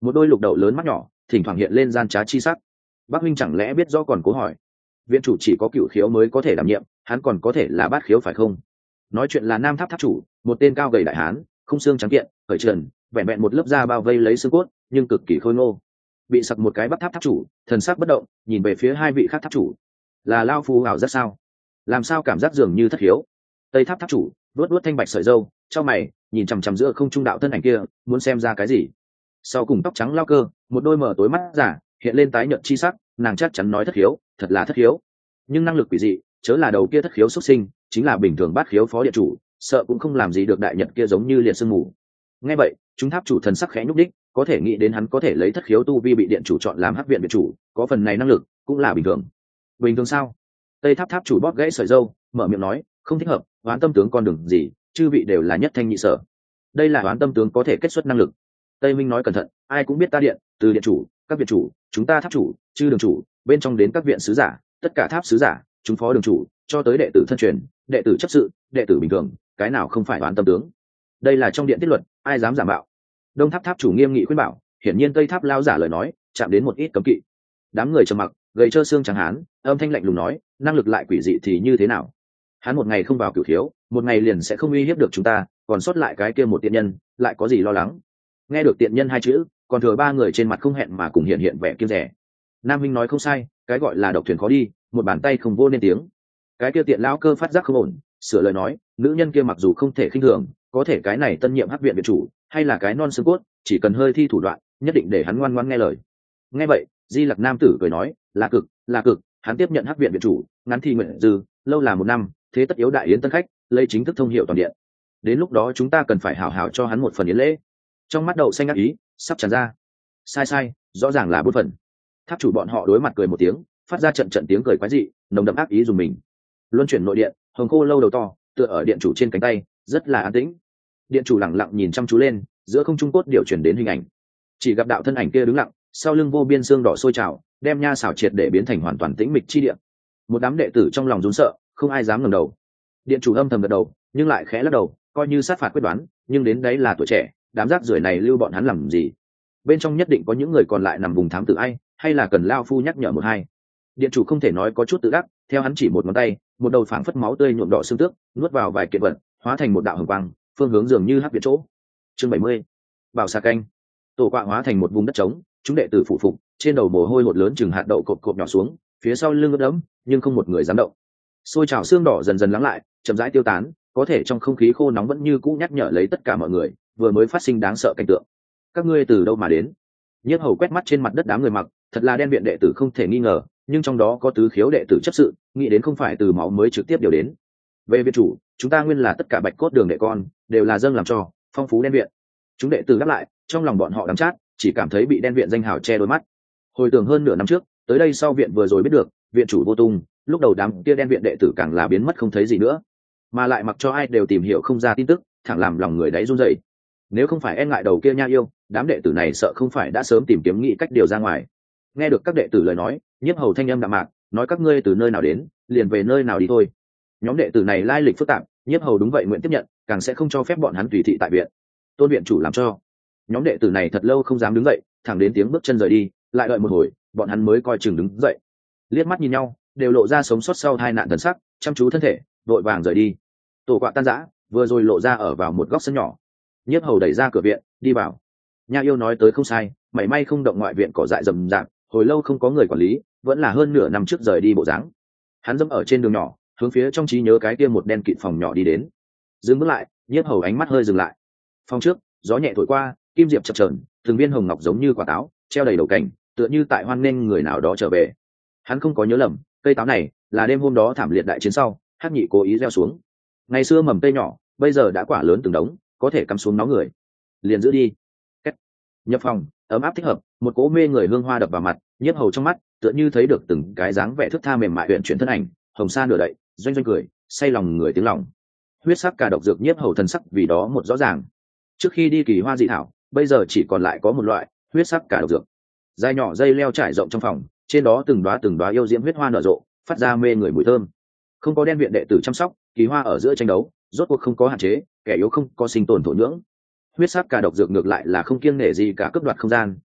một đôi lục đậu lớn mắt nhỏ thỉnh thoảng hiện lên gian trá chi sắc. Bác huynh chẳng lẽ biết rõ còn cố hỏi, viện chủ chỉ có cựu khiếu mới có thể đảm nhiệm, hắn còn có thể là bát khiếu phải không? Nói chuyện là nam tháp tháp chủ, một tên cao gầy đại hán, không xương trắng kiện, khởi trần, vẹn vẹn một lớp da bao vây lấy xương cốt, nhưng cực kỳ khôi ngô. Bị sặc một cái bắc tháp tháp chủ, thần sắc bất động, nhìn về phía hai vị khác tháp chủ. Là lao phu ảo rất sao? Làm sao cảm giác dường như thất hiếu? Tây tháp tháp chủ vuốt thanh bạch sợi râu, trong mày nhìn chằm chằm giữa không trung đạo thân ảnh kia, muốn xem ra cái gì. Sau cùng tóc trắng lao cơ, một đôi mở tối mắt giả hiện lên tái nhợt chi sắc, nàng chắc chắn nói thất hiếu, thật là thất hiếu. Nhưng năng lực quỷ dị, chớ là đầu kia thất khiếu xuất sinh, chính là bình thường bát khiếu phó điện chủ, sợ cũng không làm gì được đại nhật kia giống như liệt sương mù. Nghe vậy, chúng tháp chủ thần sắc khẽ nhúc đích, có thể nghĩ đến hắn có thể lấy thất khiếu tu vi bị điện chủ chọn làm hắc viện viện chủ, có phần này năng lực cũng là bình thường. Bình thường sao? Tây tháp tháp chủ bóp gãy sợi râu, mở miệng nói, không thích hợp, oán tâm tướng con đường gì, chư vị đều là nhất thanh nhị sở. Đây là oán tâm tướng có thể kết xuất năng lực. Tây Minh nói cẩn thận, ai cũng biết ta điện, từ điện chủ, các viện chủ, chúng ta tháp chủ, chư đường chủ, bên trong đến các viện sứ giả, tất cả tháp sứ giả, chúng phó đường chủ, cho tới đệ tử thân truyền, đệ tử chấp sự, đệ tử bình thường, cái nào không phải oán tâm tướng. Đây là trong điện tiết luật, ai dám giả mạo. Đông tháp tháp chủ nghiêm nghị khuyên bảo, hiển nhiên Tây tháp lao giả lời nói chạm đến một ít cấm kỵ. Đám người trầm mặc, gầy trơ xương trắng hán, âm thanh lạnh lùng nói, năng lực lại quỷ dị thì như thế nào? Hắn một ngày không vào cửu khiếu, một ngày liền sẽ không uy hiếp được chúng ta, còn sót lại cái kia một tiện nhân, lại có gì lo lắng? Nghe được tiện nhân hai chữ, còn thừa ba người trên mặt không hẹn mà cùng hiện vẻ kiêng rẻ. Nam Minh nói không sai, cái gọi là độc thuyền khó đi, một bàn tay không vô nên tiếng. Cái kia tiện lão cơ phát giác không ổn, sửa lời nói, nữ nhân kia mặc dù không thể khinh thường, có thể cái này tân nhiệm hắc viện viện chủ, hay là cái non xương cốt, chỉ cần hơi thi thủ đoạn, nhất định để hắn ngoan ngoãn nghe lời. Nghe vậy, Di Lặc nam tử cười nói, là cực, hắn tiếp nhận hắc viện viện chủ, ngắn thì nguyện dư, lâu là 1 năm, thế tất yếu đại yến tân khách, lấy chính thức thông hiệu toàn điện. Đến lúc đó chúng ta cần phải hảo hảo cho hắn một phần yến lễ. Trong mắt đậu xanh ác ý sắp tràn ra. Sai, rõ ràng là 4 phần. Tháp chủ bọn họ đối mặt cười một tiếng, phát ra trận tiếng cười quái dị, nồng đậm ác ý dùng mình. Luân chuyển nội điện, hồng khô lâu đầu to, tựa ở điện chủ trên cánh tay, rất là an tĩnh. Điện chủ lặng lặng nhìn chăm chú lên, giữa không trung cốt điều chuyển đến hình ảnh. Chỉ gặp đạo thân ảnh kia đứng lặng, sau lưng vô biên xương đỏ sôi trào, đem nha xảo triệt để biến thành hoàn toàn tĩnh mịch chi điện. Một đám đệ tử trong lòng run sợ, không ai dám ngẩng đầu. Điện chủ âm thầm gật đầu, nhưng lại khẽ lắc đầu, coi như sát phạt quyết đoán, nhưng đến đấy là tuổi trẻ, đám rác rưởi này lưu bọn hắn làm gì? Bên trong nhất định có những người còn lại nằm vùng thám tử ai, hay là cần lao phu nhắc nhở một hai. Điện chủ không thể nói có chút tự đắc, theo hắn chỉ một ngón tay, một đầu phảng phất máu tươi nhuộm đỏ xương tước, nuốt vào vài kiện vật, hóa thành một đạo hồng quang, phương hướng dường như hắc viện chỗ. Chương 70. Bảo xà canh. Tổ quạ hóa thành một vùng đất trống, chúng đệ tử phụ phục, trên đầu mồ hôi hột lớn chừng hạt đậu cộp nhỏ xuống, phía sau lưng ướt đẫm, nhưng không một người dám động. Xôi trào xương đỏ dần dần lắng lại, chậm rãi tiêu tán, có thể trong không khí khô nóng vẫn như cũ nhắc nhở lấy tất cả mọi người, vừa mới phát sinh đáng sợ cảnh tượng. Các ngươi từ đâu mà đến? Nhiếp hầu quét mắt trên mặt đất đám người mặc, thật là đen viện đệ tử không thể nghi ngờ, nhưng trong đó có tứ khiếu đệ tử chấp sự, nghĩ đến không phải từ máu mới trực tiếp điều đến. Về viện chủ, chúng ta nguyên là tất cả bạch cốt đường đệ con, đều là dâng làm cho phong phú đen viện. Chúng đệ tử đáp lại, trong lòng bọn họ đắng chát, chỉ cảm thấy bị đen viện danh hào che đôi mắt. Hồi tưởng hơn nửa năm trước, tới đây sau viện vừa rồi biết được, viện chủ vô tung, lúc đầu đám kia đen viện đệ tử càng là biến mất không thấy gì nữa, mà lại mặc cho ai đều tìm hiểu không ra tin tức, thẳng làm lòng người đáy run rẩy. Nếu không phải e ngại đầu kia nha yêu, đám đệ tử này sợ không phải đã sớm tìm kiếm nghĩ cách điều ra ngoài. Nghe được các đệ tử lời nói, nhiếp hầu thanh âm đạm mạc, nói các ngươi từ nơi nào đến, liền về nơi nào đi thôi. Nhóm đệ tử này lai lịch phức tạp, nhiếp hầu đúng vậy nguyện tiếp nhận, càng sẽ không cho phép bọn hắn tùy thị tại viện. Tôn viện chủ làm cho. Nhóm đệ tử này thật lâu không dám đứng dậy, thẳng đến tiếng bước chân rời đi, lại đợi một hồi, bọn hắn mới coi chừng đứng dậy. Liếc mắt nhìn nhau, đều lộ ra sống sót sau tai nạn thần sắc, chăm chú thân thể, vội vàng rời đi. Tổ quạ tan rã, vừa rồi lộ ra ở vào một góc sân nhỏ. Nhiếp hầu đẩy ra cửa viện, đi vào. Nha yêu nói tới không sai, mảy may không động ngoại viện cỏ dại rậm rạp, hồi lâu không có người quản lý, vẫn là hơn nửa năm trước rời đi bộ dáng. Hắn dẫm ở trên đường nhỏ, hướng phía trong trí nhớ cái kia một đen kịt phòng nhỏ đi đến. Dừng bước lại, nhiếp hầu ánh mắt hơi dừng lại. Phòng trước, gió nhẹ thổi qua, kim diệp chập chờn, từng viên hồng ngọc giống như quả táo, treo đầy đầu cành, tựa như tại hoan nghênh người nào đó trở về. Hắn không có nhớ lầm, cây táo này là đêm hôm đó thảm liệt đại chiến sau, Hắc Nhị cố ý gieo xuống. Ngày xưa mầm cây nhỏ, bây giờ đã quả lớn từng đống, có thể cắm xuống nó người. Liền giữ đi. Cách. Nhập phòng, ấm áp thích hợp, một cỗ mê người hương hoa đập vào mặt, nhiếp hầu trong mắt, tựa như thấy được từng cái dáng vẻ thước tha mềm mại huyện chuyển thân ảnh, hồng sa nửa đậy, doanh doanh cười, say lòng người tiếng lòng. Huyết sắc cả độc dược nhiếp hầu thần sắc vì đó một rõ ràng. Trước khi đi kỳ hoa dị thảo, bây giờ chỉ còn lại có một loại, huyết sắc cả độc dược. Dài nhỏ dây leo trải rộng trong phòng, trên đó từng đóa yêu diễm huyết hoa nở rộ, phát ra mê người mùi thơm. Không có đen viện đệ tử chăm sóc, kỳ hoa ở giữa tranh đấu, rốt cuộc không có hạn chế, kẻ yếu không có sinh tồn thổ nhưỡng. Huyết sắc cả độc dược ngược lại là không kiêng nể gì cả cướp đoạt không gian,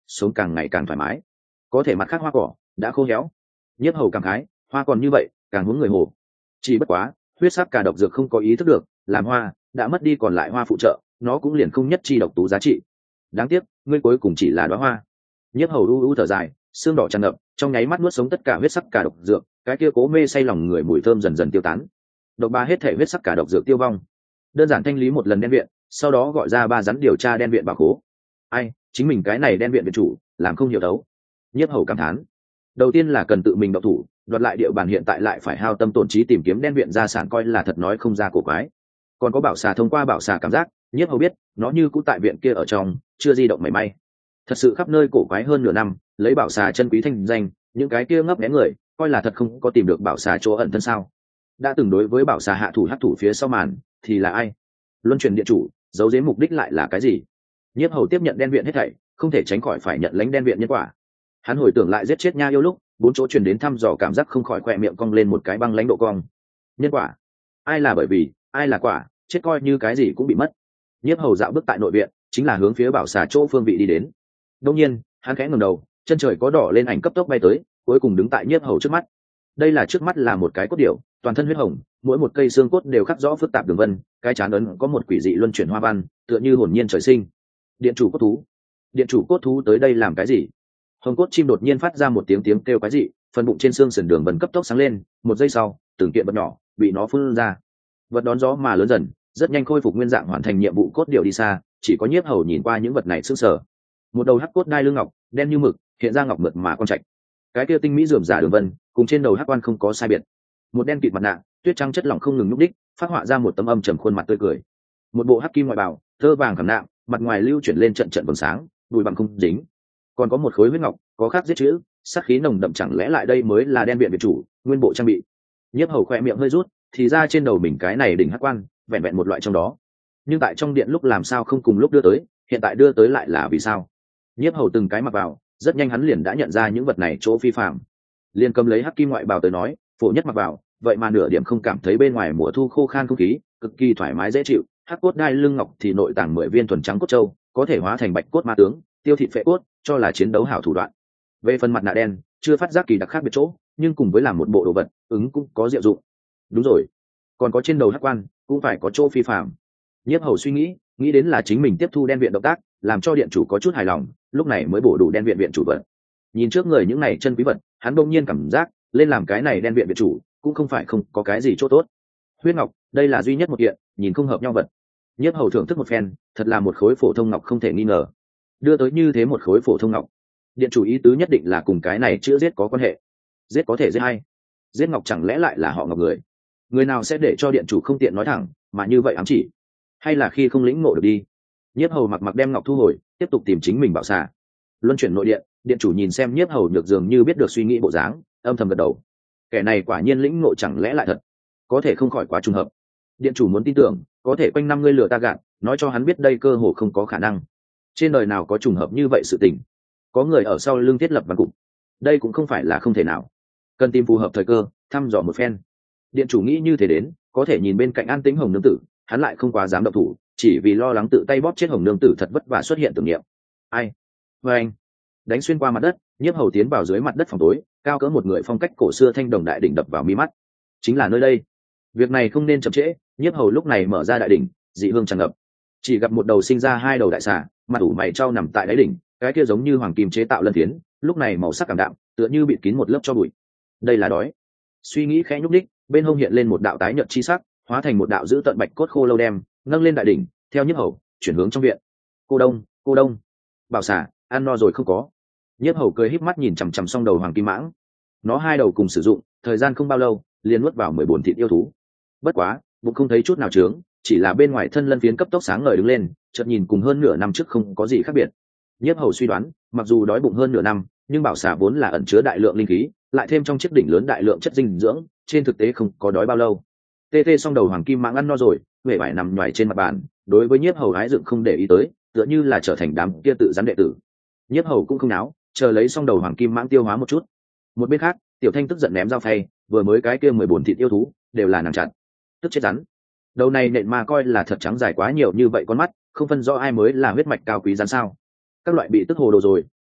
sống càng ngày càng thoải mái. Có thể mặt khác hoa cỏ đã khô héo. Nhiếp hầu cảm khái, hoa còn như vậy càng hướng người hồ. Chỉ bất quá huyết sắc cả độc dược không có ý thức được làm hoa đã mất đi còn lại hoa phụ trợ, nó cũng liền không nhất chi độc tú giá trị. Đáng tiếc ngươi cuối cùng chỉ là đóa hoa. Nhiếp hầu u u thở dài, xương đỏ tràn ngập, trong nháy mắt nuốt sống tất cả huyết sắc cả độc dược, cái kia cố mê say lòng người mùi thơm dần dần tiêu tán. Độc ba hết thể huyết sắc cả độc dược tiêu vong. Đơn giản thanh lý một lần đen viện, sau đó gọi ra 3 rắn điều tra đen viện bảo khố. Ai, chính mình cái này đen viện viện chủ làm không hiểu đấu. Nhiếp hầu cảm thán. Đầu tiên là cần tự mình động thủ, đoạt lại địa bàn, hiện tại lại phải hao tâm tổn trí tìm kiếm đen viện gia sản, coi là thật nói không ra cổ quái. Còn có bảo xà, thông qua bảo xà cảm giác, Nhiếp hầu biết nó như cũ tại viện kia ở trong, chưa di động mảy may. Thật sự khắp nơi cổ quái hơn nửa năm, lấy bảo xà chân quý thanh danh, những cái kia ngấp nghé người coi là thật không có tìm được bảo xà chỗ ẩn thân sao? Đã từng đối với bảo xà hạ thủ hắc thủ phía sau màn thì là ai? Luân chuyển điện chủ giấu giếm mục đích lại là cái gì? Nhiếp hầu tiếp nhận đen viện hết thảy, không thể tránh khỏi phải nhận lãnh đen viện nhân quả. Hắn hồi tưởng lại giết chết Nha Yêu lúc, 4 chỗ truyền đến thăm dò cảm giác không khỏi khỏe miệng cong lên một cái băng lãnh độ cong. Nhân quả, ai là bởi vì, ai là quả, chết coi như cái gì cũng bị mất. Nhiếp hầu dạo bước tại nội viện, chính là hướng phía bảo xà chỗ phương vị đi đến. Đương nhiên, hắn khẽ ngẩng đầu, chân trời có đỏ lên ảnh cấp tốc bay tới, cuối cùng đứng tại Nhiếp hầu trước mắt. Đây là trước mắt là một cái cốt điểu, toàn thân huyết hồng, mỗi một cây xương cốt đều khắc rõ phức tạp đường vân, cái trán ấn có một quỷ dị luân chuyển hoa văn, tựa như hồn nhiên trời sinh. Điện chủ cốt thú, điện chủ cốt thú tới đây làm cái gì? Hồng cốt chim đột nhiên phát ra một tiếng tiếng kêu quái dị, phần bụng trên xương sườn đường vân cấp tốc sáng lên, một giây sau, từng kiện vật nhỏ bị nó phun ra. Vật đón gió mà lớn dần, rất nhanh khôi phục nguyên dạng, hoàn thành nhiệm vụ cốt điểu đi xa. Chỉ có Nhiếp hầu nhìn qua những vật này sững sờ. Một đầu hắc cốt đai lưng ngọc, đen như mực, hiện ra ngọc mượt mà con trạch. Cái kia tinh mỹ rườm rà đường vân, cùng trên đầu hắc quan không có sai biệt. Một đen kịt mặt nạ, tuyết trắng chất lỏng không ngừng núp đích, phát họa ra một tấm âm trầm khuôn mặt tươi cười. Một bộ hắc kim ngoại bào, thơ vàng khảm nạm, mặt ngoài lưu chuyển lên trận trận vầng sáng, bụi bặm không dính. Còn có một khối huyết ngọc, có khắc giết chữ, sát khí nồng đậm, chẳng lẽ lại đây mới là đen viện viện chủ nguyên bộ trang bị? Nhiếp hầu khỏe miệng hơi rút, thì ra trên đầu mình cái này đỉnh hắc quan, vẹn vẹn một loại trong đó. Nhưng tại trong điện lúc làm sao không cùng lúc đưa tới, hiện tại đưa tới lại là vì sao? Nhiếp hầu từng cái mặc vào, rất nhanh hắn liền đã nhận ra những vật này chỗ phi phạm. Liền cầm lấy hắc kim ngoại bào tới nói, phổ nhất mặc vào, vậy mà nửa điểm không cảm thấy bên ngoài mùa thu khô khan không khí, cực kỳ thoải mái dễ chịu. Hắc cốt đai lưng ngọc thì nội tàng 10 viên thuần trắng cốt châu, có thể hóa thành bạch cốt ma tướng, tiêu thịt phệ cốt, cho là chiến đấu hảo thủ đoạn. Về phần mặt nạ đen, chưa phát giác kỳ đặc khác biệt chỗ, nhưng cùng với làm một bộ đồ vật, ứng cũng có diệu dụng. Đúng rồi, còn có trên đầu hắc quan, cũng phải có chỗ phi phạm. Nhiếp hầu suy nghĩ đến là chính mình tiếp thu đen viện động tác, làm cho điện chủ có chút hài lòng, lúc này mới bổ đủ đen viện viện chủ vật. Nhìn trước người những này chân quý vật, hắn đông nhiên cảm giác lên làm cái này đen viện viện chủ cũng không phải không có cái gì chỗ tốt. Huyết ngọc, đây là duy nhất một kiện nhìn không hợp nhau vật. Nhiếp hầu thưởng thức một phen, thật là một khối phổ thông ngọc không thể nghi ngờ. Đưa tới như thế một khối phổ thông ngọc, điện chủ ý tứ nhất định là cùng cái này chữa giết có quan hệ. Giết có thể giết hay? Giết ngọc chẳng lẽ lại là họ ngọc người? Người nào sẽ để cho điện chủ không tiện nói thẳng, mà như vậy ám chỉ? Hay là khi không lĩnh ngộ được đi? Nhiếp hầu mặc đem ngọc thu hồi, tiếp tục tìm chính mình bảo xà. Luân chuyển nội điện, điện chủ nhìn xem Nhiếp hầu được dường như biết được suy nghĩ bộ dáng, âm thầm gật đầu. Kẻ này quả nhiên lĩnh ngộ chẳng lẽ lại thật? Có thể không khỏi quá trùng hợp. Điện chủ muốn tin tưởng, có thể quanh năm ngươi lừa ta gạt, nói cho hắn biết đây cơ hồ không có khả năng. Trên đời nào có trùng hợp như vậy sự tình? Có người ở sau lưng thiết lập văn cục, đây cũng không phải là không thể nào. Cần tìm phù hợp thời cơ, thăm dò một phen. Điện chủ nghĩ như thế đến, có thể nhìn bên cạnh an tĩnh hồng nương tử, hắn lại không quá dám động thủ, chỉ vì lo lắng tự tay bóp chết hồng nương tử thật vất vả xuất hiện tưởng niệm. Ai? Và anh đánh xuyên qua mặt đất, Nhiếp hầu tiến vào dưới mặt đất phòng tối, cao cỡ một người, phong cách cổ xưa thanh đồng đại đỉnh đập vào mi mắt. Chính là nơi đây. Việc này không nên chậm trễ. Nhiếp hầu lúc này mở ra đại đỉnh, dị hương tràn ngập, chỉ gặp một đầu sinh ra 2 đầu đại xà, mặt ủ mày trao nằm tại đáy đỉnh, cái kia giống như hoàng kim chế tạo lân thiến, lúc này màu sắc cảm đạm, tựa như bịt kín một lớp cho bụi. Đây là đói. Suy nghĩ khẽ nhúc đích, bên hông hiện lên một đạo tái nhợt chi sắc, hóa thành một đạo giữ tận bạch cốt khô lâu đem, nâng lên đại đỉnh, theo Nhiếp hầu chuyển hướng trong viện. Cô đông, bảo xà ăn no rồi không có? Nhiếp hầu cười híp mắt nhìn chằm chằm song đầu hoàng kim mãng. Nó 2 đầu cùng sử dụng, thời gian không bao lâu, liền nuốt vào 14 thịt yêu thú. Bất quá, bụng không thấy chút nào trướng, chỉ là bên ngoài thân lân phiến cấp tốc sáng ngời đứng lên, chợt nhìn cùng hơn nửa năm trước không có gì khác biệt. Nhiếp hầu suy đoán, mặc dù đói bụng hơn nửa năm, nhưng bảo xà vốn là ẩn chứa đại lượng linh khí, lại thêm trong chiếc đỉnh lớn đại lượng chất dinh dưỡng, trên thực tế không có đói bao lâu. Tê song đầu hoàng kim mãng ăn no rồi, huệ vải nằm nhoài trên mặt bàn, đối với Nhiếp hầu hái dựng không để ý tới, tựa như là trở thành đám kia tự gián đệ tử. Nhiếp hầu cũng không náo, chờ lấy song đầu hoàng kim mãng tiêu hóa một chút. Một bên khác, tiểu thanh tức giận ném dao phay, vừa mới cái kia 14 thịt yêu thú đều là nàng chặn, tức chết rắn. Đầu này nện ma coi là thật trắng dài quá nhiều như vậy con mắt, không phân rõ ai mới là huyết mạch cao quý rắn sao? Các loại bị tức hồ đồ rồi,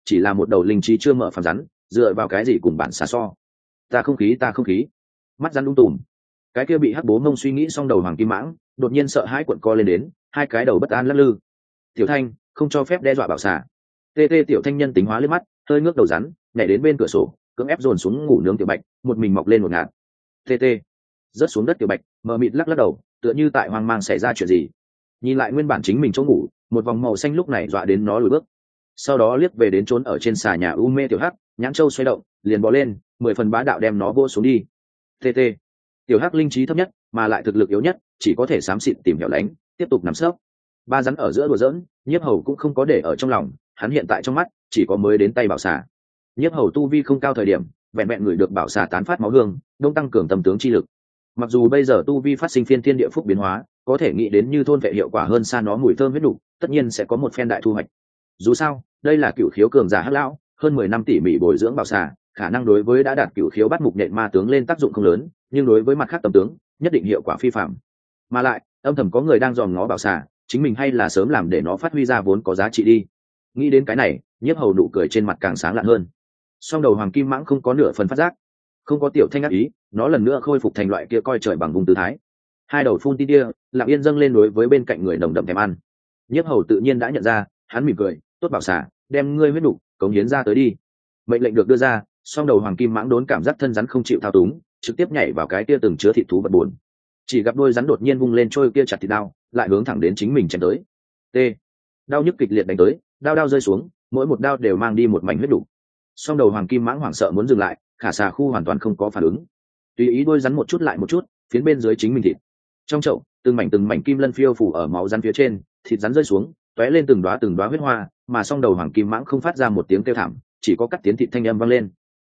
chỉ là một đầu linh trí chưa mở phàm rắn, dựa vào cái gì cùng bản xà so? Ta không khí. Mắt rắn lung tùm. Cái kia bị hắc bố mông suy nghĩ xong đầu hoàng kim mãng đột nhiên sợ hãi cuộn co lên đến, hai cái đầu bất an lắc lư. Tiểu Thanh, không cho phép đe dọa bảo xà. Tê Tiểu Thanh nhân tính hóa liếc mắt, hơi ngước đầu rắn, nhảy đến bên cửa sổ, cưỡng ép dồn xuống ngủ nướng Tiểu Bạch, một mình mọc lên một ngạt. Tê rớt xuống đất Tiểu Bạch, mờ mịt lắc đầu, tựa như tại hoang mang xảy ra chuyện gì. Nhìn lại nguyên bản chính mình chỗ ngủ, một vòng màu xanh lúc này dọa đến nó lùi bước. Sau đó liếc về đến trốn ở trên xà nhà u mê Tiểu Hắc, nhãn châu xoay động, liền bò lên, 10 phần bá đạo đem nó vô xuống đi. Tê Tiểu Hắc linh trí thấp nhất, mà lại thực lực yếu nhất, chỉ có thể xám xịt tìm hẻo lánh, tiếp tục nằm sấp. Ba rắn ở giữa đùa giỡn, Nhiếp Hầu cũng không có để ở trong lòng, hắn hiện tại trong mắt chỉ có mới đến tay bảo xà. Nhiếp Hầu tu vi không cao thời điểm, vẹn vẹn người được bảo xà tán phát máu hương, đông tăng cường tâm tướng chi lực. Mặc dù bây giờ tu vi phát sinh phiên thiên địa phúc biến hóa, có thể nghĩ đến như thôn vệ hiệu quả hơn xa nó mùi thơm huyết đủ, tất nhiên sẽ có một phen đại thu hoạch. Dù sao, đây là cửu khiếu cường giả hắc lão, hơn 10 năm tỉ mỉ bồi dưỡng bảo xà, khả năng đối với đã đạt cửu khiếu bắt mục nện ma tướng lên tác dụng không lớn, nhưng đối với mặt khác tâm tướng, nhất định hiệu quả phi phàm. Mà lại, âm thầm có người đang dòm ngó bảo xà, chính mình hay là sớm làm để nó phát huy ra vốn có giá trị đi. Nghĩ đến cái này, Nhiếp Hầu nụ cười trên mặt càng sáng lạn hơn. Song đầu hoàng kim mãng không có nửa phần phát giác, không có Tiểu Thanh ác ý, nó lần nữa khôi phục thành loại kia coi trời bằng vùng tư thái. Hai đầu phun tin tia, lặng yên dâng lên đối với bên cạnh người nồng đậm thèm ăn. Nhiếp Hầu tự nhiên đã nhận ra, hắn mỉm cười, tốt bảo xà, đem ngươi huyết nục cống hiến ra tới đi. Mệnh lệnh được đưa ra, song đầu hoàng kim mãng đốn cảm giác thân rắn không chịu thao túng, trực tiếp nhảy vào cái kia từng chứa thịt thú vật buồn. Chỉ gặp đôi rắn đột nhiên vung lên trôi kia chặt thịt đao, lại hướng thẳng đến chính mình chém tới. Đao nhức kịch liệt đánh tới, đao rơi xuống, mỗi một đao đều mang đi một mảnh huyết đủ. Song đầu hoàng kim mãng hoảng sợ muốn dừng lại, khả xà khu hoàn toàn không có phản ứng. Tùy ý đôi rắn một chút lại một chút, phiến bên dưới chính mình thịt. Trong chậu, từng mảnh kim lân phiêu phủ ở máu rắn phía trên, thịt rắn rơi xuống, tóe lên từng đóa huyết hoa, mà song đầu hoàng kim mãng không phát ra một tiếng kêu thảm, chỉ có cắt tiến thịt thanh âm vang lên.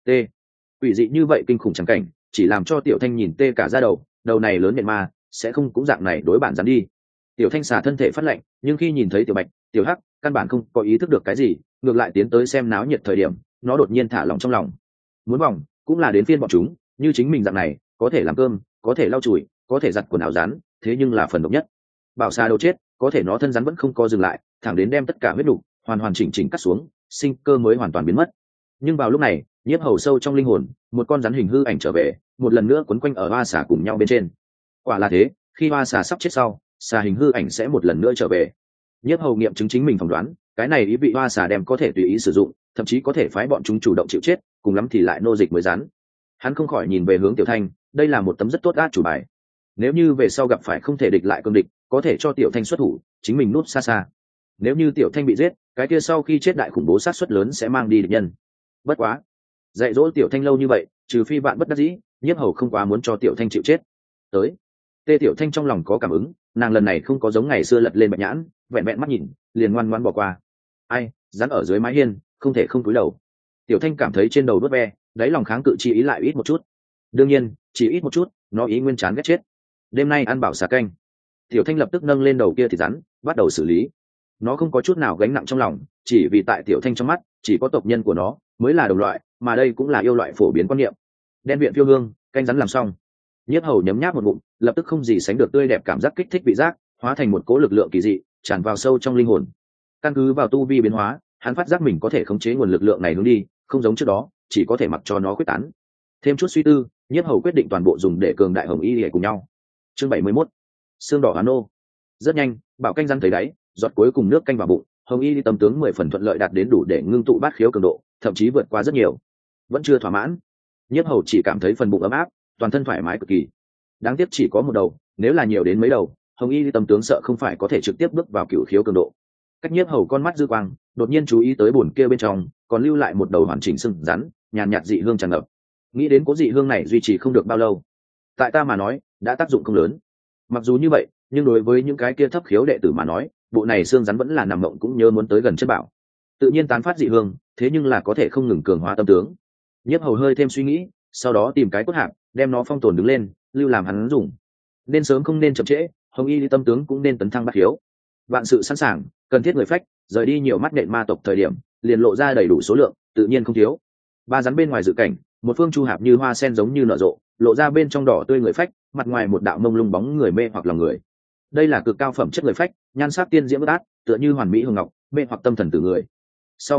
Quỷ dị như vậy kinh khủng chẳng cảnh, chỉ làm cho Tiểu Thanh nhìn tê cả da đầu này lớn nện ma, sẽ không cũng dạng này đối bản rắn đi. Tiểu Thanh xà thân thể phát lạnh, nhưng khi nhìn thấy Tiểu Bạch, Tiểu Hắc, căn bản không có ý thức được cái gì, ngược lại tiến tới xem náo nhiệt thời điểm, nó đột nhiên thả lỏng trong lòng. Muốn vòng, cũng là đến phiên bọn chúng, như chính mình dạng này, có thể làm cơm, có thể lau chùi, có thể giặt quần áo rắn, thế nhưng là phần độc nhất. Bảo xà đầu chết, có thể nó thân rắn vẫn không có dừng lại, thẳng đến đem tất cả huyết đủ hoàn chỉnh cắt xuống, sinh cơ mới hoàn toàn biến mất. Nhưng vào lúc này, Nhiếp Hầu sâu trong linh hồn, một con rắn hình hư ảnh trở về, một lần nữa quấn quanh ở hoa xà cùng nhau bên trên. Quả là thế, khi hoa xà sắp chết sau, xà hình hư ảnh sẽ một lần nữa trở về. Nhiếp Hầu nghiệm chứng chính mình phỏng đoán, cái này ý vị hoa xà đem có thể tùy ý sử dụng, thậm chí có thể phái bọn chúng chủ động chịu chết, cùng lắm thì lại nô dịch mới rắn. Hắn không khỏi nhìn về hướng Tiểu Thanh, đây là một tấm rất tốt át chủ bài. Nếu như về sau gặp phải không thể địch lại cương địch, có thể cho Tiểu Thanh xuất thủ, chính mình núp xa xa. Nếu như Tiểu Thanh bị giết, cái kia sau khi chết đại khủng bố sát suất lớn sẽ mang đi địch nhân. Bất quá, dạy dỗ Tiểu Thanh lâu như vậy, trừ phi bạn bất đắc dĩ, Nhiếp Hầu không quá muốn cho Tiểu Thanh chịu chết. Tới, Tiểu Thanh trong lòng có cảm ứng, nàng lần này không có giống ngày xưa lật lên bạch nhãn, vẹn vẹn mắt nhìn, liền ngoan ngoãn bỏ qua. Ai, rắn ở dưới mái hiên, không thể không cúi đầu. Tiểu Thanh cảm thấy trên đầu đốt ve, đáy lòng kháng cự chi ý lại ít một chút. Đương nhiên, chỉ ít một chút, nó ý nguyên chán ghét chết. Đêm nay ăn bảo xà canh. Tiểu Thanh lập tức nâng lên đầu kia thì rắn, bắt đầu xử lý. Nó không có chút nào gánh nặng trong lòng, chỉ vì tại Tiểu Thanh trong mắt, chỉ có tộc nhân của nó mới là đồng loại, mà đây cũng là yêu loại phổ biến quan niệm. Đen viện phiêu hương, canh rắn làm xong. Nhiếp Hầu nhấm nháp một bụng, lập tức không gì sánh được tươi đẹp cảm giác kích thích vị giác, hóa thành một cỗ lực lượng kỳ dị, tràn vào sâu trong linh hồn. Căn cứ vào tu vi biến hóa, hắn phát giác mình có thể khống chế nguồn lực lượng này hướng đi, không giống trước đó, chỉ có thể mặc cho nó quyết tán. Thêm chút suy tư, Nhiếp Hầu quyết định toàn bộ dùng để cường đại hồng y để cùng nhau. Chương 71, xương đỏ hoán ô. Rất nhanh, bảo canh rắn thấy đáy, giọt cuối cùng nước canh vào bụng, hồng y tâm tướng 10 phần thuận lợi đạt đến đủ để ngưng tụ bát khiếu cường độ, thậm chí vượt qua rất nhiều. Vẫn chưa thỏa mãn, Nhiếp Hầu chỉ cảm thấy phần bụng ấm áp, toàn thân thoải mái cực kỳ. Đáng tiếc chỉ có một đầu, nếu là nhiều đến mấy đầu, hồng y tâm tướng sợ không phải có thể trực tiếp bước vào cửu khiếu cường độ. Cách Nhiếp Hầu con mắt dư quang, đột nhiên chú ý tới bồn kia bên trong còn lưu lại một đầu hoàn chỉnh sừng rắn, nhàn nhạt dị hương tràn ngập. Nghĩ đến cố dị hương này duy trì không được bao lâu, tại ta mà nói đã tác dụng không lớn. Mặc dù như vậy, nhưng đối với những cái kia thấp khiếu đệ tử mà nói, bộ này xương rắn vẫn là nằm mộng cũng nhớ muốn tới gần chất bảo. Tự nhiên tán phát dị hương, thế nhưng là có thể không ngừng cường hóa tâm tướng. Nhiếp Hầu hơi thêm suy nghĩ, sau đó tìm cái cốt hạp, đem nó phong tồn đứng lên, lưu làm hắn dùng. Nên sớm không nên chậm trễ, hồng y tâm tướng cũng nên tấn thăng bát khiếu. Vạn sự sẵn sàng, cần thiết người phách, rời đi nhiều mắt nện ma tộc thời điểm, liền lộ ra đầy đủ số lượng, tự nhiên không thiếu. Ba rắn bên ngoài dự cảnh, một phương chu hạp như hoa sen giống như nở rộ, lộ ra bên trong đỏ tươi người phách, mặt ngoài một đạo mông lung bóng người mê hoặc lòng người. Đây là cực cao phẩm chất người phách, nhan sắc tiên diễm bất át, tựa như hoàn mỹ hương ngọc, mê hoặc tâm thần từ người. Sau một khắc,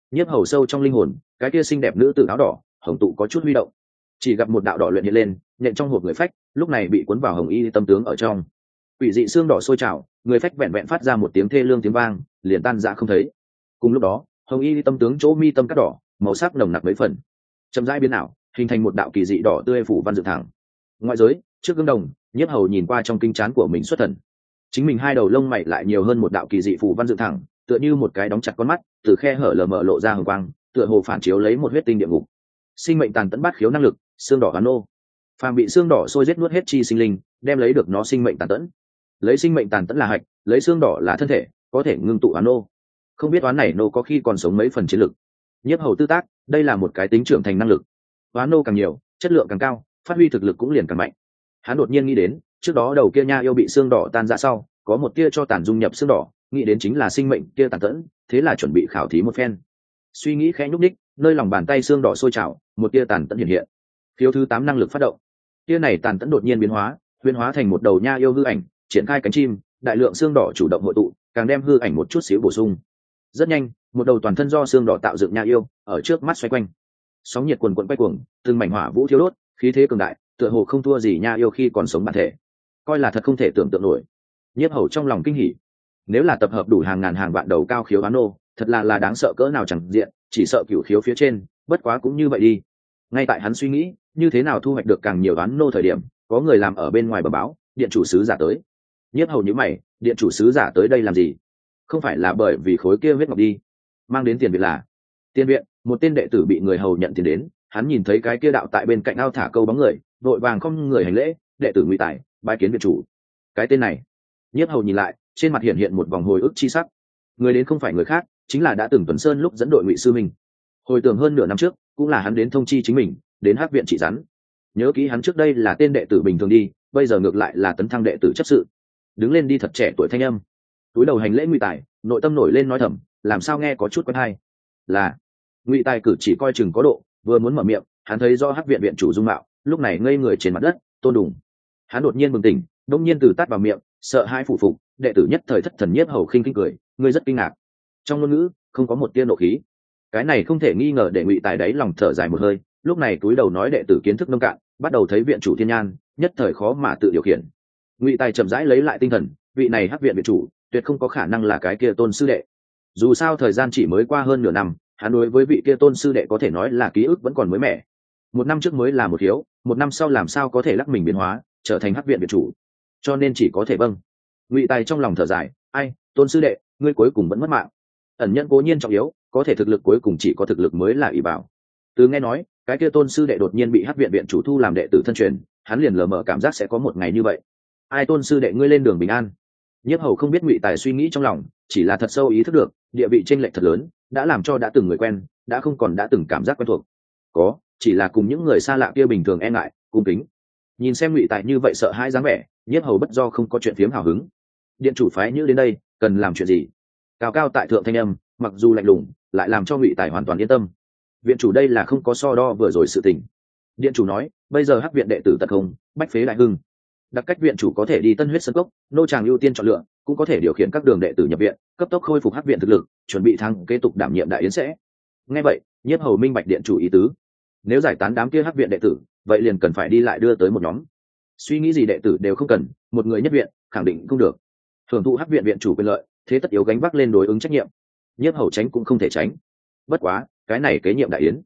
Nhiếp hầu sâu trong linh hồn, cái kia xinh đẹp nữ tử áo đỏ hồng tụ có chút huy động, chỉ gặp một đạo đỏ luyện hiện lên, nhện trong hộp người phách lúc này bị cuốn vào hồng y tâm tướng ở trong. Quỷ dị xương đỏ sôi trào, người phách vẹn vẹn phát ra một tiếng thê lương tiếng vang, liền tan rã không thấy. Cùng lúc đó, hồng y tâm tướng chỗ mi tâm cắt đỏ, màu sắc nồng nặc mấy phần, chậm rãi biến ảo, hình thành một đạo kỳ dị đỏ tươi phủ văn dựng thẳng. Ngoại giới, trước gương đồng, Nhiếp hầu nhìn qua trong kinh trán của mình xuất thần. Chính mình hai đầu lông mày lại nhiều hơn một đạo kỳ dị phủ văn dựng thẳng, tựa như một cái đóng chặt con mắt, từ khe hở lờ mờ lộ ra hồng quang, tựa hồ phản chiếu lấy một huyết tinh địa ngục. Sinh mệnh tàn tẫn bát khiếu năng lực, xương đỏ gắn nô. Phàm bị xương đỏ sôi giết nuốt hết chi sinh linh, đem lấy được nó sinh mệnh tàn tẫn. Lấy sinh mệnh tàn tẫn là hạch, lấy xương đỏ là thân thể, có thể ngưng tụ oán nô. Không biết oán này nô có khi còn sống mấy phần chiến lực. Nhiếp hầu tư tác, đây là một cái tính trưởng thành năng lực. Oán nô càng nhiều, chất lượng càng cao, phát huy thực lực cũng liền càng mạnh. Hắn đột nhiên nghĩ đến, trước đó đầu kia nha yêu bị xương đỏ tan ra sau, có một tia cho tàn dung nhập xương đỏ, nghĩ đến chính là sinh mệnh kia tàn tẫn, thế là chuẩn bị khảo thí một phen. Suy nghĩ khẽ nhúc nhích, nơi lòng bàn tay xương đỏ sôi trào, một tia tàn tẫn hiện hiện. Phiếu thứ 8 năng lực phát động. Tia này tàn tẫn đột nhiên biến hóa, huyễn hóa thành một đầu nha yêu hư ảnh, triển khai cánh chim, đại lượng xương đỏ chủ động hội tụ, càng đem hư ảnh một chút xíu bổ sung. Rất nhanh, một đầu toàn thân do xương đỏ tạo dựng nha yêu, ở trước mắt xoay quanh. Sóng nhiệt quần quần quay cuồng, từng mảnh hỏa vũ thiêu đốt, khí thế cường đại, tựa hồ không thua gì nha yêu khi còn sống bản thể. Coi là thật không thể tưởng tượng nổi. Nhiếp hầu trong lòng kinh hỉ. Nếu là tập hợp đủ hàng ngàn hàng vạn đầu cao khiếu án nô, thật là đáng sợ cỡ nào chẳng diện, chỉ sợ cửu khiếu phía trên, bất quá cũng như vậy đi. Ngay tại hắn suy nghĩ như thế nào thu hoạch được càng nhiều án nô thời điểm, có người làm ở bên ngoài bẩm báo, điện chủ sứ giả tới. Nhiếp hầu nhíu mày, điện chủ sứ giả tới đây làm gì? Không phải là bởi vì khối kia huyết ngọc đi? Mang đến tiền viện là? Tiền viện, một tên đệ tử bị người hầu nhận tiền đến, hắn nhìn thấy cái kia đạo tại bên cạnh ao thả câu bóng người, vội vàng không người hành lễ, đệ tử Ngụy Tài, bái kiến viện chủ. Cái tên này, Nhiếp hầu nhìn lại, trên mặt hiện một vòng hồi ức chi sắc. Người đến không phải người khác, chính là đã từng Tuần Sơn lúc dẫn đội Ngụy sư minh. Hồi tưởng hơn nửa năm trước, cũng là hắn đến thông chi chính mình, đến Hắc viện trị rắn. Nhớ kỹ hắn trước đây là tên đệ tử bình thường đi, bây giờ ngược lại là tấn thăng đệ tử chấp sự. Đứng lên đi thật trẻ tuổi thanh âm. Túi đầu hành lễ Ngụy Tài, nội tâm nổi lên nói thầm, làm sao nghe có chút quen hay. Là Ngụy Tài cử chỉ coi chừng có độ, vừa muốn mở miệng, hắn thấy do Hắc viện viện chủ dung mạo, lúc này ngây người trên mặt đất, Tôn Đùng. Hắn đột nhiên bừng tỉnh, đông nhiên từ tát vào miệng, sợ hai phụ phục, đệ tử nhất thời thất thần. Nhiếp hầu khinh cười, ngươi rất kinh ngạc. Trong ngôn ngữ không có một tia nộ khí. Cái này không thể nghi ngờ để Ngụy Tài đáy lòng thở dài một hơi, lúc này túi đầu nói đệ tử kiến thức nông cạn, bắt đầu thấy viện chủ thiên nhan, nhất thời khó mà tự điều khiển. Ngụy Tài chậm rãi lấy lại tinh thần, vị này Hắc viện viện chủ tuyệt không có khả năng là cái kia Tôn sư đệ. Dù sao thời gian chỉ mới qua hơn nửa năm, hắn đối với vị kia Tôn sư đệ có thể nói là ký ức vẫn còn mới mẻ. Một năm trước mới là một hiếu, một năm sau làm sao có thể lắc mình biến hóa trở thành Hắc viện viện chủ, cho nên chỉ có thể vâng. Ngụy Tài trong lòng thở dài, ai, Tôn sư đệ, ngươi cuối cùng vẫn mất mạng. Ẩn nhẫn cố nhiên trọng yếu, có thể thực lực cuối cùng chỉ có thực lực mới là ỷ bảo. Từ nghe nói cái kia Tôn sư đệ đột nhiên bị Hắc viện viện chủ thu làm đệ tử thân truyền, hắn liền lờ mờ cảm giác sẽ có một ngày như vậy. Ai, Tôn sư đệ ngươi lên đường bình an. Nhiếp hầu không biết Ngụy Tài suy nghĩ trong lòng, chỉ là thật sâu ý thức được địa vị chênh lệch thật lớn, đã làm cho đã từng người quen đã không còn đã từng cảm giác quen thuộc. Có chỉ là cùng những người xa lạ kia bình thường e ngại cung kính. Nhìn xem Ngụy Tài như vậy sợ hãi dáng vẻ, Nhiếp hầu bất do không có chuyện phiếm hào hứng. Điện chủ phái như đến đây cần làm chuyện gì? Cao cao tại thượng thanh âm, mặc dù lạnh lùng lại làm cho Ngụy Tài hoàn toàn yên tâm. Viện chủ đây là không có so đo vừa rồi sự tình. Điện chủ nói bây giờ Hắc viện đệ tử tật không bách phế đại hưng, đặc cách viện chủ có thể đi Tân Huyết Sơn Cốc, nô tràng ưu tiên chọn lựa, cũng có thể điều khiển các đường đệ tử nhập viện, cấp tốc khôi phục Hắc viện thực lực, chuẩn bị thăng kế tục đảm nhiệm đại yến sẽ. Nghe vậy, Nhiếp hầu minh bạch điện chủ ý tứ. Nếu giải tán đám kia Hắc viện đệ tử, vậy liền cần phải đi lại đưa tới một nhóm. Suy nghĩ gì đệ tử đều không cần, một người nhất viện khẳng định không được. Hưởng thụ Hắc viện viện chủ quyền lợi, thế tất yếu gánh vác lên đối ứng trách nhiệm. Nhiếp hầu tránh cũng không thể tránh. Bất quá cái này kế nhiệm đại yến,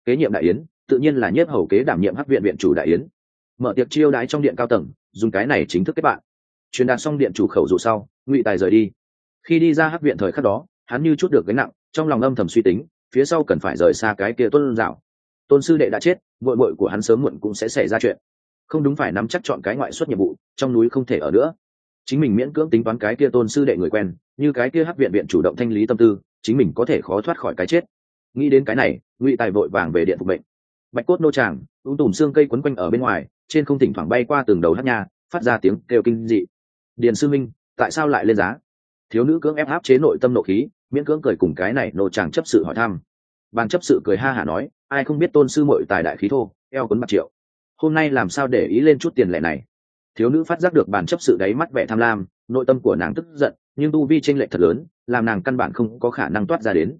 tự nhiên là Nhiếp hầu kế đảm nhiệm Hắc viện viện chủ đại yến. Mở tiệc chiêu đãi trong điện cao tầng, dùng cái này chính thức kết bạn. Truyền đạt xong điện chủ khẩu dụ sau, Ngụy Tài rời đi. Khi đi ra Hắc viện thời khắc đó, hắn như chút được gánh nặng, trong lòng âm thầm suy tính, phía sau cần phải rời xa cái kia Tôn Dạo. Tôn sư đệ đã chết, muội muội của hắn sớm muộn cũng sẽ xảy ra chuyện. Không đúng phải nắm chắc chọn cái ngoại xuất nhiệm vụ, trong núi không thể ở nữa. Chính mình miễn cưỡng tính toán cái kia Tôn sư đệ người quen, như cái kia Hắc viện viện chủ động thanh lý tâm tư, chính mình có thể khó thoát khỏi cái chết. Nghĩ đến cái này, Ngụy Tài vội vàng về điện phục mệnh. Bạch cốt nô tràng, tùm xương cây quấn quanh ở bên ngoài, trên không thỉnh thoảng bay qua từng đầu hắc nha, phát ra tiếng kêu kinh dị. Điền sư minh, tại sao lại lên giá? Thiếu nữ cưỡng ép áp chế nội tâm nộ khí, miễn cưỡng cười cùng cái này nô tràng chấp sự hỏi thăm. Ban chấp sự cười ha hả nói, ai không biết Tôn sư muội tài đại khí thô, eo quấn bạc triệu, hôm nay làm sao để ý lên chút tiền lệ này? Thiếu nữ phát giác được bàn chấp sự đáy mắt vẻ tham lam, nội tâm của nàng tức giận, nhưng tu vi chênh lệch thật lớn, làm nàng căn bản không có khả năng toát ra đến.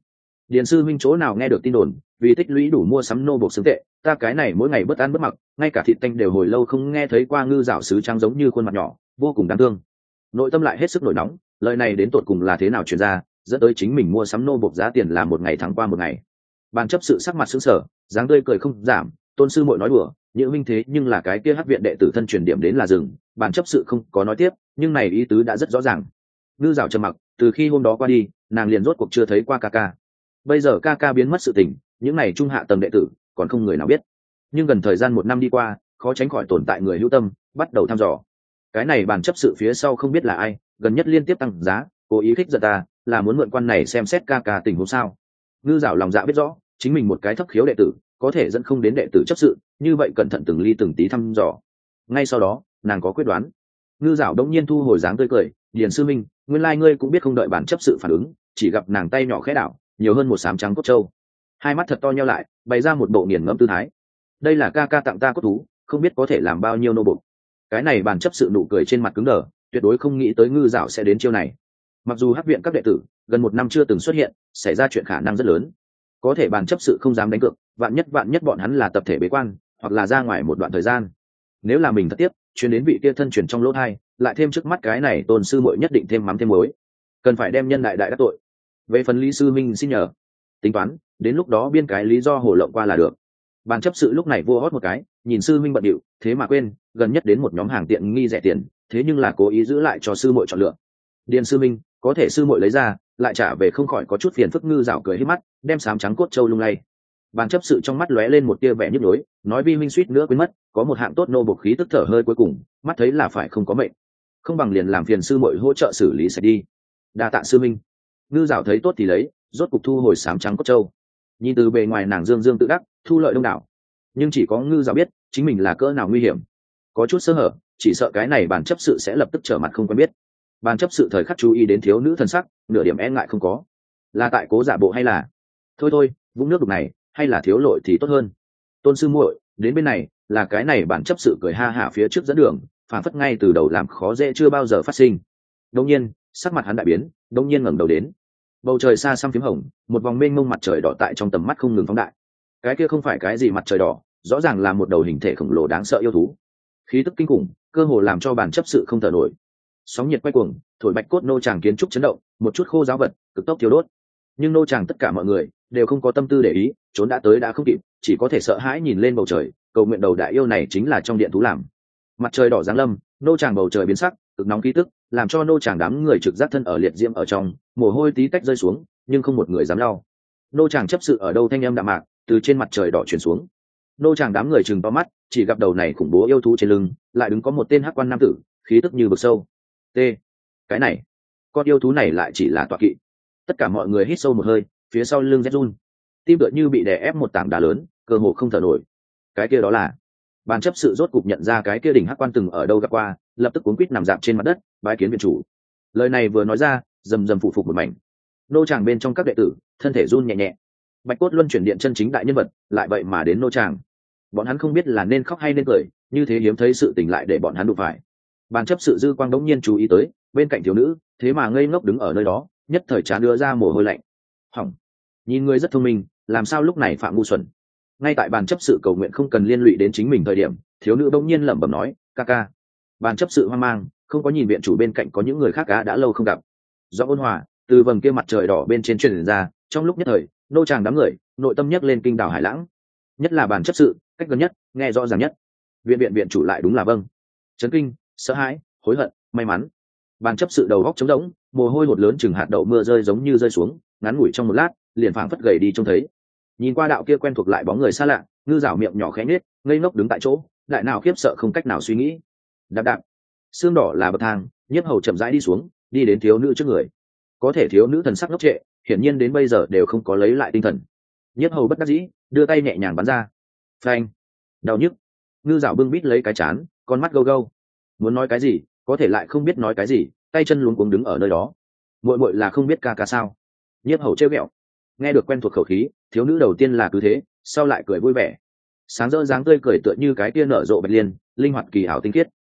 Điền sư huynh chỗ nào nghe được tin đồn, vì tích lũy đủ mua sắm nô buộc xứng tệ, ta cái này mỗi ngày bất ăn bất mặc, ngay cả thịt tanh đều hồi lâu không nghe thấy qua. Ngư dạo sứ trắng giống như khuôn mặt nhỏ, vô cùng đáng thương. Nội tâm lại hết sức nổi nóng, lời này đến tột cùng là thế nào truyền ra, dẫn tới chính mình mua sắm nô buộc giá tiền là một ngày thắng qua một ngày. Ban chấp sự sắc mặt sững sờ, dáng tươi cười không giảm. Tôn sư muội nói đùa, Nhữ huynh thế nhưng là cái kia hắc viện đệ tử thân truyền điểm đến là rừng. Ban chấp sự không có nói tiếp, nhưng này ý tứ đã rất rõ ràng. Ngư dạo trầm mặc, từ khi hôm đó qua đi, nàng liền rốt cuộc chưa thấy qua ca ca. Bây giờ ca ca biến mất sự tình, những này trung hạ tầng đệ tử còn không người nào biết. Nhưng gần thời gian 1 năm đi qua, khó tránh khỏi tồn tại người hữu tâm bắt đầu thăm dò. Cái này bàn chấp sự phía sau không biết là ai, gần nhất liên tiếp tăng giá, cố ý khích giận ta, là muốn mượn quan này xem xét ca ca tình huống sao. Ngư dạo lòng dạ biết rõ, chính mình một cái thấp khiếu đệ tử có thể dẫn không đến đệ tử chấp sự, như vậy cẩn thận từng ly từng tí thăm dò. Ngay sau đó nàng có quyết đoán. Ngư dạo đống nhiên thu hồi dáng tươi cười, Điền sư minh, nguyên lai ngươi cũng biết không đợi bản chấp sự phản ứng, chỉ gặp nàng tay nhỏ khẽ đảo, nhiều hơn một sám trắng cốt trâu, hai mắt thật to nhau lại, bày ra một bộ nghiền ngẫm tư thái. Đây là ca ca tặng ta cốt thú, không biết có thể làm bao nhiêu nô bộc. Cái này bản chấp sự nụ cười trên mặt cứng đờ, tuyệt đối không nghĩ tới Ngư dạo sẽ đến chiêu này. Mặc dù hắc viện các đệ tử gần 1 năm chưa từng xuất hiện, xảy ra chuyện khả năng rất lớn, có thể bản chấp sự không dám đánh cược, vạn nhất bọn hắn là tập thể bế quan, hoặc là ra ngoài một đoạn thời gian. Nếu là mình thật tiếp chuyến đến vị kia thân truyền trong lỗ thai, lại thêm trước mắt cái này tôn sư muội nhất định thêm mắm thêm muối, cần phải đem nhân đại đắc tội. Về phần Lý sư minh xin nhờ, tính toán đến lúc đó biên cái lý do hồ lộng qua là được. Bàn chấp sự lúc này vua hót một cái, nhìn sư minh bận điệu, thế mà quên gần nhất đến một nhóm hàng tiện nghi rẻ tiền, thế nhưng là cố ý giữ lại cho sư muội chọn lựa. Điền sư minh, có thể sư muội lấy ra lại trả về không khỏi có chút phiền phức. Ngư dạo cười hết mắt, đem sám trắng cốt châu lung lay. Bàn chấp sự trong mắt lóe lên một tia vẻ nhức nhối, nói vi minh suýt nữa quên mất, có một hạng tốt nô bộc khí tức thở hơi cuối cùng, mắt thấy là phải không có mệnh, không bằng liền làm phiền sư muội hỗ trợ xử lý sạch đi. Đa tạ sư minh. Ngư dạo thấy tốt thì lấy, rốt cục thu hồi sám trắng cốt châu. Nhìn từ bề ngoài nàng dương dương tự đắc, thu lợi đông đảo, nhưng chỉ có Ngư dạo biết chính mình là cỡ nào nguy hiểm, có chút sơ hở chỉ sợ cái này bàn chấp sự sẽ lập tức trở mặt không quen biết. Bàn chấp sự thời khắc chú ý đến thiếu nữ thần sắc, nửa điểm e ngại không có. Là tại cố giả bộ hay là thôi vũng nước đục này hay là thiếu lội thì tốt hơn. Tôn sư muội đến bên này, là cái này bản chấp sự cười ha hả phía trước dẫn đường, phản phất ngay từ đầu làm khó dễ chưa bao giờ phát sinh. Đông nhiên sắc mặt hắn đại biến, đông nhiên ngẩng đầu đến bầu trời xa xăm phím hồng, một vòng mênh mông mặt trời đỏ tại trong tầm mắt không ngừng phóng đại. Cái kia không phải cái gì mặt trời đỏ, rõ ràng là một đầu hình thể khổng lồ đáng sợ yêu thú, khí tức kinh khủng, cơ hồ làm cho bản chấp sự không thở nổi. Sóng nhiệt quay cuồng, thổi bạch cốt nô tràng kiến trúc chấn động, một chút khô giáo vật cực tốc thiếu đốt. Nhưng nô tràng tất cả mọi người đều không có tâm tư để ý, trốn đã tới đã không kịp, chỉ có thể sợ hãi nhìn lên bầu trời, cầu nguyện đầu đại yêu này chính là trong điện thú làm. Mặt trời đỏ giáng lâm, nô tràng bầu trời biến sắc, cực nóng khí tức, làm cho nô tràng đám người trực giác thân ở liệt diễm ở trong, mồ hôi tí tách rơi xuống, nhưng không một người dám lau. Nô tràng chấp sự ở đâu thanh âm đạm mạc từ trên mặt trời đỏ truyền xuống. Nô tràng đám người chừng to mắt, chỉ gặp đầu này khủng bố yêu thú trên lưng lại đứng có một tên hắc quan nam tử, khí tức như vực sâu. T. Cái này, con yêu thú này lại chỉ là tọa kỵ. Tất cả mọi người hít sâu một hơi, phía sau lưng rét run, tim tựa như bị đè ép một tảng đá lớn, cơ hồ không thở nổi. Cái kia đó là bàn chấp sự rốt cục nhận ra cái kia đỉnh hắc quan từng ở đâu gặp qua, lập tức cuống quýt nằm dạp trên mặt đất, bái kiến viện chủ. Lời này vừa nói ra, rầm rầm phụ phục một mảnh. Nô tràng bên trong các đệ tử thân thể run nhẹ nhẹ. Bạch cốt luân chuyển điện chân chính đại nhân vật lại vậy mà đến nô tràng. Bọn hắn không biết là nên khóc hay nên cười, như thế hiếm thấy sự tình lại để bọn hắn đụng phải. Bàn chấp sự dư quang đống nhiên chú ý tới bên cạnh thiếu nữ, thế mà ngây ngốc đứng ở nơi đó, nhất thời chán đưa ra mồ hôi lạnh. Hỏng, nhìn ngươi rất thông minh, làm sao lúc này phạm ngu xuẩn. Ngay tại bàn chấp sự cầu nguyện không cần liên lụy đến chính mình thời điểm, thiếu nữ bỗng nhiên lẩm bẩm nói, ca ca. Bàn chấp sự hoang mang, không có nhìn viện chủ bên cạnh có những người khác cá đã lâu không gặp. Do ôn hòa từ vầng kia mặt trời đỏ bên trên truyền ra, trong lúc nhất thời nô tràng đám người nội tâm nhấc lên kinh đảo hải lãng. Nhất là bàn chấp sự cách gần nhất nghe rõ ràng nhất. Viện chủ lại đúng là vâng. Chấn kinh, sợ hãi, hối hận, may mắn. Bàn chấp sự đầu góc trống rỗng, mồ hôi hột lớn chừng hạt đậu mưa rơi giống như rơi xuống, ngắn ngủi trong một lát liền phảng phất gầy đi trông thấy. Nhìn qua đạo kia quen thuộc lại bóng người xa lạ, Ngư dạo miệng nhỏ khẽ nết, ngây ngốc đứng tại chỗ, đại nào khiếp sợ không cách nào suy nghĩ. Đạp đạp, xương đỏ là bậc thang, Nhiếp Hầu chậm rãi đi xuống, đi đến thiếu nữ trước người. Có thể thiếu nữ thần sắc ngốc trệ, hiển nhiên đến bây giờ đều không có lấy lại tinh thần. Nhiếp Hầu bất đắc dĩ, đưa tay nhẹ nhàng bắn ra. Phanh, đau nhức. Ngư dạo bưng bít lấy cái chán, con mắt gâu gâu, muốn nói cái gì có thể lại không biết nói cái gì, tay chân luống cuống đứng ở nơi đó. Muội là không biết ca ca sao? Nhiếp Hầu trêu ghẹo. Nghe được quen thuộc khẩu khí, thiếu nữ đầu tiên là cứ thế, sau lại cười vui vẻ, sáng rỡ dáng tươi cười tựa như cái tia nở rộ bạch liên, linh hoạt kỳ ảo tinh khiết.